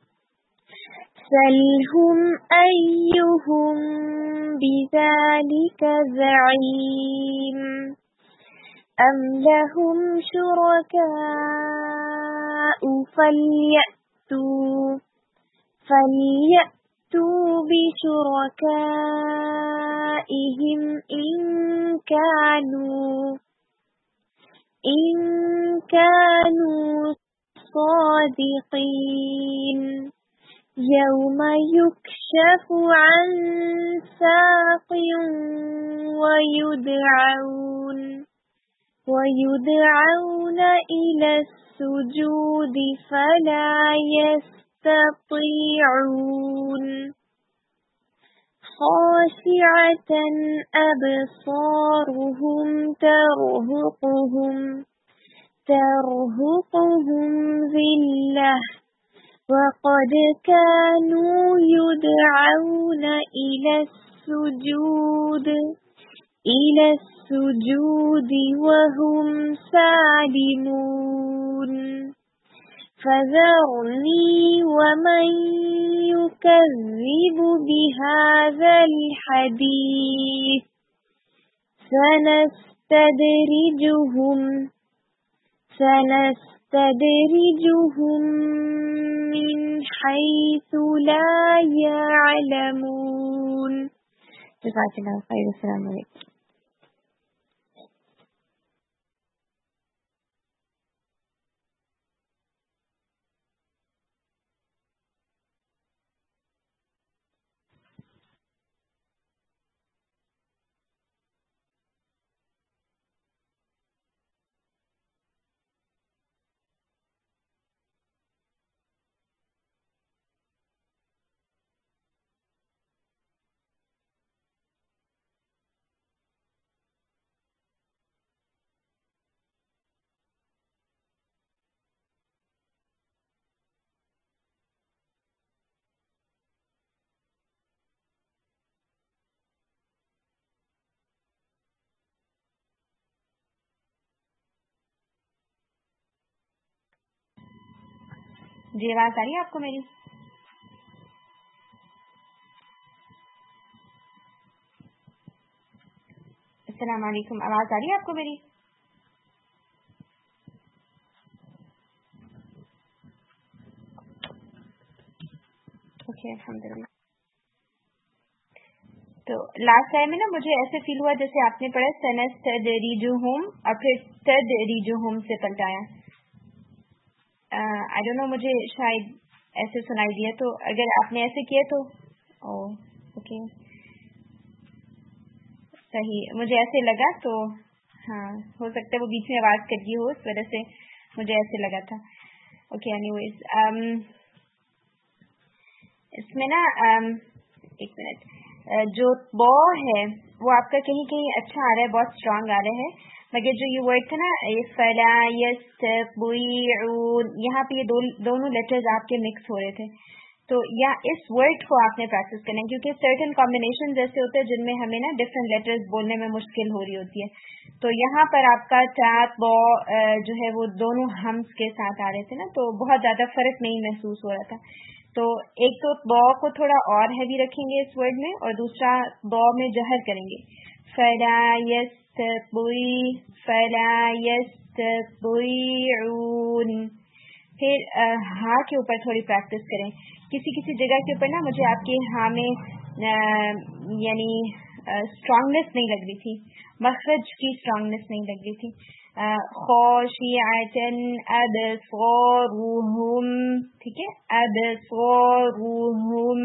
سلهم أيهم بذلك زعيم أم لهم شركاء فليأتوا فليأتوا بشركائهم إن كانوا إن كانوا صادقين. يوم يكشف عن ساق ويدعون ويدعون إلى السجود فلا يستطيعون. خاشعة أبصارهم ترهقهم ترهقهم ذلة وقد كانوا يدعون إلى السجود إلى السجود وهم سالمون. فذرني ومن يكذب بهذا الحديث سنستدرجهم سنستدرجهم من حيث لا يعلمون. جزاک اللہ خیر. السلام علیکم. جی آواز آ رہی ہے آپ کو میری؟ السلام علیکم. آواز آ رہی ہے آپ کو میری؟ اوکے الحمدللہ. تو لاسٹ ٹائم میں نا مجھے ایسے فیل ہوا جیسے آپ نے پڑھا سنستدریجہم اور پھر تدریجہم سے پلٹایا. آئی ڈونٹ نو مجھے شاید ایسے سنائی دیا, تو اگر آپ نے ایسے کیا تو اوکے صحیح, مجھے ایسے لگا تو ہاں ہو سکتا ہے وہ بیچ میں آواز کٹ گئی ہو, اس وجہ سے مجھے ایسے لگا تھا. اوکے اینی ویز اس میں نا ایک منٹ, جو بو ہے وہ آپ کا کہیں کہیں اچھا آ رہا ہے, بہت اسٹرانگ آ رہا ہے, مگر جو یہ ورڈ تھا نا فلا یستطیعون, یہاں پہ یہ دونوں لیٹرز آپ کے مکس ہو رہے تھے. تو یا اس ورڈ کو آپ نے پریکٹس کرنا ہے, کیونکہ سرٹن کمبینیشن ایسے ہوتے ہیں جن میں ہمیں نا ڈفرینٹ لیٹرز بولنے میں مشکل ہو رہی ہوتی ہے. تو یہاں پر آپ کا چات بو جو ہے وہ دونوں ہمس کے ساتھ آ رہے تھے نا, تو بہت زیادہ فرق نہیں محسوس ہو رہا تھا. تو ایک تو بو کو تھوڑا اور ہیوی رکھیں گے اس ورڈ میں, اور دوسرا بو میں جہر کریں گے. فلا یستطیع فلا یستطیعون. پھر ہاں کے اوپر تھوڑی پریکٹس کریں. کسی کسی جگہ کے اوپر نا مجھے آپ کے ہاں میں یعنی اسٹرانگنیس نہیں لگ رہی تھی, مخرج کی اسٹرانگنیس نہیں لگ رہی تھی. خاشعۃ ابصارهم, ٹھیک ہے, ابصارهم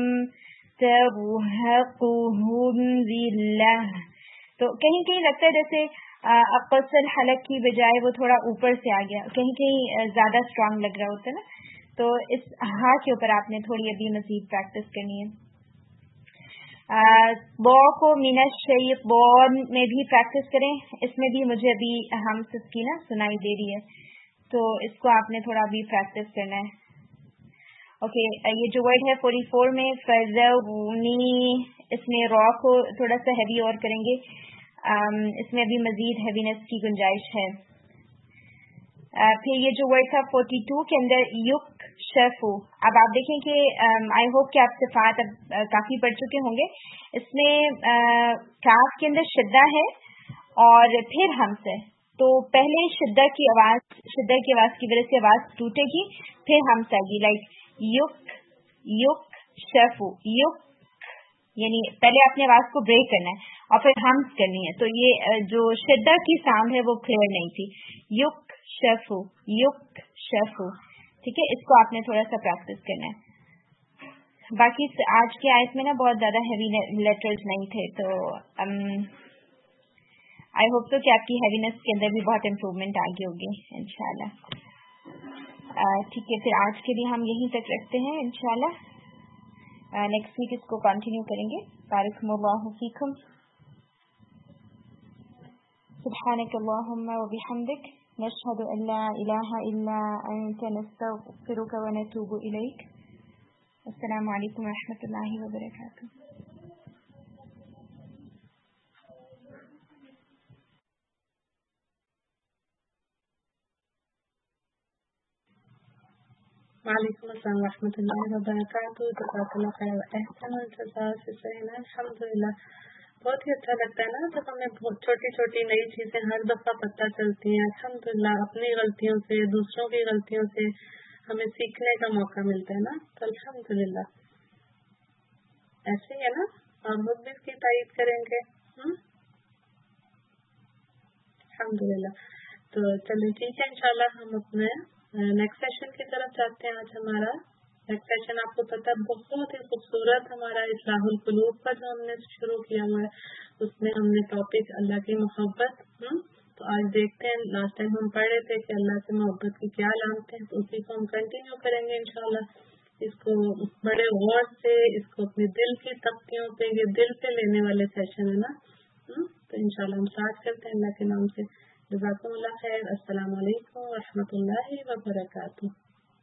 ترهقهم ذلہ. تو کہیں کہیں لگتا ہے جیسے اقصى الحلق کی بجائے وہ تھوڑا اوپر سے آ گیا, کہیں کہیں زیادہ اسٹرانگ لگ رہا ہوتا ہے نا. تو اس ہاں کے اوپر آپ نے تھوڑی ابھی مزید پریکٹس کرنی ہے. बॉ को मिनश शैतान में भी प्रैक्टिस करें. इसमें भी मुझे अभी हम की ना सुनाई दे रही है, तो इसको आपने थोड़ा भी प्रैक्टिस करना है. ओके okay, ये जो वर्ड है फोर्टी फोर में फज़ऊनी, इसमें रॉ को थोड़ा सा हैवी और करेंगे. um, इसमें भी मजीद हैवीनेस की गुंजाइश है. uh, फिर ये जो वर्ड था फोर्टी टू के अंदर युक शफू. अब आप देखें कि आई होप कि आप सिफात अब uh, काफी पढ़ चुके होंगे. इसमें काफ के अंदर शिद्दा है और फिर हमस है, तो पहले शिद्दा की आवाज शिद्दा की आवाज की वजह से आवाज टूटेगी, फिर हमस आएगी. लाइक युक युक शफू युक, यानी पहले अपने आवाज को ब्रेक करना है और फिर हमस करनी है. तो ये uh, जो शिद्दा की साउंड है वो क्लियर नहीं थी. युक शफू युक शफू, ठीक है. इसको आपने थोड़ा सा प्रैक्टिस करना है. बाकी आज की आयत में ना बहुत ज्यादा हैवी लेटर्स नहीं थे, तो आई होप तो कि आपकी हैवीनेस के अंदर भी बहुत इम्प्रूवमेंट आ गई होगी इंशाल्लाह. ठीक है, फिर आज के लिए हम यहीं तक रखते हैं इंशाल्लाह. नेक्स्ट वीक इसको कंटिन्यू करेंगे. बारकल्लाहु फीकुम. सुब्हानक अल्लाहुम्मा व बिहम्दिक नशहदु अन ला इलाहा इल्ला अंत नस्तगफिरुका व नतूबु इलैक. अस्सलामु अलैकुम व रहमतुल्लाहि व बरकातुहू. वालेकुम अस्सलाम व रहमतुल्लाहि व बरकातुहू. जज़ाकल्लाहु खैर व अहसनुल जज़ा से सहीना. अल्हम्दुलिल्लाह, बहुत ही अच्छा लगता है ना जब हमें बहुत छोटी छोटी नई चीजें हर दफा पता चलती हैं. अल्हम्दुलिल्लाह, अपनी गलतियों से, दूसरों की गलतियों से हमें सीखने का मौका मिलता है ना, तो अल्हम्दुलिल्लाह ऐसे ही है ना. और हम भी इसकी तारीफ करेंगे. अल्हम्दुलिल्लाह. तो चलिए ठीक है, इंशाल्लाह हम अपने नेक्स्ट सेशन की तरफ जाते हैं. आज हमारा नेक्स्ट सेशन आपको पता बहुत ही खूबसूरत हमारा इस्लाहुल कुलूब पर जो हमने शुरू किया हुआ है, उसमें हमने टॉपिक अल्लाह की मोहब्बत. तो आज देखते हैं, लास्ट टाइम हम पढ़ रहे थे कि अल्लाह से मोहब्बत की क्या अलामतें हैं, तो उसी को हम कंटिन्यू करेंगे इंशाल्लाह. इसको बड़े गौर से, इसको अपने दिल की तख्तियों पे, ये दिल पे लेने वाले सेशन है ना. तो इंशाल्लाह हम स्टार्ट करते हैं अल्लाह के नाम से. जज़ाकुमुल्लाह खैर. अस्सलामु अलैकुम व रहमतुल्लाहि व बरकातुहू.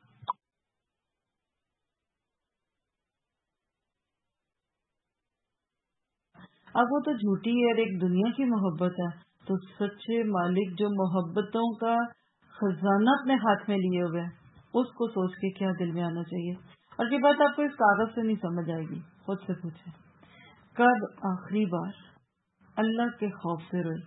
अब वो तो झूठी है और एक दुनिया की मोहब्बत है, तो सच्चे मालिक जो मोहब्बतों का खजाना अपने हाथ में लिए हुए है, उसको सोच के क्या दिल में आना चाहिए. और ये बात आपको इस कागज से नहीं समझ आएगी. खुद से पूछे, कब आखिरी बार अल्लाह के खौफ से रोई,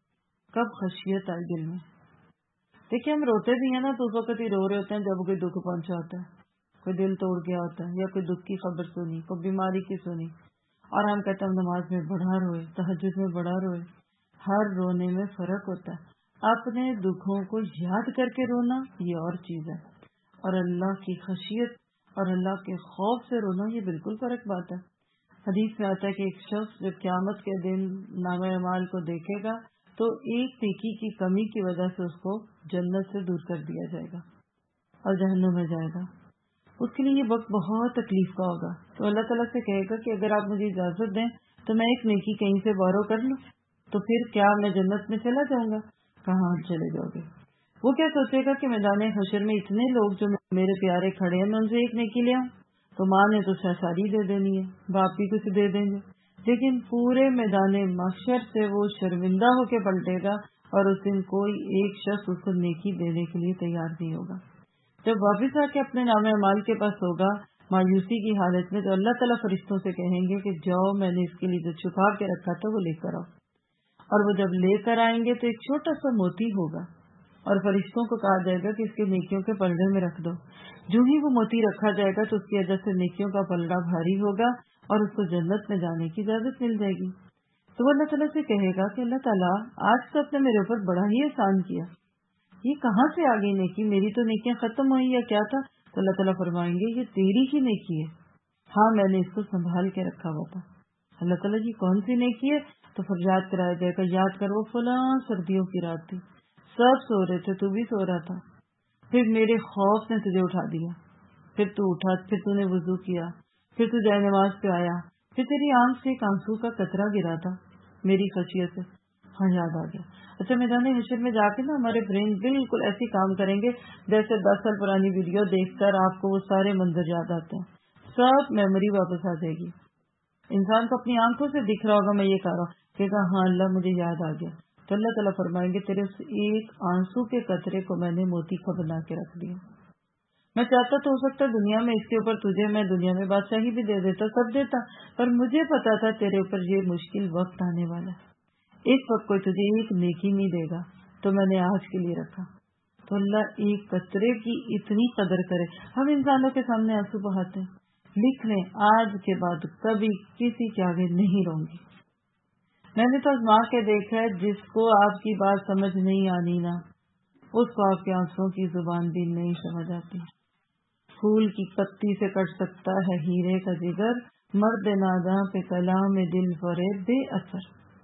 कब खशियत आई दिल में. देखिए, हम रोते भी हैं ना तो उस वक्त ही रो रहे होते हैं जब कोई दुख पहुंचा होता है, कोई दिल तोड़ गया होता है, या कोई दुख की खबर सुनी, कोई बीमारी की सुनी, और हम कहते हैं नमाज में बड़ा रोए, तहज्जुद में बड़ा रोए. हर रोने में फर्क होता है. अपने दुखों को याद करके रोना ये और चीज है, और अल्लाह की खशियत और अल्लाह के खौफ से रोना ये बिल्कुल फर्क बात है. हदीस में आता है कि एक शख्स जब क़यामत के दिन नामे अमाल को देखेगा तो एक नेकी की कमी की वजह से उसको जन्नत से दूर कर दिया जाएगा और जहन्नुम में जाएगा. उसके लिए ये वक्त बहुत तकलीफ का होगा. तो अल्लाह ताला से कहेगा कि अगर आप मुझे इजाजत दें तो मैं एक नेकी कहीं से बोरो कर लूं, तो फिर क्या मैं जन्नत में चला जाऊंगा. कहाँ चले जाओगे. वो क्या सोचेगा कि मैदान हशर में इतने लोग जो मेरे प्यारे खड़े हैं, मैं उनसे एक नेकी ले आऊं. तो माँ ने तो सारी दे देनी है, बाप भी कुछ दे देंगे, लेकिन पूरे मैदान महशर से वो शर्मिंदा होकर पलटेगा और उस दिन कोई एक शख्स उसको नेकी देने के लिए तैयार नहीं होगा. जब वापिस आके अपने नामे अमाल के पास होगा मायूसी की हालत में, तो अल्लाह ताला फरिश्तों से कहेंगे कि जाओ, मैंने इसके लिए जो छुपा के रखा था वो लेकर आओ. और वो जब लेकर आएंगे तो एक छोटा सा मोती होगा और फरिश्तों को कहा जाएगा कि इसके नेकियों के पलड़े में रख दो. जो ही वो मोती रखा जाएगा तो उसकी वजह से नेकियों का पलड़ा भारी होगा और उसको जन्नत में जाने की इजाजत मिल जाएगी. तो वो अल्लाह ताला से कहेगा कि अल्लाह ताला आज तो आपने मेरे ऊपर बड़ा ही एहसान किया, ये कहाँ से आ गई नेकी, मेरी तो नेकियां खत्म हुई या क्या था. तो अल्लाह ताला फरमाएंगे ये तेरी ही नेकी है, हाँ मैंने इसको संभाल के रखा हुआ था. अल्लाह ताला जी कौन सी नेकी है, तो फिर याद कराया जाएगा. याद कर, वो फलां सर्दियों की रात थी, सब सो रहे थे, तू भी सो रहा था, फिर मेरे खौफ ने तुझे उठा दिया, फिर तू उठा, फिर तूने वुजू किया, फिर तू जाए नमाज पे आया, کہ تیری آنکھ سے ایک آنسو کا قطرہ گرا تھا میری خشیت سے. ہاں یاد آ گیا. اچھا میدان حشر میں جا کے نا ہمارے برین بالکل ایسی کام کریں گے جیسے دس سال پرانی ویڈیو دیکھ کر آپ کو وہ سارے منظر یاد آتے ہیں. سب میموری واپس آ جائے گی. انسان کو اپنی آنکھوں سے دکھ رہا ہوگا میں یہ کہہ رہا ہوں کہ ہاں اللہ مجھے یاد آ گیا. تو اللہ تعالیٰ فرمائیں گے تیرے اس ایک آنسو کے قطرے کو میں نے موتی کا بنا کے رکھ دیا. میں چاہتا تو ہو سکتا دنیا میں اس کے اوپر تجھے میں دنیا میں بادشاہی بھی دے دیتا سب دیتا, پر مجھے پتا تھا تیرے اوپر یہ مشکل وقت آنے والا. اس وقت کوئی تجھے ایک نیکی نہیں دے گا تو میں نے آج کے لیے رکھا. تو اللہ ایک قطرے کی اتنی قدر کرے. ہم انسانوں کے سامنے آنسو بہاتے ہیں. لکھ لیں آج کے بعد کبھی کسی کے آگے نہیں رہوں گی. میں نے تو ماں کے دیکھا ہے جس کو آپ کی بات سمجھ نہیں آنی نا اس کو آپ کے آنسوں کی زبان بھی نہیں سمجھ آتی. پھول کی پتی سے کٹ سکتا ہے ہیرے کا جگر, مرد ناداں پہ کلام دل فریب بے اثر.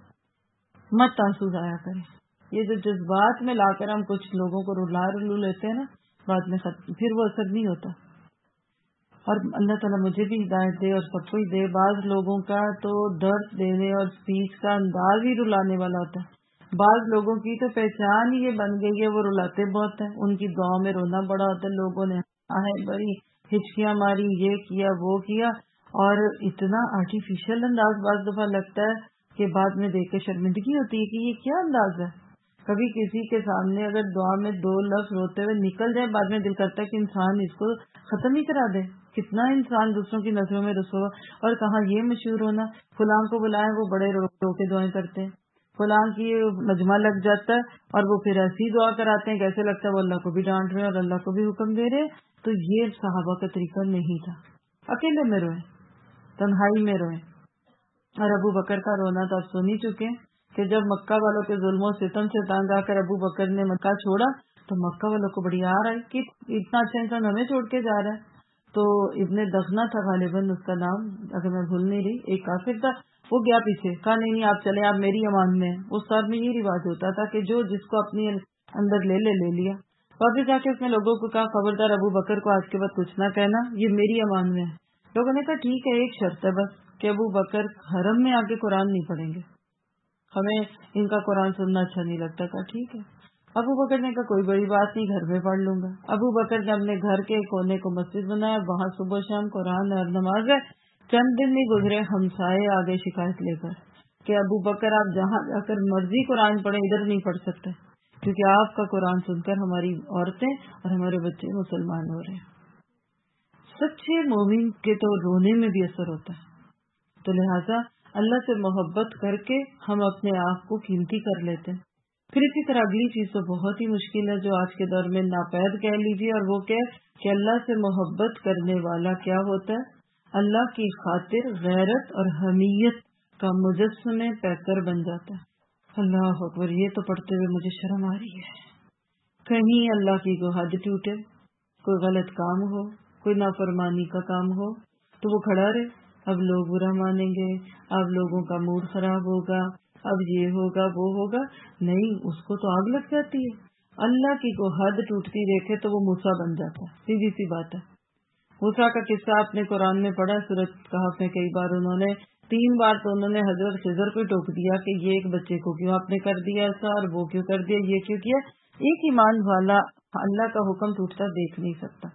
مت آنسو ضائع کریں. یہ جو جذبات میں لا کر ہم کچھ لوگوں کو رلا رلو لیتے ہیں نا بعد میں پھر وہ اثر نہیں ہوتا. اور اللہ تعالیٰ مجھے بھی ہدایت دے اور سب کو ہی دے. بعض لوگوں کا تو درد دینے اور اسپیچ کا انداز ہی رلانے والا ہوتا ہے. بعض لوگوں کی تو پہچان ہی یہ بن گئی ہے وہ رلاتے بہت ہیں. ان کی دعاؤں میں رونا بڑا ہوتا ہے. لوگوں نے آئے بڑی ہچکیاں ماری, یہ کیا وہ کیا, اور اتنا آرٹیفیشل انداز بعض دفعہ لگتا ہے کہ بعد میں دیکھ کے شرمندگی ہوتی ہے کہ یہ کیا انداز ہے. کبھی کسی کے سامنے اگر دعا میں دو لفظ روتے ہوئے نکل جائے بعد میں دل کرتا ہے کہ انسان اس کو ختم ہی کرا دے. کتنا انسان دوسروں کی نظروں میں رسوا. اور کہاں یہ مشہور ہونا فلاں کو بلائیں وہ بڑے رو رو کے دعائیں کرتے ہیں, فلاں کی مجمع لگ جاتا ہے اور وہ پھر ایسی دعا کراتے ہیں کیسے لگتا ہے وہ اللہ کو بھی ڈانٹ رہے اور اللہ کو بھی حکم دے رہے. تو یہ صحابہ کا طریقہ نہیں تھا. اکیلے میں روئیں, تنہائی میں روئیں. اور ابو بکر کا رونا تو آپ سن ہی چکے کہ جب مکہ والوں کے ظلم و ستم سے تانگ آ کر ابو بکر نے مکہ چھوڑا تو مکہ والوں کو بڑی آر آئی کہ اتنا اچھا انسان ہمیں چھوڑ کے جا رہا ہے. تو ابن دغنہ تھا غالباً اس کا نام, اگر میں بھول نہیں رہی, ایک کافر تھا. وہ گیا پیچھے, کہا نہیں نہیں آپ چلے, آپ میری امان میں. اس سال میں یہ رواج ہوتا تھا کہ جو جس کو اپنی اندر لے لے لے لیا. واپس جا کے اس نے لوگوں کو کہا خبردار ابو بکر کو آج کے بعد کچھ نہ کہنا, یہ میری امان میں ہے. لوگوں نے کہا ٹھیک ہے ایک شرط ہے بس کہ ابو بکر حرم میں آ کے قرآن نہیں پڑھیں گے, ہمیں ان کا قرآن سننا اچھا نہیں لگتا. کہا ٹھیک ہے. ابو بکر نے کہا کوئی بڑی بات نہیں, گھر میں پڑھ لوں گا. ابو بکر نے اپنے گھر کے کونے کو مسجد بنایا, وہاں صبح شام قرآن اور نماز ہے. چند دن نہیں گزرے ہمسائے آگے شکایت لے کر کہ ابو بکر آپ جہاں جا کر مرضی قرآن پڑھیں ادھر نہیں پڑھ سکتے کیونکہ آپ کا قرآن سن کر ہماری عورتیں اور ہمارے بچے مسلمان ہو رہے ہیں. سچے مومن کے تو رونے میں بھی اثر ہوتا ہے. تو لہٰذا اللہ سے محبت کر کے ہم اپنے آپ کو قیمتی کر لیتے ہیں. پھر اسی طرح اگلی چیز تو بہت ہی مشکل ہے جو آج کے دور میں ناپید کہہ لیجیے, اور وہ کہ کہ اللہ سے محبت کرنے والا کیا ہوتا ہے, اللہ کی خاطر غیرت اور حمیت کا مجسمے پیکر بن جاتا ہے. اللہ اکبر, یہ تو پڑھتے ہوئے مجھے شرم آ رہی ہے. کہیں اللہ کی کو حد ٹوٹے, کوئی غلط کام ہو, کوئی نافرمانی کا کام ہو تو وہ کھڑا رہے, اب لوگ برا مانیں گے, اب لوگوں کا موڈ خراب ہوگا, اب یہ ہوگا وہ ہوگا. نہیں, اس کو تو آگ لگ جاتی ہے. اللہ کی کو حد ٹوٹتی دیکھے تو وہ موسیٰ بن جاتا ہے. سیدھی سی بات ہے. موسیٰ کا قصہ آپ نے قرآن میں پڑھا, سورۃ کہف میں کئی بار. انہوں نے تین بار تو انہوں نے حضرت خضر کو ٹوک دیا کہ یہ ایک بچے کو کیوں آپ نے کر دیا ایسا, اور وہ کیوں کر دیا, یہ کیوں کیا. ایک ایمان والا اللہ کا حکم ٹوٹتا دیکھ نہیں سکتا,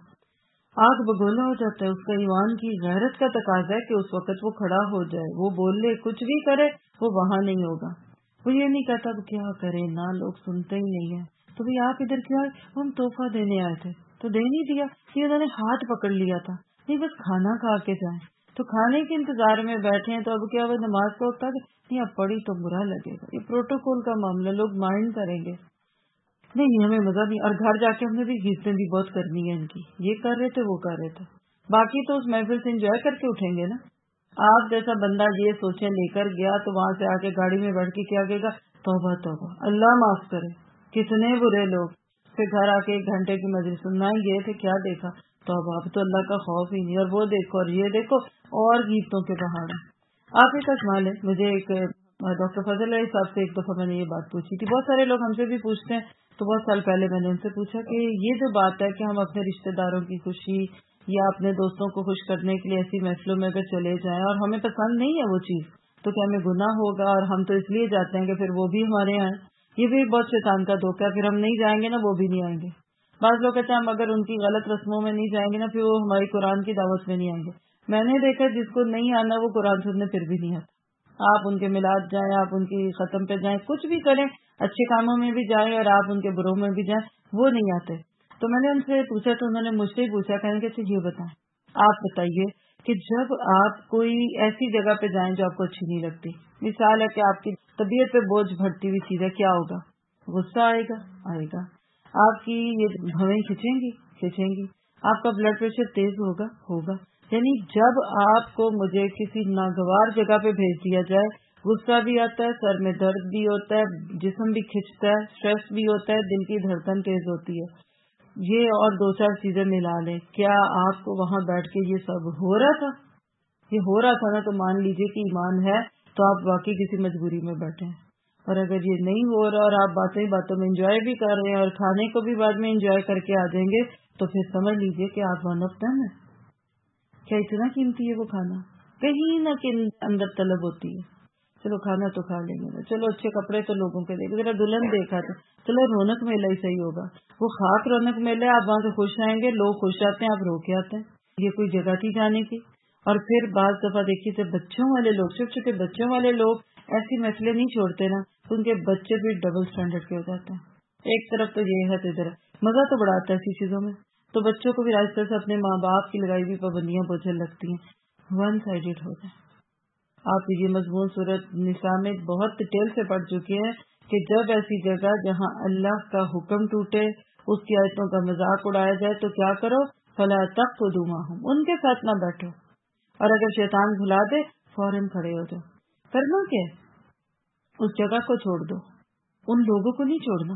آگ بگولا ہو جاتا ہے. اس کا ایمان کی غیرت کا تقاضا ہے کہ اس وقت وہ کھڑا ہو جائے, وہ بولے کچھ بھی کرے وہ وہاں نہیں ہوگا. وہ یہ نہیں کہتا کیا کرے نا, لوگ سنتے ہی نہیں ہیں, تو بھائی آپ ادھر کیوں آئے, ہم تحفہ دینے آئے تھے تو دے نہیں دیا. یہ انہوں نے ہاتھ پکڑ لیا تھا, نہیں بس کھانا کھا کے جائیں, تو کھانے کے انتظار میں بیٹھے ہیں. تو اب کیا وہ نماز کا وقت نہیں, اب پڑھی تو برا لگے گا, یہ پروٹوکول کا معاملہ, لوگ مائنڈ کریں گے, نہیں ہمیں مزہ نہیں. اور گھر جا کے ہم نے بھی غیبتیں بھی بہت کرنی ہے ان کی, یہ کر رہے تھے وہ کر رہے تھے. باقی تو اس محفل سے انجوائے کر کے اٹھیں گے نا. آپ جیسا بندہ یہ سوچیں لے کر گیا تو وہاں سے آ کے گاڑی میں بیٹھ کے کیا کہے گا, توبہ توبہ اللہ معاف کرے, کتنے برے لوگ. پھر گھر آ کے ایک گھنٹے کی مجلس سننا ہی گئے تھے, کیا دیکھا, توبہ, اب تو اللہ کا خوف ہی نہیں, اور وہ دیکھو اور یہ دیکھو, اور گیتوں کے پہاڑ. آپ ایک اجمال ہے, مجھے ایک ڈاکٹر فضل علیہ صاحب سے ایک دفعہ میں نے یہ بات پوچھی تھی. بہت سارے لوگ ہم سے بھی پوچھتے ہیں, تو بہت سال پہلے میں نے ان سے پوچھا کہ یہ جو بات ہے کہ ہم اپنے رشتہ داروں کی خوشی یا اپنے دوستوں کو خوش کرنے کے لیے ایسی محفلوں میں اگر چلے جائیں اور ہمیں پسند نہیں ہے وہ چیز، تو کیا ہمیں گناہ ہوگا؟ اور ہم تو اس لیے جاتے ہیں کہ پھر وہ بھی ہمارے یہاں آئیں۔ یہ بھی بہت شیطان کا دھوکہ ہے، پھر ہم نہیں جائیں گے نا وہ بھی نہیں آئیں گے۔ بعض لوگ کہتے ہیں ہم اگر ان کی غلط رسموں میں نہیں جائیں گے نا پھر وہ ہماری قرآن کی دعوت میں نہیں آئیں گے۔ میں نے دیکھا جس کو نہیں آنا وہ قرآن سننے پھر بھی نہیں آتا۔ آپ ان کے میلاد جائیں، آپ ان کی ختم پہ جائیں، کچھ بھی کریں، اچھے کاموں میں بھی جائیں اور آپ ان کے بروں میں بھی جائیں، وہ نہیں آتے۔ تو میں نے ان سے پوچھا تو انہوں نے مجھ سے ہی پوچھا، کہیں کہ اچھا یہ بتائیں، آپ بتائیے کہ جب آپ کوئی ایسی جگہ پہ جائیں جو آپ کو اچھی نہیں لگتی، مثال ہے کہ آپ کی طبیعت پہ بوجھ بھرتی ہوئی چیز ہے، کیا ہوگا؟ غصہ آئے گا آئے گا آپ کی یہ بھویں کھچیں گی کھچیں گی آپ کا بلڈ پریشر تیز ہوگا ہوگا یعنی جب آپ کو مجھے کسی ناگوار جگہ پہ بھیج دیا جائے، غصہ بھی آتا ہے، سر میں درد بھی ہوتا ہے، جسم بھی کھچتا ہے، اسٹریس بھی ہوتا ہے، دل کی دھڑکن تیز ہوتی ہے، یہ اور دو چار چیزیں ملا لیں۔ کیا آپ کو وہاں بیٹھ کے یہ سب ہو رہا تھا؟ یہ ہو رہا تھا نا، تو مان لیجئے کہ ایمان ہے تو آپ واقعی کسی مجبوری میں بیٹھے ہیں۔ اور اگر یہ نہیں ہو رہا اور آپ باتیں باتوں میں انجوائے بھی کر رہے ہیں اور کھانے کو بھی بعد میں انجوائے کر کے آ جائیں گے، تو پھر سمجھ لیجئے کہ آپ ون آف دم ہیں۔ کیا اتنا قیمتی ہے وہ کھانا؟ کہیں نہ کہیں اندر طلب ہوتی ہے، چلو کھانا تو کھا لیں گے، چلو اچھے کپڑے تو لوگوں کے دیکھ، ذرا دلہن دیکھا تو چلو رونق میلہ ہی صحیح ہوگا، وہ خاک رونق میلہ، آپ وہاں سے خوش آئیں گے، لوگ خوش آتے ہیں، آپ رو کے آتے ہیں، یہ کوئی جگہ تھی جانے کی۔ اور پھر بعض دفعہ دیکھیے تو بچوں والے لوگ، چھوٹے چھوٹے بچوں والے لوگ ایسی محفلیں نہیں چھوڑتے نا، تو ان کے بچے بھی ڈبل سٹینڈرڈ کے ہو جاتے ہیں۔ ایک طرف تو یہ ہے تو ادھر مزہ تو بڑا آتا ہے ایسی چیزوں میں، تو بچوں کو بھی آہستہ سے اپنے ماں باپ کی لگائی ہوئی پابندیاں بوجھل لگتی ہیں، ون سائیڈڈ ہو جائے۔ آپ یہ مضمون سورۃ نساء میں بہت ڈیٹیل سے پڑھ چکے ہیں کہ جب ایسی جگہ جہاں اللہ کا حکم ٹوٹے، اس کی آیتوں کا مذاق اڑایا جائے تو کیا کرو؟ فلا تقعدوا معهم، ان کے ساتھ نہ بیٹھو، اور اگر شیطان بھلا دے فوراً کھڑے ہو جاؤ۔ کرنا کیا ہے؟ اس جگہ کو چھوڑ دو، ان لوگوں کو نہیں چھوڑنا،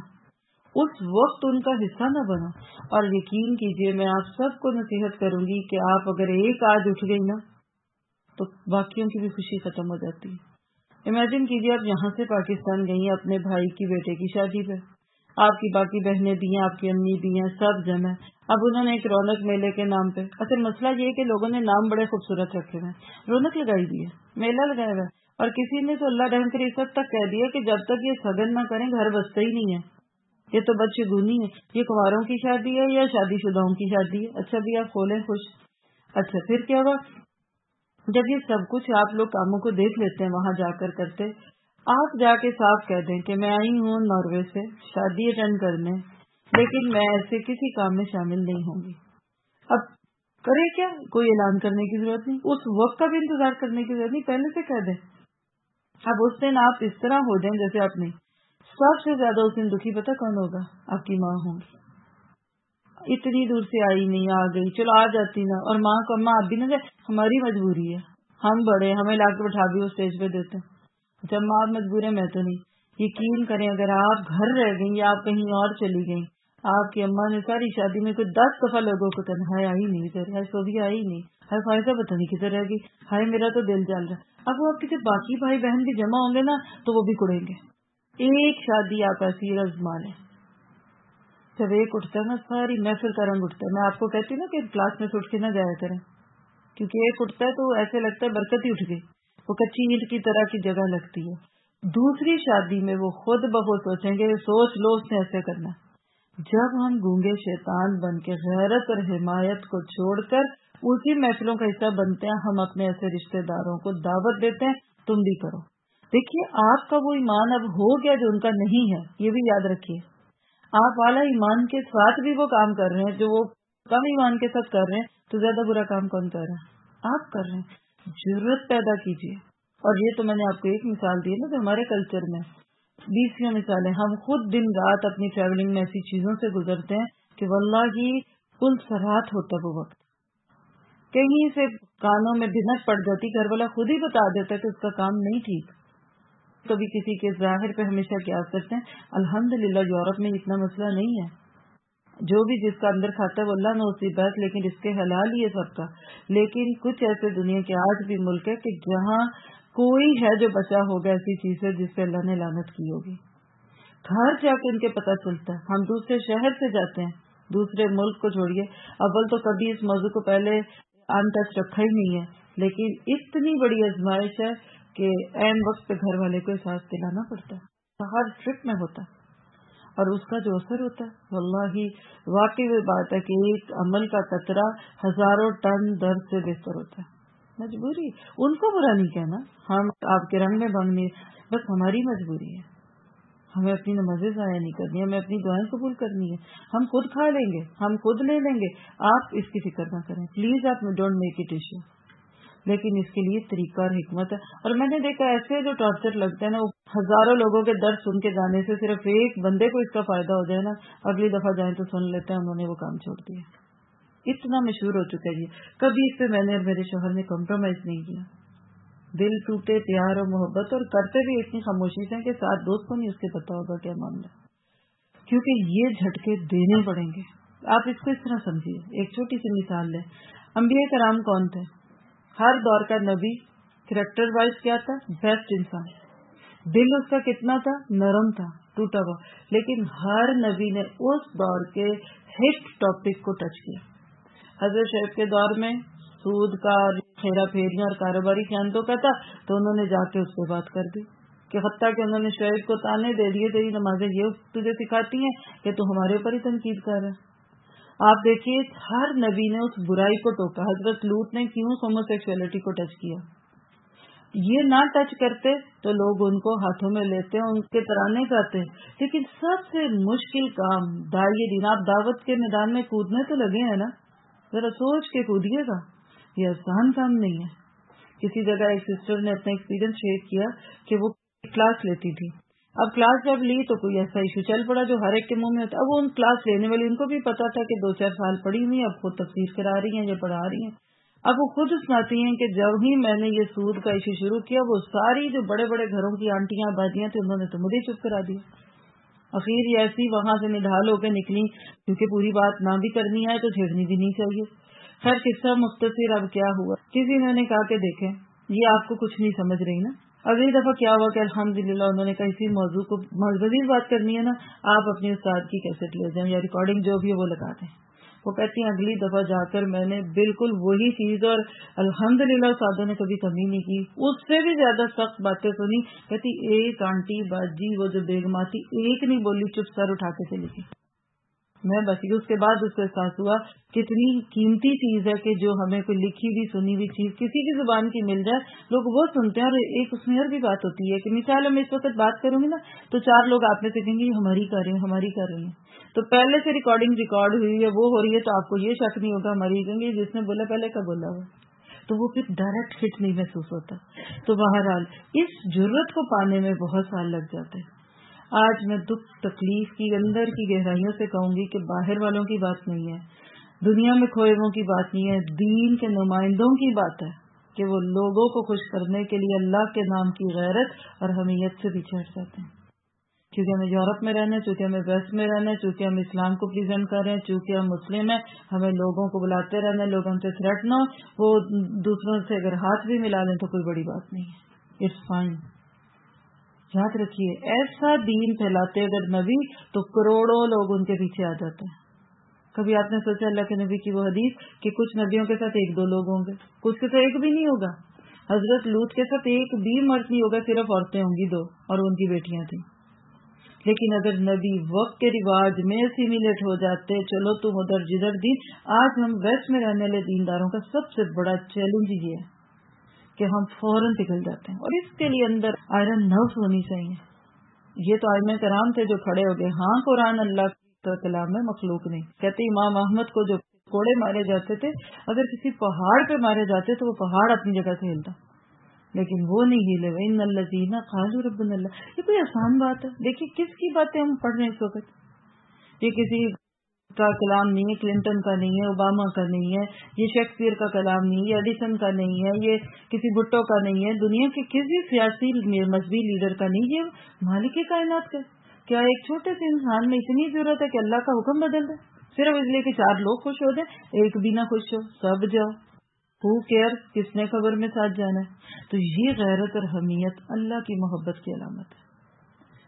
اس وقت ان کا حصہ نہ بنو۔ اور یقین کیجئے میں آپ سب کو نصیحت کروں گی کہ آپ اگر ایک آج اٹھ گئی نا تو باقیوں کی بھی خوشی ختم ہو جاتی ہے۔ امیجن کیجئے آپ یہاں سے پاکستان گئی اپنے بھائی کی بیٹے کی شادی پہ، آپ کی باقی بہنیں بھی ہیں، آپ کی امی بھی ہیں، سب جمع ہیں، اب انہوں نے ایک رونق میلے کے نام پہ، اصل مسئلہ یہ ہے کہ لوگوں نے نام بڑے خوبصورت رکھے ہوئے ہیں، رونق لگائی دی ہے، میلہ لگایا ہوا ہے، اور کسی نے تو اللہ رحم کرے اس وقت تک کہہ دیا کہ جب تک یہ سگن نہ کریں گھر بستا ہی نہیں ہے، یہ تو بدشگونی ہے، یہ کنواروں کی شادی ہے یا شادی شدہوں کی شادی ہے؟ اچھا بھی آپ کھولیں خوش۔ اچھا پھر کیا ہوا؟ جب یہ سب کچھ آپ لوگ کاموں کو دیکھ لیتے ہیں وہاں جا کر کرتے، آپ جا کے صاف کہہ دیں کہ میں آئی ہوں ناروے سے شادی اٹینڈ کرنے، لیکن میں ایسے کسی کام میں شامل نہیں ہوں گی۔ اب کرے کیا؟ کوئی اعلان کرنے کی ضرورت نہیں، اس وقت کا بھی انتظار کرنے کی ضرورت نہیں، پہلے سے کہہ دیں۔ اب اس دن آپ اس طرح ہو جائیں جیسے آپ نے سب سے زیادہ اس دن دکھی پتہ کون ہوگا؟ آپ کی ماں ہوں گی، اتنی دور سے آئی نہیں، آ گئی، چلو آ جاتی نا، اور ماں کو ماں آپ بھی نہ جائے، ہماری مجبوری ہے، ہم بڑے، ہمیں لا کے بٹھا بھی وہ اسٹیج پہ دیتے ہیں، جب ماں مجبور ہے میں تو نہیں۔ یقین کریں اگر آپ گھر رہ گئیں یا آپ کہیں اور چلی گئیں، آپ کی اماں نے ساری شادی میں کوئی دس دفعہ لوگوں کو کہنا ہائے آئی نہیں ادھر، ہائے سوبھی آئی نہیں، ہائے فائزہ پتہ نہیں کدھر رہ گئی، ہائے میرا تو دل جل رہا ہے۔ اب وہ آپ کے جو باقی بھائی بہن بھی جمع ہوں گے نا تو وہ بھی کڑیں گے۔ ایک شادی آپ ایسی رزما لیں، جب ایک اٹھتا ہے نا ساری محفل کا رنگ اٹھتا ہے۔ میں آپ کو کہتی ہوں نا کہ کلاس میں سے اٹھ کے نہ جایا کریں، کیونکہ ایک اٹھتا ہے تو ایسے لگتا ہے برکت ہی اٹھ گئی، وہ کچی اینٹ کی طرح کی جگہ لگتی ہے۔ دوسری شادی میں وہ خود بخود سوچیں گے سوچ لو اس نے ایسے کرنا۔ جب ہم گونگے شیطان بن کے غیرت اور حمایت کو چھوڑ کر اسی محفلوں کا حصہ بنتے ہیں، ہم اپنے ایسے رشتہ داروں کو دعوت دیتے ہیں تم بھی کرو۔ دیکھیے آپ کا وہ ایمان اب ہو گیا جو ان کا نہیں ہے، یہ بھی یاد رکھیے۔ آپ والا ایمان کے ساتھ بھی وہ کام کر رہے ہیں جو وہ کم ایمان کے ساتھ کر رہے ہیں، تو زیادہ برا کام کون کر رہا ہے؟ آپ کر رہے ہیں۔ جرأت پیدا کیجیے۔ اور یہ تو میں نے آپ کو ایک مثال دی نا، کہ ہمارے کلچر میں بیسویں مثالیں، ہم خود دن رات اپنی ٹریولنگ میں ایسی چیزوں سے گزرتے ہیں کہ واللہ ہی پل سرات ہوتا وہ وقت، کہیں سے کانوں میں بھنک پڑ جاتی، گھر والا خود ہی بتا دیتا کہ اس کا کام نہیں ٹھیک۔ کبھی کسی کے ظاہر پہ ہمیشہ قیاس کرتے ہیں، الحمدللہ یورپ میں اتنا مسئلہ نہیں ہے، جو بھی جس کا اندر کھاتا ہے وہ اللہ نو اسی بات، لیکن اس کے حلال ہی ہے سب کا۔ لیکن کچھ ایسے دنیا کے آج بھی ملک ہے کہ جہاں کوئی ہے جو بچا ہوگا ایسی چیز ہے جس سے اللہ نے لعنت کی ہوگی۔ گھر جا کے ان کے پتہ چلتا ہے، ہم دوسرے شہر سے جاتے ہیں دوسرے ملک کو چھوڑیے، اول تو کبھی اس موضوع کو پہلے آن ٹچ رکھا ہی نہیں ہے، لیکن اتنی بڑی آزمائش ہے کہ عین وقت پہ گھر والے کو احساس دلانا پڑتا ہے، ہر ٹرپ میں ہوتا ہے، اور اس کا جو اثر ہوتا ہے واللہ واقعی وہ بات ہے کہ ایک عمل کا قطرہ ہزاروں ٹن درد سے بہتر ہوتا ہے۔ مجبوری ان کو برا نہیں کہنا، ہم آپ کے رنگ میں بنگ نہیں، بس ہماری مجبوری ہے، ہمیں اپنی نمازیں ضائع نہیں کرنی، ہمیں اپنی دعائیں قبول کرنی ہے، ہم خود کھا لیں گے، ہم خود لے لیں گے، آپ اس کی فکر نہ کریں پلیز، آپ ڈونٹ میک اٹ ایشو، لیکن اس کے لیے طریقہ اور حکمت ہے۔ اور میں نے دیکھا ایسے جو ٹارچر لگتے ہیں نا، وہ ہزاروں لوگوں کے درد سن کے جانے سے صرف ایک بندے کو اس کا فائدہ ہو جائے نا، اگلی دفعہ جائیں تو سن لیتے ہیں انہوں نے وہ کام چھوڑ دیا، اتنا مشہور ہو چکا ہے یہ۔ کبھی اس پہ میں نے اور میرے شوہر نے کمپرومائز نہیں کیا، دل ٹوٹے پیار اور محبت، اور کرتے بھی اتنی خاموشی سے کہ ساتھ دوست کو نہیں اس کے پتا ہوگا کیا معاملہ، کیونکہ یہ جھٹکے دینے پڑیں گے۔ آپ اس کو اس طرح سمجھیے، ایک چھوٹی سی مثال لیں، انبیاء کرام کون تھے؟ ہر دور کا نبی کریکٹر وائز کیا تھا؟ بیسٹ انسان، دل اس کا کتنا تھا؟ نرم تھا، ٹوٹا ہوا، لیکن ہر نبی نے اس دور کے ہٹ ٹاپک کو ٹچ کیا۔ حضرت شعیب کے دور میں سود کا، پھیرا پھیریاں اور کاروباری خیانتوں کا تھا، تو انہوں نے جا کے اس پہ بات کر دی کہ حتیٰ کہ انہوں نے شعیب کو تانے دے دیے، تیری نمازیں یہ تجھے سکھاتی ہیں کہ تو ہمارے اوپر ہی تنقید کر رہا ہے۔ آپ دیکھیے ہر نبی نے اس برائی کو ٹوکا۔ حضرت لوط نے کیوں ہومو سیکسولیٹی کو ٹچ کیا؟ یہ نہ ٹچ کرتے تو لوگ ان کو ہاتھوں میں لیتے، ان کے ترانے گاتے، لیکن سب سے مشکل کام داعی دین، آپ دعوت کے میدان میں کودنے تو لگے ہیں نا، ذرا سوچ کے کودیے گا، یہ آسان کام نہیں ہے۔ کسی جگہ ایک سسٹر نے اپنا ایکسپیرینس شیئر کیا کہ وہ کلاس لیتی تھی، اب کلاس جب لی تو کوئی ایسا ایشو چل پڑا جو ہر ایک کے منہ میں ہوتا ہے، اب وہ ان کلاس لینے والی ان کو بھی پتا تھا کہ دو چار سال پڑھی ہوئی ہیں، اب خود تفسیر کرا رہی ہیں یا پڑھا رہی ہیں، اب وہ خود سناتی ہیں کہ جب ہی میں نے یہ سود کا ایشو شروع کیا، وہ ساری جو بڑے بڑے گھروں کی آنٹیاں بازیاں تھیں انہوں نے تو مجھے چپ کرا دیا، اخیر یہ ایسی وہاں سے نڈھال ہو کے نکلی، کیونکہ پوری بات نہ بھی کرنی ہے تو چھیڑنی بھی نہیں چاہیے۔ خیر قصہ مختصر، اب کیا ہوا، کسی نے کہا کہ دیکھیں یہ آپ کو کچھ نہیں سمجھ رہی نا، اگلی دفعہ کیا ہوا کہ الحمدللہ انہوں نے کسی موضوع کو مزید بات کرنی ہے نا، آپ اپنی استاد کی کیسٹ لے جائیں یا ریکارڈنگ جو بھی ہے وہ لگا دیں۔ وہ کہتی ہیں اگلی دفعہ جا کر میں نے بالکل وہی چیز، اور الحمدللہ استادوں نے کبھی کمی نہیں کی، اس سے بھی زیادہ سخت باتیں سنی۔ کہتی ایک آنٹی باجی وہ جو بیگم آتی ایک نہیں بولی، چپ سر اٹھا کے چلی گئی۔ میں بچی، اس کے بعد اس کو احساس ہوا کتنی قیمتی چیز ہے کہ جو ہمیں کوئی لکھی ہوئی سنی ہوئی چیز کسی کی زبان کی مل جائے، لوگ وہ سنتے ہیں۔ اور ایک اس میں اور بھی بات ہوتی ہے کہ مثال میں اس وقت بات کروں گی نا تو چار لوگ آپ میں سے کہیں گے ہماری کر رہے ہیں ہماری کر رہی ہیں، تو پہلے سے ریکارڈنگ ریکارڈ ہوئی ہے وہ ہو رہی ہے تو آپ کو یہ شک نہیں ہوگا ہماری کہیں گے جس نے بولا پہلے کا بولا ہوا، تو وہ پھر ڈائریکٹ ہٹ نہیں محسوس ہوتا۔ تو بہرحال اس جرت کو پانے میں بہت سال لگ جاتے ہیں۔ آج میں دکھ تکلیف کی اندر کی گہرائیوں سے کہوں گی کہ باہر والوں کی بات نہیں ہے، دنیا میں کھوئے ہوئوں کی بات نہیں ہے، دین کے نمائندوں کی بات ہے کہ وہ لوگوں کو خوش کرنے کے لیے اللہ کے نام کی غیرت اور حمیت سے پیچھے ہٹ جاتے ہیں، کیونکہ ہمیں یورپ میں رہنا ہے، چونکہ ہمیں ویسٹ میں رہنا ہے، چونکہ ہم اسلام کو پریزنٹ کر رہے ہیں، چونکہ ہم مسلم ہیں، ہمیں لوگوں کو بلاتے رہنا ہے، لوگ ہم سے تھریٹ نہ ہو، وہ دوسروں سے اگر ہاتھ بھی ملا لیں تو کوئی بڑی بات نہیں ہے، اٹس فائن۔ یاد رکھیے ایسا دین پھیلاتے اگر نبی تو کروڑوں لوگ ان کے پیچھے آ جاتے ہیں۔ کبھی آپ نے سوچا اللہ کے نبی کی وہ حدیث کہ کچھ نبیوں کے ساتھ ایک دو لوگ ہوں گے، کچھ کے ساتھ ایک بھی نہیں ہوگا، حضرت لوط کے ساتھ ایک بھی مرد نہیں ہوگا، صرف عورتیں ہوں گی دو اور ان کی بیٹیاں تھیں۔ لیکن اگر نبی وقت کے رواج میں اسیمیلیٹ ہو جاتے، چلو تم ادھر جدھر دین، آج ہم ویسٹ میں رہنے والے دینداروں کا سب سے بڑا چیلنج یہ ہے کہ ہم فوراً پگھل جاتے ہیں، اور اس کے لیے اندر آئرن نروس ہونی چاہیے۔ یہ تو ائمہ کرام تھے جو کھڑے ہو گئے، ہاں قرآن اللہ کا کلام ہے مخلوق نہیں۔ کہتے امام احمد کو جو کوڑے مارے جاتے تھے، اگر کسی پہاڑ پہ مارے جاتے تو وہ پہاڑ اپنی جگہ سے ہلتا، لیکن وہ نہیں ہلے۔ ان الذین قالوا ربنا اللہ، یہ کوئی آسان بات ہے؟ دیکھیے کس کی باتیں ہم پڑھ رہے ہیں اس وقت، یہ کسی کا کلام نہیں ہے، کلنٹن کا نہیں ہے، اوباما کا نہیں ہے، یہ شیکسپیئر کا کلام نہیں ہے، یہ ایڈیسن کا نہیں ہے، یہ کسی بھٹو کا نہیں ہے، دنیا کے کسی سیاسی مذہبی لیڈر کا نہیں، یہ مالک کائنات کا۔ کیا ایک چھوٹے سے انسان میں اتنی ضرورت ہے کہ اللہ کا حکم بدل دے صرف اس لیے کہ چار لوگ خوش ہو جائیں؟ ایک بھی نہ خوش ہو سب جاؤ، ہو کیئر، کس نے خبر میں ساتھ جانا ہے؟ تو یہ غیرت اور حمیت اللہ کی محبت کی علامت ہے۔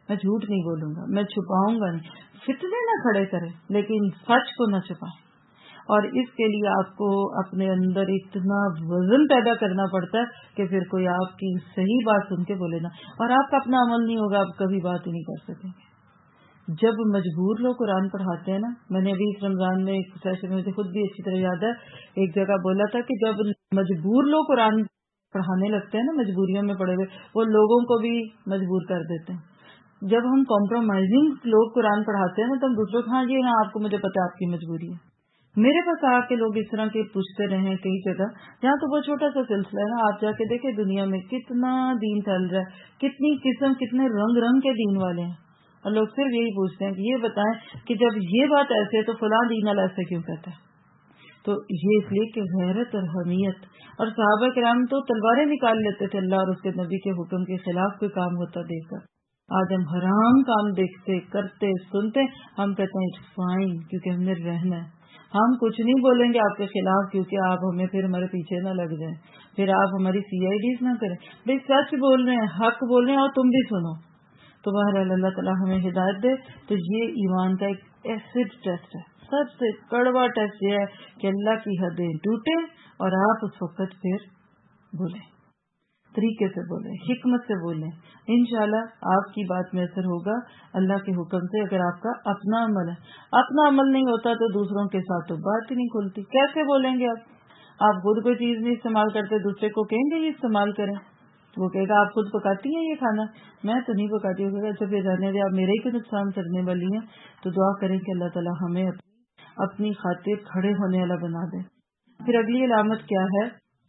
میں جھوٹ نہیں بولوں گا، میں چھپاؤں گا نہیں. فتنے نہ کھڑے کریں لیکن سچ کو نہ چھپائیں. اور اس کے لیے آپ کو اپنے اندر اتنا وزن پیدا کرنا پڑتا ہے کہ پھر کوئی آپ کی صحیح بات سن کے بولے نا، اور آپ کا اپنا عمل نہیں ہوگا، آپ کبھی بات ہی نہیں کر سکیں گے. جب مجبور لوگ قرآن پڑھاتے ہیں نا، میں نے ابھی اس رمضان میں ایک سیشن میں خود بھی اچھی طرح یاد ہے، ایک جگہ بولا تھا کہ جب مجبور لوگ قرآن پڑھانے لگتے ہیں نا، مجبوریوں میں پڑے ہوئے، وہ لوگوں کو بھی مجبور کر دیتے ہیں. جب ہم کمپرومائزنگ لوگ قرآن پڑھاتے ہیں نا، تو ہم دوسروں کو ہاں جی ہاں آپ کو مجھے پتا آپ کی مجبوری ہے. میرے پاس آ کے لوگ اس طرح کے پوچھتے رہے کئی جگہ، جہاں تو وہ چھوٹا سا سلسلہ ہے نا، آپ جا کے دیکھیں دنیا میں کتنا دین پھیل رہا ہے، کتنی قسم کتنے رنگ رنگ کے دین والے ہیں، اور لوگ صرف یہی پوچھتے ہیں کہ یہ بتائیں کہ جب یہ بات ایسے ہے تو فلاں دین والا ایسے کیوں کہتا ہے. تو یہ اس لیے کہ غیرت اور حمیت، اور صحابہ کرام تو تلواریں نکال لیتے تھے اللہ اور اس کے نبی کے حکم کے خلاف کوئی کام ہوتا دیکھ کر. آج ہم حرام کام دیکھتے کرتے سنتے، ہم کہتے ہیں اٹس فائن کیونکہ ہم نے رہنا ہے، ہم کچھ نہیں بولیں گے آپ کے خلاف کیونکہ آپ ہمیں پھر ہمارے پیچھے نہ لگ جائیں، پھر آپ ہماری سی آئی ڈیز نہ کریں. بھائی سچ بول رہے ہیں، حق بول رہے ہیں، اور تم بھی سنو. تو بہرحال اللہ تعالیٰ ہمیں ہدایت دے. تو یہ ایمان کا ایک ایسڈ ٹیسٹ ہے، سب سے کڑوا ٹیسٹ یہ ہے کہ اللہ کی حدیں ٹوٹے اور آپ اس وقت پھر بولیں، طریقے سے بولیں، حکمت سے بولیں. انشاءاللہ آپ کی بات میں اثر ہوگا اللہ کے حکم سے. اگر آپ کا اپنا عمل ہے، اپنا عمل نہیں ہوتا تو دوسروں کے ساتھ تو بات ہی نہیں کھلتی. کیسے بولیں گے آپ؟ آپ خود کوئی چیز نہیں استعمال کرتے، دوسرے کو کہیں گے یہ استعمال کریں، وہ کہے گا آپ خود پکاتی ہیں یہ کھانا؟ میں تو نہیں پکاتی. ہوں گا اچھا پھر جانے دے، آپ میرے ہی کو نقصان کرنے والی ہیں. تو دعا کریں کہ اللہ تعالیٰ ہمیں اپنی خاطر کھڑے ہونے والا بنا دے. پھر اگلی علامت کیا ہے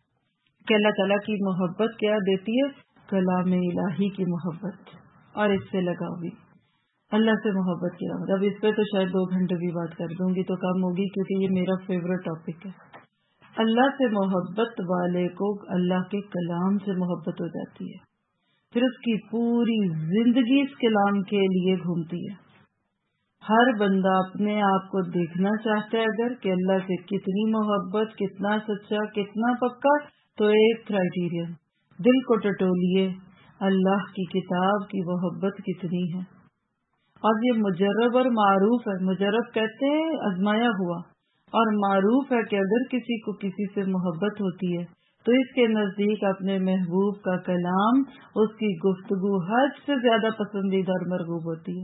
کہ اللہ تعالیٰ کی محبت کیا دیتی ہے؟ کلام الہی کی محبت، اور اس سے لگا ہوگی اللہ سے محبت کی علامت. اب اس پہ تو شاید دو گھنٹے بھی بات کر دوں گی تو کم ہوگی، کیونکہ یہ میرا فیوریٹ ٹاپک ہے. اللہ سے محبت والے کو اللہ کے کلام سے محبت ہو جاتی ہے، پھر اس کی پوری زندگی اس کلام کے لیے گھومتی ہے. ہر بندہ اپنے آپ کو دیکھنا چاہتا ہے اگر کہ اللہ سے کتنی محبت، کتنا سچا، کتنا پکا، تو ایک کرائیٹیریا دل کو ٹٹولیے، اللہ کی کتاب کی محبت کتنی ہے. اور یہ مجرب اور معروف ہے. مجرب کہتے ہیں آزمایا ہوا، اور معروف ہے کہ اگر کسی کو کسی سے محبت ہوتی ہے تو اس کے نزدیک اپنے محبوب کا کلام، اس کی گفتگو حد سے زیادہ پسندیدہ اور مرغوب ہوتی ہے.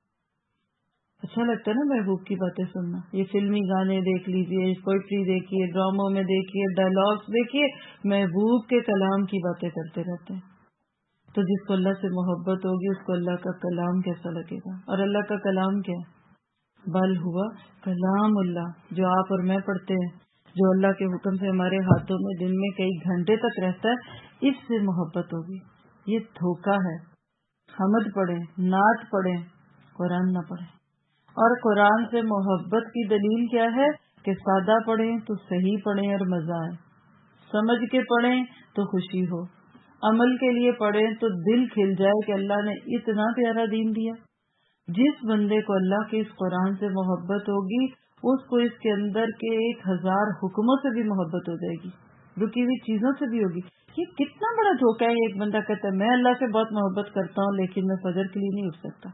اچھا لگتا ہے نا محبوب کی باتیں سننا. یہ فلمی گانے دیکھ لیجئے، پوئٹری دیکھیے، ڈراموں میں دیکھیے، ڈائلاگس دیکھیے، محبوب کے کلام کی باتیں کرتے رہتے ہیں. تو جس کو اللہ سے محبت ہوگی اس کو اللہ کا کلام کیسا لگے گا. اور اللہ کا کلام کیا ہے؟ بل ہوا کلام اللہ، جو آپ اور میں پڑھتے ہیں، جو اللہ کے حکم سے ہمارے ہاتھوں میں دن میں کئی گھنٹے تک رہتا ہے، اس سے محبت ہوگی. یہ دھوکہ ہے. حمد پڑھیں، نعت پڑھیں، قرآن نہ پڑھیں. اور قرآن سے محبت کی دلیل کیا ہے کہ سادہ پڑھیں تو صحیح پڑھیں اور مزہ آئے، سمجھ کے پڑھیں تو خوشی ہو، عمل کے لیے پڑھیں تو دل کھل جائے کہ اللہ نے اتنا پیارا دین دیا. جس بندے کو اللہ کے اس قرآن سے محبت ہوگی، اس کو اس کے اندر کے ایک ہزار حکموں سے بھی محبت ہو جائے گی، رکی ہوئی چیزوں سے بھی ہوگی. یہ کتنا بڑا دھوکہ ہے. ایک بندہ کہتا ہے میں اللہ سے بہت محبت کرتا ہوں لیکن میں فجر کے لیے نہیں اٹھ سکتا.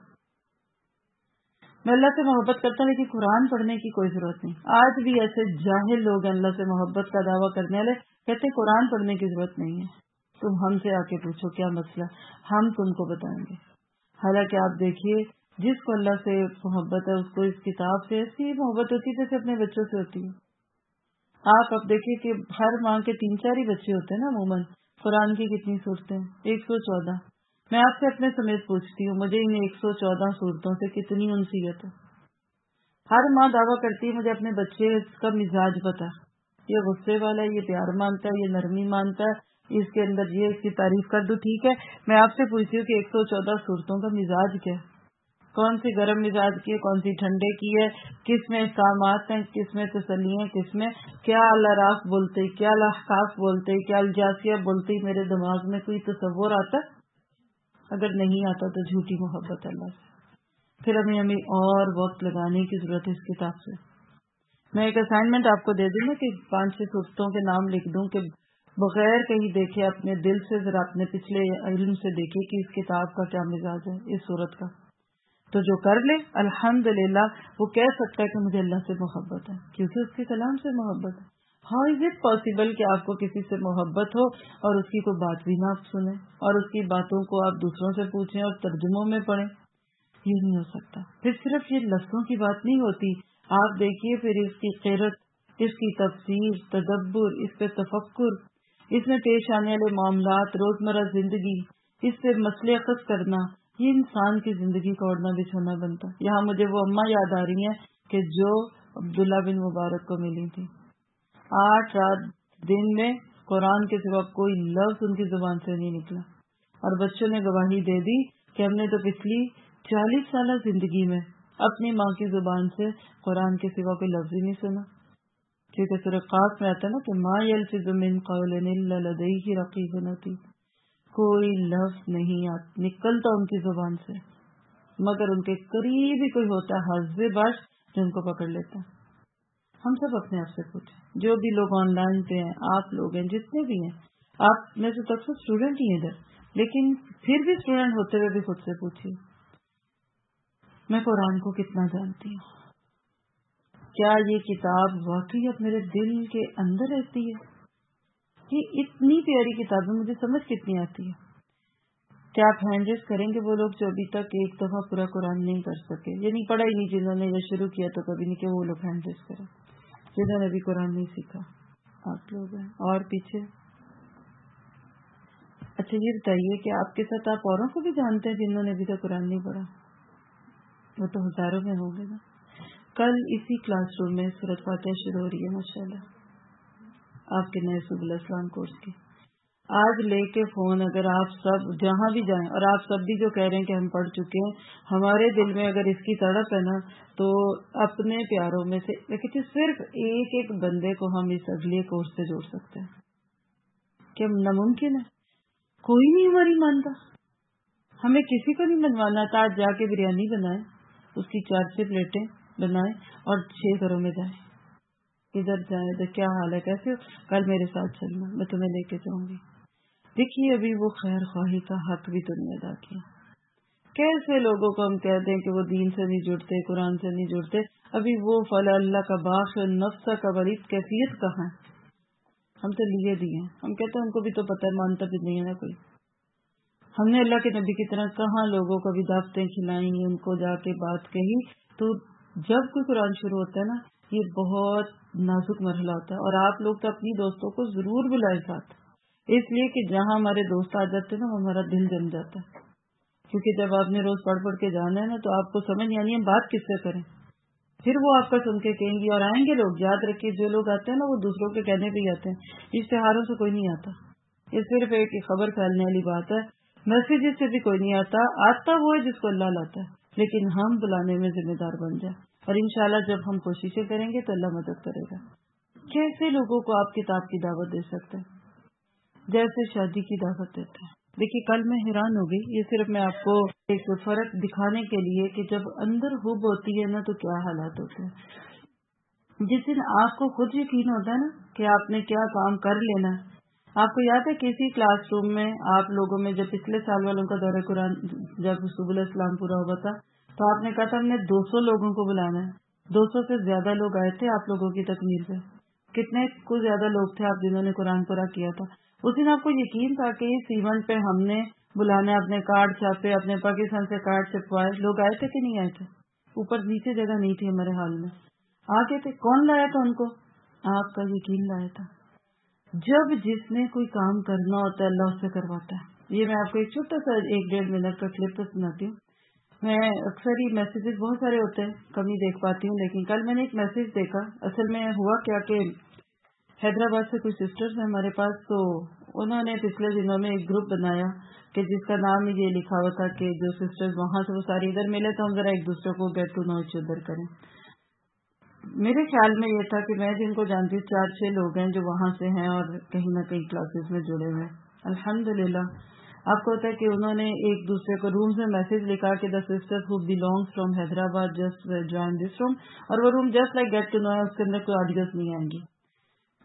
میں اللہ سے محبت کرتا ہوں لیکن قرآن پڑھنے کی کوئی ضرورت نہیں. آج بھی ایسے جاہل لوگ ہیں اللہ سے محبت کا دعویٰ کرنے والے، کہتے ہیں قرآن پڑھنے کی ضرورت نہیں ہے. تم ہم سے آ کے پوچھو کیا مسئلہ، ہم تم کو بتائیں گے. حالانکہ آپ دیکھیے جس کو اللہ سے محبت ہے اس کو اس کتاب سے ایسی محبت ہوتی ہے جیسے اپنے بچوں سے ہوتی ہے. آپ اب دیکھیے کہ ہر ماں کے تین چار ہی بچے ہوتے ہیں نا عموماً. قرآن کی کتنی صورتیں؟ ایک سو چودہ. میں آپ سے اپنے سمیت پوچھتی ہوں، مجھے ان ایک سو چودہ صورتوں سے کتنی انسیت ہے؟ ہر ماں دعویٰ کرتی ہے مجھے اپنے بچے کا مزاج پتا، یہ غصے والا ہے، یہ پیار مانتا ہے، یہ نرمی مانتا ہے، اس کے اندر یہ اس کی تعریف کر دوں. ٹھیک ہے، میں آپ سے پوچھتی ہوں کہ ایک سو چودہ صورتوں کا مزاج کیا ہے؟ کون سی گرم مزاج کی ہے، کون سی ٹھنڈے کی ہے، کس میں احکامات ہیں، کس میں تسلی ہیں، کس میں کیا الاراف بولتے، کیا الاحقاف بولتے، کیا الجاسیہ بولتے. میرے دماغ میں کوئی تصور آتا؟ اگر نہیں آتا تو جھوٹی محبت اللہ سے. پھر ہمیں ہمیں اور وقت لگانے کی ضرورت ہے اس کتاب سے. میں ایک اسائنمنٹ آپ کو دے دوں گا کہ پانچ چھ صورتوں کے نام لکھ دوں کہ بغیر کہیں دیکھے اپنے دل سے ذرا اپنے پچھلے علم سے دیکھیے کہ اس کتاب کا کیا مزاج ہے اس صورت کا. تو جو کر لے الحمدللہ وہ کہہ سکتا ہے کہ مجھے اللہ سے محبت ہے کیونکہ اس کے کلام سے محبت ہے. ہاؤ از اٹ پاسبل کہ آپ کو کسی سے محبت ہو اور اس کی کوئی بات بھی نہ آپ سنیں اور اس کی باتوں کو آپ دوسروں سے پوچھیں اور ترجموں میں پڑھیں؟ یہ نہیں ہو سکتا. پھر صرف یہ لفظوں کی بات نہیں ہوتی. آپ دیکھیے پھر اس کی قرت، اس کی تفسیر، تدبر، اس پہ تفکر، اس میں پیش آنے والے معاملات، روزمرہ زندگی، اس سے مسئلے اخذ کرنا، یہ انسان کی زندگی کا اوڑھنا بچھونا بنتا. یہاں مجھے وہ اماں یاد آ رہی ہیں کہ جو عبداللہ بن مبارک کو ملی تھی. آٹھ رات دن میں قرآن کے سوا کوئی لفظ ان کی زبان سے نہیں نکلا اور بچوں نے گواہی دے دی کہ ہم نے تو پچھلی چالیس سالہ زندگی میں اپنی ماں کی زبان سے قرآن کے سوا کوئی لفظ ہی نہیں سنا. کیونکہ سورہ قاف میں آتا ہے نا کہ ما یلفظ من قول الا لدیہ رقیب عتید، کوئی لفظ نہیں نکلتا ان کی زبان سے مگر ان کے قریب ہی کوئی ہوتا ہے حظ بش جو ان کو پکڑ لیتا. ہم سب اپنے آپ سے پوچھیں، جو بھی لوگ آن لائن پہ ہیں، آپ لوگ ہیں جتنے بھی ہیں، آپ میں سے تو اکثر اسٹوڈنٹ ہی ہیں ادھر، لیکن پھر بھی اسٹوڈنٹ ہوتے ہوئے بھی خود سے پوچھیے میں قرآن کو کتنا جانتی ہوں؟ کیا یہ کتاب واقعی اب میرے دل کے اندر رہتی ہے؟ یہ اتنی پیاری کتاب ہے، مجھے سمجھ کتنی آتی ہے؟ کیا آپ ہینڈریس کریں گے وہ لوگ جو ابھی تک ایک دفعہ پورا قرآن نہیں کر سکے، یعنی پڑھا ہی نہیں، جنہوں نے یہ شروع کیا تو کبھی نہیں کہ وہ لوگ ہینڈریس کریں جنہوں نے ابھی قرآن نہیں سیکھا؟ آپ لوگ ہیں اور پیچھے. اچھا یہ بتائیے کہ آپ کے ساتھ آپ اوروں کو بھی جانتے ہیں جنہوں نے ابھی تک قرآن نہیں پڑھا؟ وہ تو ہزاروں میں ہوں گے نا. کل اسی کلاس روم میں سورۃ فاتحہ شروع ہو رہی ہے ماشاءاللہ آپ کے نئے سبل اسلام کورس کی. آج لے کے فون اگر آپ سب جہاں بھی جائیں اور آپ سب بھی جو کہہ رہے ہیں کہ ہم پڑھ چکے ہیں، ہمارے دل میں اگر اس کی تڑپ ہے نا تو اپنے پیاروں میں سے لیکن صرف ایک ایک بندے کو ہم اس اگلے کورس سے جوڑ سکتے ہیں. کیا ناممکن ہے؟ کوئی نہیں ہماری مانتا. ہمیں کسی کو نہیں منوانا تھا. آج جا کے بریانی بنائیں، اس کی چار چھ پلیٹیں بنائیں اور چھ گھروں میں جائیں. ادھر جائیں تو کیا حال ہے، کیسے ہو؟ کل میرے ساتھ چلنا، میں تمہیں لے کے جاؤں گی. دیکھیے ابھی وہ خیر خواہی کا حق بھی تو نہیں ادا کیا. کیسے لوگوں کو ہم کہتے ہیں کہ وہ دین سے نہیں جڑتے، قرآن سے نہیں جڑتے، ابھی وہ فلا اللہ کا باخ نفس کا ورید کیفیت کہاں ہے؟ ہم تو لیے دیے ہیں. ہم کہتے ہیں ان کو بھی تو پتہ ہے، مانتا بھی نہیں ہے نا کوئی. ہم نے اللہ کے نبی کی طرح کہاں لوگوں کو بھی دعوتیں کھلائیں، ان کو جا کے بات کہی. تو جب کوئی قرآن شروع ہوتا ہے نا یہ بہت نازک مرحلہ ہوتا ہے اور آپ لوگ تو اپنی دوستوں کو ضرور بلائیں ساتھ، اس لیے کہ جہاں ہمارے دوست آ جاتے ہیں نا وہ ہمارا دل جم جاتا ہے. کیونکہ جب آپ نے روز پڑھ پڑھ کے جانا ہے نا تو آپ کو سمجھ نہیں آنی ہم بات کس سے کریں. پھر وہ آپ کا سن کے کہیں گی اور آئیں گے لوگ. یاد رکھیے جو لوگ آتے ہیں نا وہ دوسروں کے کہنے پہ ہی آتے ہیں، اشتہاروں سے کوئی نہیں آتا. یہ صرف ایک خبر پھیلنے والی بات ہے. میسیجز سے بھی کوئی نہیں آتا. آتا وہ ہے جس کو اللہ لاتا ہے، لیکن ہم بلانے میں ذمہ دار بن جائیں اور انشاءاللہ جب ہم کوششیں کریں گے تو اللہ مدد کرے گا. کیسے لوگوں کو آپ کتاب کی دعوت دے سکتے ہیں جیسے شادی کی دعوت دیتے ہیں؟ دیکھیے کل میں حیران ہو گئی. یہ صرف میں آپ کو ایک فرق دکھانے کے لیے کہ جب اندر حب ہوتی ہے نا تو کیا حالات ہوتے ہیں. جس دن آپ کو خود یقین ہوتا ہے نا کہ آپ نے کیا کام کر لینا ہے. آپ کو یاد ہے کسی کلاس روم میں آپ لوگوں میں جب پچھلے سال والوں کا دورہ قرآن جب سبل اسلام پورا ہوا تھا تو آپ نے کہا تھا ہم نے دو سو لوگوں کو بلانا ہے. دو سو سے زیادہ لوگ آئے تھے آپ لوگوں کی تکمیل پہ. کتنے کو زیادہ لوگ تھے آپ جنہوں نے قرآن پورا کیا تھا. اس دن آپ کو یقین تھا کہ اس ایونٹ پہ ہم نے بلانا، اپنے کارڈ چھاپے، اپنے پاکستان سے کارڈ چھپوائے. لوگ آئے تھے کہ نہیں آئے تھے؟ اوپر نیچے جگہ نہیں تھی ہمارے حال میں. آگے تھے. کون لایا تھا ان کو؟ آپ کا یقین لایا تھا. جب جس نے کوئی کام کرنا ہوتا ہے اللہ اس سے کرواتا ہے. یہ میں آپ کو ایک چھوٹا سا ایک ڈیڑھ منٹ کا کلپ تو سناتی ہوں. میں اکثر ہی میسیجز بہت سارے ہوتے ہیں کم ہی دیکھ پاتی ہوں، لیکن کل میں نے ایک میسیج دیکھا. اصل میں ہوا کیا کہ حیدرآباد سے کچھ سسٹرز ہیں ہمارے پاس، تو انہوں نے پچھلے دنوں میں ایک گروپ بنایا کہ جس کا نام یہ لکھا ہوا تھا کہ جو سسٹرز وہاں سے وہ ساری ادھر ملے تو ہم ذرا ایک دوسرے کو گیٹ ٹو نو ایچ ادھر کریں. میرے خیال میں یہ تھا کہ میں جن کو جانتی ہوں چار چھ لوگ ہیں جو وہاں سے ہیں اور کہیں نہ کہیں کلاسز میں جڑے ہوئے. الحمدللہ آپ کو ہوتا ہے کہ انہوں نے ایک دوسرے کو رومز میں میسج لکھا کہ the sister who belongs from Hyderabad just join this room, اور وہ room just like get to know ہے، اس کے اندر کوئی آڈیوز نہیں آئیں گی.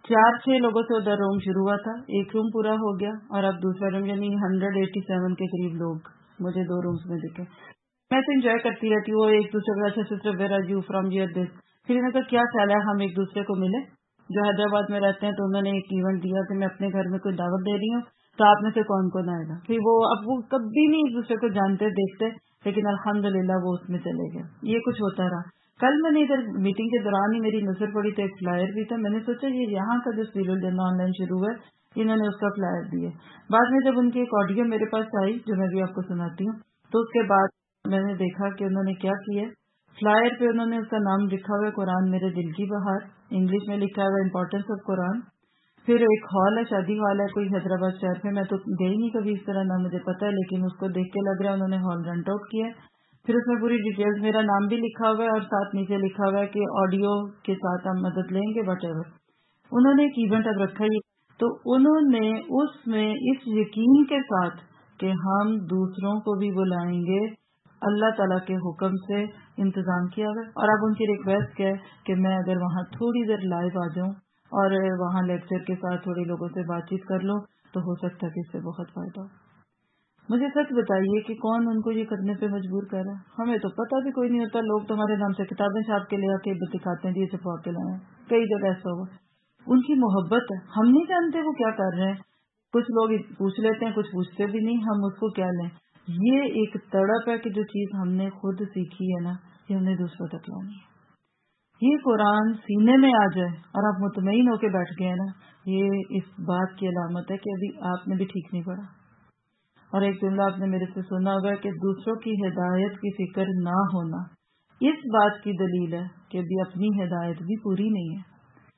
चार छह लोगों से उधर रूम शुरू हुआ था, एक रूम पूरा हो गया और अब दूसरा रूम, यानी हंड्रेड एट्टी सेवन के करीब लोग मुझे दो रूम्स में दिखे। मैं तो इंजॉय करती रहती हूँ, वो एक दूसरे को अच्छा sister where are you from your this, फिर इन्होंने कहा क्या ख्याल है हम एक दूसरे को मिले, जो हैदराबाद में रहते हैं, तो उन्होंने एक इवेंट दिया कि मैं अपने घर में कोई दावत दे रही हूँ तो आप में से कौन कौन आएगा। फिर वो अब वो कभी नहीं एक दूसरे को जानते देखते, लेकिन अल्हम्दुलिल्लाह वो उसमें चले गए। ये कुछ होता रहा। कल मैंने इधर मीटिंग के दौरान ही मेरी नजर पड़ी तो एक फ्लायर भी था, मैंने सोचा ये यहाँ का जो सीरियल देना ऑनलाइन शुरू है, इन्होंने उसका फ्लायर दिए। बाद में जब उनकी एक ऑडियो मेरे पास आई जो मैं भी आपको सुनाती हूँ, तो उसके बाद मैंने देखा कि उन्होंने क्या किया। फ्लायर पे उन्होंने उसका नाम लिखा हुआ है कुरान मेरे दिल की बहार, इंग्लिश में लिखा हुआ इम्पोर्टेंस ऑफ कुरान। फिर एक हॉल है, शादी हॉल है कोई हैदराबाद शहर में, मैं तो गई नहीं कभी इस तरह, ना मुझे पता है, लेकिन उसको देख के लग रहा है उन्होंने हॉल रेंट आउट किया। फिर उसमें पूरी डिटेल्स, मेरा नाम भी लिखा हुआ है और साथ नीचे लिखा हुआ है कि ऑडियो के साथ हम मदद लेंगे वट एवर। उन्होंने एक इवेंट अब रखा ही, तो उन्होंने उसमें इस यकीन के साथ कि हम दूसरों को भी बुलाएंगे, अल्लाह ताला के हुक्म से इंतजाम किया हुआ। और अब उनकी रिक्वेस्ट है कि मैं अगर वहाँ थोड़ी देर लाइव आ जाऊँ और वहाँ लेक्चर के साथ थोड़ी लोगों से बातचीत कर लूँ तो हो सकता है कि इससे बहुत फायदा हो। मुझे सच बताइए कि कौन उनको ये करने पे मजबूर कर रहा है? हमें तो पता भी कोई नहीं होता, लोग तुम्हारे नाम से किताबें छाप के ले आके दिखाते हैं, ये छपवा के लाए, कई जगह ऐसा हुआ। उनकी मोहब्बत है, हम नहीं जानते वो क्या कर रहे हैं। कुछ लोग पूछ लेते हैं, कुछ पूछते भी नहीं, हम उसको क्या लें। ये एक तड़प है कि जो चीज हमने खुद सीखी है ना, ये हमने दूसरों तक लानी है। ये कुरान सीने में आ जाए और आप मुतमईन होके बैठ गए ना, ये इस बात की अलामत है कि अभी आपने भी ठीक नहीं पड़ा। और एक जुमला आपने मेरे से सुना होगा कि दूसरों की हिदायत की फिक्र ना होना, इस बात की दलील है कि अभी अपनी हिदायत भी पूरी नहीं है।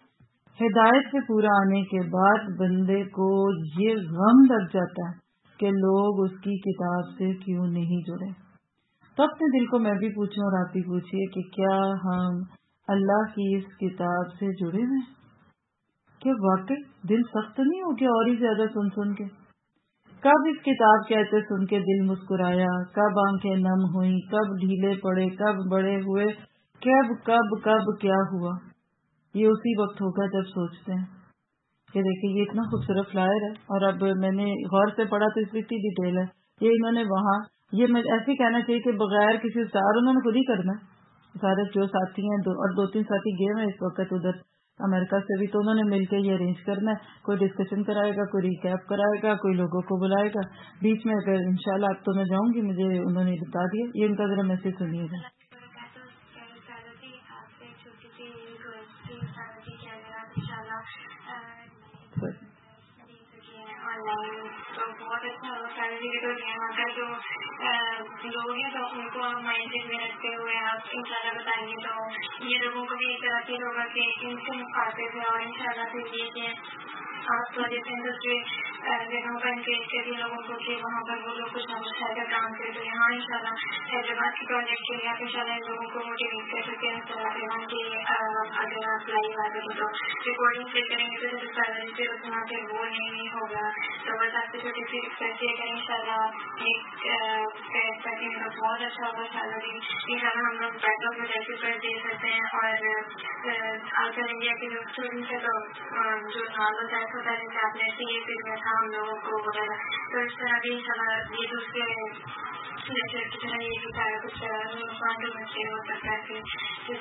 हिदायत से पूरा आने के बाद बंदे को ये गम लग जाता है कि लोग उसकी किताब से क्यों नहीं जुड़े। तो अपने दिल को मैं भी पूछूं और आप भी पूछिए कि क्या हम अल्लाह की इस किताब से जुड़े हुए? क्या वाकई दिल सख्त नहीं हो गया और ही ज्यादा सुन सुन के? कब इस किताब के आयते सुन के दिल मुस्कुराया, कब आंखें नम हुई, कब ढीले पड़े, कब बड़े हुए, कब कब कब क्या हुआ। ये उसी वक्त होगा जब सोचते हैं कि देखिए ये इतना खूबसूरत फ्लायर है। और अब मैंने गौर से पढ़ा तो इसमें इतनी डिटेल है, ये इन्होंने वहाँ, ये मैं ऐसे कहना चाहिए कि बगैर किसी उस्ताद उन्होंने खुद ही करना है। सारे जो साथी हैं दो, और दो तीन साथी गए हैं इस वक्त उधर अमेरिका से भी, तो उन्होंने मिलकर ये अरेंज करना है। कोई डिस्कशन कराएगा, कोई रिकैप कराएगा, कोई लोगों को बुलाएगा बीच में। अगर इंशाल्लाह अब तो मैं जाऊंगी, मुझे उन्होंने बता दिया। ये उनका जरा मैसेज सुनिएगा। तो बहुत अच्छा होगा फैमिली के, तो यहाँ का जो लोग हैं तो उनको माइंड में रखते हुए आप इंशाल्लाह बताएंगे तो ये लोगों को भी एक तरह फील होगा कि इनसे मुखातिब है। और इंशाल्लाह फिर ये कि आप तो जैसे दूसरे जगहों पर इंक्रेज करिए लोगों को कि वहाँ पर वो लोग कुछ अच्छा का काम करें, तो यहाँ इंशाल्लाह हैदराबाद के प्रोजेक्ट के लिए आप इंशाल्लाह इन लोगों को मोटिवेट कर सकते हैं। कि अगर आप लाइव आ गए तो रिकॉर्डिंग प्ले करेंगे तो जैसे पैरेंट्स उतना फिर वो नहीं होगा। तो बस आपसे छोटी सी रिक्वेस्ट ये करें इंशाल्लाह एक सेकंड का बहुत अच्छा होगा। सैलरी इंशाल्लाह हम लोग बैकअप में जैसे पर दे सकते हैं। और आउटसाइड इंडिया के जो स्टूडेंट्स है तो जो नॉर्मल टाइप होता है जैसे आपने सी ए फिर में था हम लोगों को वगैरह, तो इस तरह भी इंशाल्लाह ये दूसरे लेक्चर की तरह ये भी सारा कुछ कॉन्ट्रीब्यूशन हो सकता है। फिर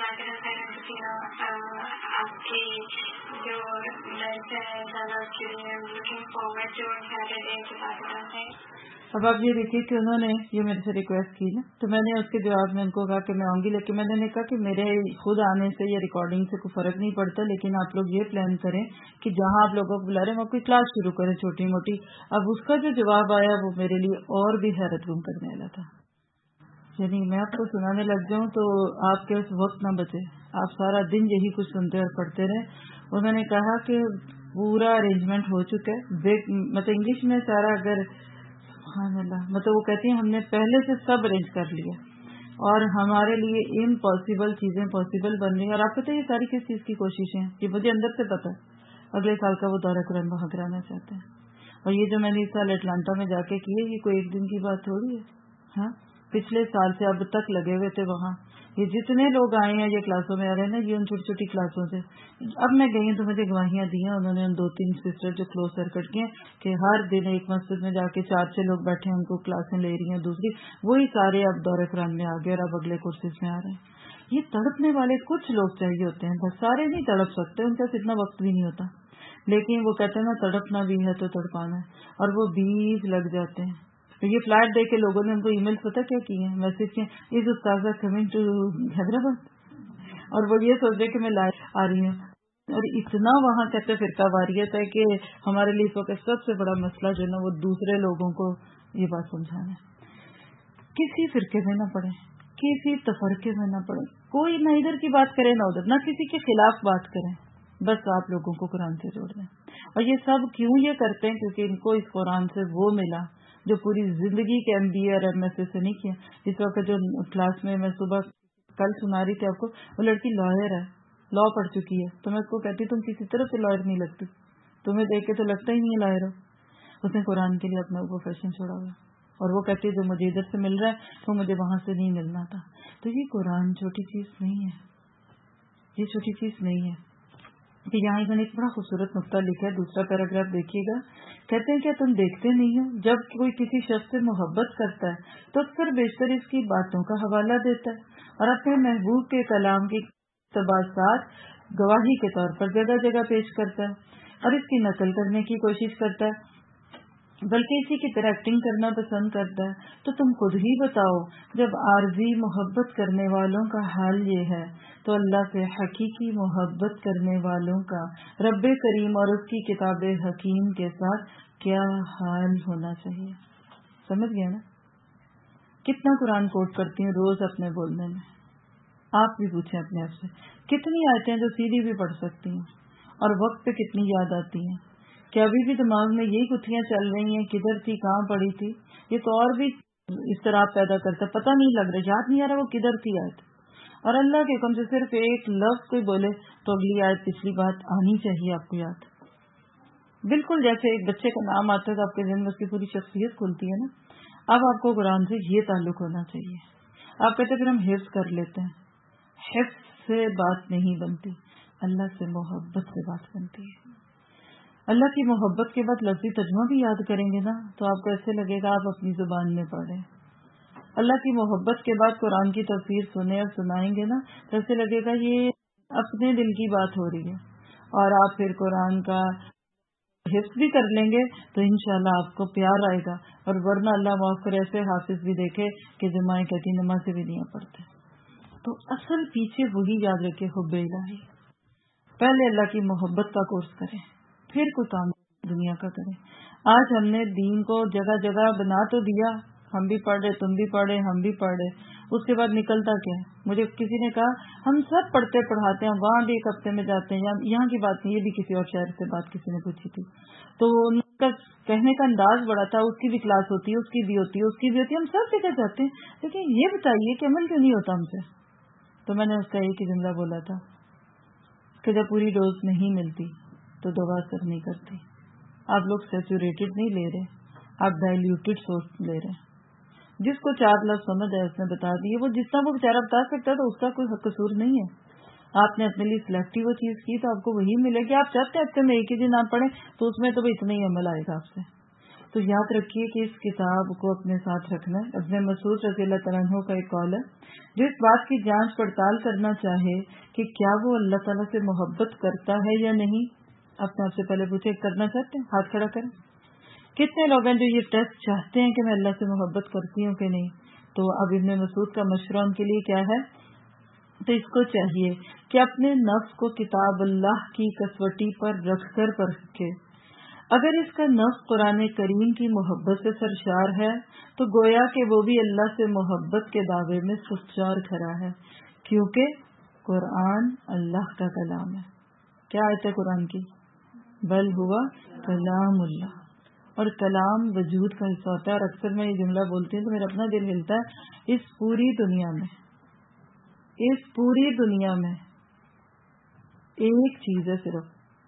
आपकी जो लंच है इंशाल्लाह उसके लिए लुकिंग फॉरवर्ड टू सैटरडे के बाद है। अब आप ये देखिए कि उन्होंने ये मेरे से रिक्वेस्ट की ना, तो मैंने उसके जवाब में उनको कहा कि मैं आऊंगी, लेकिन मैंने ने कहा कि मेरे खुद आने से या रिकॉर्डिंग से कोई फर्क नहीं पड़ता, लेकिन आप लोग ये प्लान करें कि जहां आप लोगों को बुला रहे हैं वहाँ कोई क्लास शुरू करें छोटी मोटी। अब उसका जो जवाब आया वो मेरे लिए और भी हैरत गुम करने वाला था। यानी मैं आपको सुनाने लग जाऊं तो आपके उस वक्त न बचे, आप सारा दिन यही कुछ सुनते और पढ़ते रहे। उन्होंने कहा कि पूरा अरेंजमेंट हो चुका है, मतलब इंग्लिश में सारा, अगर मतलब वो कहती हैं हमने पहले से सब अरेंज कर लिया और हमारे लिए इम्पॉसिबल चीजें पॉसिबल बन रही है। और आपको तो ये सारी किस चीज की कोशिशें हैं, ये मुझे अंदर से पता है। अगले साल का वो दौरा कुरान वहाँ कराना चाहते हैं। और ये जो मैंने इस साल अटलांटा में जाके की है, ये कोई एक दिन की बात थोड़ी है। हाँ, पिछले साल से अब तक लगे हुए थे वहाँ, یہ جتنے لوگ آئے ہیں یہ کلاسوں میں آ رہے ہیں نا، یہ ان چھوٹی چھوٹی کلاسوں سے. اب میں گئی ہوں تو مجھے گواہیاں دی ہیں انہوں نے، ان دو تین سسٹر جو کلوز سرکٹ کی ہیں، کہ ہر دن ایک مسجد میں جا کے چار چھ لوگ بیٹھے ہیں، ان کو کلاسیں لے رہی ہیں. دوسری وہی سارے اب دورہ قرآن میں آ گئے اور اب اگلے کورسز میں آ رہے ہیں. یہ تڑپنے والے کچھ لوگ چاہیے ہوتے ہیں، بس سارے نہیں تڑپ سکتے، ان کا اتنا وقت بھی نہیں ہوتا. لیکن وہ کہتے ہیں نا تڑپنا بھی ہے تو تڑپانا ہے، اور وہ بیس لگ جاتے ہیں. تو یہ فلائٹ دے کے لوگوں نے ان کو ای میل پتہ کیا کی ہیں، میسج کیے از استاذہ کمنگ ٹو حیدرآباد، اور وہ یہ سوچ رہے کہ میں لائف آ رہی ہوں. اور اتنا وہاں کہتے فرقہ واریت ہے کہ ہمارے لیے اس وقت سب سے بڑا مسئلہ جو ہے نا وہ دوسرے لوگوں کو یہ بات سمجھانا ہے. کسی فرقے میں نہ پڑے، کسی تفرقے میں نہ پڑے، کوئی نہ ادھر کی بات کرے نہ ادھر، نہ کسی کے خلاف بات کریں، بس آپ لوگوں کو قرآن سے جوڑ دیں. اور یہ سب کیوں یہ کرتے ہیں؟ کیونکہ ان کو اس قرآن سے وہ ملا جو پوری زندگی کے ایم بی اے اور ایم ایس اے سے نہیں کیا. اس وقت جو کلاس میں میں صبح کل سنا رہی تھی آپ کو، وہ لڑکی لائر ہے، لا پڑھ چکی ہے. تو میں اس کو کہتی تم کسی طرح سے لائر نہیں لگتی، تمہیں دیکھ کے تو لگتا ہی نہیں ہے لائر ہو. اس نے قرآن کے لیے اپنا پروفیشن چھوڑا ہوا، اور وہ کہتی ہے جو مجھے ادھر سے مل رہا ہے وہ مجھے وہاں سے نہیں ملنا تھا. تو یہ قرآن چھوٹی چیز نہیں ہے، یہ چھوٹی چیز نہیں ہے. کہ یہاں انہوں نے ایک بڑا خوبصورت نقطہ لکھا ہے، دوسرا پیراگراف دیکھیے گا. کہتے ہیں کیا تم دیکھتے نہیں ہو جب کوئی کسی شخص سے محبت کرتا ہے تو اکثر بیشتر اس کی باتوں کا حوالہ دیتا ہے اور اپنے محبوب کے کلام کی اقتباسات گواہی کے طور پر جگہ جگہ پیش کرتا ہے اور اس کی نقل کرنے کی کوشش کرتا ہے، بلکہ اسی کی طرح ایکٹنگ کرنا پسند کرتا ہے. تو تم خود ہی بتاؤ جب عارضی محبت کرنے والوں کا حال یہ ہے تو اللہ سے حقیقی محبت کرنے والوں کا رب کریم اور اس کی کتاب حکیم کے ساتھ کیا حال ہونا چاہیے. سمجھ گیا نا؟ کتنا قرآن کوٹ کرتی ہیں روز اپنے بولنے میں. آپ بھی پوچھیں اپنے آپ سے کتنی آیتیں جو سیدھی بھی پڑھ سکتی ہیں اور وقت پہ کتنی یاد آتی ہیں. کیا ابھی بھی دماغ میں یہی گتھیاں چل رہی ہیں، کدھر تھی، کہاں پڑی تھی؟ یہ تو اور بھی اضطراب پیدا کرتا ہے، پتہ نہیں لگ رہا، یاد نہیں آ رہا وہ کدھر تھی آیت. اور اللہ کے حکم سے صرف ایک لفظ کوئی بولے تو اگلی آیت پچھلی بات آنی چاہیے آپ کو یاد. بالکل جیسے ایک بچے کا نام آتا ہے تو آپ کے ذہن میں اس کی پوری شخصیت کھلتی ہے نا. اب آپ کو قرآن سے یہ تعلق ہونا چاہیے. آپ کہتے پھر ہم حفظ کر لیتے ہیں. حفظ سے بات نہیں بنتی، اللہ سے محبت سے بات بنتی ہے. اللہ کی محبت کے بعد لفظی ترجمہ بھی یاد کریں گے نا تو آپ کو ایسے لگے گا آپ اپنی زبان میں پڑھیں. اللہ کی محبت کے بعد قرآن کی تفسیر سنیں اور سنائیں گے نا تو ایسے لگے گا یہ اپنے دل کی بات ہو رہی ہے. اور آپ پھر قرآن کا حفظ بھی کر لیں گے تو انشاءاللہ آپ کو پیار آئے گا. اور ورنہ اللہ معاف کرے ایسے حافظ بھی دیکھے کہ جو مائیں کہتی نماز سے بھی نہیں پڑھتے. تو اصل پیچھے وہی یاد رکھے حب الہی. پہلے اللہ کی محبت کا کورس کریں، پھر کوئی کام دنیا کا کریں. آج ہم نے دین کو جگہ جگہ بنا تو دیا، ہم بھی پڑھ رہے، تم بھی پڑھ رہے، ہم بھی پڑھ رہے. اس کے بعد نکلتا کیا ہے؟ مجھے کسی نے کہا ہم سب پڑھتے پڑھاتے ہیں، وہاں بھی ایک ہفتے میں جاتے ہیں. یہاں کی بات نہیں، یہ بھی کسی اور شہر سے بات کسی نے پوچھی تھی تو ان کا کہنے کا انداز بڑا تھا. اس کی بھی کلاس ہوتی ہے، اس کی بھی ہوتی ہے، اس کی بھی ہوتی ہے، ہم سب جگہ جاتے ہیں، لیکن یہ بتائیے کہ عمل کیوں نہیں ہوتا ہم سے؟ تو میں نے اس کا ایک ہی جملہ بولا تھا کہ جب پوری ڈوز نہیں ملتی تو دوا اثر نہیں کرتی. آپ لوگ سیچوریٹڈ نہیں لے رہے، آپ ڈائلیوٹڈ سورس لے رہے ہیں. جس کو چار لفظ سمجھ ہے اس نے بتا دیے، وہ جتنا وہ بیچارہ بتا سکتا ہے تو اس کا کوئی قصور نہیں ہے. آپ نے اپنے لیے سلیکٹیو وہ چیز کی تو آپ کو وہی ملے گی. آپ چاہتے ہیں ہفتے میں ایک ہی دن آپ پڑھیں تو اس میں تو اتنا ہی عمل آئے گا آپ سے. تو یاد رکھیے کہ اس کتاب کو اپنے ساتھ رکھنا ہے. ابن مسعود رضی اللہ تعالیٰ عنہ کا ایک قول ہے، جو اس بات کی جانچ پڑتال کرنا چاہے کہ کیا وہ اللہ تعالیٰ سے محبت کرتا ہے یا نہیں، اپنے آپ سے پہلے پوچھے کرنا چاہتے ہیں؟ ہاتھ کھڑا کریں. کتنے لوگ ہیں جو یہ ٹیسٹ چاہتے ہیں کہ میں اللہ سے محبت کرتی ہوں کہ نہیں؟ تو اب ابن مسعود کا مشورہ ان کے لیے کیا ہے؟ تو اس کو چاہیے کہ اپنے نفس کو کتاب اللہ کی کسوٹی پر رکھ کر پرکھے. اگر اس کا نفس قرآن کریم کی محبت سے سرشار ہے تو گویا کہ وہ بھی اللہ سے محبت کے دعوے میں سچا اور کھرا ہے، کیونکہ قرآن اللہ کا کلام ہے. کیا آیت ہے قرآن کی؟ بل ہوا کلام اللہ. اور کلام وجود کا حصہ ہوتا ہے. اور اکثر میں یہ جملہ بولتی ہوں تو میرا اپنا دل ہلتا ہے. اس پوری دنیا میں اس پوری دنیا میں ایک چیز ہے صرف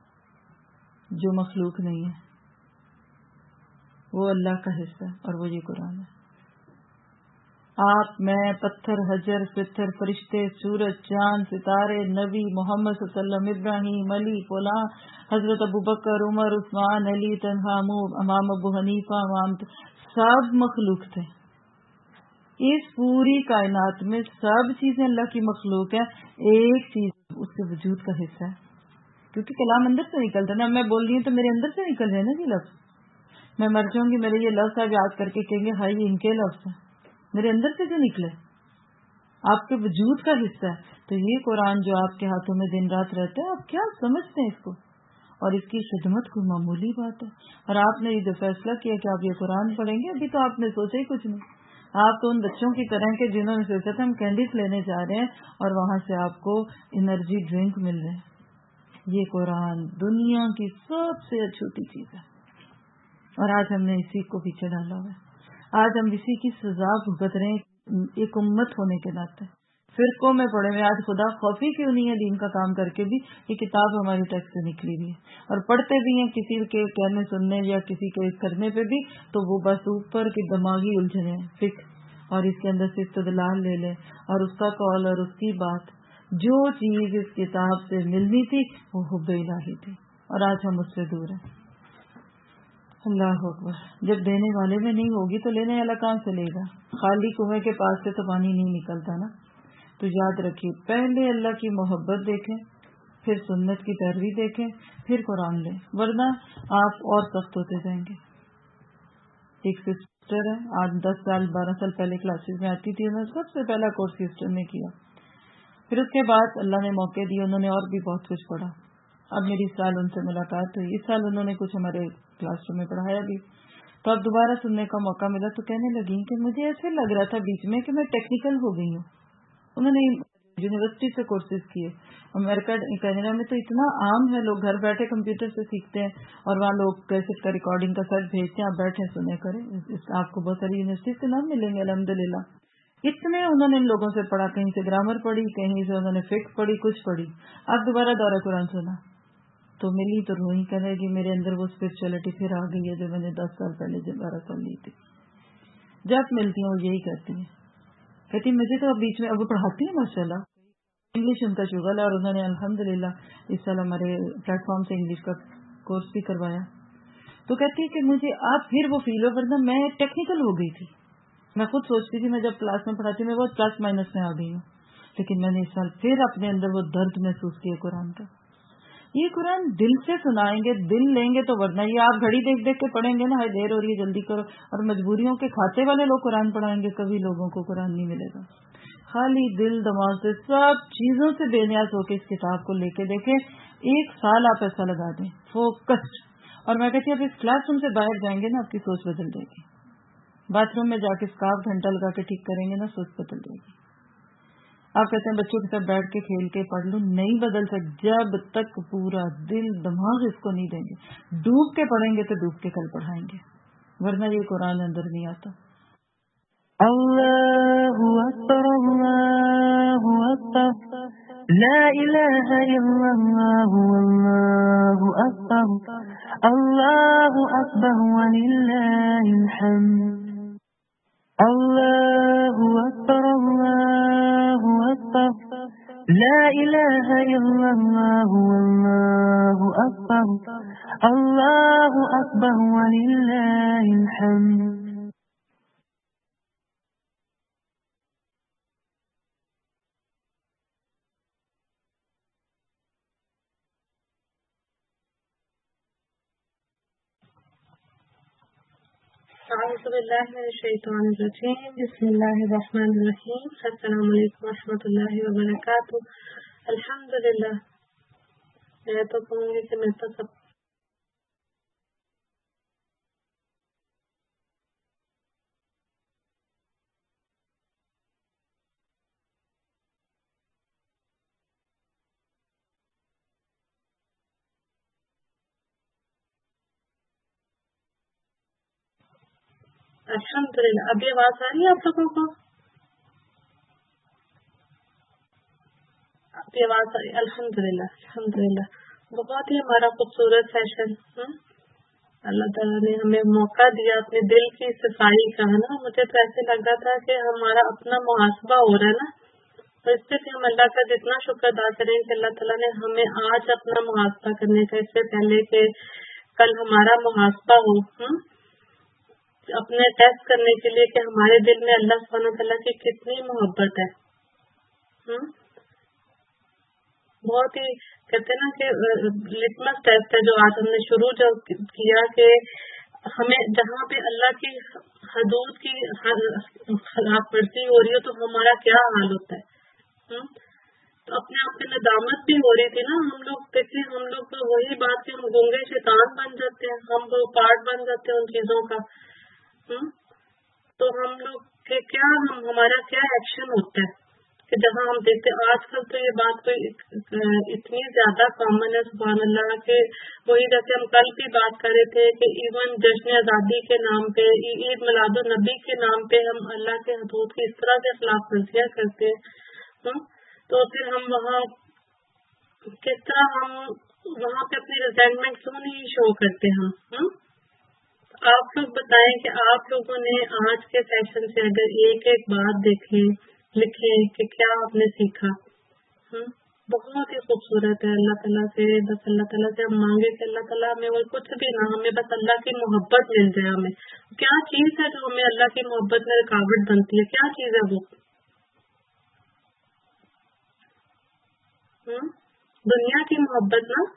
جو مخلوق نہیں ہے، وہ اللہ کا حصہ ہے، اور وہ یہ قرآن ہے. آپ، میں، پتھر، حجر، پتھر، فرشتے، سورج، چاند، ستارے، نبی محمد صلی اللہ علیہ وسلم، ابراہیم، علی، فلاں، حضرت ابوبکر، عمر، عثمان، علی، تنہا، امام ابو حنیفہ، امام، سب مخلوق تھے. اس پوری کائنات میں سب چیزیں اللہ کی مخلوق ہے. ایک چیز اس کے وجود کا حصہ ہے، کیونکہ کلام اندر سے نکلتا ہے نا. میں بول رہی ہوں تو میرے اندر سے نکل رہے ہیں نا جی لفظ. میں مر جاؤں گی، میرے یہ لفظ آپ یاد کر کے کہیں گے ہائی ان کے لفظ ہیں، میرے اندر سے جو نکلے، آپ کے وجود کا حصہ ہے. تو یہ قرآن جو آپ کے ہاتھوں میں دن رات رہتا ہے، آپ کیا سمجھتے ہیں اس کو؟ اور اس کی خدمت کوئی معمولی بات ہے. اور آپ نے یہ جو فیصلہ کیا کہ آپ یہ قرآن پڑھیں گے، ابھی تو آپ نے سوچا ہی کچھ نہیں. آپ تو ان بچوں کی طرح کے جنہوں نے سوچا تھا ہم کینڈیز لینے جا رہے ہیں اور وہاں سے آپ کو انرجی ڈرنک مل رہے ہیں. یہ قرآن دنیا کی سب سے چھوٹی چیز ہے، اور آج ہم نے اسی کو پیچھے ڈالا ہوا ہے. آج ہم اسی کی سزا بھگت رہے ہیں ایک امت ہونے کے ناطے. فرقوں میں پڑے ہوئے آج خدا خوفی کیوں نہیں ہے دین کا کام کر کے بھی. یہ کتاب ہماری ٹیکس سے نکلی ہوئی ہے اور پڑھتے بھی ہیں کسی کے کہنے سننے یا کسی کے کرنے پہ بھی، تو وہ بس اوپر کی دماغی الجھنے ہیں فکر، اور اس کے اندر سے استدلال لے لیں اور اس کا قول اور اس کی بات. جو چیز اس کتاب سے ملنی تھی وہ حب الہی تھی، اور آج ہم اس سے دور ہیں. اللہ اکبر. جب دینے والے میں نہیں ہوگی تو لینے والا کہاں سے لے گا؟ خالی کنویں کے پاس سے تو پانی نہیں نکلتا نا. تو یاد رکھیے، پہلے اللہ کی محبت دیکھیں، پھر سنت کی پیروی دیکھیں، پھر قرآن لیں، ورنہ آپ اور سخت ہوتے جائیں گے. ایک سسٹر ہے، آج دس سال بارہ سال پہلے کلاسز میں آتی تھی، انہوں نے سب سے پہلا کورس سسٹر نے کیا. پھر اس کے بعد اللہ نے موقع دیے، انہوں نے اور بھی بہت کچھ پڑھا. اب میری اس سال ان سے ملاقات ہوئی، اس سال انہوں نے کچھ ہمارے کلاس روم میں پڑھایا بھی، تو اب دوبارہ سننے کا موقع ملا تو کہنے لگی کہ مجھے ایسے لگ رہا تھا بیچ میں کہ میں ٹیکنیکل ہو گئی ہوں. انہوں نے یونیورسٹی سے کورسز کیے. امریکہ کینیڈا میں تو اتنا عام ہے، لوگ گھر بیٹھے کمپیوٹر سے سیکھتے ہیں، اور وہاں لوگ کیسٹ کا ریکارڈنگ کا سیٹ بھیجتے ہیں، آپ بیٹھے سنے کریں. آپ کو بہت ساری یونیورسٹی سے نام ملیں گے الحمدللہ. اتنے انہوں نے ان لوگوں سے پڑھا، کہیں سے گرامر پڑھی، کہیں سے انہوں نے فقہ پڑھی، کچھ پڑھی. اب دوبارہ دورہ قرآن سنا تو ملی تو روحی کہنے گی میرے اندر وہ اسپرچولیٹی پھر آ گئی ہے جو میں نے دس سال پہلے جب بارہ سال لی تھی. جب ملتی ہیں وہ یہی کرتی ہیں، کہتی مجھے تو بیچ میں اب وہ پڑھاتی ہیں ماشاء اللہ، انگلش ان کا شغل ہے، اور انہوں نے الحمدللہ اس سال ہمارے پلیٹ فارم سے انگلش کا کورس بھی کروایا. تو کہتی ہے کہ مجھے اب پھر وہ فیل ہو، ورنہ میں ٹیکنیکل ہو گئی تھی. میں خود سوچتی تھی میں جب کلاس میں پڑھاتی میں بہت پلس مائنس میں آ گئی ہوں، لیکن میں نے اس سال پھر اپنے اندر وہ درد محسوس کیا قرآن کا. یہ قرآن دل سے سنائیں گے، دل لیں گے تو، ورنہ یہ آپ گھڑی دیکھ دیکھ کے پڑھیں گے نا، ہائی دیر ہو رہی ہے جلدی کرو، اور مجبوریوں کے کھاتے والے لوگ قرآن پڑھائیں گے، کبھی لوگوں کو قرآن نہیں ملے گا. خالی دل دماغ سے سب چیزوں سے بے نیاز ہو کے اس کتاب کو لے کے دیکھیں. ایک سال آپ ایسا لگا دیں فوکس. اور میں کہتی ہوں اب اس کلاس روم سے باہر جائیں گے نا، آپ کی سوچ بدل جائے گی. باتھ روم میں جا کے اسکارف گھنٹہ لگا کے ٹھیک کریں گے نا، سوچ بدل جائے گی. آپ کہتے ہیں بچوں کے ساتھ بیٹھ کے کھیل کے پڑھ لوں، نہیں بدل سکتے جب تک پورا دل دماغ اس کو نہیں دیں گے. ڈوب کے پڑھیں گے تو ڈوب کے کل پڑھائیں گے، ورنہ یہ قرآن اندر نہیں آتا. اللہ اکبر اللہ اکبر لا الہ الا اللہ واللہ اکبر اللہ اکبر وللہ الحمد. اللہ اکبر اللہ اکبر لا الہ الا اللہ واللہ اکبر اللہ اکبر وللہ الحمد. اعوذ باللہ من الشیطان الرجیم، بسم اللہ الرحمن الرحیم. السلام علیکم ورحمۃ اللہ وبرکاتہ. الحمدللہ. میں تو کہوں گی کہ میں تو سب الحمدللہ. ابھی آواز آ رہی ہے آپ لوگوں کو؟ ابھی آواز آ رہی ہے؟ الحمدللہ الحمدللہ. بہت ہی ہمارا خوبصورت سیشن اللہ تعالیٰ نے ہمیں موقع دیا اپنے دل کی صفائی کا، ہے نا. مجھے تو ایسے لگ رہا تھا کہ ہمارا اپنا محاسبہ ہو رہا ہے نا، تو اس پہ بھی ہم اللہ کا جتنا شکر ادا کریں کہ اللہ تعالیٰ نے ہمیں آج اپنا محاسبہ کرنے کا، اس سے پہلے کہ کل ہمارا محاسبہ ہو، اپنے ٹیسٹ کرنے کے لیے کہ ہمارے دل میں اللہ سبحانہ تعالیٰ کی کتنی محبت ہے. بہت ہی کہتے ہیں نا کہ لٹمس ٹیسٹ ہے جو آج ہم نے شروع جو کیا کہ ہمیں جہاں پہ اللہ کی حدود کی خلاف ورزی ہو رہی ہو تو ہمارا کیا حال ہوتا ہے. تو اپنے آپ پہ ندامت بھی ہو رہی تھی نا. ہم لوگ دیکھیں، ہم لوگ تو وہی بات کہ ہم گونگے شیطان بن جاتے ہیں، ہم وہ پارٹ بن جاتے ہیں ان چیزوں کا. تو ہم لوگ کے کیا ہم ہمارا کیا ایکشن ہوتا ہے کہ جہاں ہم دیکھتے ہیں آج کل تو یہ بات کوئی اتنی زیادہ کامن ہے سبحان اللہ کہ وہی جیسے ہم کل بھی بات کر رہے تھے کہ ایون جشن آزادی کے نام پہ، عید میلاد النبی کے نام پہ ہم اللہ کے حدود کی اس طرح سے خلاف ورزیاں کرتے ہیں. تو پھر ہم وہاں کس طرح ہم وہاں پہ اپنی ریزینٹمنٹ کیوں نہیں شو کرتے ہم. آپ لوگ بتائیں کہ آپ لوگوں نے آج کے سیشن سے اگر ایک ایک بات دیکھیں، لکھیں کہ کیا آپ نے سیکھا. بہت ہی خوبصورت ہے. اللہ تعالیٰ سے بس اللہ تعالیٰ سے ہم مانگے کہ اللہ تعالیٰ ہمیں وہ کچھ بھی نہ، ہمیں بس اللہ کی محبت مل جائے. ہمیں کیا چیز ہے جو ہمیں اللہ کی محبت میں رکاوٹ بنتی ہے؟ کیا چیز ہے وہ؟ دنیا کی محبت نا،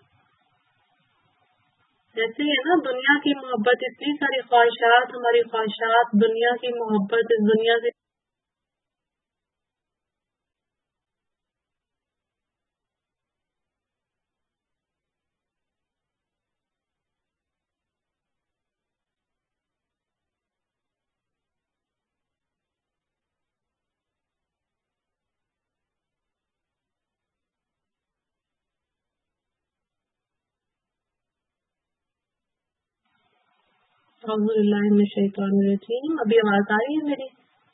ایسے ہی ہے نا. دنیا کی محبت، اتنی ساری خواہشات، ہماری خواہشات، دنیا کی محبت، اس دنیا سے اعوذ باللہ من الشیطان الرجیم. ابھی آواز آ رہی ہے میری؟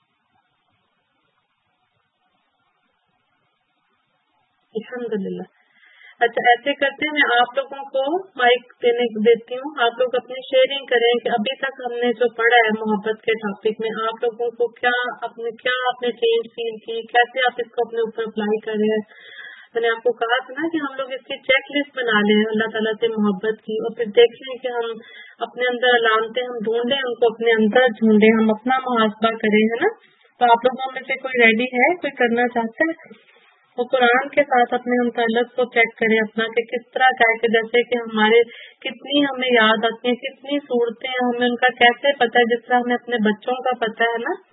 الحمدللہ. اچھا ایسے کرتے ہیں، میں آپ لوگوں کو مائک دینے دیتی ہوں، آپ لوگ اپنی شیئرنگ کریں کہ ابھی تک ہم نے جو پڑھا ہے محبت کے ٹاپک میں آپ لوگوں کو کیا اپنے کیا آپ نے چینج فیل کی، کیسے آپ اس کو اپنے اوپر اپلائی کر رہے ہیں. میں نے آپ کو کہا تھا نا کہ ہم لوگ اس کی چیک لسٹ بنا لیں اللہ تعالیٰ سے محبت کی، اور پھر دیکھ لیں کہ ہم اپنے اندر علامتیں ہم ڈھونڈیں، ان کو اپنے اندر ڈھونڈیں، ہم اپنا محاسبہ کریں، ہے نا. تو آپ لوگوں میں سے کوئی ریڈی ہے، کوئی کرنا چاہتا ہے؟ وہ قرآن کے ساتھ اپنے ہم تعلق کو چیک کریں اپنا کہ کس طرح کا ہے، کہ جیسے کہ ہمارے کتنی ہمیں یاد آتی ہیں، کتنی صورتیں ہمیں ان کا کیسے پتہ ہے، جس طرح ہمیں اپنے بچوں کا پتہ ہے نا.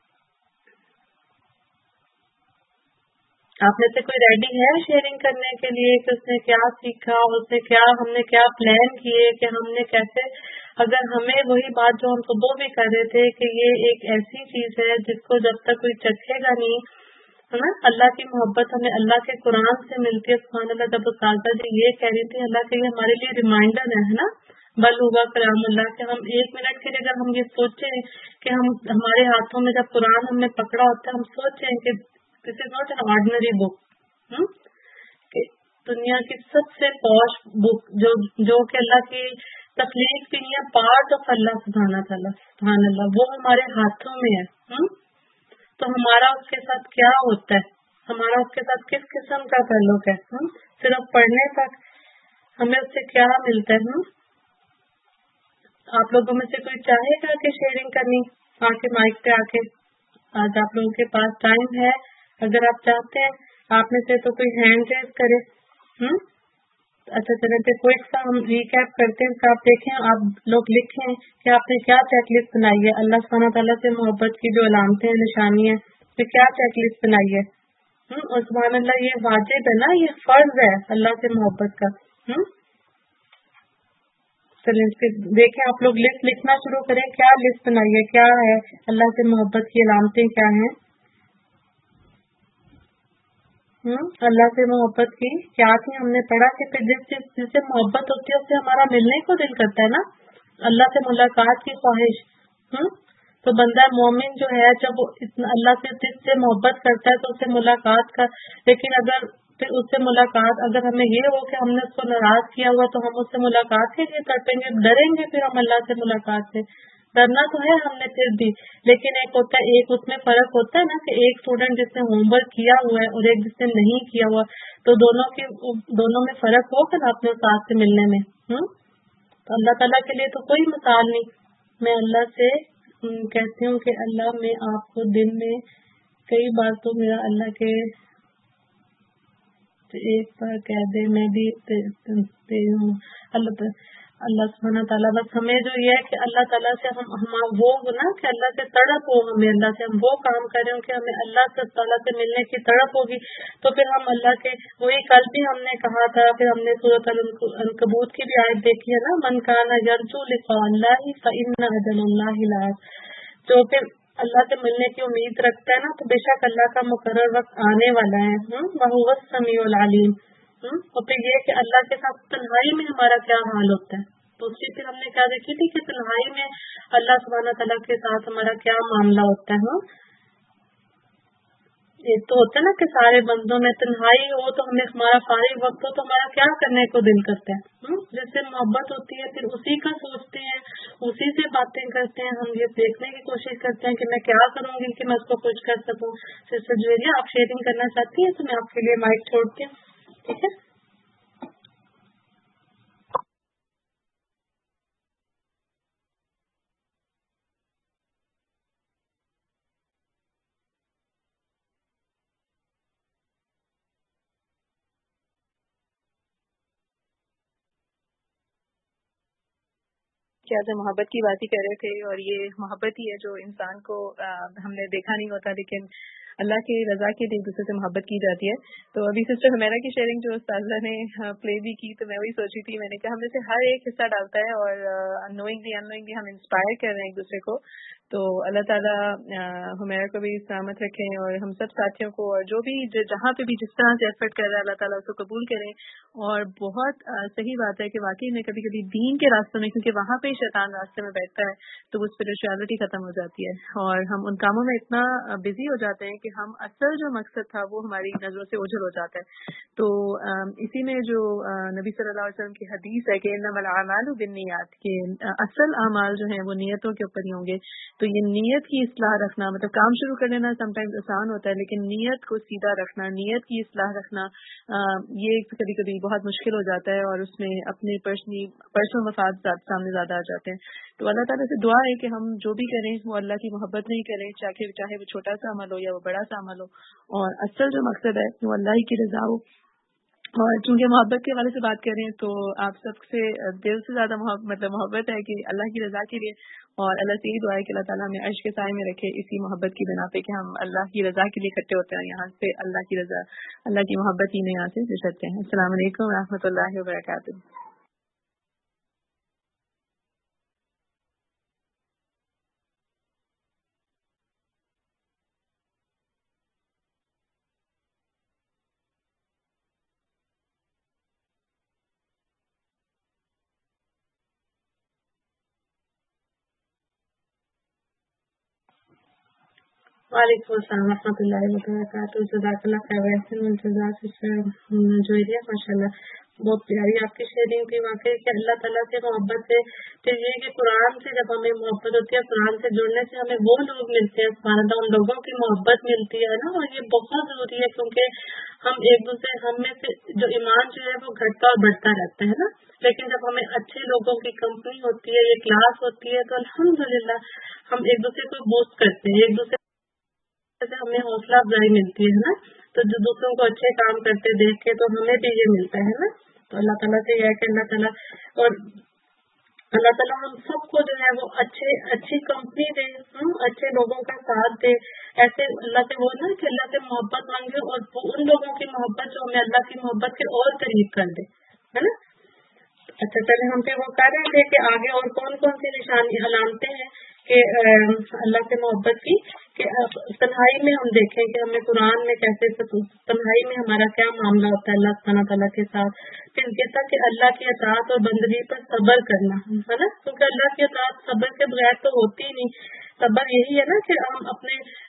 آپ میں سے کوئی ریڈی ہے شیئرنگ کرنے کے لیے کہ اس نے کیا سیکھا، اس نے کیا، ہم نے کیا پلان کیے کہ ہم نے کیسے، اگر ہمیں وہی بات جو ہم صبح بھی کر رہے تھے کہ یہ ایک ایسی چیز ہے جس کو جب تک کوئی چکھے گا نہیں، ہے نا. اللہ کی محبت ہمیں اللہ کے قرآن سے ملتی ہے. سبحان اللہ. جب استاذہ جی یہ کہہ رہی تھی اللہ کے یہ ہمارے لیے ریمائنڈر ہے نا، بل ہوا کلام اللہ، کہ ہم ایک منٹ کے لیے اگر ہم یہ سوچیں کہ ہم ہمارے ہاتھوں میں جب قرآن ہم نے پکڑا ہوتا ہے، ہم سوچیں کہ this is not an ordinary book, کہ دنیا کی سب سے پوش بک جو جو کہ اللہ کی تخلیق بھی نہیں ہے، پارٹ آف اللہ سبحانہ تعالیٰ سبحان اللہ، وہ ہمارے ہاتھوں میں ہے. تو ہمارا اس کے ساتھ کیا ہوتا ہے، ہمارا اس کے ساتھ کس قسم کا تعلق ہے؟ صرف پڑھنے تک ہمیں اس سے کیا ملتا ہے؟ آپ لوگوں میں سے کوئی چاہے گا کہ شیئرنگ کرنی آ کے مائک پہ آ کے؟ آج آپ لوگوں کے پاس ٹائم ہے، اگر آپ چاہتے ہیں آپ میں سے تو کوئی ہینڈ ریز کرے. ہم اچھا چلے پھر کوئک سا ہم ریکیپ کرتے ہیں. آپ دیکھیں، آپ لوگ لکھیں کہ آپ نے کیا چیک لسٹ بنائی ہے اللہ سبحانہ تعالیٰ سے محبت کی جو علامتیں ہیں، نشانی ہیں، پھر کیا چیک لسٹ بنائی ہے. اور سبحان اللہ یہ واجب ہے نا، یہ فرض ہے اللہ سے محبت کا. چلیں پھر دیکھیں آپ لوگ لسٹ لکھنا شروع کریں، کیا لسٹ بنائی ہے، کیا ہے اللہ سے محبت کی علامتیں کیا ہیں. اللہ سے محبت کی کیا تھی ہم نے پڑھا کہ پھر جس چیز جس سے محبت ہوتی ہے اس سے ہمارا ملنے کو دل کرتا ہے نا، اللہ سے ملاقات کی خواہش. تو بندہ مومن جو ہے جب اللہ سے جس سے محبت کرتا ہے تو اسے ملاقات کا، لیکن اگر پھر اس سے ملاقات اگر ہمیں یہ ہو کہ ہم نے اس کو ناراض کیا ہوا تو ہم اس سے ملاقات کے لیے تڑپیں گے, ڈریں گے پھر ہم اللہ سے ملاقات سے. ڈرنا تو ہے ہم نے پھر بھی, لیکن ایک ہوتا ہے ایک اس میں فرق ہوتا ہے نا کہ ایک اسٹوڈنٹ جس نے ہوم ورک کیا ہوا ہے اور ایک جس نے نہیں کیا ہوا, تو دونوں کی دونوں میں فرق ہوگا نا اپنے استاد سے ملنے میں. ہوں تو اللہ تعالیٰ کے لیے تو کوئی مثال نہیں. میں اللہ سے کہتی ہوں کہ اللہ میں آپ کو دن میں کئی بار تو میرا اللہ کے ایک بار کہہ دے میں بھی ہوں اللہ اللہ سبحانہ تعالیٰ. بس ہمیں جو یہ ہے کہ اللہ تعالیٰ سے ہم ہم وہ نا کہ اللہ سے تڑپ ہو, ہمیں اللہ سے ہم وہ کام کریں کہ ہمیں اللہ سے تعالیٰ سے ملنے کی تڑپ ہوگی, تو پھر ہم اللہ کے وہی کل بھی ہم نے کہا تھا, پھر ہم نے سورۃ العنکبوت کی بھی آیت دیکھی ہے نا, من کان یرجو لقاء اللہ فإن أجل الله لآت. جو پھر اللہ سے ملنے کی امید رکھتا ہے نا تو بے شک اللہ کا مقرر وقت آنے والا ہے. وَهُوَ السَّمِيعُ الْعَلِيمُ. اور پھر یہ کہ اللہ کے ساتھ تنہائی میں ہمارا کیا حال ہوتا ہے. تو اس سے پھر ہم نے کیا دیکھی تھی کہ تنہائی میں اللہ سبحانہ تعالیٰ کے ساتھ ہمارا کیا معاملہ ہوتا ہے. ایک تو ہوتا ہے نا کہ سارے بندوں میں تنہائی ہو تو ہمیں ہمارا فارغ وقت ہو تو ہمارا کیا کرنے کو دل کرتا ہے, جس سے محبت ہوتی ہے پھر اسی کا سوچتے ہیں, اسی سے باتیں کرتے ہیں, ہم یہ دیکھنے کی کوشش کرتے ہیں کہ میں کیا کروں گی کہ میں اس کو کچھ کر سکوں. سسٹر جویریہ آپ شیئرنگ کرنا چاہتی ہیں تو میں آپ کے لیے مائک چھوڑتی ہوں. ٹھیک ہے. کیا جو محبت کی بات ہی کر رہے تھے, اور یہ محبت ہی ہے جو انسان کو ہم نے دیکھا نہیں ہوتا لیکن اللہ کی رضا کے لیے ایک دوسرے سے محبت کی جاتی ہے. تو ابھی سسٹر حمیرہ کی شیئرنگ جو استاذہ نے پلے بھی کی تو میں وہی سوچی تھی, میں نے کہا ہم میں سے ہر ایک حصہ ڈالتا ہے اور نوئنگلی ان نوئنگلی ہم انسپائر کر رہے ہیں ایک دوسرے کو. تو اللہ تعالیٰ حمیرہ کو بھی سلامت رکھیں اور ہم سب ساتھیوں کو, اور جو بھی جہاں پہ بھی جس طرح سے ایفرٹ کر رہا ہے اللہ تعالیٰ اس کو قبول کریں. اور بہت صحیح بات ہے کہ واقعی میں کبھی کبھی دین کے راستوں میں, کیونکہ وہاں پہ شیطان راستے میں بیٹھتا ہے تو وہ اسپرچویلٹی ختم ہو جاتی ہے اور ہم ان کاموں میں اتنا بزی ہو جاتے ہیں کہ ہم اصل جو مقصد تھا وہ ہماری نظروں سے اوجھل ہو جاتا ہے. تو اسی میں جو نبی صلی اللہ علیہ وسلم کی حدیث ہے کہ انما الاعمال بالنیات, کہ اصل اعمال جو ہیں وہ نیتوں کے اوپر ہی ہوں گے. تو یہ نیت کی اصلاح رکھنا, مطلب کام شروع کر لینا سم ٹائمز آسان ہوتا ہے لیکن نیت کو سیدھا رکھنا, نیت کی اصلاح رکھنا, یہ کبھی کبھی بہت مشکل ہو جاتا ہے اور اس میں اپنے پرسنی پرسنل مفاد سامنے زیادہ آ جاتے ہیں. تو اللہ تعالیٰ سے دعا ہے کہ ہم جو بھی کریں وہ اللہ کی محبت نہیں کریں, چاہے چاہے وہ چھوٹا سا عمل ہو یا وہ بڑا سا عمل ہو, اور اصل جو مقصد ہے وہ اللہ ہی کی رضا ہو. اور چونکہ محبت کے حوالے سے بات کریں تو آپ سب سے دل سے زیادہ محبت مطلب محبت ہے کہ اللہ کی رضا کے لیے, اور اللہ سے یہی دعا ہے کہ اللہ تعالیٰ ہمیں عرش کے سائے میں رکھے اسی محبت کی بنا پہ کہ ہم اللہ کی رضا کے لیے اکٹھے ہوتے ہیں, یہاں سے اللہ کی رضا اللہ کی محبت ہی میں یہاں سے گزرتے ہیں. السلام علیکم و رحمۃ اللہ وبرکاتہ. وعلیکم السلام ورحمۃ اللہ وبرکاتہ. جزاک اللہ خیر. جویریہ ماشاء اللہ بہت پیاری آپ کی شیئرنگ تھی. واقعی کہ اللہ تعالیٰ سے محبت سے پھر یہ کہ قرآن سے جب ہمیں محبت ہوتی ہے, قرآن سے جڑنے سے ہمیں وہ لوگ ملتے ہیں سبحان اللہ, ان لوگوں کی محبت ملتی ہے نا, اور یہ بہت ضروری ہے کیونکہ ہم ایک دوسرے ہم میں سے جو ایمان جو ہے وہ گھٹتا اور بڑھتا رہتا ہے نا, لیکن جب ہمیں اچھے لوگوں کی کمپنی ہوتی ہے, یہ کلاس ہوتی ہے, تو الحمدللہ ہم ایک دوسرے کو بوسٹ کرتے ہیں, ایک دوسرے سے ہمیں حوصلہ افزائی ملتی ہے نا. تو جو دوسروں کو اچھے کام کرتے دیکھ کے تو ہمیں بھی یہ ملتا ہے نا. تو اللہ تعالیٰ سے یہ ہے کہ اللہ تعالیٰ اور اللہ تعالیٰ ہم سب کو جو ہے وہ اچھے اچھی کمپنی دے, اچھے لوگوں کا ساتھ دے. ایسے اللہ سے وہ نا کہ اللہ سے محبت مانگے اور ان لوگوں کی محبت جو ہمیں اللہ کی محبت کے اور قریب کر دے, ہے نا. اچھا چلے ہم پہ وہ کہہ رہے تھے کہ آگے اور کون کون سی نشانی علامتیں ہیں کہ اللہ سے محبت کی, کہ تنہائی میں ہم دیکھیں کہ ہمیں قرآن میں کیسے تنہائی میں ہمارا کیا معاملہ ہوتا ہے اللہ سبحانہ تعالیٰ کے ساتھ. پھر کہتا کہ اللہ کی اطاعت اور بندگی پر صبر کرنا ہے نا, کیونکہ اللہ کی اطاعت صبر کے بغیر تو ہوتی ہی نہیں. صبر یہی ہے نا کہ ہم اپنے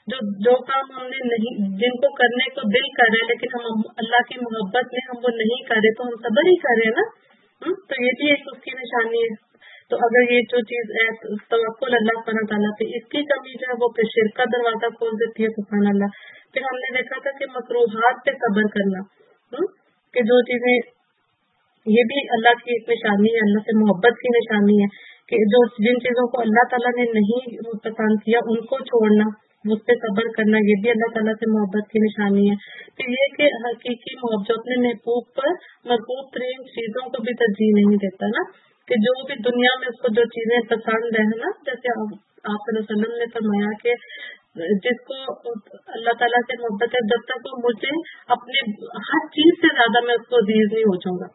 जो जो काम हमने नहीं, जिनको करने को दिल कर रहे लेकिन हम अल्लाह की मोहब्बत में हम वो नहीं कर रहे, तो हम सब्र ही कर रहे हैं ना। हुँ? तो ये भी एक उसकी निशानी है। तो अगर ये जो चीज है तवक्कुल अल्लाह सुब्हानहू तआला पे, इसकी कमी जो है वो फिर शिर्क का दरवाजा खोल देती है सुब्हान अल्लाह। फिर हमने देखा था कि मकरूहात पे सब्र करना, हुँ? कि जो चीजें, ये भी अल्लाह की एक निशानी है, अल्लाह से मोहब्बत की निशानी है कि जो जिन चीजों को अल्लाह ताला ने नहीं पसंद किया उनको छोड़ना, उस पे सब्र करना, ये भी अल्लाह ताला से मोहब्बत की निशानी है। तो ये कि हकीकी मोहब्बत जो अपने महबूब पर महबूब तरीन चीजों को भी तरजीह नहीं देता ना, कि जो भी दुनिया में उसको जो चीजें पसंद है ना, जैसे आप सल्लल्लाहु अलैहि वसल्लम ने फरमाया कि जिसको अल्लाह ताला से मोहब्बत है, जब तक वो मुझे अपने हर चीज से ज्यादा मैं उसको अजीज नहीं हो जाऊंगा,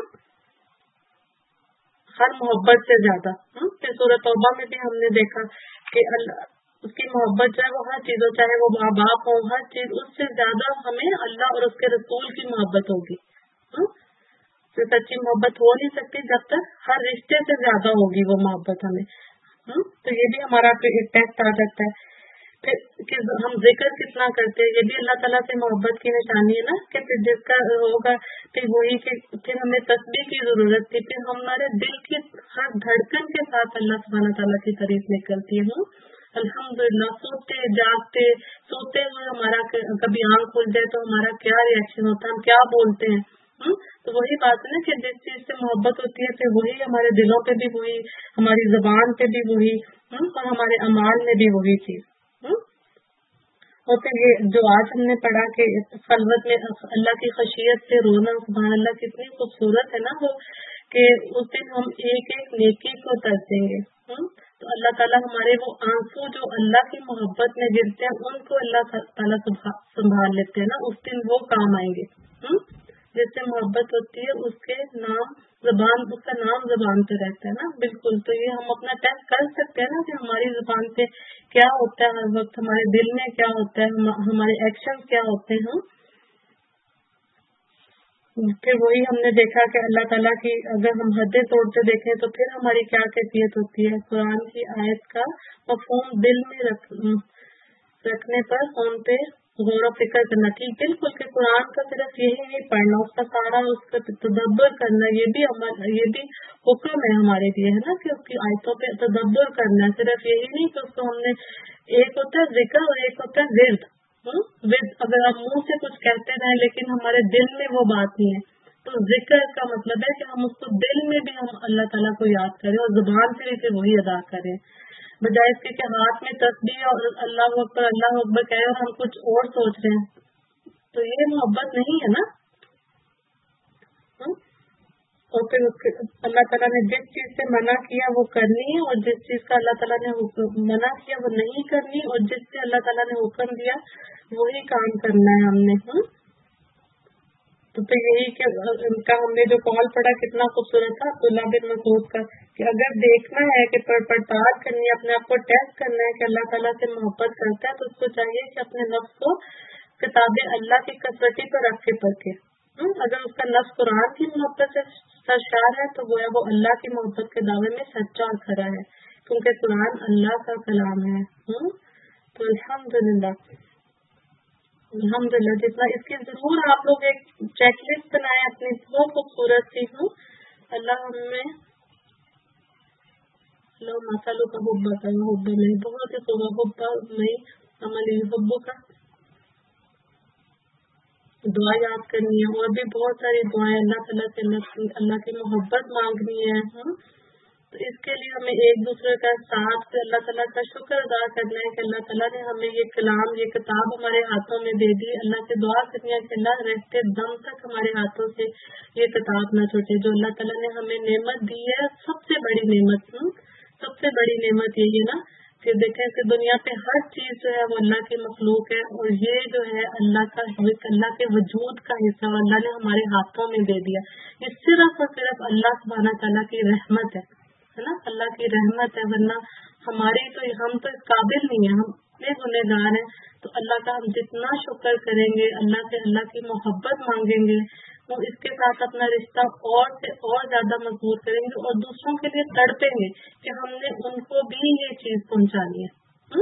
हर मोहब्बत से ज्यादा। फिर सूरह तौबा में भी हमने देखा कि अल्लाह उसकी मोहब्बत जो है वो हर चीजों, चाहे वो माँ बाप हो, हर चीज, उससे ज्यादा हमें अल्लाह और उसके रसूल की मोहब्बत होगी। तो सच्ची मोहब्बत हो नहीं सकती जब तक हर रिश्ते से ज्यादा होगी वो मोहब्बत हमें। हुँ? तो ये भी हमारा एक टेस्ट आ जाता है। फिर कि हम जिक्र कितना करते हैं, ये भी अल्लाह ताला से मोहब्बत की निशानी है ना, कि फिर जिसका होगा फिर वही कि फिर हमें तस्बीह की जरूरत थी, फिर हमारे दिल की हर धड़कन के साथ अल्लाह सुब्हानहू तआला की तारीफ निकलती है। अल्हम्दुलिल्लाह, सोते जागते सोते हुए हमारा कभी आंख खुल जाए तो हमारा क्या रिएक्शन होता है, हम क्या बोलते हैं। हुँ? तो वही बात है ना कि जिस चीज से मोहब्बत होती है फिर वही हमारे दिलों पे भी वही, हमारी जुबान पे भी वही, और हमारे अमाल में भी वही चीज। और फिर ये जो आज हमने पढ़ा कि खलवत में अल्लाह की खशियत से रोना, सुभान अल्लाह, कितनी खूबसूरत है ना वो, कि उस दिन हम एक एक नेकी को तरसेंगे। तो अल्लाह ताला हमारे वो आंसू जो अल्लाह की मोहब्बत में गिरते हैं उनको अल्लाह ताला संभाल लेते हैं ना, उस दिन वो काम आएंगे। जिससे मोहब्बत होती है उसके नाम जुबान, उसका नाम जुबान पे रहता है ना। बिल्कुल, तो ये हम अपना टेस्ट कर सकते हैं ना कि हमारी जुबान पे क्या होता है हर वक्त, हमारे दिल में क्या होता है, हम, हमारे एक्शन क्या होते हैं। फिर वही हमने देखा कि अल्लाह ताला की अगर हम हदें तोड़ते देखें तो फिर हमारी क्या कैफियत होती है। कुरान की आयत का मफहूम दिल में रख, रखने पर उन पे गौर फिक्र करना। ठीक, बिल्कुल, कि कुरान का सिर्फ यही नहीं पढ़ना, उसका सारा उसका तदब्बर करना, ये भी अमल, ये भी हुक्म है हमारे लिए, है ना, कि उसकी आयतों पे तदब्बर करना है। सिर्फ यही नहीं कि उसको हमने, एक होता है जिक्र और एक होता है विर्द। विर्द अगर आप मुंह से कुछ कहते रहे लेकिन हमारे दिल में वो बात नहीं है, तो जिक्र का मतलब है कि हम उसको दिल में भी हम अल्लाह ताला को याद करें और जुबान से भी वही अदा करें, बजाय इसके कि हाथ में तस्बीह और अल्लाह अकबर अल्लाह अकबर कहे और हम कुछ और सोच रहे हैं। तो ये मोहब्बत नहीं है ना। हुँ? और फिर उसके अल्लाह ताला ने जिस चीज से मना किया वो करनी है, और जिस चीज का अल्लाह ताला ने मना किया वो नहीं करनी, और जिससे अल्लाह ताला ने हुक्म दिया वही काम करना है हमने। हुँ? तो फिर यही कि इनका हमने जो कॉल पढ़ा कितना खूबसूरत था अब्दुल्लाह बिन मसूद का, कि अगर देखना है कि पड़ताल करनी है, अपने आप को टेस्ट करना है कि अल्लाह ताला से मोहब्बत करता है, तो उसको चाहिए कि अपने नफ्स को किताबे अल्लाह की कसरती पर रख के पढ़े। अगर उसका नफ्स कुरान की मोहब्बत से सरशार है तो गोया वो अल्लाह की मोहब्बत के दावे में सच्चा और खरा है, क्योंकि कुरान अल्लाह का कलाम है। हुँ? तो अल्हम्दुलिल्लाह अल्हम्दुलिल्लाह जितना इसकी जरूर आप लोग एक चेकलिस्ट बनाए अपनी, बहुत खूबसूरत सी। हूँ अल्लाह हमें लो मसालों का हुब्बा का हुब्बा नहीं, बहुत ही सुबह हुब्बा नहीं अमली हुब्बों का दुआ याद करनी है, और भी बहुत सारी दुआएं अल्लाह ताला से अल्लाह की मोहब्बत मांगनी है। हम तो इसके लिए हमें एक दूसरे का साथ से अल्लाह ताला का शुक्र अदा करना है कि अल्लाह ताला ने हमें ये कलाम, ये किताब हमारे हाथों में दे दी। अल्लाह से दुआ करनी है कि अल्लाह रहते दम तक हमारे हाथों से ये किताब न छूटे, जो अल्लाह ताला ने हमें नेमत दी है, सबसे बड़ी नेमत। सबसे बड़ी नेमत यही है ना कि देखें कि दुनिया पे हर चीज जो है वो अल्लाह की मखलूक है, और ये जो है अल्लाह का, अल्लाह के वजूद का हिस्सा अल्लाह ने हमारे हाथों में दे दिया। ये सिर्फ और सिर्फ अल्लाह सुब्हानहू तआला की रहमत है, है ना, अल्लाह की रहमत है, वरना हमारी तो हम तो इस काबिल नहीं है, हम इतने गुनहगार हैं। तो अल्लाह का हम जितना शुक्र करेंगे, अल्लाह से अल्लाह की मोहब्बत मांगेंगे, वो इसके साथ अपना रिश्ता और से और ज्यादा मजबूत करेंगे और दूसरों के लिए तड़पेंगे कि हमने उनको भी ये चीज पहुंचानी है।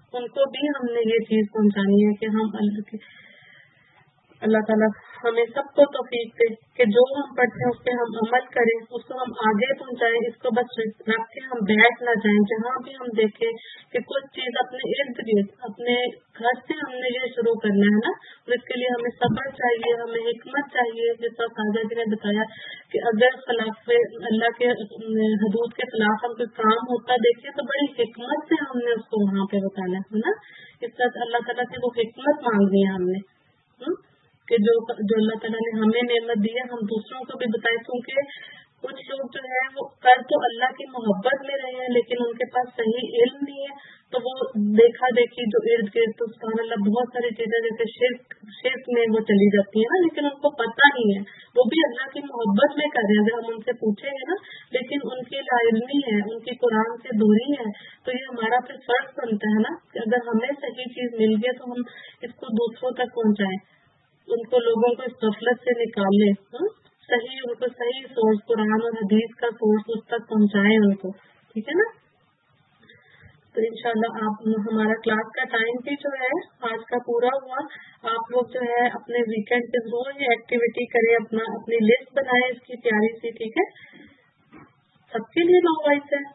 ان کو بھی ہم نے یہ چیز پہنچانی ہے کہ ہم اللہ کے اللہ تعالیٰ ہمیں سب کو توفیق دے کہ جو ہم پڑھتے ہیں اس پہ ہم عمل کریں، اس کو ہم آگے پہنچائیں، اس کو بس رکھیں ہم بیٹھ نہ جائیں. جہاں بھی ہم دیکھیں کہ کچھ چیز اپنے ارد گرد اپنے گھر سے ہم نے یہ شروع کرنا ہے نا، اور اس کے لیے ہمیں صبر چاہیے، ہمیں حکمت چاہیے. جس طرح خواجہ جی نے بتایا کہ اگر خلاف اللہ کے حدود کے خلاف ہم کوئی کام ہوتا دیکھیں تو بڑی حکمت سے ہم نے اس کو وہاں پہ بتانا ہے نا. اس طرح اللہ تعالیٰ سے وہ حکمت مانگنی ہے ہم نے کہ جو جو اللہ تعالیٰ نے ہمیں نعمت دی ہے ہم دوسروں کو بھی بتائیں. کیونکہ کچھ لوگ جو ہے وہ کر تو اللہ کی محبت میں رہے ہیں لیکن ان کے پاس صحیح علم نہیں ہے، تو وہ دیکھا دیکھی جو ارد گرد تو سبحان اللہ بہت ساری چیزیں جیسے شرک شرک میں وہ چلی جاتی ہیں نا، لیکن ان کو پتہ نہیں ہے، وہ بھی اللہ کی محبت میں کر رہے ہیں. اگر ہم ان سے پوچھیں گے نا، لیکن ان کی لا علمی ہے، ان کی قرآن سے دوری ہے، تو یہ ہمارا پھر فرض بنتا ہے نا کہ اگر ہمیں صحیح چیز مل گئی تو ہم اس کو دوسروں تک پہنچائیں، ان کو لوگوں کو اس غفلت سے نکالیں، صحیح ان کو صحیح سورس قرآن اور حدیث کا سورس اس تک پہنچائیں ان کو. ٹھیک ہے نا. تو انشاءاللہ آپ ہمارا کلاس کا ٹائم بھی جو ہے آج کا پورا ہوا. آپ لوگ جو ہے اپنے ویکینڈ پہ ضرور یہ ایکٹیویٹی کریں، اپنا اپنی لسٹ بنائیں اس کی پیاری سی. ٹھیک ہے، سب کے لیے نو وائس ہے.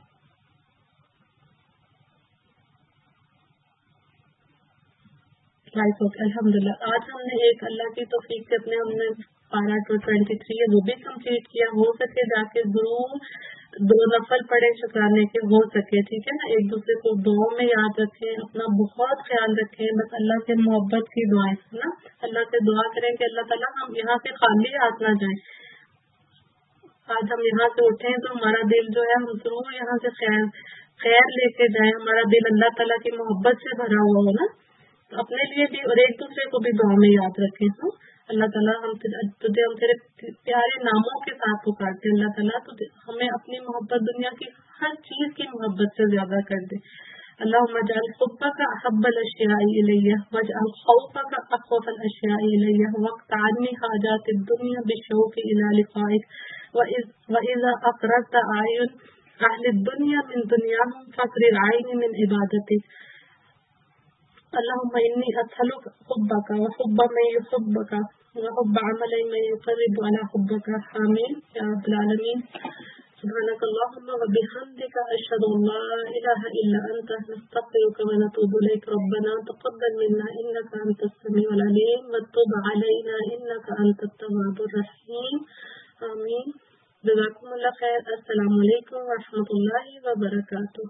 الحمد للہ آج ہم نے ایک اللہ کی توفیق سے اپنے ہم نے پارا ٹو ٹوینٹی تھری ہے وہ بھی کمپلیٹ کیا. ہو سکے جا کے ضرور دو نفل پڑے شکرانے کے، ہو سکے. ٹھیک ہے نا. ایک دوسرے کو دعاؤں میں یاد رکھیں، اپنا بہت خیال رکھیں. بس اللہ سے محبت کی دعائیں نا، اللہ سے دعا کریں کہ اللہ تعالیٰ ہم یہاں سے خالی ہاتھ نہ جائیں. آج ہم یہاں سے اٹھیں تو ہمارا دل جو ہے ہم ضرور یہاں سے خیر خیر لے کے جائیں، ہمارا دل اللہ تعالیٰ کی محبت سے بھرا ہوا ہو نا. اپنے لیے بھی اور ایک دوسرے کو بھی دعا میں یاد رکھیں. تو اللہ تعالیٰ ہم تجھے ہم تیرے پیارے ناموں کے ساتھ پکارتے ہیں. اللہ تعالیٰ تو ہمیں اپنی محبت دنیا کی ہر چیز کی محبت سے زیادہ کر دے. اللهم اجعل حبك احب الاشياء الي واجعل خوفك اخوف الاشياء الي واقطعني حاجات الدنيا بالشوق الى لقائك واذا اقررت اعين اهل الدنيا من دنياهم فاقرر عيني من عبادتك. اللهم إني أسألك حبك وحب من يحبك وحب عمل من يقرب على حبك. آمين يا رب العالمين. سبحانك اللهم وبحمدك أشهد أن لا إله إلا أنت نستغفرك ونتوب إليك. ربنا تقبل منا إنك أنت السميع العليم وتب علينا إنك أنت التواب الرحيم. آمين. جزاكم الله خير. السلام عليكم ورحمة الله وبركاته.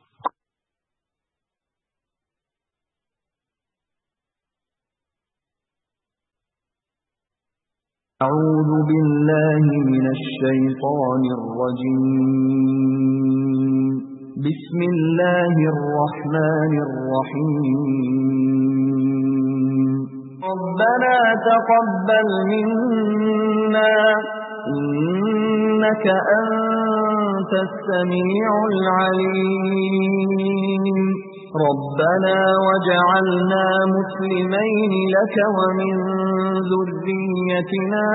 أعوذ بالله من الشيطان الرجيم. بسم الله الرحمن الرحيم. ربنا تقبل منا إنك أنت السميع العليم. ربنا وجعلنا مسلمين لك ومن ذريتنا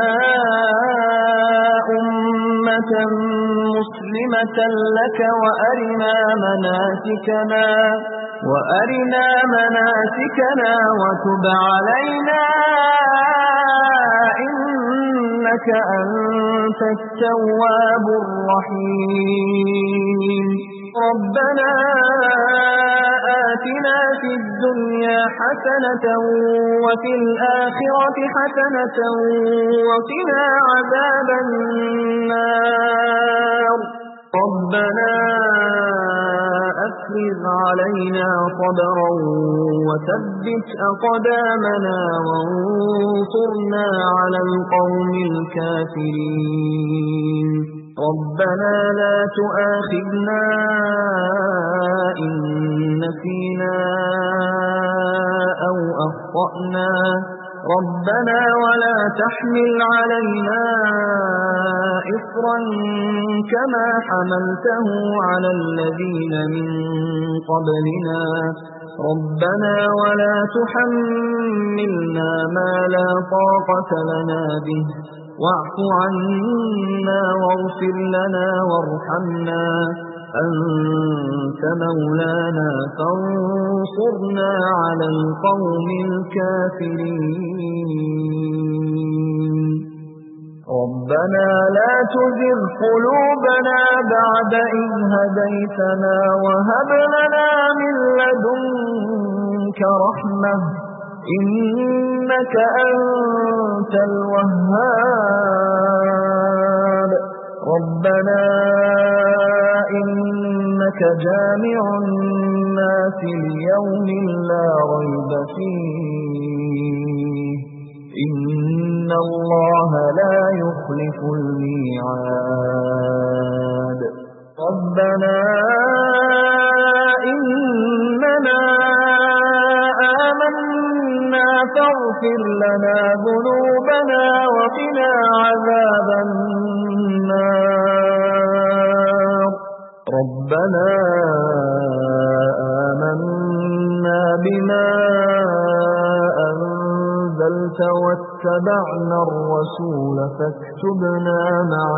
أمة مسلمة لك وأرنا مناسكنا وأرنا مناسكنا وتب علينا إنك أنت التواب الرحيم. ربنا آتنا في الدنيا حسنة وفي الآخرة حسنة وقنا عذاب النار. ربنا أفرغ علينا صبرا وثبت أقدامنا وانصرنا على القوم الكافرين. ربنا لا تؤاخذنا إن نسينا أو أخطأنا. ربنا ولا تحمل علينا إصرا كما حملته على الذين من قبلنا. ربنا ولا تحملنا ما لا طاقة لنا به واعف عنا واغفر لنا وارحمنا أنت مولانا فانصرنا على القوم الكافرين ربنا لا تزغ قلوبنا بعد إذ هديتنا وهب لنا من لدنك رحمة إنك أنت الوهاب ربنا إنك جامع الناس ليوم لا ريب فيه إن الله لا يخلف الميعاد ربنا إننا آمنا فاغفر لنا ذنوبنا وقنا عذاب النار ربنا آمنا بما أنزلت واتبعنا الرسول فاكتبنا مع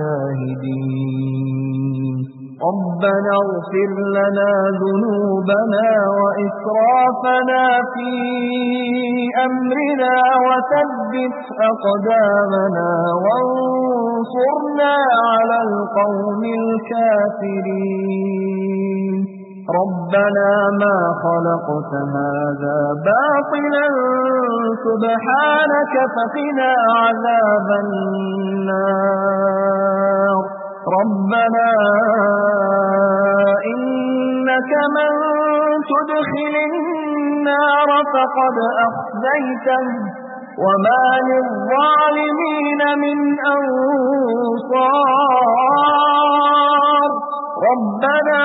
الشاهدين ربنا اغفر لنا ذنوبنا وإسرافنا في أمرنا وثبت أقدامنا وانصرنا على القوم الكافرين ربنا ما خلقت هذا باطلا سبحانك فقنا عذاب النار ربنا إنك من تدخل النار فقد أخزيته وما للظالمين من أنصار ربنا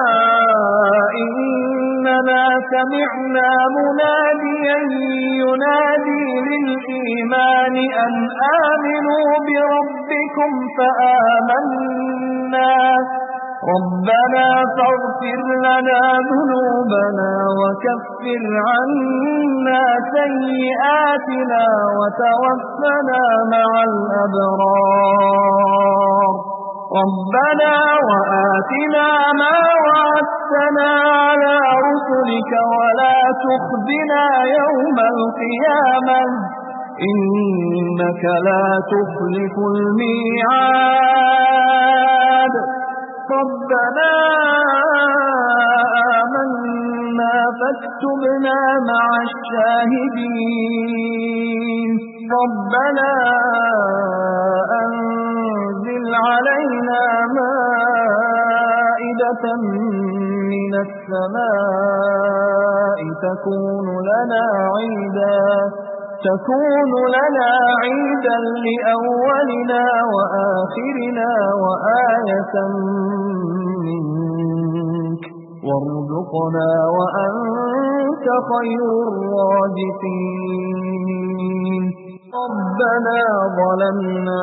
إننا سمعنا مناديا ينادي للإيمان أن آمنوا بربكم فآمنا ربنا فاغفر لنا ذنوبنا وكفر عنا سيئاتنا وتوفنا مع الأبرار ربنا وآتنا ما وعدتنا على رسلك ولا تخزنا يوم القيامة إنك لا تخلف الميعاد ربنا آمنا فاكتبنا مع الشاهدين ربنا أنزل علينا مائدة من السماء تكون لنا عيدا تكون لنا عيدا لأولنا وآخرنا وآية منك وارزقنا وأنت خير الرازقين ربنا ظلمنا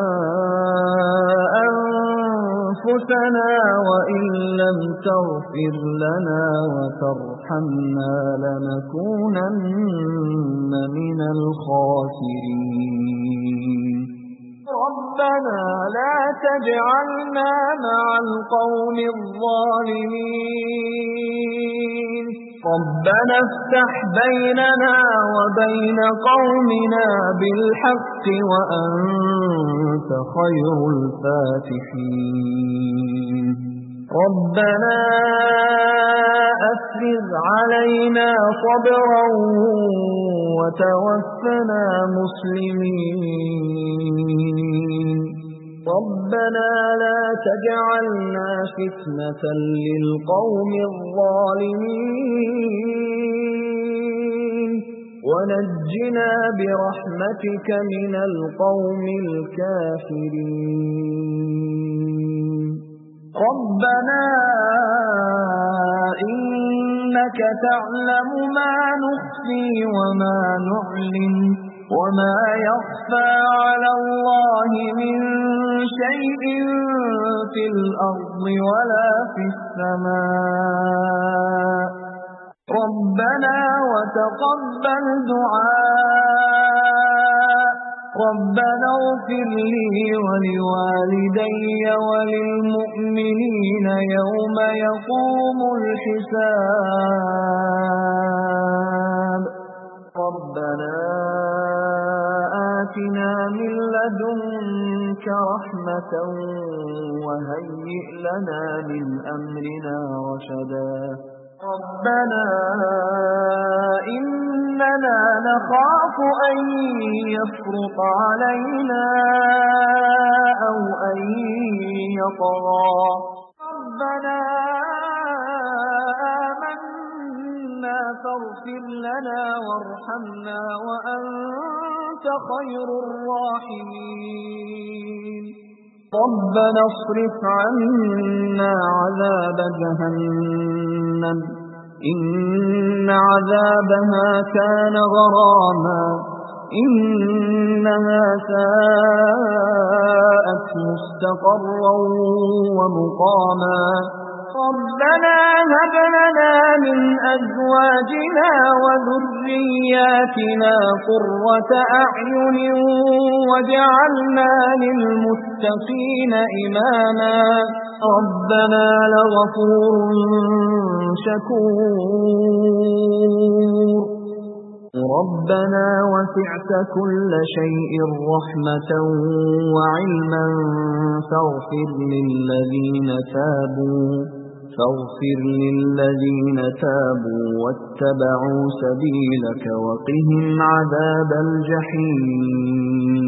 أنفسنا وإن لم تغفر لنا وترحمنا لنكونن من الخاسرين ربنا لا تجعلنا مع القوم الظالمين ربنا افتح بيننا وبين قومنا بالحق وأنت خير الفاتحين ربنا أفرغ علينا صبرا وتوفنا مسلمين ربنا لا تجعلنا فتنة للقوم الظالمين ونجنا برحمتك من القوم الكافرين ربنا إنك تعلم ما نخفي وما نعلن وما يخفى على الله من شيء في الأرض ولا في السماء ربنا وتقبل دعاء ربنا اغفر لي ولوالدي وللمؤمنين يوم يقوم الحساب ربنا آتنا من لدنك رحمة وهيئ لنا من أمرنا رشدا ربنا إننا نخاف أن يفرط علينا أو أن يطغى ربنا آمنا فاغفر لنا وارحمنا وأنت خير الراحمين ربنا اصرف عنا عذاب جهنم إن عذابها كان غراما إنها ساءت مستقرا ومقاما ربنا هب لنا من أزواجنا وذرياتنا قرة أعين واجعلنا للمتقين إماما ربنا لغفور شكور ربنا وسعت كل شيء رحمة وعلما فاغفر للذين تابوا فاغفر للذين تابوا واتبعوا سبيلك وقهم عذاب الجحيم